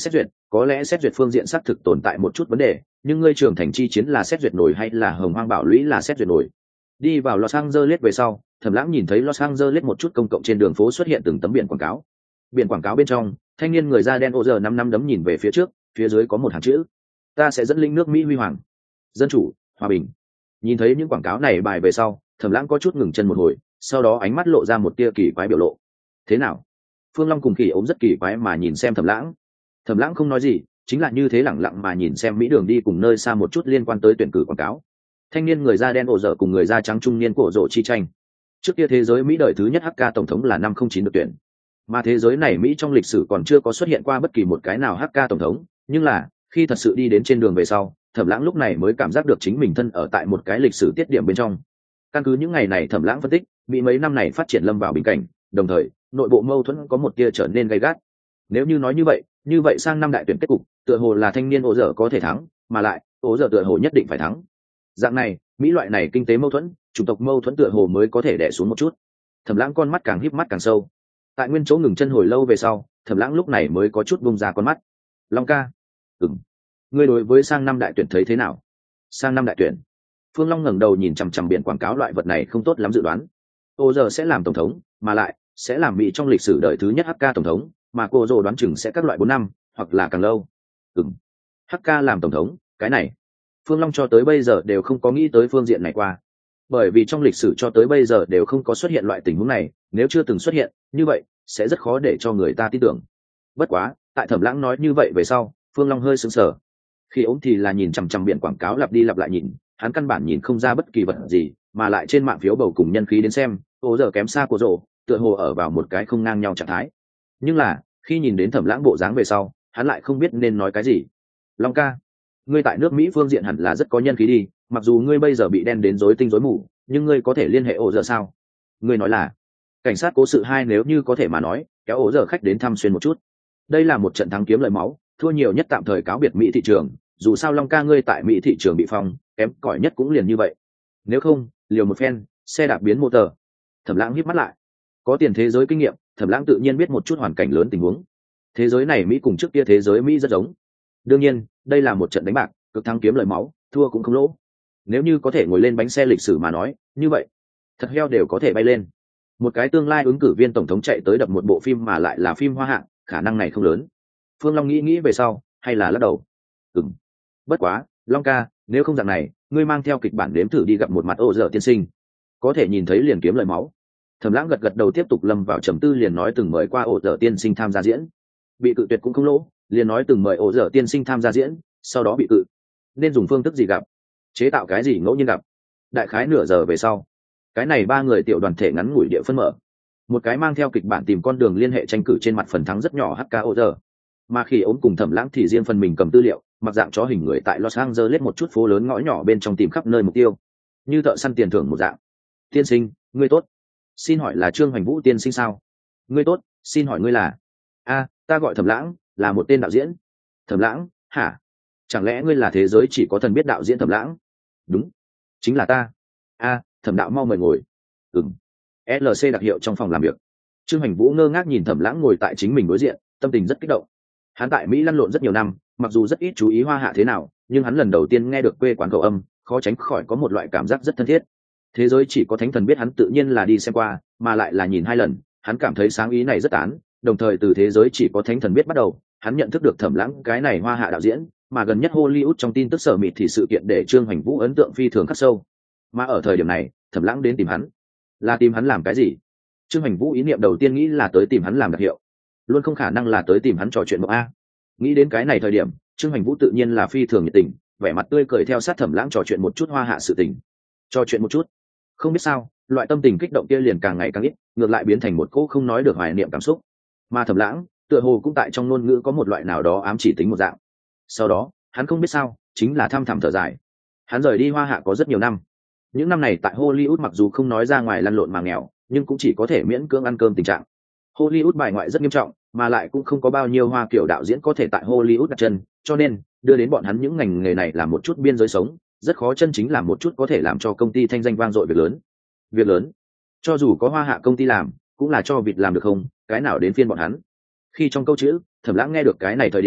có lẽ xét duyệt phương diện xác thực tồn tại một chút vấn đề, nhưng ngươi trưởng thành chi chiến là xét duyệt nổi hay là hồng hoang bảo lũy là xét duyệt nổi? Đi vào Los Angeles về sau, Thẩm Lãng nhìn thấy Los Angeles một chút công cộng trên đường phố xuất hiện từng tấm biển quảng cáo. Biển quảng cáo bên trong, thanh niên người da đen ô giờ năm năm đấm nhìn về phía trước, phía dưới có một hàng chữ: ta sẽ dẫn linh nước Mỹ huy hoàng, dân chủ, hòa bình. Nhìn thấy những quảng cáo này bài về sau, Thẩm Lãng có chút ngừng chân một hồi, sau đó ánh mắt lộ ra một tia kỳ quái biểu lộ. Thế nào? Phương Long cùng Kỳ ốm rất kỳ quái mà nhìn xem Thẩm Lãng. Thẩm Lãng không nói gì, chính là như thế lẳng lặng mà nhìn xem Mỹ Đường đi cùng nơi xa một chút liên quan tới tuyển cử quảng cáo. Thanh niên người da đen ổ dở cùng người da trắng trung niên cổ rộ chi tranh. Trước kia thế giới Mỹ đời thứ nhất hát ca tổng thống là năm không chín được tuyển, mà thế giới này Mỹ trong lịch sử còn chưa có xuất hiện qua bất kỳ một cái nào hát ca tổng thống. Nhưng là khi thật sự đi đến trên đường về sau, Thẩm Lãng lúc này mới cảm giác được chính mình thân ở tại một cái lịch sử tiết điểm bên trong. Căn cứ những ngày này Thẩm Lãng phân tích, Mỹ mấy năm này phát triển lâm vào bình cảnh, đồng thời nội bộ mâu thuẫn có một tia trở nên gay gắt. Nếu như nói như vậy, như vậy sang năm đại tuyển kết cục, tựa hồ là thanh niên ổ dở có thể thắng, mà lại ổ dở tựa hồ nhất định phải thắng. Dạng này, Mỹ loại này kinh tế mâu thuẫn, chủng tộc mâu thuẫn tựa hồ mới có thể đè xuống một chút. Thẩm Lãng con mắt càng híp mắt càng sâu. Tại nguyên chỗ ngừng chân hồi lâu về sau, Thẩm Lãng lúc này mới có chút bung ra con mắt. Long ca, ừm, ngươi đối với sang năm đại tuyển thấy thế nào? Sang năm đại tuyển? Phương Long ngẩng đầu nhìn chằm chằm biển quảng cáo, loại vật này không tốt lắm dự đoán. Ô giờ sẽ làm tổng thống, mà lại sẽ làm Mỹ trong lịch sử đời thứ nhất hát ca tổng thống, mà cô dồ đoán chừng sẽ các loại bốn năm, hoặc là càng lâu. Ừm, hát ca làm tổng thống, cái này Phương Long cho tới bây giờ đều không có nghĩ tới phương diện này qua, bởi vì trong lịch sử cho tới bây giờ đều không có xuất hiện loại tình huống này, nếu chưa từng xuất hiện, như vậy sẽ rất khó để cho người ta tin tưởng. Bất quá, tại Thẩm Lãng nói như vậy về sau, Phương Long hơi sững sờ. Khi ốm thì là nhìn chằm chằm biển quảng cáo lặp đi lặp lại nhìn, hắn căn bản nhìn không ra bất kỳ vật gì, mà lại trên mạng phiếu bầu cùng nhân khí đến xem, ô giờ kém xa của rổ, tựa hồ ở vào một cái không ngang nhau trạng thái. Nhưng là, khi nhìn đến Thẩm Lãng bộ dáng về sau, hắn lại không biết nên nói cái gì. Long ca, ngươi tại nước Mỹ phương diện hẳn là rất có nhân khí đi, mặc dù ngươi bây giờ bị đen đến rối tinh rối mù, nhưng ngươi có thể liên hệ ổ giờ sao? Ngươi nói là cảnh sát cố sự hai, nếu như có thể mà nói, kéo ổ giờ khách đến thăm xuyên một chút. Đây là một trận thắng kiếm lợi máu, thua nhiều nhất tạm thời cáo biệt Mỹ thị trường, dù sao Long ca ngươi tại Mỹ thị trường bị phong, kém cỏi nhất cũng liền như vậy. Nếu không, liều một phen, xe đạp biến motor. Thẩm Lãng híp mắt lại. Có tiền thế giới kinh nghiệm, Thẩm Lãng tự nhiên biết một chút hoàn cảnh lớn tình huống. Thế giới này Mỹ cùng trước kia thế giới Mỹ rất giống. Đương nhiên, đây là một trận đánh bạc, cực thắng kiếm lợi máu, thua cũng không lỗ. Nếu như có thể ngồi lên bánh xe lịch sử mà nói, như vậy, thật heo đều có thể bay lên. Một cái tương lai ứng cử viên tổng thống chạy tới đập một bộ phim mà lại là phim hoa hạng, khả năng này không lớn. Phương Long nghĩ nghĩ về sau, hay là lắc đầu. Ừm. Bất quá, Long ca, nếu không dạng này, ngươi mang theo kịch bản đếm thử đi gặp một mặt ô dở tiên sinh, có thể nhìn thấy liền kiếm lợi máu. Thẩm Lãng gật gật đầu, tiếp tục lâm vào trầm tư, liền nói từng mời qua ô dở tiên sinh tham gia diễn, bị cự tuyệt cũng không lỗ, liền nói từng mời ô dở tiên sinh tham gia diễn, sau đó bị cự, nên dùng phương thức gì gặp, chế tạo cái gì ngẫu nhiên gặp. Đại khái nửa giờ về sau, cái này ba người tiểu đoàn thể ngắn ngủi địa phân mở. Một cái mang theo kịch bản tìm con đường liên hệ tranh cử trên mặt phần thắng rất nhỏ hát ca ô giờ, mà khi ốm cùng Thẩm Lãng thì riêng phần mình cầm tư liệu, mặc dạng chó hình người tại Los Angeles một chút phố lớn ngõ nhỏ bên trong tìm khắp nơi mục tiêu, như thợ săn tiền thưởng một dạng. Tiên sinh, ngươi tốt, xin hỏi là Trương Hoành Vũ tiên sinh sao? Ngươi tốt, xin hỏi ngươi là? A, ta gọi Thẩm Lãng, là một tên đạo diễn. Thẩm Lãng? Hả? Chẳng lẽ ngươi là thế giới chỉ có thần biết đạo diễn Thẩm Lãng? Đúng, chính là ta. A, Thẩm đạo mau mời ngồi. Ừm. lờ xê đặc hiệu trong phòng làm việc. Trương Hoành Vũ ngơ ngác nhìn Thẩm Lãng ngồi tại chính mình đối diện, tâm tình rất kích động. Hắn tại Mỹ lăn lộn rất nhiều năm, mặc dù rất ít chú ý hoa hạ thế nào, nhưng hắn lần đầu tiên nghe được quê quán khẩu âm, khó tránh khỏi có một loại cảm giác rất thân thiết. Thế giới chỉ có thánh thần biết hắn tự nhiên là đi xem qua, mà lại là nhìn hai lần, hắn cảm thấy sáng ý này rất tán, đồng thời từ thế giới chỉ có thánh thần biết bắt đầu, hắn nhận thức được Thẩm Lãng cái này hoa hạ đạo diễn, mà gần nhất Hollywood trong tin tức sở mịt thì sự kiện để Trương Hoành Vũ ấn tượng phi thường khắc sâu. Mà ở thời điểm này, Thẩm Lãng đến tìm hắn, là tìm hắn làm cái gì? Trương Hoành Vũ ý niệm đầu tiên nghĩ là tới tìm hắn làm đặc hiệu, luôn không khả năng là tới tìm hắn trò chuyện một a. Nghĩ đến cái này thời điểm, Trương Hoành Vũ tự nhiên là phi thường nhiệt tình, vẻ mặt tươi cười theo sát Thẩm Lãng trò chuyện một chút hoa hạ sự tình. Trò chuyện một chút, không biết sao, loại tâm tình kích động kia liền càng ngày càng ít, ngược lại biến thành một cỗ không nói được hoài niệm cảm xúc. Mà Thẩm Lãng, tựa hồ cũng tại trong ngôn ngữ có một loại nào đó ám chỉ tính một dạng. Sau đó, hắn không biết sao, chính là thăm thẳm thở dài. Hắn rời đi hoa hạ có rất nhiều năm. Những năm này tại Hollywood mặc dù không nói ra ngoài lăn lộn mà nghèo, nhưng cũng chỉ có thể miễn cưỡng ăn cơm tình trạng. Hollywood bài ngoại rất nghiêm trọng, mà lại cũng không có bao nhiêu hoa kiểu đạo diễn có thể tại Hollywood đặt chân, cho nên đưa đến bọn hắn những ngành nghề này làm một chút biên giới sống, rất khó chân chính làm một chút có thể làm cho công ty thanh danh vang dội việc lớn. Việc lớn, cho dù có hoa hạ công ty làm, cũng là cho vịt làm được không, cái nào đến phiên bọn hắn. Khi trong câu chữ, Thẩm Lãng nghe được cái này thời điểm,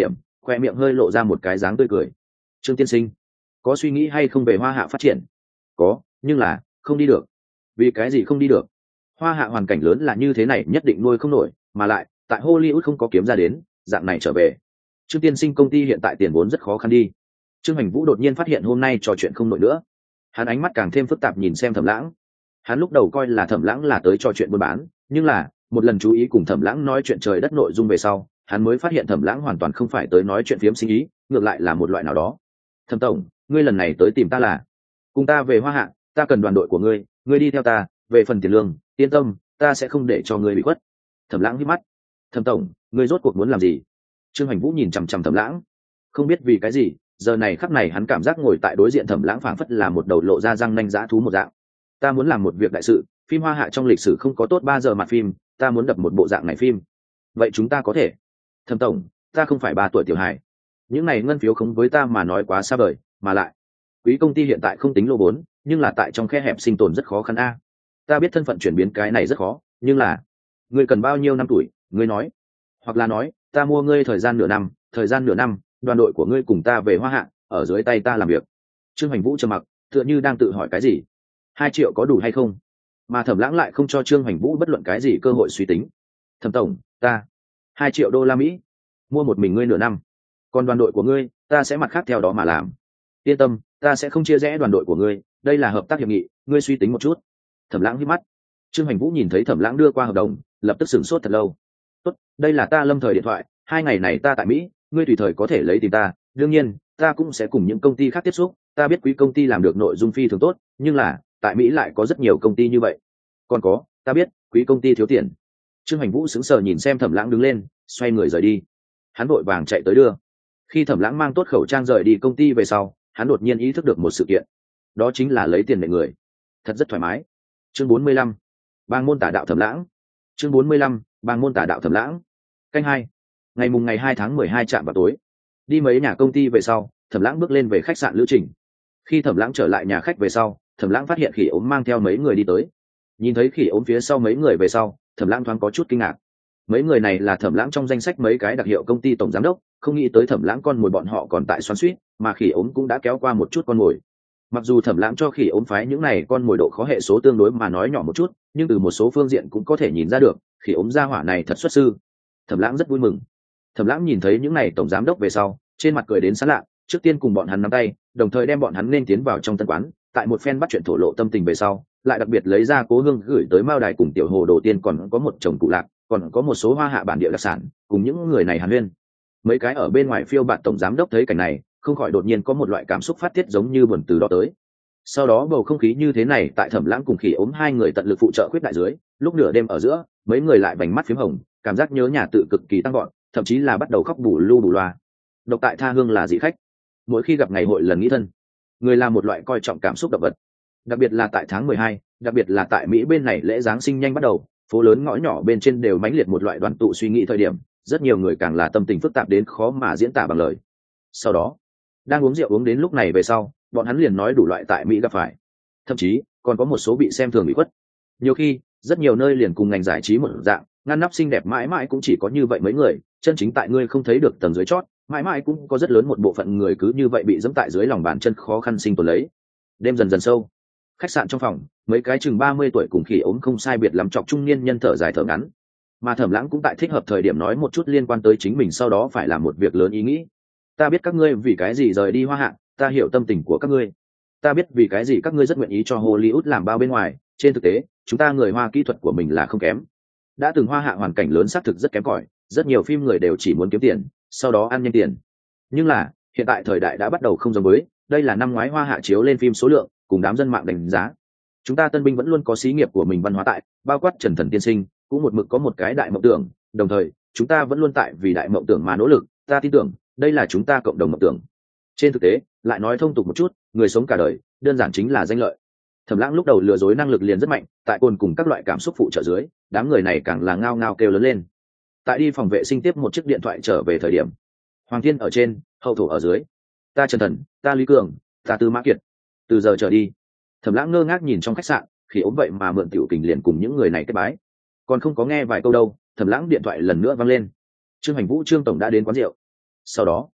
khoe miệng hơi lộ ra một cái dáng tươi cười. Trương tiên sinh, có suy nghĩ hay không về Hoa Hạ phát triển? Có, nhưng là không đi được. Vì cái gì không đi được? Hoa Hạ hoàn cảnh lớn là như thế này, nhất định nuôi không nổi, mà lại tại Hollywood không có kiếm ra đến dạng này trở về. Trương tiên sinh, công ty hiện tại tiền vốn rất khó khăn đi. Trương Hoành Vũ đột nhiên phát hiện hôm nay trò chuyện không nổi nữa. Hắn ánh mắt càng thêm phức tạp nhìn xem Thẩm Lãng. Hắn lúc đầu coi là Thẩm Lãng là tới trò chuyện buôn bán, nhưng là một lần chú ý cùng Thẩm Lãng nói chuyện trời đất nội dung về sau, hắn mới phát hiện Thẩm Lãng hoàn toàn không phải tới nói chuyện phiếm sinh ý, ngược lại là một loại nào đó. Thẩm tổng, ngươi lần này tới tìm ta là cùng ta về Hoa Hạ, ta cần đoàn đội của ngươi, ngươi đi theo ta. Về phần tiền lương, yên tâm, ta sẽ không để cho ngươi bị khuất. Thẩm Lãng hít mắt. Thẩm tổng, ngươi rốt cuộc muốn làm gì? Trương Hoành Vũ nhìn chằm chằm Thẩm Lãng, không biết vì cái gì, giờ này khắc này hắn cảm giác ngồi tại đối diện Thẩm Lãng phảng phất là một đầu lộ ra răng nanh dã thú một dạng. Ta muốn làm một việc đại sự, phim Hoa Hạ trong lịch sử không có tốt ba giờ mặt phim, ta muốn đập một bộ dạng này phim. Vậy chúng ta có thể? Thẩm tổng, ta không phải ba tuổi tiểu hài, những này ngân phiếu không với ta mà nói quá xa vời, mà lại quý công ty hiện tại không tính lô vốn, nhưng là tại trong khe hẹp sinh tồn rất khó khăn a. Ta biết thân phận chuyển biến cái này rất khó, nhưng là ngươi cần bao nhiêu năm tuổi, ngươi nói, hoặc là nói ta mua ngươi thời gian nửa năm, thời gian nửa năm đoàn đội của ngươi cùng ta về Hoa Hạ, ở dưới tay ta làm việc. Trương Hoành Vũ trầm mặc, tựa như đang tự hỏi cái gì. Hai triệu có đủ hay không? Mà Thẩm Lãng lại không cho Trương Hoành Vũ bất luận cái gì cơ hội suy tính. Thẩm tổng, ta hai triệu đô la Mỹ mua một mình ngươi nửa năm, còn đoàn đội của ngươi ta sẽ mặt khác theo đó mà làm. Yên tâm, ta sẽ không chia rẽ đoàn đội của ngươi, đây là hợp tác hiệp nghị, ngươi suy tính một chút. Thẩm Lãng hít mắt. Trương Hoành Vũ nhìn thấy Thẩm Lãng đưa qua hợp đồng, lập tức sửng sốt thật lâu. Tốt, đây là ta lâm thời điện thoại, hai ngày này ta tại Mỹ, ngươi tùy thời có thể lấy tìm ta. Đương nhiên, ta cũng sẽ cùng những công ty khác tiếp xúc, ta biết quý công ty làm được nội dung phi thường tốt, nhưng là tại Mỹ lại có rất nhiều công ty như vậy. Còn có, ta biết quý công ty thiếu tiền. Trương Hoành Vũ sững sờ nhìn xem Thẩm Lãng đứng lên, xoay người rời đi. Hắn vội vàng chạy tới đưa. Khi Thẩm Lãng mang tốt khẩu trang rời đi công ty về sau, hắn đột nhiên ý thức được một sự kiện, đó chính là lấy tiền để người, thật rất thoải mái. Chương bốn mươi lăm, bang môn tả đạo Thẩm Lãng. Chương bốn mươi lăm, bang môn tả đạo Thẩm Lãng. Canh hai. Ngày mùng ngày hai tháng mười hai trạm vào tối. Đi mấy nhà công ty về sau, Thẩm Lãng bước lên về khách sạn lữ trình. Khi Thẩm Lãng trở lại nhà khách về sau, Thẩm Lãng phát hiện Khỉ Ốm mang theo mấy người đi tới. Nhìn thấy Khỉ Ốm phía sau mấy người về sau, Thẩm Lãng thoáng có chút kinh ngạc. Mấy người này là Thẩm Lãng trong danh sách mấy cái đặc hiệu công ty tổng giám đốc, không nghĩ tới Thẩm Lãng con mồi bọn họ còn tại xoắn xuýt, mà Khỉ Ốm cũng đã kéo qua một chút con mồi. Mặc dù Thẩm Lãng cho Khỉ Ốm phái những này con mồi độ khó hệ số tương đối mà nói nhỏ một chút, nhưng từ một số phương diện cũng có thể nhìn ra được, Khỉ Ốm gia hỏa này thật xuất sư. Thẩm Lãng rất vui mừng. Thẩm Lãng nhìn thấy những này tổng giám đốc về sau, trên mặt cười đến sán lạ, trước tiên cùng bọn hắn nắm tay, đồng thời đem bọn hắn nên tiến vào trong tân quán, tại một phen bắt chuyện thổ lộ tâm tình về sau, lại đặc biệt lấy ra Cố Hương gửi tới Mao Đài cùng Tiểu Hồ Đồ Tiên, còn có một chồng cụ lạc, còn có một số Hoa Hạ bản địa đặc sản, cùng những người này hàn huyên. Mấy cái ở bên ngoài phiêu bạt tổng giám đốc thấy cảnh này, không khỏi đột nhiên có một loại cảm xúc phát tiết giống như buồn từ đó tới. Sau đó bầu không khí như thế này tại Thẩm Lãng cùng Khỉ Ốm hai người tận lực phụ trợ khuyết đại dưới, lúc nửa đêm ở giữa, mấy người lại vành mắt phím hồng, cảm giác nhớ nhà tự cực kỳ tăng gọn, thậm chí là bắt đầu khóc bù lu bù loa. Độc tại tha hương là dị khách, mỗi khi gặp ngày hội lần nghĩ thân, người là một loại coi trọng cảm xúc động vật. Đặc biệt là tại tháng mười hai, đặc biệt là tại Mỹ bên này lễ giáng sinh nhanh bắt đầu, phố lớn ngõ nhỏ bên trên đều mãnh liệt một loại đoàn tụ suy nghĩ thời điểm, rất nhiều người càng là tâm tình phức tạp đến khó mà diễn tả bằng lời. Sau đó, đang uống rượu uống đến lúc này về sau, bọn hắn liền nói đủ loại tại Mỹ gặp phải, thậm chí còn có một số bị xem thường bị khuất. Nhiều khi, rất nhiều nơi liền cùng ngành giải trí một dạng, ngăn nắp xinh đẹp mãi mãi cũng chỉ có như vậy mấy người, chân chính tại ngươi không thấy được tầng dưới chót, mãi mãi cũng có rất lớn một bộ phận người cứ như vậy bị dẫm tại dưới lòng bàn chân khó khăn sinh tồn lấy. Đêm dần dần sâu, khách sạn trong phòng, mấy cái chừng ba mươi tuổi cùng Khỉ Ốm không sai biệt lắm chọc trung niên nhân thở dài thở ngắn. Mà Thẩm Lãng cũng tại thích hợp thời điểm nói một chút liên quan tới chính mình sau đó phải làm một việc lớn ý nghĩ. Ta biết các ngươi vì cái gì rời đi Hoa Hạ, ta hiểu tâm tình của các ngươi. Ta biết vì cái gì các ngươi rất nguyện ý cho Hollywood làm bao bên ngoài, trên thực tế, chúng ta người Hoa kỹ thuật của mình là không kém. Đã từng Hoa Hạ hoàn cảnh lớn xác thực rất kém cỏi, rất nhiều phim người đều chỉ muốn kiếm tiền, sau đó ăn nhanh tiền. Nhưng là, hiện tại thời đại đã bắt đầu không giống với, đây là năm ngoái Hoa Hạ chiếu lên phim số lượng, cùng đám dân mạng đánh giá. Chúng ta tân binh vẫn luôn có xí nghiệp của mình văn hóa tại, bao quát Trần Thần tiên sinh, cũng một mực có một cái đại mộng tưởng, đồng thời, chúng ta vẫn luôn tại vì đại mộng tưởng mà nỗ lực, ta tin tưởng, đây là chúng ta cộng đồng mộng tưởng. Trên thực tế, lại nói thông tục một chút, người sống cả đời, đơn giản chính là danh lợi. Thẩm Lãng lúc đầu lừa dối năng lực liền rất mạnh, tại cồn cùng các loại cảm xúc phụ trợ dưới, đám người này càng là ngao ngao kêu lớn lên. Tại đi phòng vệ sinh tiếp một chiếc điện thoại trở về thời điểm, Hoàng Thiên ở trên, Hậu Thổ ở dưới. Ta Trần Thần, ta Lý Cường, ta Tư Mã Kiệt. Từ giờ trở đi, Thẩm Lãng ngơ ngác nhìn trong khách sạn, Khi Ốm vậy mà mượn tiểu kình liền cùng những người này kết bái. Còn không có nghe vài câu đâu, Thẩm Lãng điện thoại lần nữa vang lên. Trương Hành Vũ Trương tổng đã đến quán rượu. Sau đó,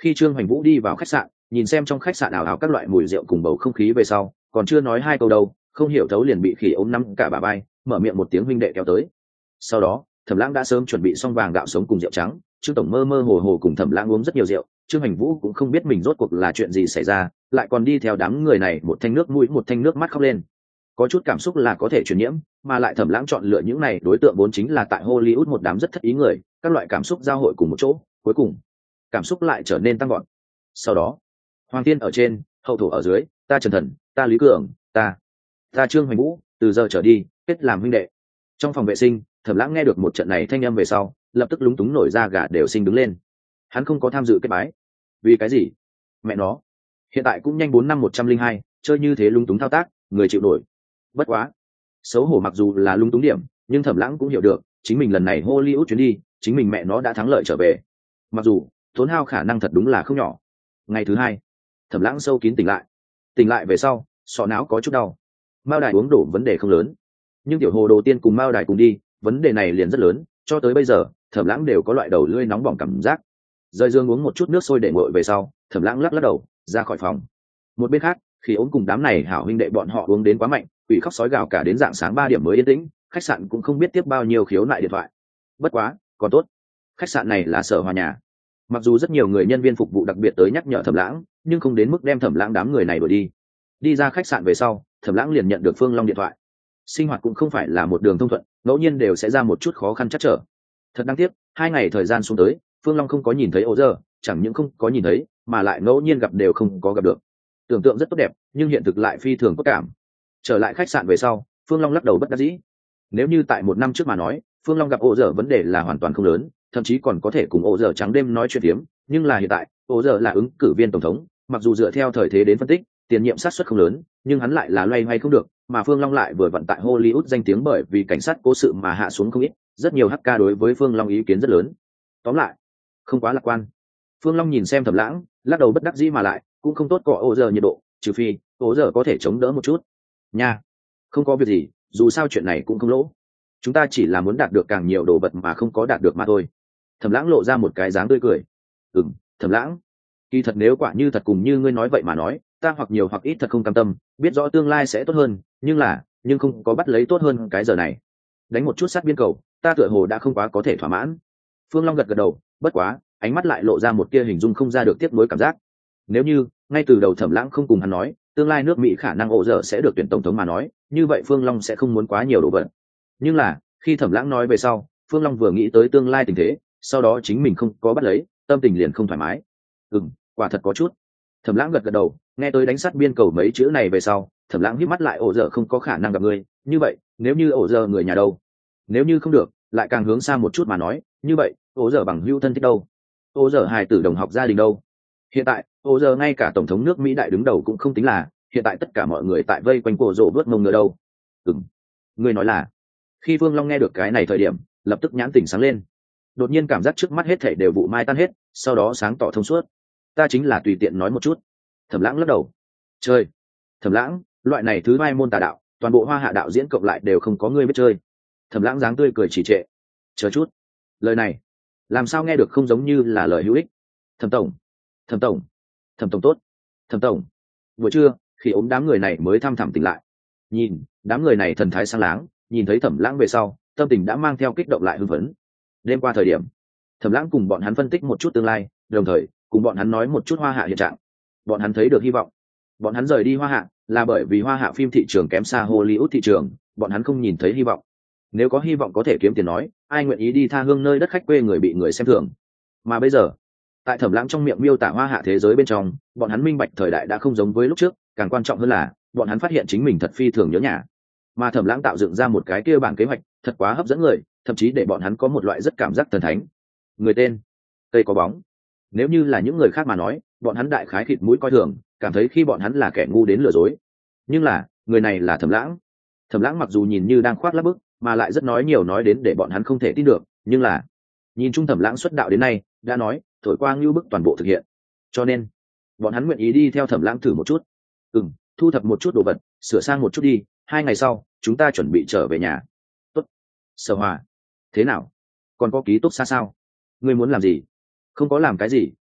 Khi Trương Hoành Vũ đi vào khách sạn, nhìn xem trong khách sạn ảo ảo các loại mùi rượu cùng bầu không khí về sau, còn chưa nói hai câu đâu, không hiểu thấu liền bị Khỉ ốm nắm cả bà bay, mở miệng một tiếng huynh đệ kéo tới. Sau đó, Thẩm Lãng đã sớm chuẩn bị xong vàng gạo sống cùng rượu trắng, Trương tổng mơ mơ hồ hồ cùng Thẩm Lãng uống rất nhiều rượu, Trương Hoành Vũ cũng không biết mình rốt cuộc là chuyện gì xảy ra, lại còn đi theo đám người này một thanh nước mũi một thanh nước mắt khóc lên. Có chút cảm xúc là có thể truyền nhiễm, mà lại Thẩm Lãng chọn lựa những này đối tượng vốn chính là tại Hollywood một đám rất thất ý người, các loại cảm xúc giao hội cùng một chỗ, cuối cùng cảm xúc lại trở nên tăng gọn. Sau đó, Hoàng Tiên ở trên, hậu thổ ở dưới, ta Trần Thần, ta Lý Cường, ta, ta Trương Hoành Vũ, từ giờ trở đi, kết làm huynh đệ. Trong phòng vệ sinh, Thẩm Lãng nghe được một trận này thanh âm về sau, lập tức lúng túng nổi da gà đều sinh đứng lên. Hắn không có tham dự kết bái. Vì cái gì? Mẹ nó, hiện tại cũng nhanh bốn năm một trăm linh hai, chơi như thế lúng túng thao tác, người chịu nổi. Bất quá, xấu hổ mặc dù là lúng túng điểm, nhưng Thẩm Lãng cũng hiểu được, chính mình lần này Hollywood chuyến đi, chính mình mẹ nó đã thắng lợi trở về. Mặc dù tốn hao khả năng thật đúng là không nhỏ. Ngày thứ hai, Thẩm Lãng sâu kín tỉnh lại. Tỉnh lại về sau, sọ não có chút đau. Mao Đài uống đổ vấn đề không lớn, nhưng tiểu hồ đồ tiên cùng Mao Đài cùng đi, vấn đề này liền rất lớn, cho tới bây giờ, Thẩm Lãng đều có loại đầu lưỡi nóng bỏng cảm giác. Rời giường uống một chút nước sôi để nguội về sau, Thẩm Lãng lắc lắc đầu, ra khỏi phòng. Một bên khác, Khi ốm cùng đám này hảo huynh đệ bọn họ uống đến quá mạnh, quỷ khóc sói gào cả đến dạng sáng ba điểm mới yên tĩnh, khách sạn cũng không biết tiếp bao nhiêu khiếu nại điện thoại. Bất quá, còn tốt, khách sạn này là Sở Hòa nhà. Mặc dù rất nhiều người nhân viên phục vụ đặc biệt tới nhắc nhở Thẩm Lãng, nhưng không đến mức đem Thẩm Lãng đám người này đuổi đi. Đi ra khách sạn về sau, Thẩm Lãng liền nhận được Phương Long điện thoại. Sinh hoạt cũng không phải là một đường thông thuận, ngẫu nhiên đều sẽ ra một chút khó khăn trắc trở. Thật đáng tiếc, hai ngày thời gian xuống tới, Phương Long không có nhìn thấy Ô Giờ, chẳng những không có nhìn thấy, mà lại ngẫu nhiên gặp đều không có gặp được. Tưởng tượng rất tốt đẹp, nhưng hiện thực lại phi thường cốt cảm. Trở lại khách sạn về sau, Phương Long lắc đầu bất đắc dĩ. Nếu như tại một năm trước mà nói, Phương Long gặp Ô Giờ vấn đề là hoàn toàn không lớn, thậm chí còn có thể cùng Ô Giờ trắng đêm nói chuyện phiếm, nhưng là hiện tại, Ô Giờ là ứng cử viên tổng thống, mặc dù dựa theo thời thế đến phân tích, tiền nhiệm sát suất không lớn, nhưng hắn lại là loay hoay không được, mà Phương Long lại vừa vận tại Hollywood danh tiếng bởi vì cảnh sát cố sự mà hạ xuống không ít, rất nhiều hát ca đối với Phương Long ý kiến rất lớn. Tóm lại, không quá lạc quan. Phương Long nhìn xem Thẩm Lãng, lắc đầu bất đắc dĩ mà lại, cũng không tốt cọ Ô Giờ nhiệt độ, trừ phi Ô Giờ có thể chống đỡ một chút. Nha, không có việc gì, dù sao chuyện này cũng không lỗ. Chúng ta chỉ là muốn đạt được càng nhiều đồ vật mà không có đạt được mà thôi. Thẩm Lãng lộ ra một cái dáng tươi cười. Ừm, Thẩm Lãng, kỳ thật nếu quả như thật cùng như ngươi nói vậy mà nói, ta hoặc nhiều hoặc ít thật không cam tâm, biết rõ tương lai sẽ tốt hơn, nhưng là, nhưng không có bắt lấy tốt hơn cái giờ này. Đánh một chút sát biên cầu, ta tựa hồ đã không quá có thể thỏa mãn. Phương Long gật gật đầu, bất quá, ánh mắt lại lộ ra một tia hình dung không ra được tiếc nuối cảm giác. Nếu như ngay từ đầu Thẩm Lãng không cùng hắn nói, tương lai nước Mỹ khả năng Ô Giờ sẽ được tuyển tổng thống mà nói, như vậy Phương Long sẽ không muốn quá nhiều đồ vật. Nhưng là, khi Thẩm Lãng nói về sau, Phương Long vừa nghĩ tới tương lai tình thế, sau đó chính mình không có bắt lấy, tâm tình liền không thoải mái. Ừm, quả thật có chút. Thẩm Lãng gật gật đầu, nghe tới đánh sát biên cầu mấy chữ này về sau, Thẩm Lãng híp mắt lại, Ô Giờ không có khả năng gặp ngươi, như vậy, nếu như Ô Giờ người nhà đâu? Nếu như không được, lại càng hướng xa một chút mà nói, như vậy, Ô Giờ bằng hữu thân thích đâu? Ô Giờ hài tử đồng học gia đình đâu? Hiện tại, Ô Giờ ngay cả tổng thống nước Mỹ đại đứng đầu cũng không tính là, hiện tại tất cả mọi người tại vây quanh cổ rồ vớt mông ngựa đâu? Ừm, ngươi nói là? Khi Phương Long nghe được cái này thời điểm, lập tức nhãn tỉnh sáng lên. Đột nhiên cảm giác trước mắt hết thảy đều vụ mai tan hết, sau đó sáng tỏ thông suốt. Ta chính là tùy tiện nói một chút. Thẩm Lãng lắc đầu. Chơi. Thẩm Lãng, loại này thứ hai môn tà đạo, toàn bộ Hoa Hạ đạo diễn cộng lại đều không có ngươi biết chơi. Thẩm Lãng dáng tươi cười chỉ trệ. Chờ chút. Lời này, làm sao nghe được không giống như là lời hữu ích. Thẩm tổng. Thẩm tổng. Thẩm tổng tốt. Thẩm tổng. Buổi trưa, khi ốm đám người này mới thăm thẳm tỉnh lại. Nhìn, đám người này thần thái sáng láng, nhìn thấy Thẩm Lãng về sau, tâm tình đã mang theo kích động lại hưng phấn. Đêm qua thời điểm, Thẩm Lãng cùng bọn hắn phân tích một chút tương lai, đồng thời cùng bọn hắn nói một chút Hoa Hạ hiện trạng. Bọn hắn thấy được hy vọng. Bọn hắn rời đi Hoa Hạ là bởi vì Hoa Hạ phim thị trường kém xa Hollywood thị trường, bọn hắn không nhìn thấy hy vọng. Nếu có hy vọng có thể kiếm tiền nói, ai nguyện ý đi tha hương nơi đất khách quê người bị người xem thường. Mà bây giờ, tại Thẩm Lãng trong miệng miêu tả Hoa Hạ thế giới bên trong, bọn hắn minh bạch thời đại đã không giống với lúc trước, càng quan trọng hơn là, bọn hắn phát hiện chính mình thật phi thường nhớ nhà. Mà Thẩm Lãng tạo dựng ra một cái kia bản kế hoạch, thật quá hấp dẫn người, thậm chí để bọn hắn có một loại rất cảm giác thần thánh. Người tên, cây có bóng. Nếu như là những người khác mà nói, bọn hắn đại khái khịt mũi coi thường, cảm thấy khi bọn hắn là kẻ ngu đến lừa dối. Nhưng là, người này là Thẩm Lãng. Thẩm Lãng mặc dù nhìn như đang khoác lác bức, mà lại rất nói nhiều nói đến để bọn hắn không thể tin được, nhưng là, nhìn chung Thẩm Lãng xuất đạo đến nay, đã nói, thổi qua ngưu bức toàn bộ thực hiện. Cho nên, bọn hắn nguyện ý đi theo Thẩm Lãng thử một chút. Ừm, thu thập một chút đồ vật, sửa sang một chút đi, hai ngày sau, chúng ta chuẩn bị trở về nhà. Tốt. Sở Hòa, thế nào? Còn có ký túc xa sao? Ngươi muốn làm gì? Không có làm cái gì,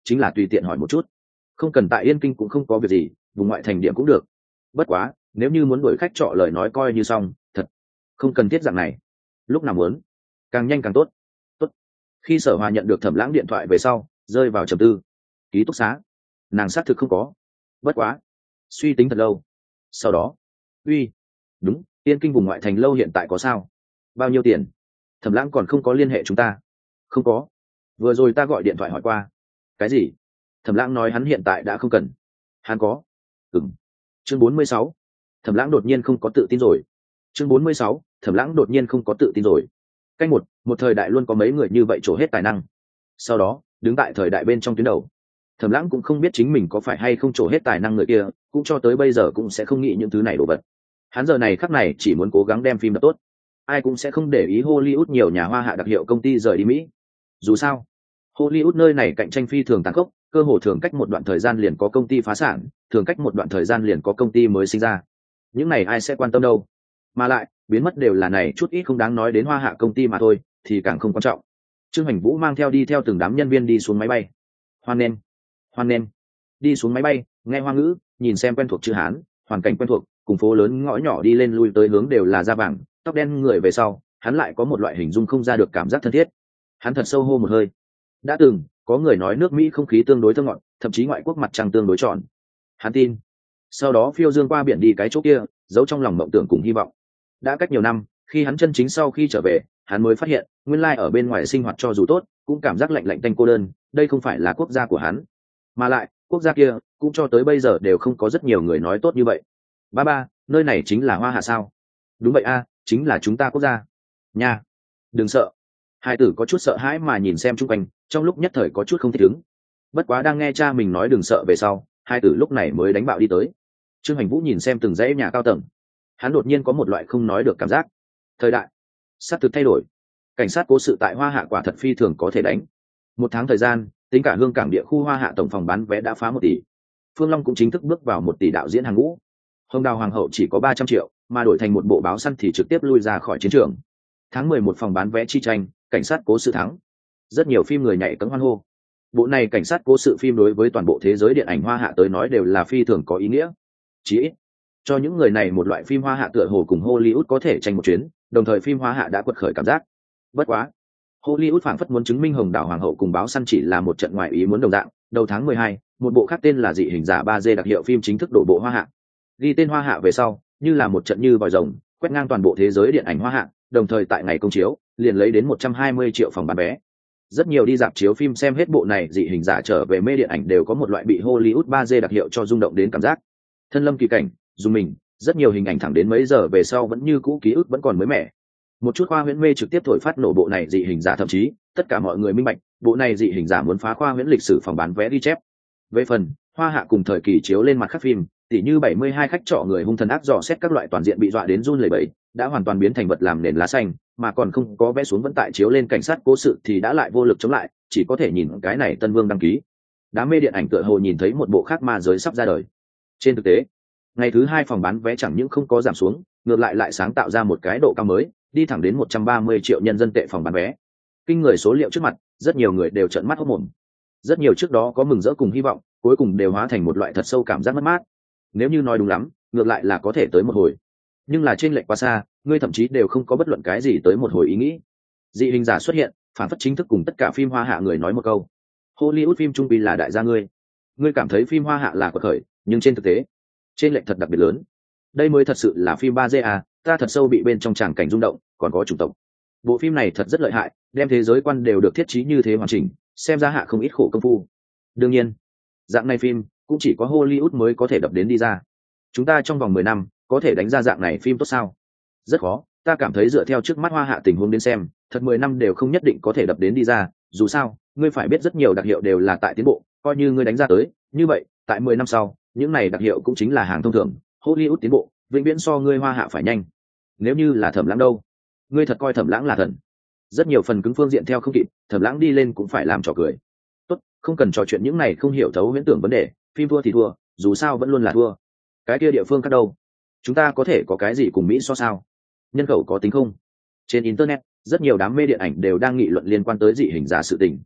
chính là tùy tiện hỏi một chút, không cần tại Yên Kinh cũng không có việc gì, vùng ngoại thành điểm cũng được. Bất quá nếu như muốn đuổi khách trọ lời nói coi như xong, thật không cần thiết dạng này. Lúc nào muốn càng nhanh càng tốt. Tốt. Khi Sở Hòa nhận được Thẩm Lãng điện thoại về sau, rơi vào trầm tư. Ký túc xá, nàng xác thực không có. Bất quá suy tính thật lâu, sau đó uy đúng, Yên Kinh vùng ngoại thành lâu hiện tại có sao? Bao nhiêu tiền? Thẩm Lãng còn không có liên hệ chúng ta. Không có, vừa rồi ta gọi điện thoại hỏi qua. Cái gì? Thẩm Lãng nói hắn hiện tại đã không cần. Hắn có. Ừm. Chương bốn mươi sáu. Thẩm Lãng đột nhiên không có tự tin rồi. Chương bốn mươi sáu. Thẩm Lãng đột nhiên không có tự tin rồi. Canh một, một thời đại luôn có mấy người như vậy trổ hết tài năng. Sau đó đứng tại thời đại bên trong tuyến đầu. Thẩm Lãng cũng không biết chính mình có phải hay không trổ hết tài năng người kia, cũng cho tới bây giờ cũng sẽ không nghĩ những thứ này đồ vật. Hắn giờ này khắc này chỉ muốn cố gắng đem phim đập tốt. Ai cũng sẽ không để ý Hollywood nhiều nhà hoa hạ đặc hiệu công ty rời đi Mỹ. Dù sao Hollywood nơi này cạnh tranh phi thường tàn khốc, cơ hồ thường cách một đoạn thời gian liền có công ty phá sản, thường cách một đoạn thời gian liền có công ty mới sinh ra. Những này ai sẽ quan tâm đâu? Mà lại biến mất đều là này chút ít không đáng nói đến hoa hạ công ty mà thôi, thì càng không quan trọng. Trương Hành Vũ mang theo đi theo từng đám nhân viên đi xuống máy bay. Hoan nghênh, hoan nghênh. Đi xuống máy bay, nghe hoa ngữ, nhìn xem quen thuộc chữ Hán, hoàn cảnh quen thuộc, cùng phố lớn ngõ nhỏ đi lên lui tới hướng đều là da vàng, tóc đen người về sau, hắn lại có một loại hình dung không ra được cảm giác thân thiết. Hắn thật sâu hô một hơi. Đã từng có người nói nước Mỹ không khí tương đối thơm ngọt, thậm chí ngoại quốc mặt trăng tương đối tròn. Hắn tin. Sau đó phiêu dương qua biển đi cái chỗ kia, giấu trong lòng mộng tưởng cùng hy vọng. Đã cách nhiều năm, khi hắn chân chính sau khi trở về, hắn mới phát hiện, nguyên lai ở bên ngoài sinh hoạt cho dù tốt, cũng cảm giác lạnh lạnh tanh cô đơn, đây không phải là quốc gia của hắn. Mà lại, quốc gia kia cũng cho tới bây giờ đều không có rất nhiều người nói tốt như vậy. Ba ba, nơi này chính là Hoa Hạ sao? Đúng vậy a, chính là chúng ta quốc gia. Nha, đừng sợ. Hai tử có chút sợ hãi mà nhìn xem chung quanh, trong lúc nhất thời có chút không thích ứng. Bất quá đang nghe cha mình nói đừng sợ về sau, hai tử lúc này mới đánh bạo đi tới. Trương Hành Vũ nhìn xem từng dãy nhà cao tầng, hắn đột nhiên có một loại không nói được cảm giác. Thời đại sắp thực thay đổi, cảnh sát cố sự tại Hoa Hạ quả thật phi thường có thể đánh. Một tháng thời gian, tính cả hương cảng địa khu Hoa Hạ tổng phòng bán vé đã phá một tỷ. Phương Long cũng chính thức bước vào một tỷ đạo diễn hàng ngũ. Hồng Đào Hoàng hậu chỉ có ba trăm triệu, mà đổi thành một bộ báo săn thì trực tiếp lui ra khỏi chiến trường. Tháng mười một phòng bán vé chi tranh, cảnh sát cố sự thắng. Rất nhiều phim người nhảy cẫng hoan hô. Bộ này cảnh sát cố sự phim đối với toàn bộ thế giới điện ảnh Hoa Hạ tới nói đều là phi thường có ý nghĩa. Chỉ ít cho những người này một loại phim Hoa Hạ tựa hồ cùng Hollywood có thể tranh một chuyến, đồng thời phim Hoa Hạ đã quật khởi cảm giác. Bất quá, Hollywood phảng phất muốn chứng minh Hồng Đào Hoàng hậu cùng báo săn chỉ là một trận ngoại ý muốn đồng dạng. Đầu tháng mười hai, một bộ khác tên là dị hình giả ba D đặc hiệu phim chính thức đổ bộ Hoa Hạ. Ghi tên Hoa Hạ về sau, như là một trận như vòi rồng, quét ngang toàn bộ thế giới điện ảnh Hoa Hạ, đồng thời tại ngày công chiếu, liền lấy đến một trăm hai mươi triệu phòng bán vé. Rất nhiều đi rạp chiếu phim xem hết bộ này dị hình giả trở về mê điện ảnh đều có một loại bị Hollywood ba D đặc hiệu cho rung động đến cảm giác. Thân lâm kỳ cảnh, dùng mình, rất nhiều hình ảnh thẳng đến mấy giờ về sau vẫn như cũ ký ức vẫn còn mới mẻ. Một chút khoa huyễn mê trực tiếp thổi phát nổ bộ này dị hình giả, thậm chí tất cả mọi người minh bạch, bộ này dị hình giả muốn phá khoa huyễn lịch sử phòng bán vé ghi chép. Về phần Hoa Hạ cùng thời kỳ chiếu lên mặt khác phim, tỉ như bảy mươi hai khách trọ người hung thần ác dò xét các loại toàn diện bị dọa đến run lẩy bẩy, đã hoàn toàn biến thành vật làm nền lá xanh, mà còn không có vẽ xuống vẫn tại chiếu lên cảnh sát cố sự thì đã lại vô lực chống lại, chỉ có thể nhìn cái này Tân Vương đăng ký. Đám mê điện ảnh tựa hồ nhìn thấy một bộ khác ma giới sắp ra đời. Trên thực tế, ngày thứ hai phòng bán vé chẳng những không có giảm xuống, ngược lại lại sáng tạo ra một cái độ cao mới, đi thẳng đến một trăm ba mươi triệu nhân dân tệ phòng bán vé. Kinh người số liệu trước mặt, rất nhiều người đều trợn mắt hốt mồm. Rất nhiều trước đó có mừng rỡ cùng hy vọng, cuối cùng đều hóa thành một loại thật sâu cảm giác mất mát. Nếu như nói đúng lắm, ngược lại là có thể tới một hồi, nhưng là trên lệch quá xa, ngươi thậm chí đều không có bất luận cái gì tới một hồi ý nghĩ. Dị hình giả xuất hiện, phản phất chính thức cùng tất cả phim Hoa Hạ người nói một câu: Hollywood phim trung quy là đại gia ngươi. Ngươi cảm thấy phim Hoa Hạ là quật khởi, nhưng trên thực tế, trên lệch thật đặc biệt lớn. Đây mới thật sự là phim ba D à, ta thật sâu bị bên trong tràng cảnh rung động, còn có chủng tộc. Bộ phim này thật rất lợi hại, đem thế giới quan đều được thiết trí như thế hoàn chỉnh, xem ra Hạ không ít khổ công phu. Đương nhiên, dạng này phim cũng chỉ có Hollywood mới có thể đập đến đi ra. Chúng ta trong vòng mười năm có thể đánh ra dạng này phim tốt sao? Rất khó, ta cảm thấy dựa theo trước mắt Hoa Hạ tình huống đến xem, thật mười năm đều không nhất định có thể đập đến đi ra, dù sao, ngươi phải biết rất nhiều đặc hiệu đều là tại tiến bộ, coi như ngươi đánh ra tới, như vậy, tại mười năm sau, những này đặc hiệu cũng chính là hàng thông thường, Hollywood tiến bộ, vĩnh viễn so ngươi Hoa Hạ phải nhanh. Nếu như là Thẩm Lãng đâu? Ngươi thật coi Thẩm Lãng là thần? Rất nhiều phần cứng phương diện theo không kịp, Thẩm Lãng đi lên cũng phải làm trò cười. Tốt, không cần trò chuyện những này không hiểu thấu huyễn tưởng vấn đề, phim thua thì thua, dù sao vẫn luôn là thua. Cái kia địa phương khác đâu? Chúng ta có thể có cái gì cùng Mỹ so sao? Nhân khẩu có tính không? Trên internet, rất nhiều đám mê điện ảnh đều đang nghị luận liên quan tới dị hình giả sự tình.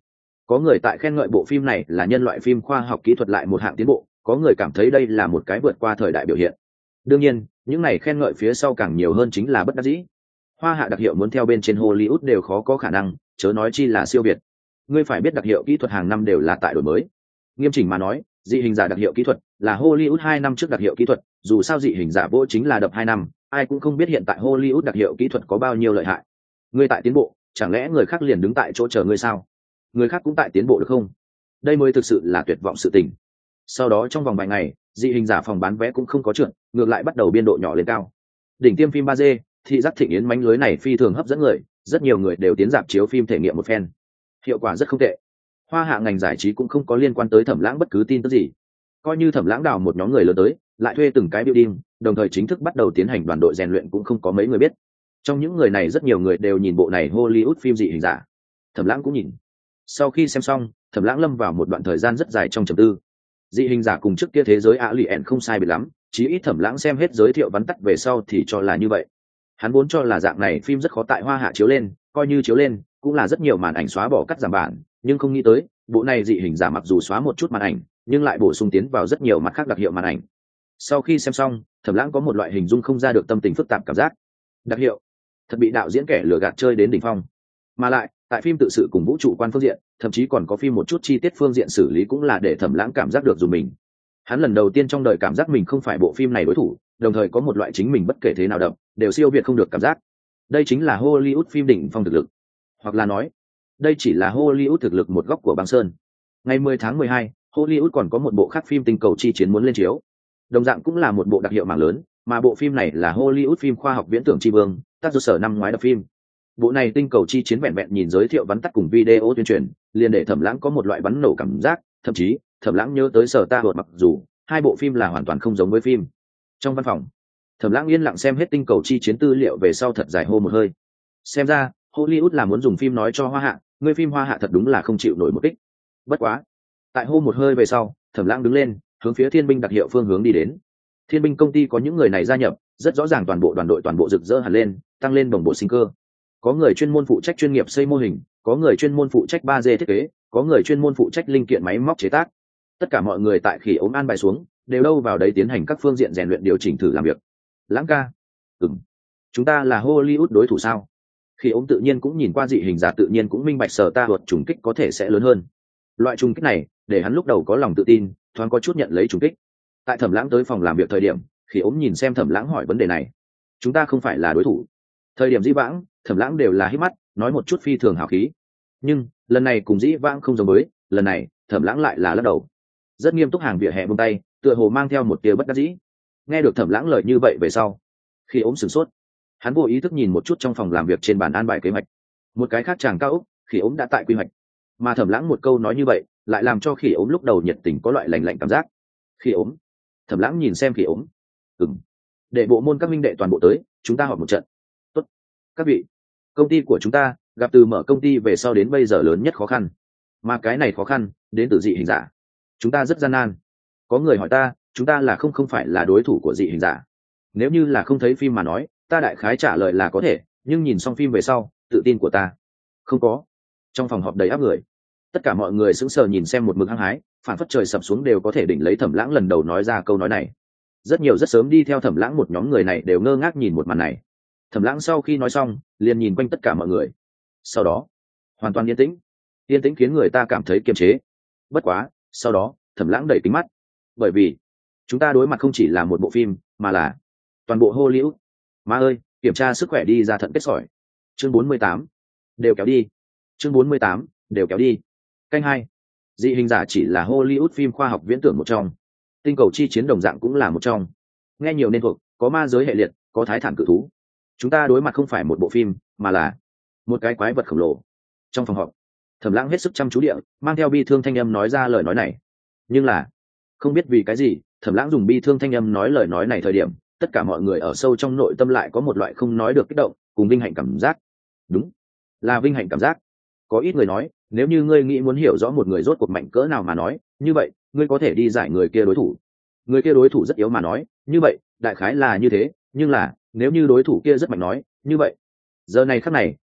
Có người tại khen ngợi bộ phim này là nhân loại phim khoa học kỹ thuật lại một hạng tiến bộ, có người cảm thấy đây là một cái vượt qua thời đại biểu hiện. Đương nhiên những này khen ngợi phía sau càng nhiều hơn chính là bất đắc dĩ. Hoa hạ đặc hiệu muốn theo bên trên Hollywood đều khó có khả năng, chớ nói chi là siêu việt. Ngươi phải biết đặc hiệu kỹ thuật hàng năm đều là tại đổi mới. Nghiêm chỉnh mà nói, dị hình giả đặc hiệu kỹ thuật là Hollywood hai năm trước đặc hiệu kỹ thuật, dù sao dị hình giả vô chính là đập hai năm, ai cũng không biết hiện tại Hollywood đặc hiệu kỹ thuật có bao nhiêu lợi hại. Ngươi tại tiến bộ, chẳng lẽ người khác liền đứng tại chỗ chờ ngươi sao? Người khác cũng tại tiến bộ được không? Đây mới thực sự là tuyệt vọng sự tình. Sau đó trong vòng vài ngày, dị hình giả phòng bán vé cũng không có trượt, ngược lại bắt đầu biên độ nhỏ lên cao. Đỉnh tiêm phim ba D, thị giác thịnh yến mánh lưới này phi thường hấp dẫn người, rất nhiều người đều tiến rạp chiếu phim thể nghiệm một phen. Hiệu quả rất không tệ. Hoa hạ ngành giải trí cũng không có liên quan tới Thẩm Lãng bất cứ tin tức gì. Coi như Thẩm Lãng đào một nhóm người lớn tới, lại thuê từng cái building, đồng thời chính thức bắt đầu tiến hành đoàn đội rèn luyện cũng không có mấy người biết. Trong những người này rất nhiều người đều nhìn bộ này Hollywood phim dị hình giả. Thẩm Lãng cũng nhìn. Sau khi xem xong, Thẩm Lãng lâm vào một đoạn thời gian rất dài trong trầm tư. Dị hình giả cùng trước kia thế giới Alien không sai biệt lắm, chí ít Thẩm Lãng xem hết giới thiệu vắn tắt về sau thì cho là như vậy. Hắn vốn cho là dạng này phim rất khó tại Hoa hạ chiếu lên, coi như chiếu lên, cũng là rất nhiều màn ảnh xóa bỏ cắt giảm bản, nhưng không nghĩ tới, bộ này dị hình giả mặc dù xóa một chút màn ảnh, nhưng lại bổ sung tiến vào rất nhiều mặt khác đặc hiệu màn ảnh. Sau khi xem xong, Thẩm Lãng có một loại hình dung không ra được tâm tình phức tạp cảm giác. Đặc hiệu, thật bị đạo diễn kẻ lừa gạt chơi đến đỉnh phong. Mà lại, tại phim tự sự cùng vũ trụ quan phương diện, thậm chí còn có phim một chút chi tiết phương diện xử lý cũng là để Thẩm Lãng cảm giác được dùng mình. Hắn lần đầu tiên trong đời cảm giác mình không phải bộ phim này đối thủ, đồng thời có một loại chính mình bất kể thế nào đậm, đều siêu việt không được cảm giác. Đây chính là Hollywood phim đỉnh phong thực lực. Hoặc là nói, đây chỉ là Hollywood thực lực một góc của băng sơn. Ngày mười tháng mười hai, Hollywood còn có một bộ khác phim Tinh cầu chi chiến muốn lên chiếu. Đồng dạng cũng là một bộ đặc hiệu mạng lớn, mà bộ phim này là Hollywood phim khoa học viễn tưởng tri vương, tác do sở năm ngoái đập phim. Bộ này Tinh cầu chi chiến vẹn vẹn nhìn giới thiệu vắn tắt cùng video tuyên truyền, liền để Thẩm Lãng có một loại bắn nổ cảm giác, thậm chí, Thẩm Lãng nhớ tới Sở Ta Hột, mặc dù hai bộ phim là hoàn toàn không giống với phim. Trong văn phòng, Thẩm Lãng yên lặng xem hết Tinh cầu chi chiến tư liệu về sau thật dài hô một hơi. Xem ra, Hollywood là muốn dùng phim nói cho Hoa hạ, người phim Hoa hạ thật đúng là không chịu nổi một kích. Bất quá, tại hô một hơi về sau, Thẩm Lãng đứng lên, hướng phía Thiên binh đặc hiệu phương hướng đi đến. Thiên binh công ty có những người này gia nhập, rất rõ ràng toàn bộ đoàn đội toàn bộ rực rỡ hẳn lên, tăng lên đồng bộ sinh cơ. Có người chuyên môn phụ trách chuyên nghiệp xây mô hình, có người chuyên môn phụ trách ba D thiết kế, có người chuyên môn phụ trách linh kiện máy móc chế tác. Tất cả mọi người tại Khỉ Ốm an bài xuống, đều đâu vào đấy tiến hành các phương diện rèn luyện điều chỉnh thử làm việc. Lãng ca, ừm, chúng ta là Hollywood đối thủ sao? Khỉ Ốm tự nhiên cũng nhìn qua dị hình giả, tự nhiên cũng minh bạch Sở Ta Hột trùng kích có thể sẽ lớn hơn. Loại trùng kích này, để hắn lúc đầu có lòng tự tin, thoáng có chút nhận lấy trùng kích. Tại Thẩm Lãng tới phòng làm việc thời điểm, Khỉ Ốm nhìn xem Thẩm Lãng hỏi vấn đề này. Chúng ta không phải là đối thủ. Thời điểm dĩ vãng, Thẩm Lãng đều là hít mắt, nói một chút phi thường hào khí. Nhưng lần này cùng dĩ vãng không giống với, lần này Thẩm Lãng lại là lắc đầu, rất nghiêm túc, hàng vỉa hè buông tay, tựa hồ mang theo một tia bất đắc dĩ. Nghe được Thẩm Lãng lời như vậy về sau, Khi Ốm sửng sốt, hắn vô ý thức nhìn một chút trong phòng làm việc trên bàn an bài kế hoạch. Một cái khác chàng cao ốc, Khi Ốm đã tại quy hoạch, mà Thẩm Lãng một câu nói như vậy, lại làm cho Khi Ốm lúc đầu nhiệt tình có loại lạnh lạnh cảm giác. Khi Ốm, Thẩm Lãng nhìn xem Khi Ốm, ừm, để bộ môn các minh đệ toàn bộ tới, chúng ta họp một trận. Tốt, các vị, công ty của chúng ta gặp từ mở công ty về sau đến bây giờ lớn nhất khó khăn, mà cái này khó khăn đến từ dị hình giả. Chúng ta rất gian nan. Có người hỏi ta, chúng ta là không không phải là đối thủ của dị hình giả. Nếu như là không thấy phim mà nói, ta đại khái trả lời là có thể, nhưng nhìn xong phim về sau, tự tin của ta không có. Trong phòng họp đầy áp người, tất cả mọi người sững sờ nhìn xem một mực hăng hái, phản phất trời sập xuống đều có thể đỉnh lấy Thẩm Lãng lần đầu nói ra câu nói này. Rất nhiều rất sớm đi theo Thẩm Lãng một nhóm người này đều ngơ ngác nhìn một màn này. Thẩm Lãng sau khi nói xong, liền nhìn quanh tất cả mọi người. Sau đó, hoàn toàn yên tĩnh. Yên tĩnh khiến người ta cảm thấy kiềm chế. Bất quá, sau đó, Thẩm Lãng đẩy kính mắt. Bởi vì, chúng ta đối mặt không chỉ là một bộ phim, mà là toàn bộ Hollywood. Má ơi, kiểm tra sức khỏe đi ra thận kết sỏi. Chương bốn mươi tám, đều kéo đi. Chương bốn mươi tám, đều kéo đi. Canh hai. Dị hình giả chỉ là Hollywood phim khoa học viễn tưởng một trong. Tinh cầu chi chiến đồng dạng cũng là một trong. Nghe nhiều nên thuộc, có ma giới hệ liệt, có thái thản cự thú. Chúng ta đối mặt không phải một bộ phim, mà là một cái quái vật khổng lồ. Trong phòng họp, Thẩm Lãng hết sức chăm chú địa, mang theo bi thương thanh âm nói ra lời nói này. Nhưng là, không biết vì cái gì, Thẩm Lãng dùng bi thương thanh âm nói lời nói này thời điểm, tất cả mọi người ở sâu trong nội tâm lại có một loại không nói được kích động, cùng vinh hạnh cảm giác. Đúng, là vinh hạnh cảm giác. Có ít người nói, nếu như ngươi nghĩ muốn hiểu rõ một người rốt cuộc mạnh cỡ nào mà nói, như vậy, ngươi có thể đi giải người kia đối thủ. Người kia đối thủ rất yếu mà nói, như vậy, đại khái là như thế, nhưng là, nếu như đối thủ kia rất mạnh nói, như vậy. Giờ này khắc này,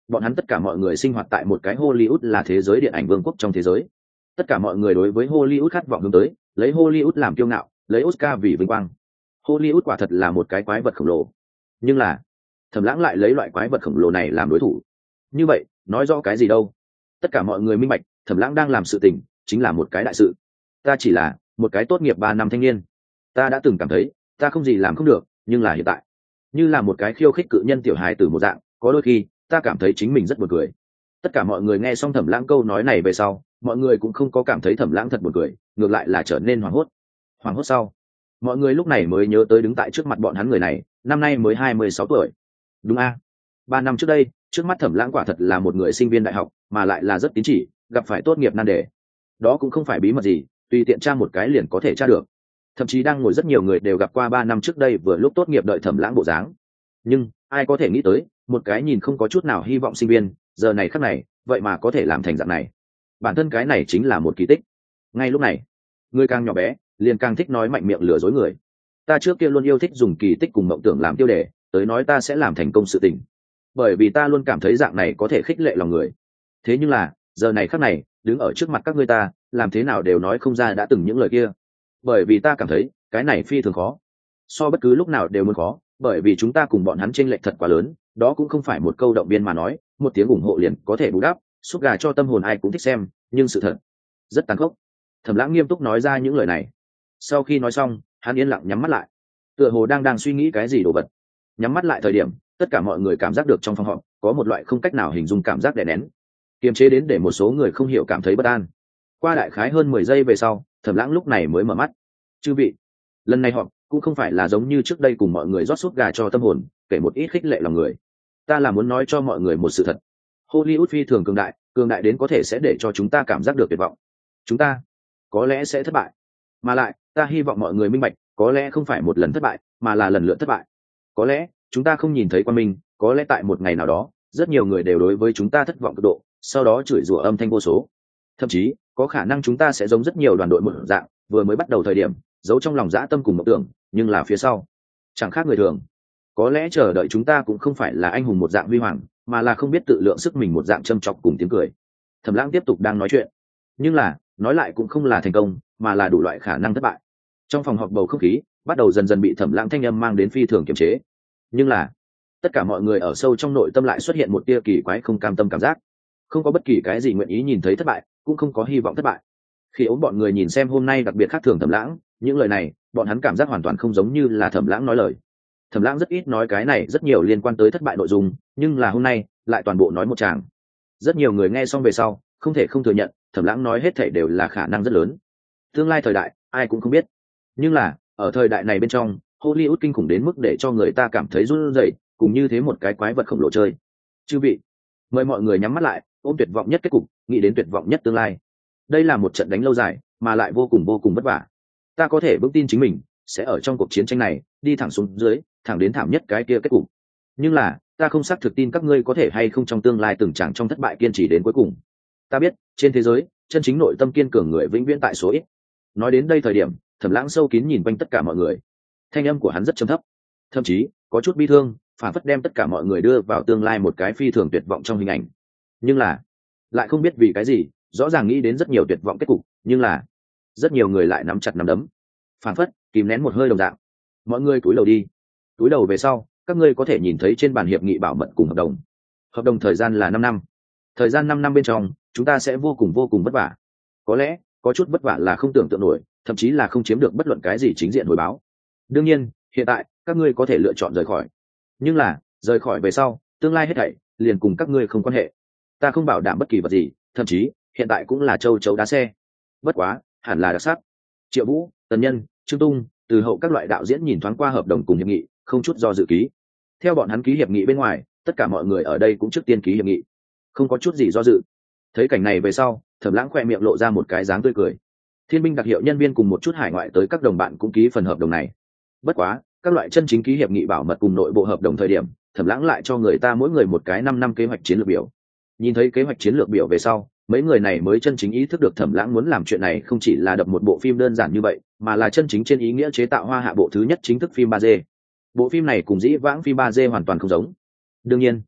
bọn hắn tất cả mọi người sinh hoạt tại một cái Hollywood là thế giới điện ảnh vương quốc trong thế giới. Tất cả mọi người đối với Hollywood khát vọng hướng tới, lấy Hollywood làm kiêu ngạo, lấy Oscar vì vinh quang. Hollywood quả thật là một cái quái vật khổng lồ, nhưng là Thẩm Lãng lại lấy loại quái vật khổng lồ này làm đối thủ. Như vậy nói rõ cái gì đâu? Tất cả mọi người minh bạch, Thẩm Lãng đang làm sự tình chính là một cái đại sự. Ta chỉ là một cái tốt nghiệp ba năm thanh niên. Ta đã từng cảm thấy ta không gì làm không được, nhưng là hiện tại, như là một cái khiêu khích cự nhân tiểu hài từ một dạng, có đôi khi ta cảm thấy chính mình rất buồn cười. Tất cả mọi người nghe xong Thẩm Lãng câu nói này về sau, mọi người cũng không có cảm thấy Thẩm Lãng thật buồn cười, ngược lại là trở nên hoảng hốt. Hoảng hốt sau, mọi người lúc này mới nhớ tới đứng tại trước mặt bọn hắn người này, năm nay mới hai mươi sáu tuổi. Đúng a, ba năm trước đây, trước mắt Thẩm Lãng quả thật là một người sinh viên đại học, mà lại là rất tín chỉ, gặp phải tốt nghiệp nan đề. Đó cũng không phải bí mật gì, tùy tiện tra một cái liền có thể tra được. Thậm chí đang ngồi rất nhiều người đều gặp qua ba năm trước đây vừa lúc tốt nghiệp đợi Thẩm Lãng bộ dáng. Nhưng ai có thể nghĩ tới, một cái nhìn không có chút nào hy vọng sinh viên, giờ này khắc này, vậy mà có thể làm thành dạng này. Bản thân cái này chính là một kỳ tích. Ngay lúc này, người càng nhỏ bé, liền càng thích nói mạnh miệng lừa dối người. Ta trước kia luôn yêu thích dùng kỳ tích cùng mộng tưởng làm tiêu đề, tới nói ta sẽ làm thành công sự tình. Bởi vì ta luôn cảm thấy dạng này có thể khích lệ lòng người. Thế nhưng là, giờ này khắc này, đứng ở trước mặt các ngươi ta, làm thế nào đều nói không ra đã từng những lời kia. Bởi vì ta cảm thấy, cái này phi thường khó. So bất cứ lúc nào đều muốn khó, bởi vì chúng ta cùng bọn hắn chênh lệch thật quá lớn, đó cũng không phải một câu động viên mà nói, một tiếng ủng hộ liền có thể bù đắp, xúc gà cho tâm hồn ai cũng thích xem, nhưng sự thật rất tàn khốc. Thẩm Lãng nghiêm túc nói ra những lời này. Sau khi nói xong, hắn yên lặng nhắm mắt lại, tựa hồ đang đang suy nghĩ cái gì đồ vật. Nhắm mắt lại thời điểm, tất cả mọi người cảm giác được trong phòng họp có một loại không cách nào hình dung cảm giác đè nén, kiềm chế đến để một số người không hiểu cảm thấy bất an. Qua đại khái hơn mười giây về sau, Thẩm Lãng lúc này mới mở mắt. Chư vị, lần này họp cũng không phải là giống như trước đây cùng mọi người rót sút gà cho tâm hồn, kể một ít khích lệ lòng người. Ta là muốn nói cho mọi người một sự thật. Hollywood phi thường cường đại, cường đại đến có thể sẽ để cho chúng ta cảm giác được tuyệt vọng. Chúng ta có lẽ sẽ thất bại. Mà lại, ta hy vọng mọi người minh bạch, có lẽ không phải một lần thất bại, mà là lần lượt thất bại. Có lẽ, chúng ta không nhìn thấy quang minh, có lẽ tại một ngày nào đó, rất nhiều người đều đối với chúng ta thất vọng cực độ, sau đó chửi rủa âm thanh vô số. Thậm chí, có khả năng chúng ta sẽ giống rất nhiều đoàn đội một dạng, vừa mới bắt đầu thời điểm, giấu trong lòng dã tâm cùng mộng tưởng, nhưng là phía sau, chẳng khác người thường. Có lẽ chờ đợi chúng ta cũng không phải là anh hùng một dạng huy hoàng, mà là không biết tự lượng sức mình một dạng châm chọc cùng tiếng cười. Thẩm Lãng tiếp tục đang nói chuyện, nhưng là nói lại cũng không là thành công, mà là đủ loại khả năng thất bại. Trong phòng họp bầu không khí bắt đầu dần dần bị Thẩm Lãng thanh âm mang đến phi thường kiềm chế, nhưng là tất cả mọi người ở sâu trong nội tâm lại xuất hiện một tia kỳ quái không cam tâm cảm giác. Không có bất kỳ cái gì nguyện ý nhìn thấy thất bại, cũng không có hy vọng thất bại. Khi ốm bọn người nhìn xem hôm nay đặc biệt khác thường Thẩm Lãng, những lời này bọn hắn cảm giác hoàn toàn không giống như là Thẩm Lãng nói lời. Thẩm Lãng rất ít nói cái này rất nhiều liên quan tới thất bại nội dung, nhưng là hôm nay lại toàn bộ nói một tràng. Rất nhiều người nghe xong về sau không thể không thừa nhận, Thẩm Lãng nói hết thảy đều là khả năng rất lớn. Tương lai thời đại ai cũng không biết, nhưng là ở thời đại này bên trong, Hollywood kinh khủng đến mức để cho người ta cảm thấy run rẩy, cùng như thế một cái quái vật khổng lồ chơi. Chư vị, mời mọi người nhắm mắt lại, ôm tuyệt vọng nhất kết cục, nghĩ đến tuyệt vọng nhất tương lai. Đây là một trận đánh lâu dài, mà lại vô cùng vô cùng vất vả. Ta có thể vững tin chính mình sẽ ở trong cuộc chiến tranh này đi thẳng xuống dưới, thẳng đến thảm nhất cái kia kết cục. Nhưng là ta không xác thực tin các ngươi có thể hay không trong tương lai từng chẳng trong thất bại kiên trì đến cuối cùng. Ta biết trên thế giới chân chính nội tâm kiên cường người vĩnh viễn tại số ít. Nói đến đây thời điểm, Thẩm Lãng sâu kín nhìn quanh tất cả mọi người, thanh âm của hắn rất trầm thấp, thậm chí có chút bi thương, phản phất đem tất cả mọi người đưa vào tương lai một cái phi thường tuyệt vọng trong hình ảnh. Nhưng là lại không biết vì cái gì, rõ ràng nghĩ đến rất nhiều tuyệt vọng kết cục, nhưng là rất nhiều người lại nắm chặt nắm đấm, phản phất kìm nén một hơi đồng dạng. Mọi người cúi đầu đi. Cúi đầu về sau, các ngươi có thể nhìn thấy trên bàn hiệp nghị bảo mật cùng hợp đồng. Hợp đồng thời gian là năm năm. Thời gian năm năm bên trong, chúng ta sẽ vô cùng vô cùng vất vả. Có lẽ có chút vất vả là không tưởng tượng nổi, thậm chí là không chiếm được bất luận cái gì chính diện hồi báo. Đương nhiên, hiện tại các ngươi có thể lựa chọn rời khỏi, nhưng là rời khỏi về sau, tương lai hết thảy liền cùng các ngươi không quan hệ. Ta không bảo đảm bất kỳ vật gì, thậm chí hiện tại cũng là châu chấu đá xe. Bất quá hẳn là đặc sắc. Triệu Vũ, Tần Nhân, Trương Tung, từ hậu các loại đạo diễn nhìn thoáng qua hợp đồng cùng hiệp nghị, không chút do dự ký. Theo bọn hắn ký hiệp nghị bên ngoài, tất cả mọi người ở đây cũng trước tiên ký hiệp nghị, không có chút gì do dự. Thấy cảnh này về sau, Thẩm Lãng khoe miệng lộ ra một cái dáng tươi cười. Thiên binh đặc hiệu nhân viên cùng một chút hải ngoại tới các đồng bạn cũng ký phần hợp đồng này. Bất quá các loại chân chính ký hiệp nghị bảo mật cùng nội bộ hợp đồng thời điểm, Thẩm Lãng lại cho người ta mỗi người một cái năm năm kế hoạch chiến lược biểu. Nhìn thấy kế hoạch chiến lược biểu về sau, mấy người này mới chân chính ý thức được Thẩm Lãng muốn làm chuyện này không chỉ là đập một bộ phim đơn giản như vậy, mà là chân chính trên ý nghĩa chế tạo Hoa Hạ bộ thứ nhất chính thức phim ba D. Bộ phim này cùng dĩ vãng phim ba D hoàn toàn không giống. Đương nhiên,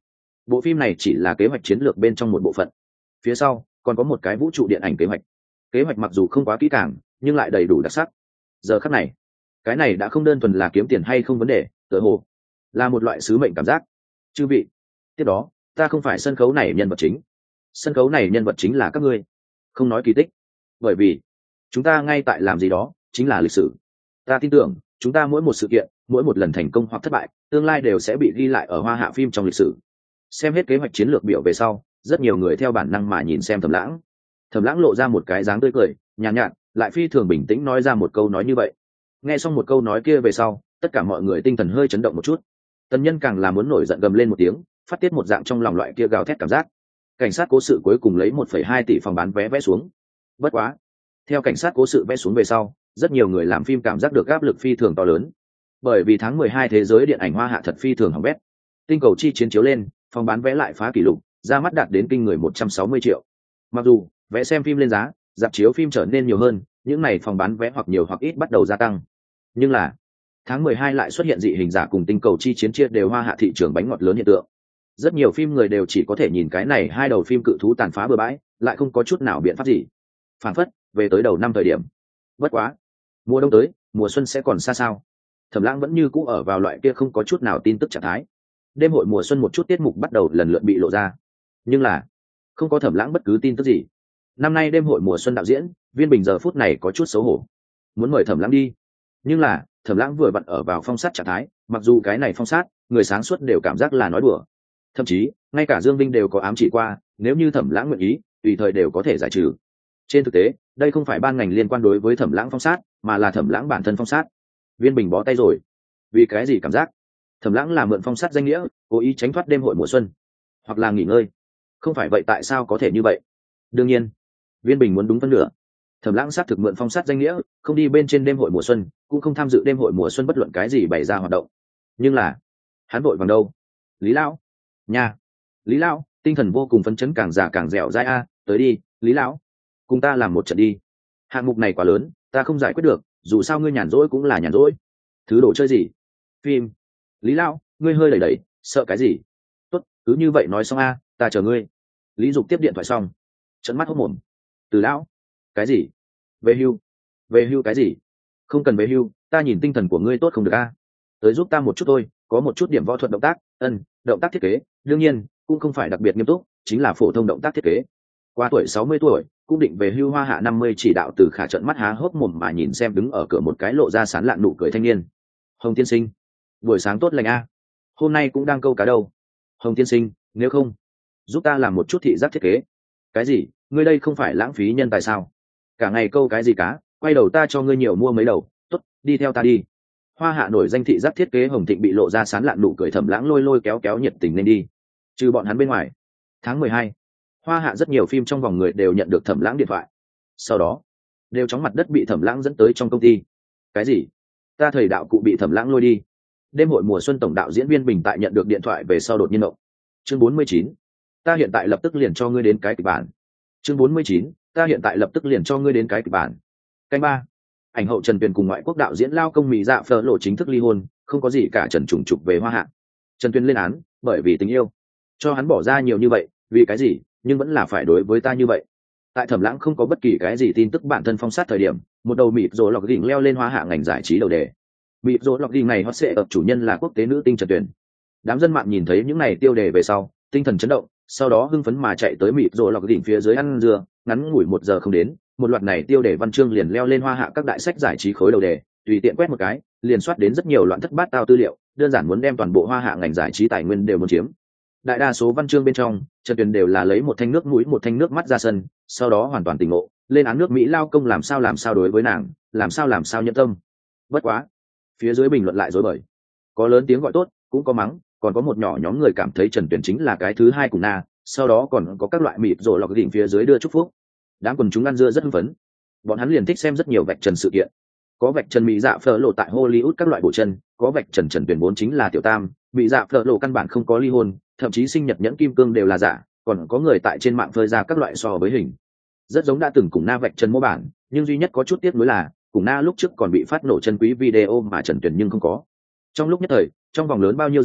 bộ phim này chỉ là kế hoạch chiến lược bên trong một bộ phận, phía sau còn có một cái vũ trụ điện ảnh kế hoạch. Kế hoạch mặc dù không quá kỹ càng nhưng lại đầy đủ đặc sắc. Giờ khắc này, cái này đã không đơn thuần là kiếm tiền hay không vấn đề, tựa hồ là một loại sứ mệnh cảm giác. Chư vị, tiếp đó ta không phải sân khấu này nhân vật chính, sân khấu này nhân vật chính là các ngươi. Không nói kỳ tích, bởi vì chúng ta ngay tại làm gì đó chính là lịch sử. Ta tin tưởng chúng ta mỗi một sự kiện, mỗi một lần thành công hoặc thất bại, tương lai đều sẽ bị ghi lại ở hoa hạ phim trong lịch sử. Xem hết kế hoạch chiến lược biểu về sau, rất nhiều người theo bản năng mà nhìn xem Thẩm Lãng. Thẩm Lãng lộ ra một cái dáng tươi cười nhàn nhạt, nhạt lại phi thường bình tĩnh nói ra một câu nói như vậy. Nghe xong một câu nói kia về sau, tất cả mọi người tinh thần hơi chấn động một chút. Tần Nhân càng là muốn nổi giận gầm lên một tiếng, phát tiết một dạng trong lòng loại kia gào thét cảm giác. Cảnh sát cố sự cuối cùng lấy một phẩy hai tỷ phòng bán vé vẽ xuống. Bất quá, theo cảnh sát cố sự vẽ xuống về sau, rất nhiều người làm phim cảm giác được áp lực phi thường to lớn. Bởi vì tháng mười hai thế giới điện ảnh hoa hạ thật phi thường hỏng bét. Tinh cầu chi chiến chiếu lên, phòng bán vé lại phá kỷ lục, ra mắt đạt đến kinh người một trăm sáu mươi triệu. Mặc dù vé xem phim lên giá, rạp chiếu phim trở nên nhiều hơn, những này phòng bán vé hoặc nhiều hoặc ít bắt đầu gia tăng. Nhưng là tháng mười hai lại xuất hiện dị hình giả cùng tinh cầu chi chiến chia đều hoa hạ thị trường bánh ngọt lớn hiện tượng. Rất nhiều phim người đều chỉ có thể nhìn cái này hai đầu phim cự thú tàn phá bừa bãi, lại không có chút nào biện pháp gì. Phản phất về tới đầu năm thời điểm. Bất quá, mùa đông tới, mùa xuân sẽ còn xa sao? Thẩm Lãng vẫn như cũ ở vào loại kia không có chút nào tin tức trạng thái. Đêm hội mùa xuân một chút tiết mục bắt đầu lần lượt bị lộ ra, nhưng là không có Thẩm Lãng bất cứ tin tức gì. Năm nay đêm hội mùa xuân đạo diễn Viên Bình giờ phút này có chút xấu hổ, muốn mời Thẩm Lãng đi, nhưng là Thẩm Lãng vừa vặn ở vào phong sát trạng thái, mặc dù cái này phong sát người sáng suốt đều cảm giác là nói đùa, thậm chí ngay cả Dương Vinh đều có ám chỉ qua, nếu như Thẩm Lãng nguyện ý tùy thời đều có thể giải trừ. Trên thực tế đây không phải ban ngành liên quan đối với Thẩm Lãng phong sát, mà là Thẩm Lãng bản thân phong sát. Viên Bình bó tay rồi. Vì cái gì cảm giác Thẩm Lãng là mượn phong sát danh nghĩa cố ý tránh thoát đêm hội mùa xuân, hoặc là nghỉ ngơi? Không phải vậy tại sao có thể như vậy? Đương nhiên Viên Bình muốn đúng phân nửa. Thẩm Lãng xác thực mượn phong sát danh nghĩa không đi bên trên đêm hội mùa xuân, cũng không tham dự đêm hội mùa xuân bất luận cái gì bày ra hoạt động. Nhưng là hắn vội vàng đâu? Lý lão nha, Lý lão tinh thần vô cùng phấn chấn, càng già càng dẻo dai a. Tới đi Lý lão, cùng ta làm một trận đi. Hạng mục này quá lớn, ta không giải quyết được, dù sao ngươi nhàn rỗi cũng là nhàn rỗi. Thứ đồ chơi gì? Phim. Lý lão, ngươi hơi đẩy đẩy, sợ cái gì? Tốt, cứ như vậy nói xong a, ta chờ ngươi. Lý Dục tiếp điện thoại xong, trợn mắt hốt mồm. Từ lão, cái gì? Về hưu? Về hưu cái gì? Không cần về hưu, ta nhìn tinh thần của ngươi tốt không được a. Tới giúp ta một chút thôi, có một chút điểm võ thuật động tác, ân, động tác thiết kế, đương nhiên cũng không phải đặc biệt nghiêm túc, chính là phổ thông động tác thiết kế. Qua tuổi sáu mươi tuổi, cũng định về hưu hoa hạ năm mươi chỉ đạo Từ Khả trợn mắt há hốc mồm mà nhìn xem đứng ở cửa một cái lộ ra sán lạn nụ cười thanh niên. Hồng tiên sinh, buổi sáng tốt lành a. Hôm nay cũng đang câu cá đâu. Hồng tiên sinh, nếu không giúp ta làm một chút thị giác thiết kế. Cái gì? Ngươi đây không phải lãng phí nhân tài sao? Cả ngày câu cái gì cá, quay đầu ta cho ngươi nhiều mua mấy đầu. Tốt, đi theo ta đi. Hoa hạ nổi danh thị giác thiết kế Hồng Thịnh bị lộ ra sán lạn nụ cười, Thẩm Lãng lôi lôi kéo kéo nhiệt tình nên đi. Trừ bọn hắn bên ngoài, tháng mười hai, hoa hạ rất nhiều phim trong vòng người đều nhận được Thẩm Lãng điện thoại, sau đó đều chóng mặt đất bị Thẩm Lãng dẫn tới trong công ty. Cái gì? Ta thầy đạo cụ bị Thẩm Lãng lôi đi? Đêm hội mùa xuân tổng đạo diễn Viên Bình tại nhận được điện thoại về sau đột nhiên động. Chương bốn mươi chín, ta hiện tại lập tức liền cho ngươi đến cái kịch bản. Chương bốn mươi chín, ta hiện tại lập tức liền cho ngươi đến cái kịch bản. Canh ba. Ảnh hậu Trần Tuyền cùng ngoại quốc đạo diễn Lao Công Mỹ Dạ Phở Lộ chính thức ly hôn, không có gì cả Trần trùng trục về hoa hạ. Trần Tuyền lên án bởi vì tình yêu cho hắn bỏ ra nhiều như vậy, vì cái gì nhưng vẫn là phải đối với ta như vậy. Tại Thẩm Lãng không có bất kỳ cái gì tin tức bản thân phong sát thời điểm, một đầu mịt rồ lọc đỉnh leo lên hoa hạ ngành giải trí đầu đề. Mịt rồ lọc đỉnh này hot sẽ ập chủ nhân là quốc tế nữ tinh Trần Tuyền. Đám dân mạng nhìn thấy những này tiêu đề về sau, tinh thần chấn động, sau đó hưng phấn mà chạy tới mịt rồ lọc đỉnh phía dưới ăn dưa, ngắn ngủi một giờ không đến, một loạt này tiêu đề văn chương liền leo lên hoa hạ các đại sách giải trí khối đầu đề, tùy tiện quét một cái liền soát đến rất nhiều loạn thất bát tao tư liệu, đơn giản muốn đem toàn bộ hoa hạ ngành giải trí tài nguyên đều muốn chiếm. Đại đa số văn chương bên trong, Trần Tuyền đều là lấy một thanh nước mũi một thanh nước mắt ra sân, sau đó hoàn toàn tỉnh ngộ, lên án nước Mỹ lao công làm sao làm sao đối với nàng, làm sao làm sao nhẫn tâm. Bất quá, phía dưới bình luận lại rối bời, có lớn tiếng gọi tốt, cũng có mắng, còn có một nhỏ nhóm người cảm thấy Trần Tuyền chính là cái thứ hai cùng na, sau đó còn có các loại mịt rồi lọc đỉnh phía dưới đưa chúc phúc. Đám quần chúng ăn dưa rất hưng phấn, bọn hắn liền thích xem rất nhiều vạch trần sự kiện, có vạch trần Mỹ Dạ Phở Lộ tại Hollywood các loại bộ chân, có vạch trần Trần Tuyền vốn chính là tiểu tam, Mỹ Dạ Phở Lộ căn bản không có ly hôn, thậm chí sinh nhật nhẫn kim cương đều là giả, còn có người tại trên mạng phơi ra các loại so với hình, rất giống đã từng cùng na vạch trần mô bản, nhưng duy nhất có chút tiếc nuối là cùng na lúc trước còn bị phát nổ chân quý video mà Trần Tuyền nhưng không có. Trong lúc nhất thời, trong vòng lớn bao nhiêu giả,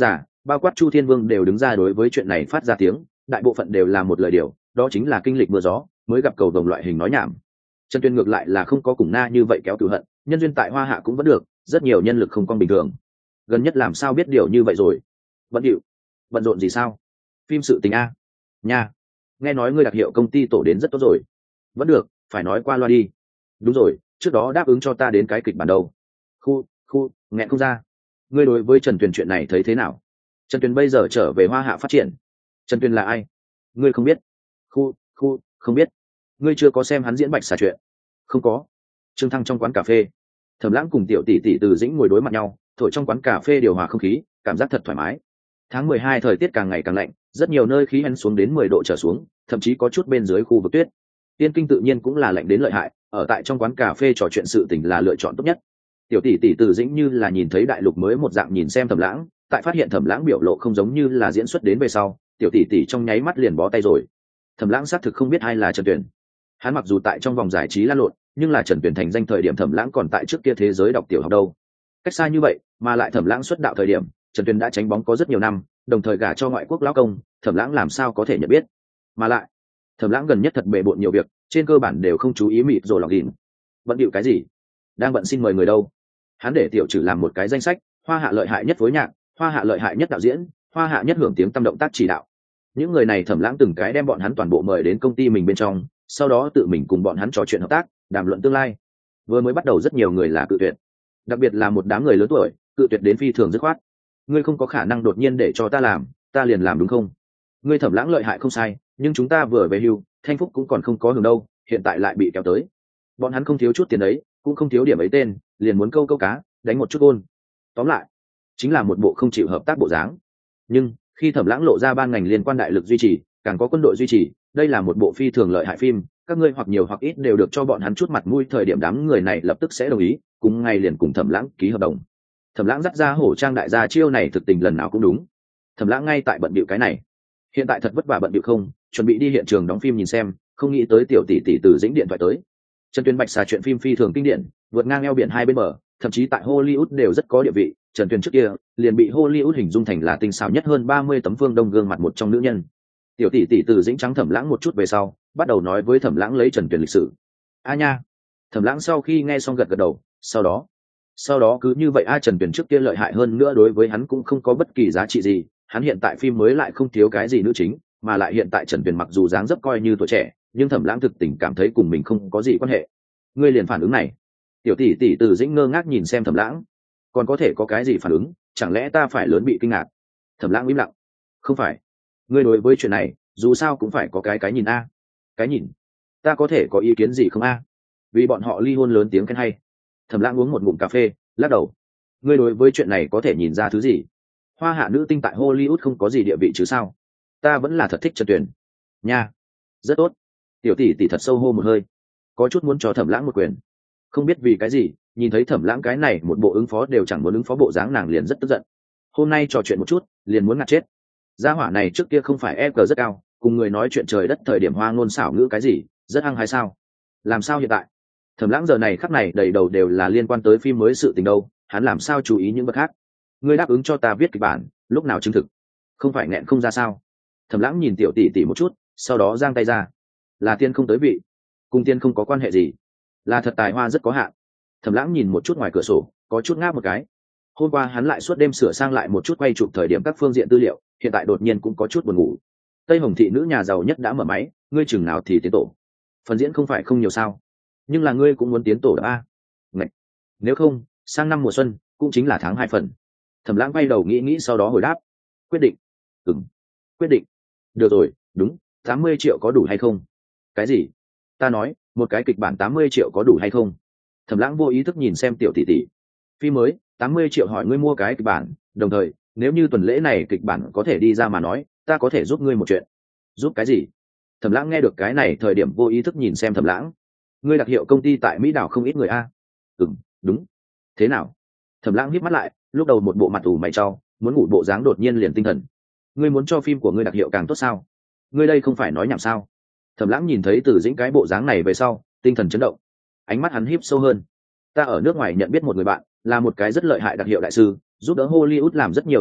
bao quát Chu Thiên Vương đều đứng ra đối với chuyện này phát ra tiếng, đại bộ phận đều là một lời điều, đó chính là kinh lịch mưa gió mới gặp cầu đồng loại hình nói nhảm. Trần Tuyền ngược lại là không có cùng Na như vậy kéo cửu hận, nhân duyên tại Hoa Hạ cũng vẫn được, rất nhiều nhân lực không con bình thường. Gần nhất làm sao biết điều như vậy rồi? Bận điệu, bận rộn gì sao? Phim sự tình a, nha. Nghe nói ngươi đặc hiệu công ty tổ đến rất tốt rồi. Vẫn được, phải nói qua loa đi. Đúng rồi, trước đó đáp ứng cho ta đến cái kịch bản đầu. Khu, khu, nghẹn không ra. Ngươi đối với Trần Tuyền chuyện này thấy thế nào? Trần Tuyền bây giờ trở về Hoa Hạ phát triển. Trần Tuyền là ai? Ngươi không biết. Khu, khu, không biết. Ngươi chưa có xem hắn diễn Bạch Xà chuyện? Không có. Trương Thăng trong quán cà phê, Thẩm Lãng cùng tiểu tỷ tỷ Từ Dĩnh ngồi đối mặt nhau, thổi trong quán cà phê điều hòa không khí, cảm giác thật thoải mái. Tháng mười hai thời tiết càng ngày càng lạnh, rất nhiều nơi khí hanh xuống đến mười độ trở xuống, thậm chí có chút bên dưới khu vực tuyết. Tiên Kinh tự nhiên cũng là lạnh đến lợi hại, ở tại trong quán cà phê trò chuyện sự tình là lựa chọn tốt nhất. Tiểu tỷ tỷ Từ Dĩnh như là nhìn thấy đại lục mới một dạng nhìn xem Thẩm Lãng, tại phát hiện Thẩm Lãng biểu lộ không giống như là diễn xuất đến về sau, tiểu tỷ tỷ trong nháy mắt liền bó tay rồi. Thẩm Lãng xác thực không biết ai là Trần Tuyền. Hắn mặc dù tại trong vòng giải trí lăn lộn, nhưng là Trần Tuyền thành danh thời điểm Thẩm Lãng còn tại trước kia thế giới đọc tiểu học đâu. Cách xa như vậy, mà lại Thẩm Lãng xuất đạo thời điểm, Trần Tuyền đã tránh bóng có rất nhiều năm, đồng thời gả cho ngoại quốc lão công, Thẩm Lãng làm sao có thể nhận biết? Mà lại, Thẩm Lãng gần nhất thật bề bộn nhiều việc, trên cơ bản đều không chú ý mịt rồi lọc đỉnh. Bận điệu cái gì? Đang bận xin mời người đâu? Hắn để tiểu trừ làm một cái danh sách, Hoa Hạ lợi hại nhất phối nhạc, Hoa Hạ lợi hại nhất đạo diễn, Hoa Hạ nhất hưởng tiếng tăm động tác chỉ đạo. Những người này Thẩm Lãng từng cái đem bọn hắn toàn bộ mời đến công ty mình bên trong, sau đó tự mình cùng bọn hắn trò chuyện hợp tác, đàm luận tương lai. Vừa mới bắt đầu rất nhiều người là cự tuyệt, đặc biệt là một đám người lớn tuổi, cự tuyệt đến phi thường dứt khoát. Ngươi không có khả năng đột nhiên để cho ta làm, ta liền làm đúng không? Ngươi Thẩm Lãng lợi hại không sai, nhưng chúng ta vừa về hưu, Thanh Phúc cũng còn không có hưởng đâu, hiện tại lại bị kéo tới. Bọn hắn không thiếu chút tiền đấy, cũng không thiếu điểm ấy tên, liền muốn câu câu cá, đánh một chút gôn. Tóm lại, chính là một bộ không chịu hợp tác bộ dáng. Nhưng khi Thẩm Lãng lộ ra ban ngành liên quan đại lực duy trì, càng có quân đội duy trì, đây là một bộ phi thường lợi hại phim, các ngươi hoặc nhiều hoặc ít đều được cho bọn hắn chút mặt mũi, thời điểm đám người này lập tức sẽ đồng ý, cùng ngay liền cùng Thẩm Lãng ký hợp đồng. Thẩm Lãng dắt ra hổ trang đại gia chiêu này thực tình lần nào cũng đúng. Thẩm Lãng ngay tại bận bịu cái này, hiện tại thật vất vả bận bịu không, chuẩn bị đi hiện trường đóng phim nhìn xem, không nghĩ tới tiểu tỷ tỷ Từ Dĩnh điện thoại tới. Trần Tuyền Bạch Xà chuyện phim phi thường kinh điển, vượt ngang eo biển hai bên bờ, thậm chí tại Hollywood đều rất có địa vị. Trần Tuyền trước kia liền bị Hollywood hình dung thành là tinh xảo nhất hơn ba mươi tấm phương đông gương mặt một trong nữ nhân. Tiểu tỷ tỷ Từ Dĩnh trắng Thẩm Lãng một chút về sau, bắt đầu nói với Thẩm Lãng lấy Trần Tuyền lịch sử. A nha. Thẩm Lãng sau khi nghe xong gật gật đầu, sau đó, sau đó cứ như vậy a Trần Tuyền trước kia lợi hại hơn nữa đối với hắn cũng không có bất kỳ giá trị gì, hắn hiện tại phim mới lại không thiếu cái gì nữ chính, mà lại hiện tại Trần Tuyền mặc dù dáng dấp coi như tuổi trẻ, nhưng Thẩm Lãng thực tình cảm thấy cùng mình không có gì quan hệ. Ngươi liền phản ứng này? Tiểu tỷ tỷ Từ Dĩnh ngơ ngác nhìn xem Thẩm Lãng, còn có thể có cái gì phản ứng, chẳng lẽ ta phải lớn bị kinh ngạc? Thẩm Lãng im lặng. Không phải, ngươi đối với chuyện này dù sao cũng phải có cái cái nhìn a. Cái nhìn? Ta có thể có ý kiến gì không a? Vì bọn họ ly hôn lớn tiếng khen hay. Thẩm Lãng uống một ngụm cà phê, lắc đầu. Ngươi đối với chuyện này có thể nhìn ra thứ gì? Hoa Hạ nữ tinh tại Hollywood không có gì địa vị chứ sao? Ta vẫn là thật thích Trần Tuyền nha. Rất tốt. Tiểu tỷ tỷ thật sâu hô một hơi, có chút muốn cho Thẩm Lãng một quyền. Không biết vì cái gì, nhìn thấy Thẩm Lãng cái này một bộ ứng phó đều chẳng muốn ứng phó bộ dáng, nàng liền rất tức giận. Hôm nay trò chuyện một chút liền muốn ngạt chết. Gia hỏa này trước kia không phải e giê rất cao, cùng người nói chuyện trời đất thời điểm hoa ngôn xảo ngữ cái gì rất hăng hay sao? Làm sao hiện tại Thẩm Lãng giờ này khắc này đầy đầu đều là liên quan tới phim mới sự tình đâu, hắn làm sao chú ý những vật khác? Ngươi đáp ứng cho ta viết kịch bản, lúc nào chứng thực? Không phải nghẹn không ra sao? Thẩm Lãng nhìn tiểu tỷ tỷ một chút, sau đó giang tay ra. Là tiên không tới vị, cùng tiên không có quan hệ gì, là thật tài hoa rất có hạn. Thẩm Lãng nhìn một chút ngoài cửa sổ, có chút ngáp một cái. Hôm qua hắn lại suốt đêm sửa sang lại một chút quay chụp thời điểm các phương diện tư liệu, hiện tại đột nhiên cũng có chút buồn ngủ. Tây Hồng thị nữ nhà giàu nhất đã mở máy, ngươi chừng nào thì tiến tổ? Phần diễn không phải không nhiều sao, nhưng là ngươi cũng muốn tiến tổ a. Ngạch. Nếu không, sang năm mùa xuân cũng chính là tháng hai phần. Thẩm Lãng quay đầu nghĩ nghĩ sau đó hồi đáp. Quyết định. Ừm. Quyết định. Được rồi, đúng, tám mươi triệu có đủ hay không? Cái gì? Ta nói, một cái kịch bản tám mươi triệu có đủ hay không? Thẩm Lãng vô ý thức nhìn xem tiểu tỷ tỷ. Phim mới, tám mươi triệu hỏi ngươi mua cái kịch bản, đồng thời, nếu như tuần lễ này kịch bản có thể đi ra mà nói, ta có thể giúp ngươi một chuyện. Giúp cái gì? Thẩm Lãng nghe được cái này thời điểm vô ý thức nhìn xem Thẩm Lãng. Ngươi đặc hiệu công ty tại Mỹ đảo không ít người a. Ừm, đúng. Thế nào? Thẩm Lãng híp mắt lại, lúc đầu một bộ mặt ủ mày chau, muốn ngủ bộ dáng đột nhiên liền tinh thần. Ngươi muốn cho phim của ngươi đặc hiệu càng tốt sao? Ngươi đây không phải nói nhảm sao? Thẩm Lãng nhìn thấy Từ Dĩnh cái bộ dáng này về sau, tinh thần chấn động, ánh mắt hắn híp sâu hơn. Ta ở nước ngoài nhận biết một người bạn, là một cái rất lợi hại đặc hiệu đại sư, giúp đỡ Hollywood làm rất nhiều đặc hiệu,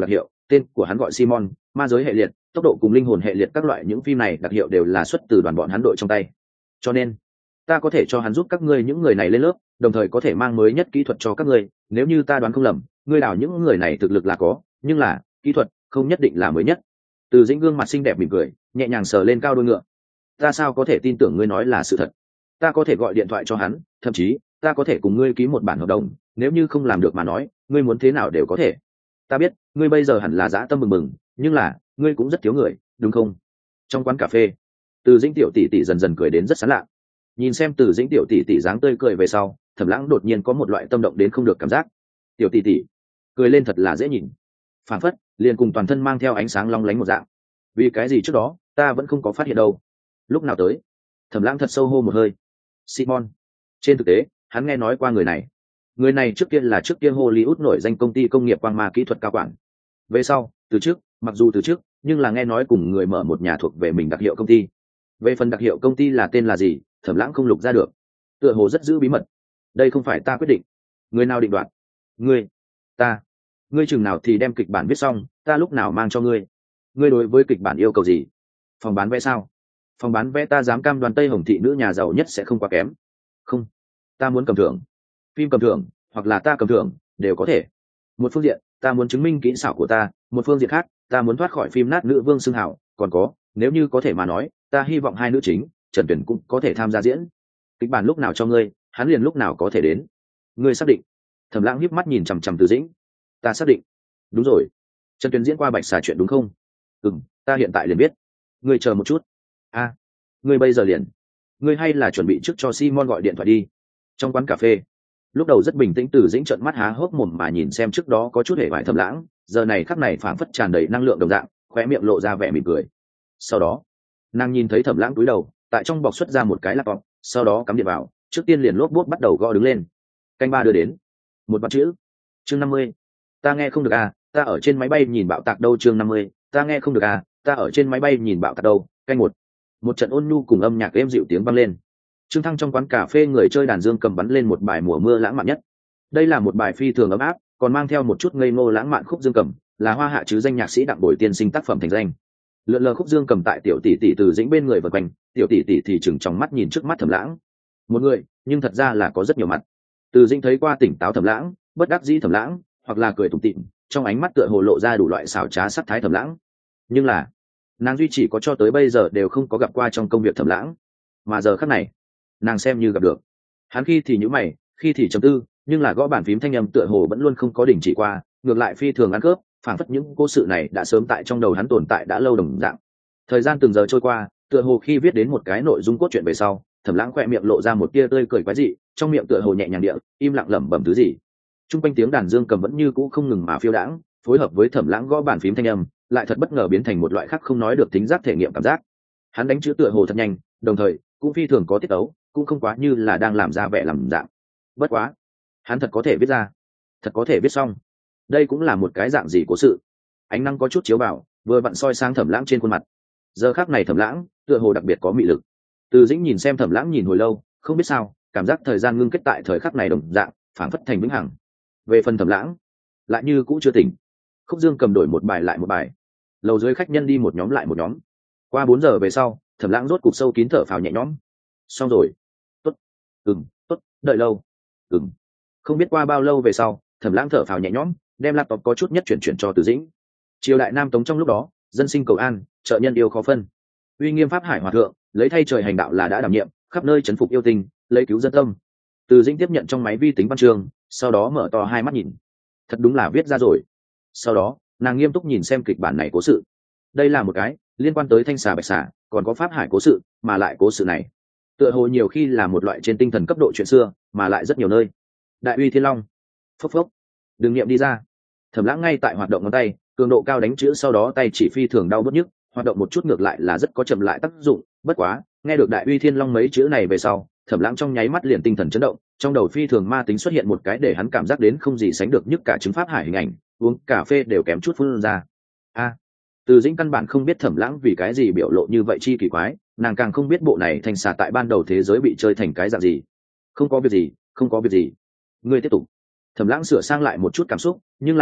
tên của hắn gọi Simon, ma giới hệ liệt, tốc độ cùng linh hồn hệ liệt các loại những phim này đặc hiệu đều là xuất từ đoàn bọn hắn đội trong tay. Cho nên ta có thể cho hắn giúp các ngươi những người này lên lớp, đồng thời có thể mang mới nhất kỹ thuật cho các ngươi. Nếu như ta đoán không lầm, ngươi đào những người này thực lực là có, nhưng là kỹ thuật không nhất định là mới nhất. Từ Dĩnh gương mặt xinh đẹp mỉm cười, nhẹ nhàng sờ lên cao đôi ngựa. Ta sao có thể tin tưởng ngươi nói là sự thật? Ta có thể gọi điện thoại cho hắn, thậm chí ta có thể cùng ngươi ký một bản hợp đồng, nếu như không làm được mà nói, ngươi muốn thế nào đều có thể. Ta biết ngươi bây giờ hẳn là dã tâm bừng bừng, nhưng là ngươi cũng rất thiếu người, đúng không? Trong quán cà phê, Từ Dĩnh tiểu tỷ tỷ dần dần cười đến rất sán lạ. Nhìn xem Từ Dĩnh tiểu tỷ tỷ dáng tươi cười về sau, Thẩm Lãng đột nhiên có một loại tâm động đến không được cảm giác. Tiểu tỷ tỷ cười lên thật là dễ nhìn, phản phất liền cùng toàn thân mang theo ánh sáng long lánh một dạng. Vì cái gì trước đó ta vẫn không có phát hiện đâu? Lúc nào tới? Thẩm Lãng thật sâu hô một hơi. Simon. Trên thực tế, hắn nghe nói qua người này. Người này trước kia là trước kia Hollywood nổi danh công ty công nghiệp quang ma kỹ thuật cao quản. Về sau, từ trước, mặc dù từ trước, nhưng là nghe nói cùng người mở một nhà thuộc về mình đặc hiệu công ty. Về phần đặc hiệu công ty là tên là gì, Thẩm Lãng không lục ra được. Tựa hồ rất giữ bí mật. Đây không phải ta quyết định. Người nào định đoạt? Ngươi. Ta. Ngươi chừng nào thì đem kịch bản viết xong, ta lúc nào mang cho ngươi. Ngươi đối với kịch bản yêu cầu gì? Phòng bán vé sao? Phòng bán vé ta dám cam đoan Tây Hồng thị nữ nhà giàu nhất sẽ không quá kém. Không, ta muốn cầm thưởng. Phim cầm thưởng, hoặc là ta cầm thưởng, đều có thể. Một phương diện, ta muốn chứng minh kỹ xảo của ta, một phương diện khác, ta muốn thoát khỏi phim nát nữ vương xưng hào, còn có, nếu như có thể mà nói, ta hy vọng hai nữ chính, Trần Tuyển cũng có thể tham gia diễn. Kịch bản lúc nào cho ngươi, hắn liền lúc nào có thể đến. Ngươi xác định? Thẩm Lãng híp mắt nhìn chằm chằm Từ Dĩnh. Ta xác định. Đúng rồi. Trần Tuyển diễn qua Bạch Xà chuyện đúng không? Ừm, ta hiện tại liền biết. Ngươi chờ một chút. A, à, ngươi bây giờ liền. Ngươi hay là chuẩn bị trước cho Simon gọi điện thoại đi. Trong quán cà phê, lúc đầu rất bình tĩnh Từ Dĩnh trợn mắt há hốc mồm mà nhìn xem trước đó có chút hề vải Thẩm Lãng, giờ này khắc này phảng phất tràn đầy năng lượng đồng dạng, khóe miệng lộ ra vẻ mỉm cười. Sau đó, nàng nhìn thấy Thẩm Lãng cúi đầu, tại trong bọc xuất ra một cái laptop, sau đó cắm điện vào, trước tiên liền lốp bút bắt đầu gõ đứng lên. Canh ba đưa đến. Một bát chữ. Chương năm mươi. Ta nghe không được à, ta ở trên máy bay nhìn bạo tạc đâu. Chương năm mươi. Ta nghe không được à, ta ở trên máy bay nhìn bạo tạc đâu. Canh một. Một trận ôn nhu cùng âm nhạc êm dịu tiếng vang lên. Trương Thăng trong quán cà phê người chơi đàn dương cầm bắn lên một bài mùa mưa lãng mạn nhất. Đây là một bài phi thường ấm áp, còn mang theo một chút ngây ngô lãng mạn khúc dương cầm, là hoa hạ chứ danh nhạc sĩ Đặng Bồi tiên sinh tác phẩm thành danh. Lượn lờ khúc dương cầm tại tiểu tỷ tỷ Từ Dĩnh bên người vần quanh, tiểu tỷ tỷ thì chừng trong mắt nhìn trước mắt Thẩm Lãng. Một người, nhưng thật ra là có rất nhiều mặt. Từ Dĩnh thấy qua tỉnh táo Thẩm Lãng, bất đắc dĩ Thẩm Lãng, hoặc là cười tủm tỉm, trong ánh mắt tựa hồ lộ ra đủ loại xảo trá sắc thái Thẩm Lãng. Nhưng là, nàng duy chỉ có cho tới bây giờ đều không có gặp qua trong công việc Thẩm Lãng, mà giờ khắc này, nàng xem như gặp được. Hắn khi thì nhíu mày, khi thì trầm tư, nhưng là gõ bàn phím thanh âm tựa hồ vẫn luôn không có đình chỉ qua, ngược lại phi thường ăn cướp, phản phất những cố sự này đã sớm tại trong đầu hắn tồn tại đã lâu đồng dạng. Thời gian từng giờ trôi qua, tựa hồ khi viết đến một cái nội dung cốt truyện về sau, Thẩm Lãng khẽ miệng lộ ra một tia tươi cười quái dị, trong miệng tựa hồ nhẹ nhàng địa, im lặng lẩm bẩm thứ gì. Trung quanh tiếng đàn dương cầm vẫn như cũ không ngừng mà phiêu đãng, phối hợp với Thẩm Lãng gõ bàn phím thanh âm, lại thật bất ngờ biến thành một loại khác không nói được tính giác thể nghiệm cảm giác. Hắn đánh chữ tựa hồ thật nhanh, đồng thời cũng phi thường có tiết tấu, cũng không quá như là đang làm ra vẻ làm dạng. Bất quá, hắn thật có thể viết ra, thật có thể viết xong. Đây cũng là một cái dạng gì cố sự. Ánh nắng có chút chiếu vào, vừa vặn soi sang Thẩm Lãng trên khuôn mặt. Giờ khắc này Thẩm Lãng tựa hồ đặc biệt có mị lực. Từ Dĩnh nhìn xem Thẩm Lãng nhìn hồi lâu, không biết sao, cảm giác thời gian ngưng kết tại thời khắc này đồng dạng, phảng phất thành vĩnh hằng. Về phần Thẩm Lãng, lại như cũ chưa tỉnh. Khúc dương cầm đổi một bài lại một bài. Lầu dưới khách nhân đi một nhóm lại một nhóm. Qua bốn giờ về sau, Thẩm Lãng rốt cục sâu kín thở phào nhẹ nhõm. Xong rồi. Tốt. Ừm, tốt, đợi lâu. Ừm. Không biết qua bao lâu về sau, Thẩm Lãng thở phào nhẹ nhõm, đem laptop có chút nhất chuyển chuyển cho Từ Dĩnh. Triều đại Nam Tống trong lúc đó, dân sinh cầu an, trợ nhân yêu khó phân. Uy nghiêm pháp hải hòa thượng, lấy thay trời hành đạo là đã đảm nhiệm, khắp nơi trấn phục yêu tình, lấy cứu dân tâm. Từ Dĩnh tiếp nhận trong máy vi tính văn chương, sau đó mở to hai mắt nhìn. Thật đúng là viết ra rồi. Sau đó, nàng nghiêm túc nhìn xem kịch bản này cố sự. Đây là một cái liên quan tới thanh xà bạch xà, còn có pháp hải cố sự, mà lại cố sự này tựa hồ nhiều khi là một loại trên tinh thần cấp độ chuyện xưa, mà lại rất nhiều nơi. Đại uy thiên long, phốc phốc, đừng niệm đi ra. Thẩm Lãng ngay tại hoạt động ngón tay, cường độ cao đánh chữ, sau đó tay chỉ phi thường đau bứt nhức, hoạt động một chút ngược lại là rất có chậm lại tác dụng. Bất quá, nghe được đại uy thiên long mấy chữ này về sau, Thẩm Lãng trong nháy mắt liền tinh thần chấn động, trong đầu phi thường ma tính xuất hiện một cái để hắn cảm giác đến không gì sánh được nhức cả chứng pháp hải hình ảnh, uống cà phê đều kém chút phun ra. A, à, Từ Dĩnh căn bản không biết Thẩm Lãng vì cái gì biểu lộ như vậy chi kỳ quái, nàng càng không biết bộ này thành xà tại ban đầu thế giới bị chơi thành cái dạng gì. Không có việc gì, không có việc gì. Ngươi tiếp tục. Thẩm Lãng sửa sang lại một chút cảm xúc, nhưng là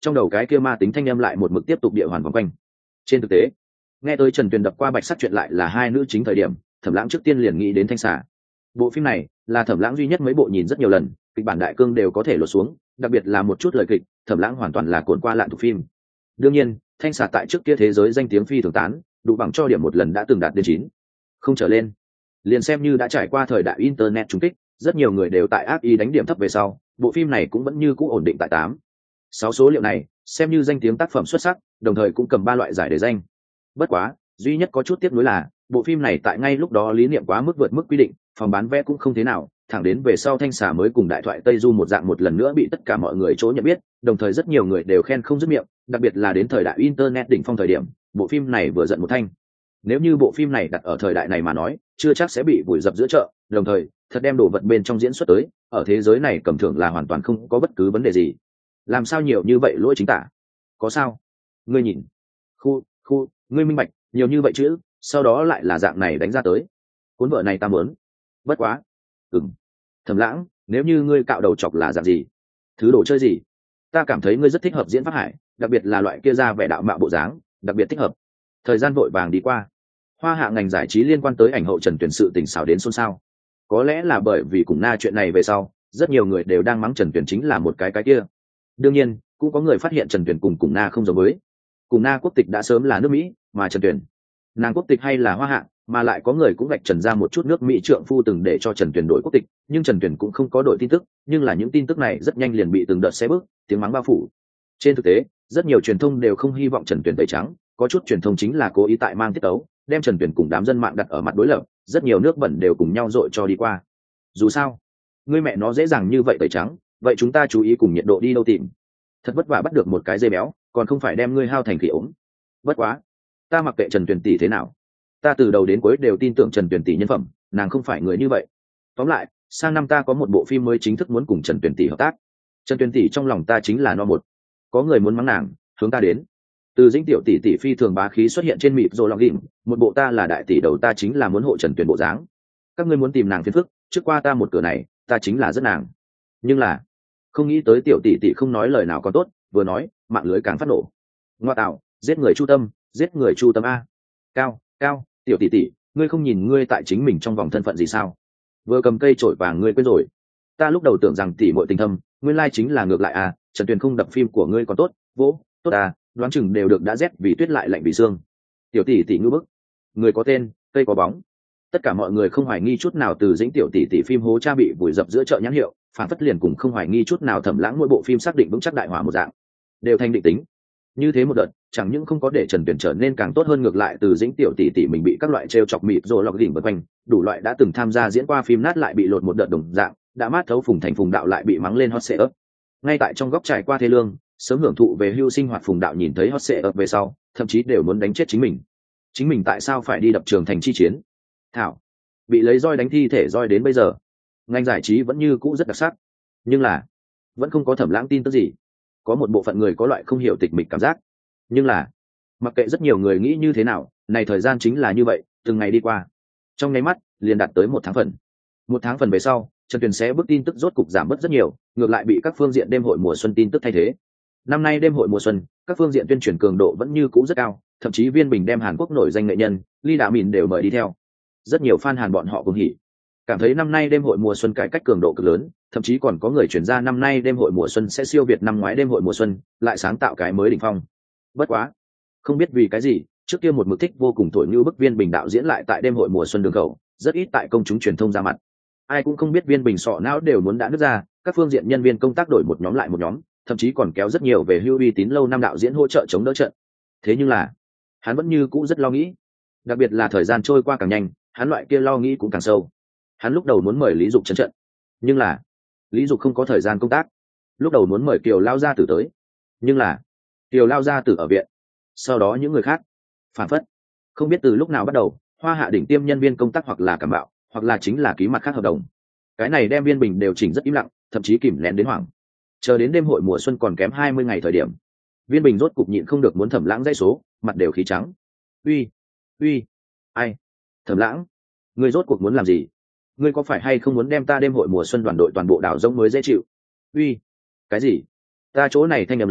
trong đầu cái kia ma tính thanh âm lại một mực tiếp tục địa hoàn vòng quanh. Trên thực tế, nghe tới Trần Tuyền đập qua bạch sắc chuyện lại là hai nữ chính thời điểm, Thẩm Lãng trước tiên liền nghĩ đến Thanh Xà. Bộ phim này là Thẩm Lãng duy nhất mấy bộ nhìn rất nhiều lần, kịch bản đại cương đều có thể lột xuống, đặc biệt là một chút lời kịch, Thẩm Lãng hoàn toàn là cuộn qua lạn thuộc phim. Đương nhiên, Thanh Xà tại trước kia thế giới danh tiếng phi thường tán, đủ bằng cho điểm một lần đã từng đạt đến chín không trở lên. Liền xem như đã trải qua thời đại internet trùng kích, rất nhiều người đều tại ác ý đánh điểm thấp về sau, bộ phim này cũng vẫn như cũ ổn định tại tám sáu số liệu này, xem như danh tiếng tác phẩm xuất sắc, đồng thời cũng cầm ba loại giải để danh. Bất quá, duy nhất có chút tiếc nuối là, bộ phim này tại ngay lúc đó lý niệm quá mức vượt mức quy định, phòng bán vé cũng không thế nào, thẳng đến về sau Thanh Xà mới cùng Đại thoại Tây Du một dạng một lần nữa bị tất cả mọi người chỗ nhận biết, đồng thời rất nhiều người đều khen không dứt miệng, đặc biệt là đến thời đại internet đỉnh phong thời điểm, bộ phim này vừa giận một thanh. Nếu như bộ phim này đặt ở thời đại này mà nói, chưa chắc sẽ bị vùi dập giữa chợ, đồng thời, thật đem đồ vật bên trong diễn xuất tới, ở thế giới này cầm thưởng là hoàn toàn không có bất cứ vấn đề gì. Làm sao nhiều như vậy lỗi chính tả? Có sao? Ngươi nhìn. Khu, khu, ngươi minh bạch, nhiều như vậy chứ, sau đó lại là dạng này đánh ra tới. Cuốn vợ này ta muốn. Bất quá. Ừm. Thẩm Lãng, nếu như ngươi cạo đầu chọc là dạng gì? Thứ đồ chơi gì? Ta cảm thấy ngươi rất thích hợp diễn Pháp Hải, đặc biệt là loại kia ra vẻ đạo mạo bộ dáng, đặc biệt thích hợp. Thời gian vội vàng đi qua. Hoa hạ ngành giải trí liên quan tới ảnh hậu Trần Tuyền sự tình xảo đến xôn xao. Có lẽ là bởi vì cùng na chuyện này về sau, rất nhiều người đều đang mắng Trần Tuyền chính là một cái cái kia. Đương nhiên, cũng có người phát hiện Trần Tuyền cùng cùng na không giống với. Cùng na quốc tịch đã sớm là nước Mỹ, mà Trần Tuyền, nàng quốc tịch hay là Hoa hạ, mà lại có người cũng gạch Trần ra một chút nước Mỹ trượng phu từng để cho Trần Tuyền đổi quốc tịch, nhưng Trần Tuyền cũng không có đổi tin tức, nhưng là những tin tức này rất nhanh liền bị từng đợt xé bước, tiếng mắng bao phủ. Trên thực tế, rất nhiều truyền thông đều không hy vọng Trần Tuyền tẩy trắng, có chút truyền thông chính là cố ý tại mang tiết tấu, đem Trần Tuyền cùng đám dân mạng đặt ở mặt đối lập, rất nhiều nước bẩn đều cùng nhau dội cho đi qua. Dù sao, ngươi mẹ nó dễ dàng như vậy tẩy trắng, vậy chúng ta chú ý cùng nhiệt độ đi đâu tìm. Thật vất vả bắt được một cái dây béo, còn không phải đem ngươi hao thành khỉ ốm. Bất quá, ta mặc kệ Trần Tuyền tỷ thế nào, ta từ đầu đến cuối đều tin tưởng Trần Tuyền tỷ nhân phẩm, nàng không phải người như vậy. Tóm lại, sang năm ta có một bộ phim mới chính thức muốn cùng Trần Tuyền tỷ hợp tác. Trần Tuyền tỷ trong lòng ta chính là no một. Có người muốn mắng nàng, hướng ta đến. Từ Dĩnh tiểu tỷ tỷ phi thường bá khí xuất hiện trên mịp rồi log in, một bộ ta là đại tỷ đầu ta chính là muốn hộ Trần Tuyền bộ dáng. Các ngươi muốn tìm nàng phiền phức, trước qua ta một cửa này, ta chính là rất nàng. Nhưng là, không nghĩ tới tiểu tỷ tỷ không nói lời nào còn tốt, vừa nói, mạng lưới càng phát nổ. Ngoa tạo, giết người chu tâm, giết người chu tâm a. Cao, cao, tiểu tỷ tỷ, ngươi không nhìn ngươi tại chính mình trong vòng thân phận gì sao? Vừa cầm cây chổi vàng ngươi quên rồi. Ta lúc đầu tưởng rằng tỷ muội tình thâm, nguyên lai chính là ngược lại à, Trần Tuyền không đập phim của ngươi còn tốt, vỗ, tốt à, đoán chừng đều được đã rét vì tuyết lại lạnh vì xương. Tiểu tỷ tỷ ngư bức, người có tên, cây có bóng. Tất cả mọi người không hoài nghi chút nào Từ Dĩnh tiểu tỷ tỷ phim hố cha bị vùi dập giữa chợ nhãn hiệu, phản phất liền cùng không hoài nghi chút nào Thẩm Lãng mỗi bộ phim xác định vững chắc đại hỏa một dạng, đều thành định tính. Như thế một đợt, chẳng những không có để Trần Tuyền trở nên càng tốt hơn, ngược lại Từ Dĩnh tiểu tỷ tỷ mình bị các loại trêu chọc mịt rồi lọc đỉnh vây quanh, đủ loại đã từng tham gia diễn qua phim nát lại bị lột một đợt đồng dạng, đã mát thấu Phùng Thành Phùng Đạo lại bị mắng lên hot sệ ấp. Ngay tại trong góc trải qua thê lương, sớm hưởng thụ về hưu sinh hoạt Phùng Đạo nhìn thấy hot sệ ấp về sau, thậm chí đều muốn đánh chết chính mình. Chính mình tại sao phải đi đập trường thành chi chiến? Thảo, bị lấy roi đánh thi thể roi đến bây giờ. Ngành giải trí vẫn như cũ rất đặc sắc, nhưng là vẫn không có Thẩm Lãng tin tức gì. Có một bộ phận người có loại không hiểu tịch mịch cảm giác, nhưng là mặc kệ rất nhiều người nghĩ như thế nào, này thời gian chính là như vậy, từng ngày đi qua, trong nháy mắt liền đạt tới một tháng phần. Một tháng phần về sau, Trần Tuyền sẽ bước tin tức rốt cục giảm bớt rất nhiều, ngược lại bị các phương diện đêm hội mùa xuân tin tức thay thế. Năm nay đêm hội mùa xuân, các phương diện tuyên truyền cường độ vẫn như cũ rất cao, thậm chí Viên Bình đem Hàn Quốc nổi danh nghệ nhân Lee Đạ Mìn đều mời đi theo. Rất nhiều fan Hàn bọn họ cũng hỉ, cảm thấy năm nay đêm hội mùa xuân cải cách cường độ cực lớn, thậm chí còn có người chuyển ra năm nay đêm hội mùa xuân sẽ siêu việt năm ngoái đêm hội mùa xuân, lại sáng tạo cái mới đỉnh phong. Bất quá, không biết vì cái gì, trước kia một mực thích vô cùng thổi như bức Viên Bình đạo diễn lại tại đêm hội mùa xuân đường khẩu, rất ít tại công chúng truyền thông ra mặt. Ai cũng không biết Viên Bình sọ não đều muốn đã nứt ra, các phương diện nhân viên công tác đổi một nhóm lại một nhóm, thậm chí còn kéo rất nhiều về hưu uy tín lâu năm đạo diễn hỗ trợ chống đỡ trận. Thế nhưng là, hắn vẫn như cũ rất lo nghĩ, đặc biệt là thời gian trôi qua càng nhanh, hắn loại kia lo nghĩ cũng càng sâu. Hắn lúc đầu muốn mời Lý Dục chân trận, nhưng là Lý Dục không có thời gian công tác. Lúc đầu muốn mời Kiều Lao gia tử tới, nhưng là Kiều Lao gia tử ở viện. Sau đó những người khác phản phất không biết từ lúc nào bắt đầu, Hoa Hạ đỉnh tiêm nhân viên công tác hoặc là cảm bạo, hoặc là chính là ký mặt khác hợp đồng. Cái này đem Viên Bình đều chỉnh rất im lặng, thậm chí kìm nén đến hoảng. Chờ đến đêm hội mùa xuân còn kém hai mươi ngày thời điểm, Viên Bình rốt cục nhịn không được muốn Thẩm Lãng dãy số, mặt đều khí trắng. Uy, uy, ai? Thẩm Lãng, ngươi rốt cuộc muốn làm gì? Ngươi có phải hay không muốn đem ta đêm hội mùa xuân đoàn đội toàn bộ đảo rông mới dễ chịu? Uy, cái gì? Ta chỗ này thanh âm lớn,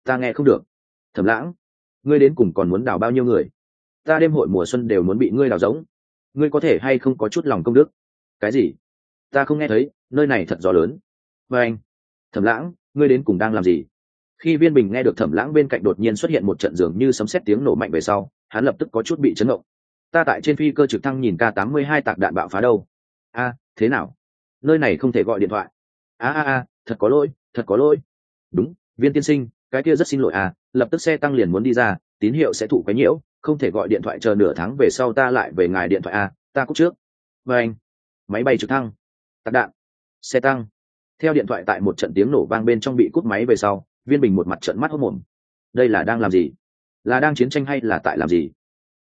ta nghe không được. Thẩm Lãng, ngươi đến cùng còn muốn đào bao nhiêu người? Ta đêm hội mùa xuân đều muốn bị ngươi đào giống. Ngươi có thể hay không có chút lòng công đức? Cái gì? Ta không nghe thấy, nơi này thật gió lớn. Và anh, Thẩm Lãng, ngươi đến cùng đang làm gì? Khi Viên Bình nghe được Thẩm Lãng bên cạnh đột nhiên xuất hiện một trận dường như sấm sét tiếng nổ mạnh về sau, hắn lập tức có chút bị chấn động. Ta tại trên phi cơ trực thăng nhìn K tám mươi hai tạc đạn bạo phá đâu. A, thế nào? Nơi này không thể gọi điện thoại. A a a, thật có lỗi, thật có lỗi. Đúng, Viên tiên sinh, cái kia rất xin lỗi à, lập tức xe tăng liền muốn đi ra, tín hiệu sẽ thụ quấy nhiễu, không thể gọi điện thoại, chờ nửa tháng về sau ta lại về ngài điện thoại à, ta cúp trước. Và anh, máy bay trực thăng, tạc đạn, xe tăng. Theo điện thoại tại một trận tiếng nổ vang bên trong bị cúp máy về sau, Viên Bình một mặt trợn mắt hốt mồm. Đây là đang làm gì? Là đang chiến tranh hay là tại làm gì?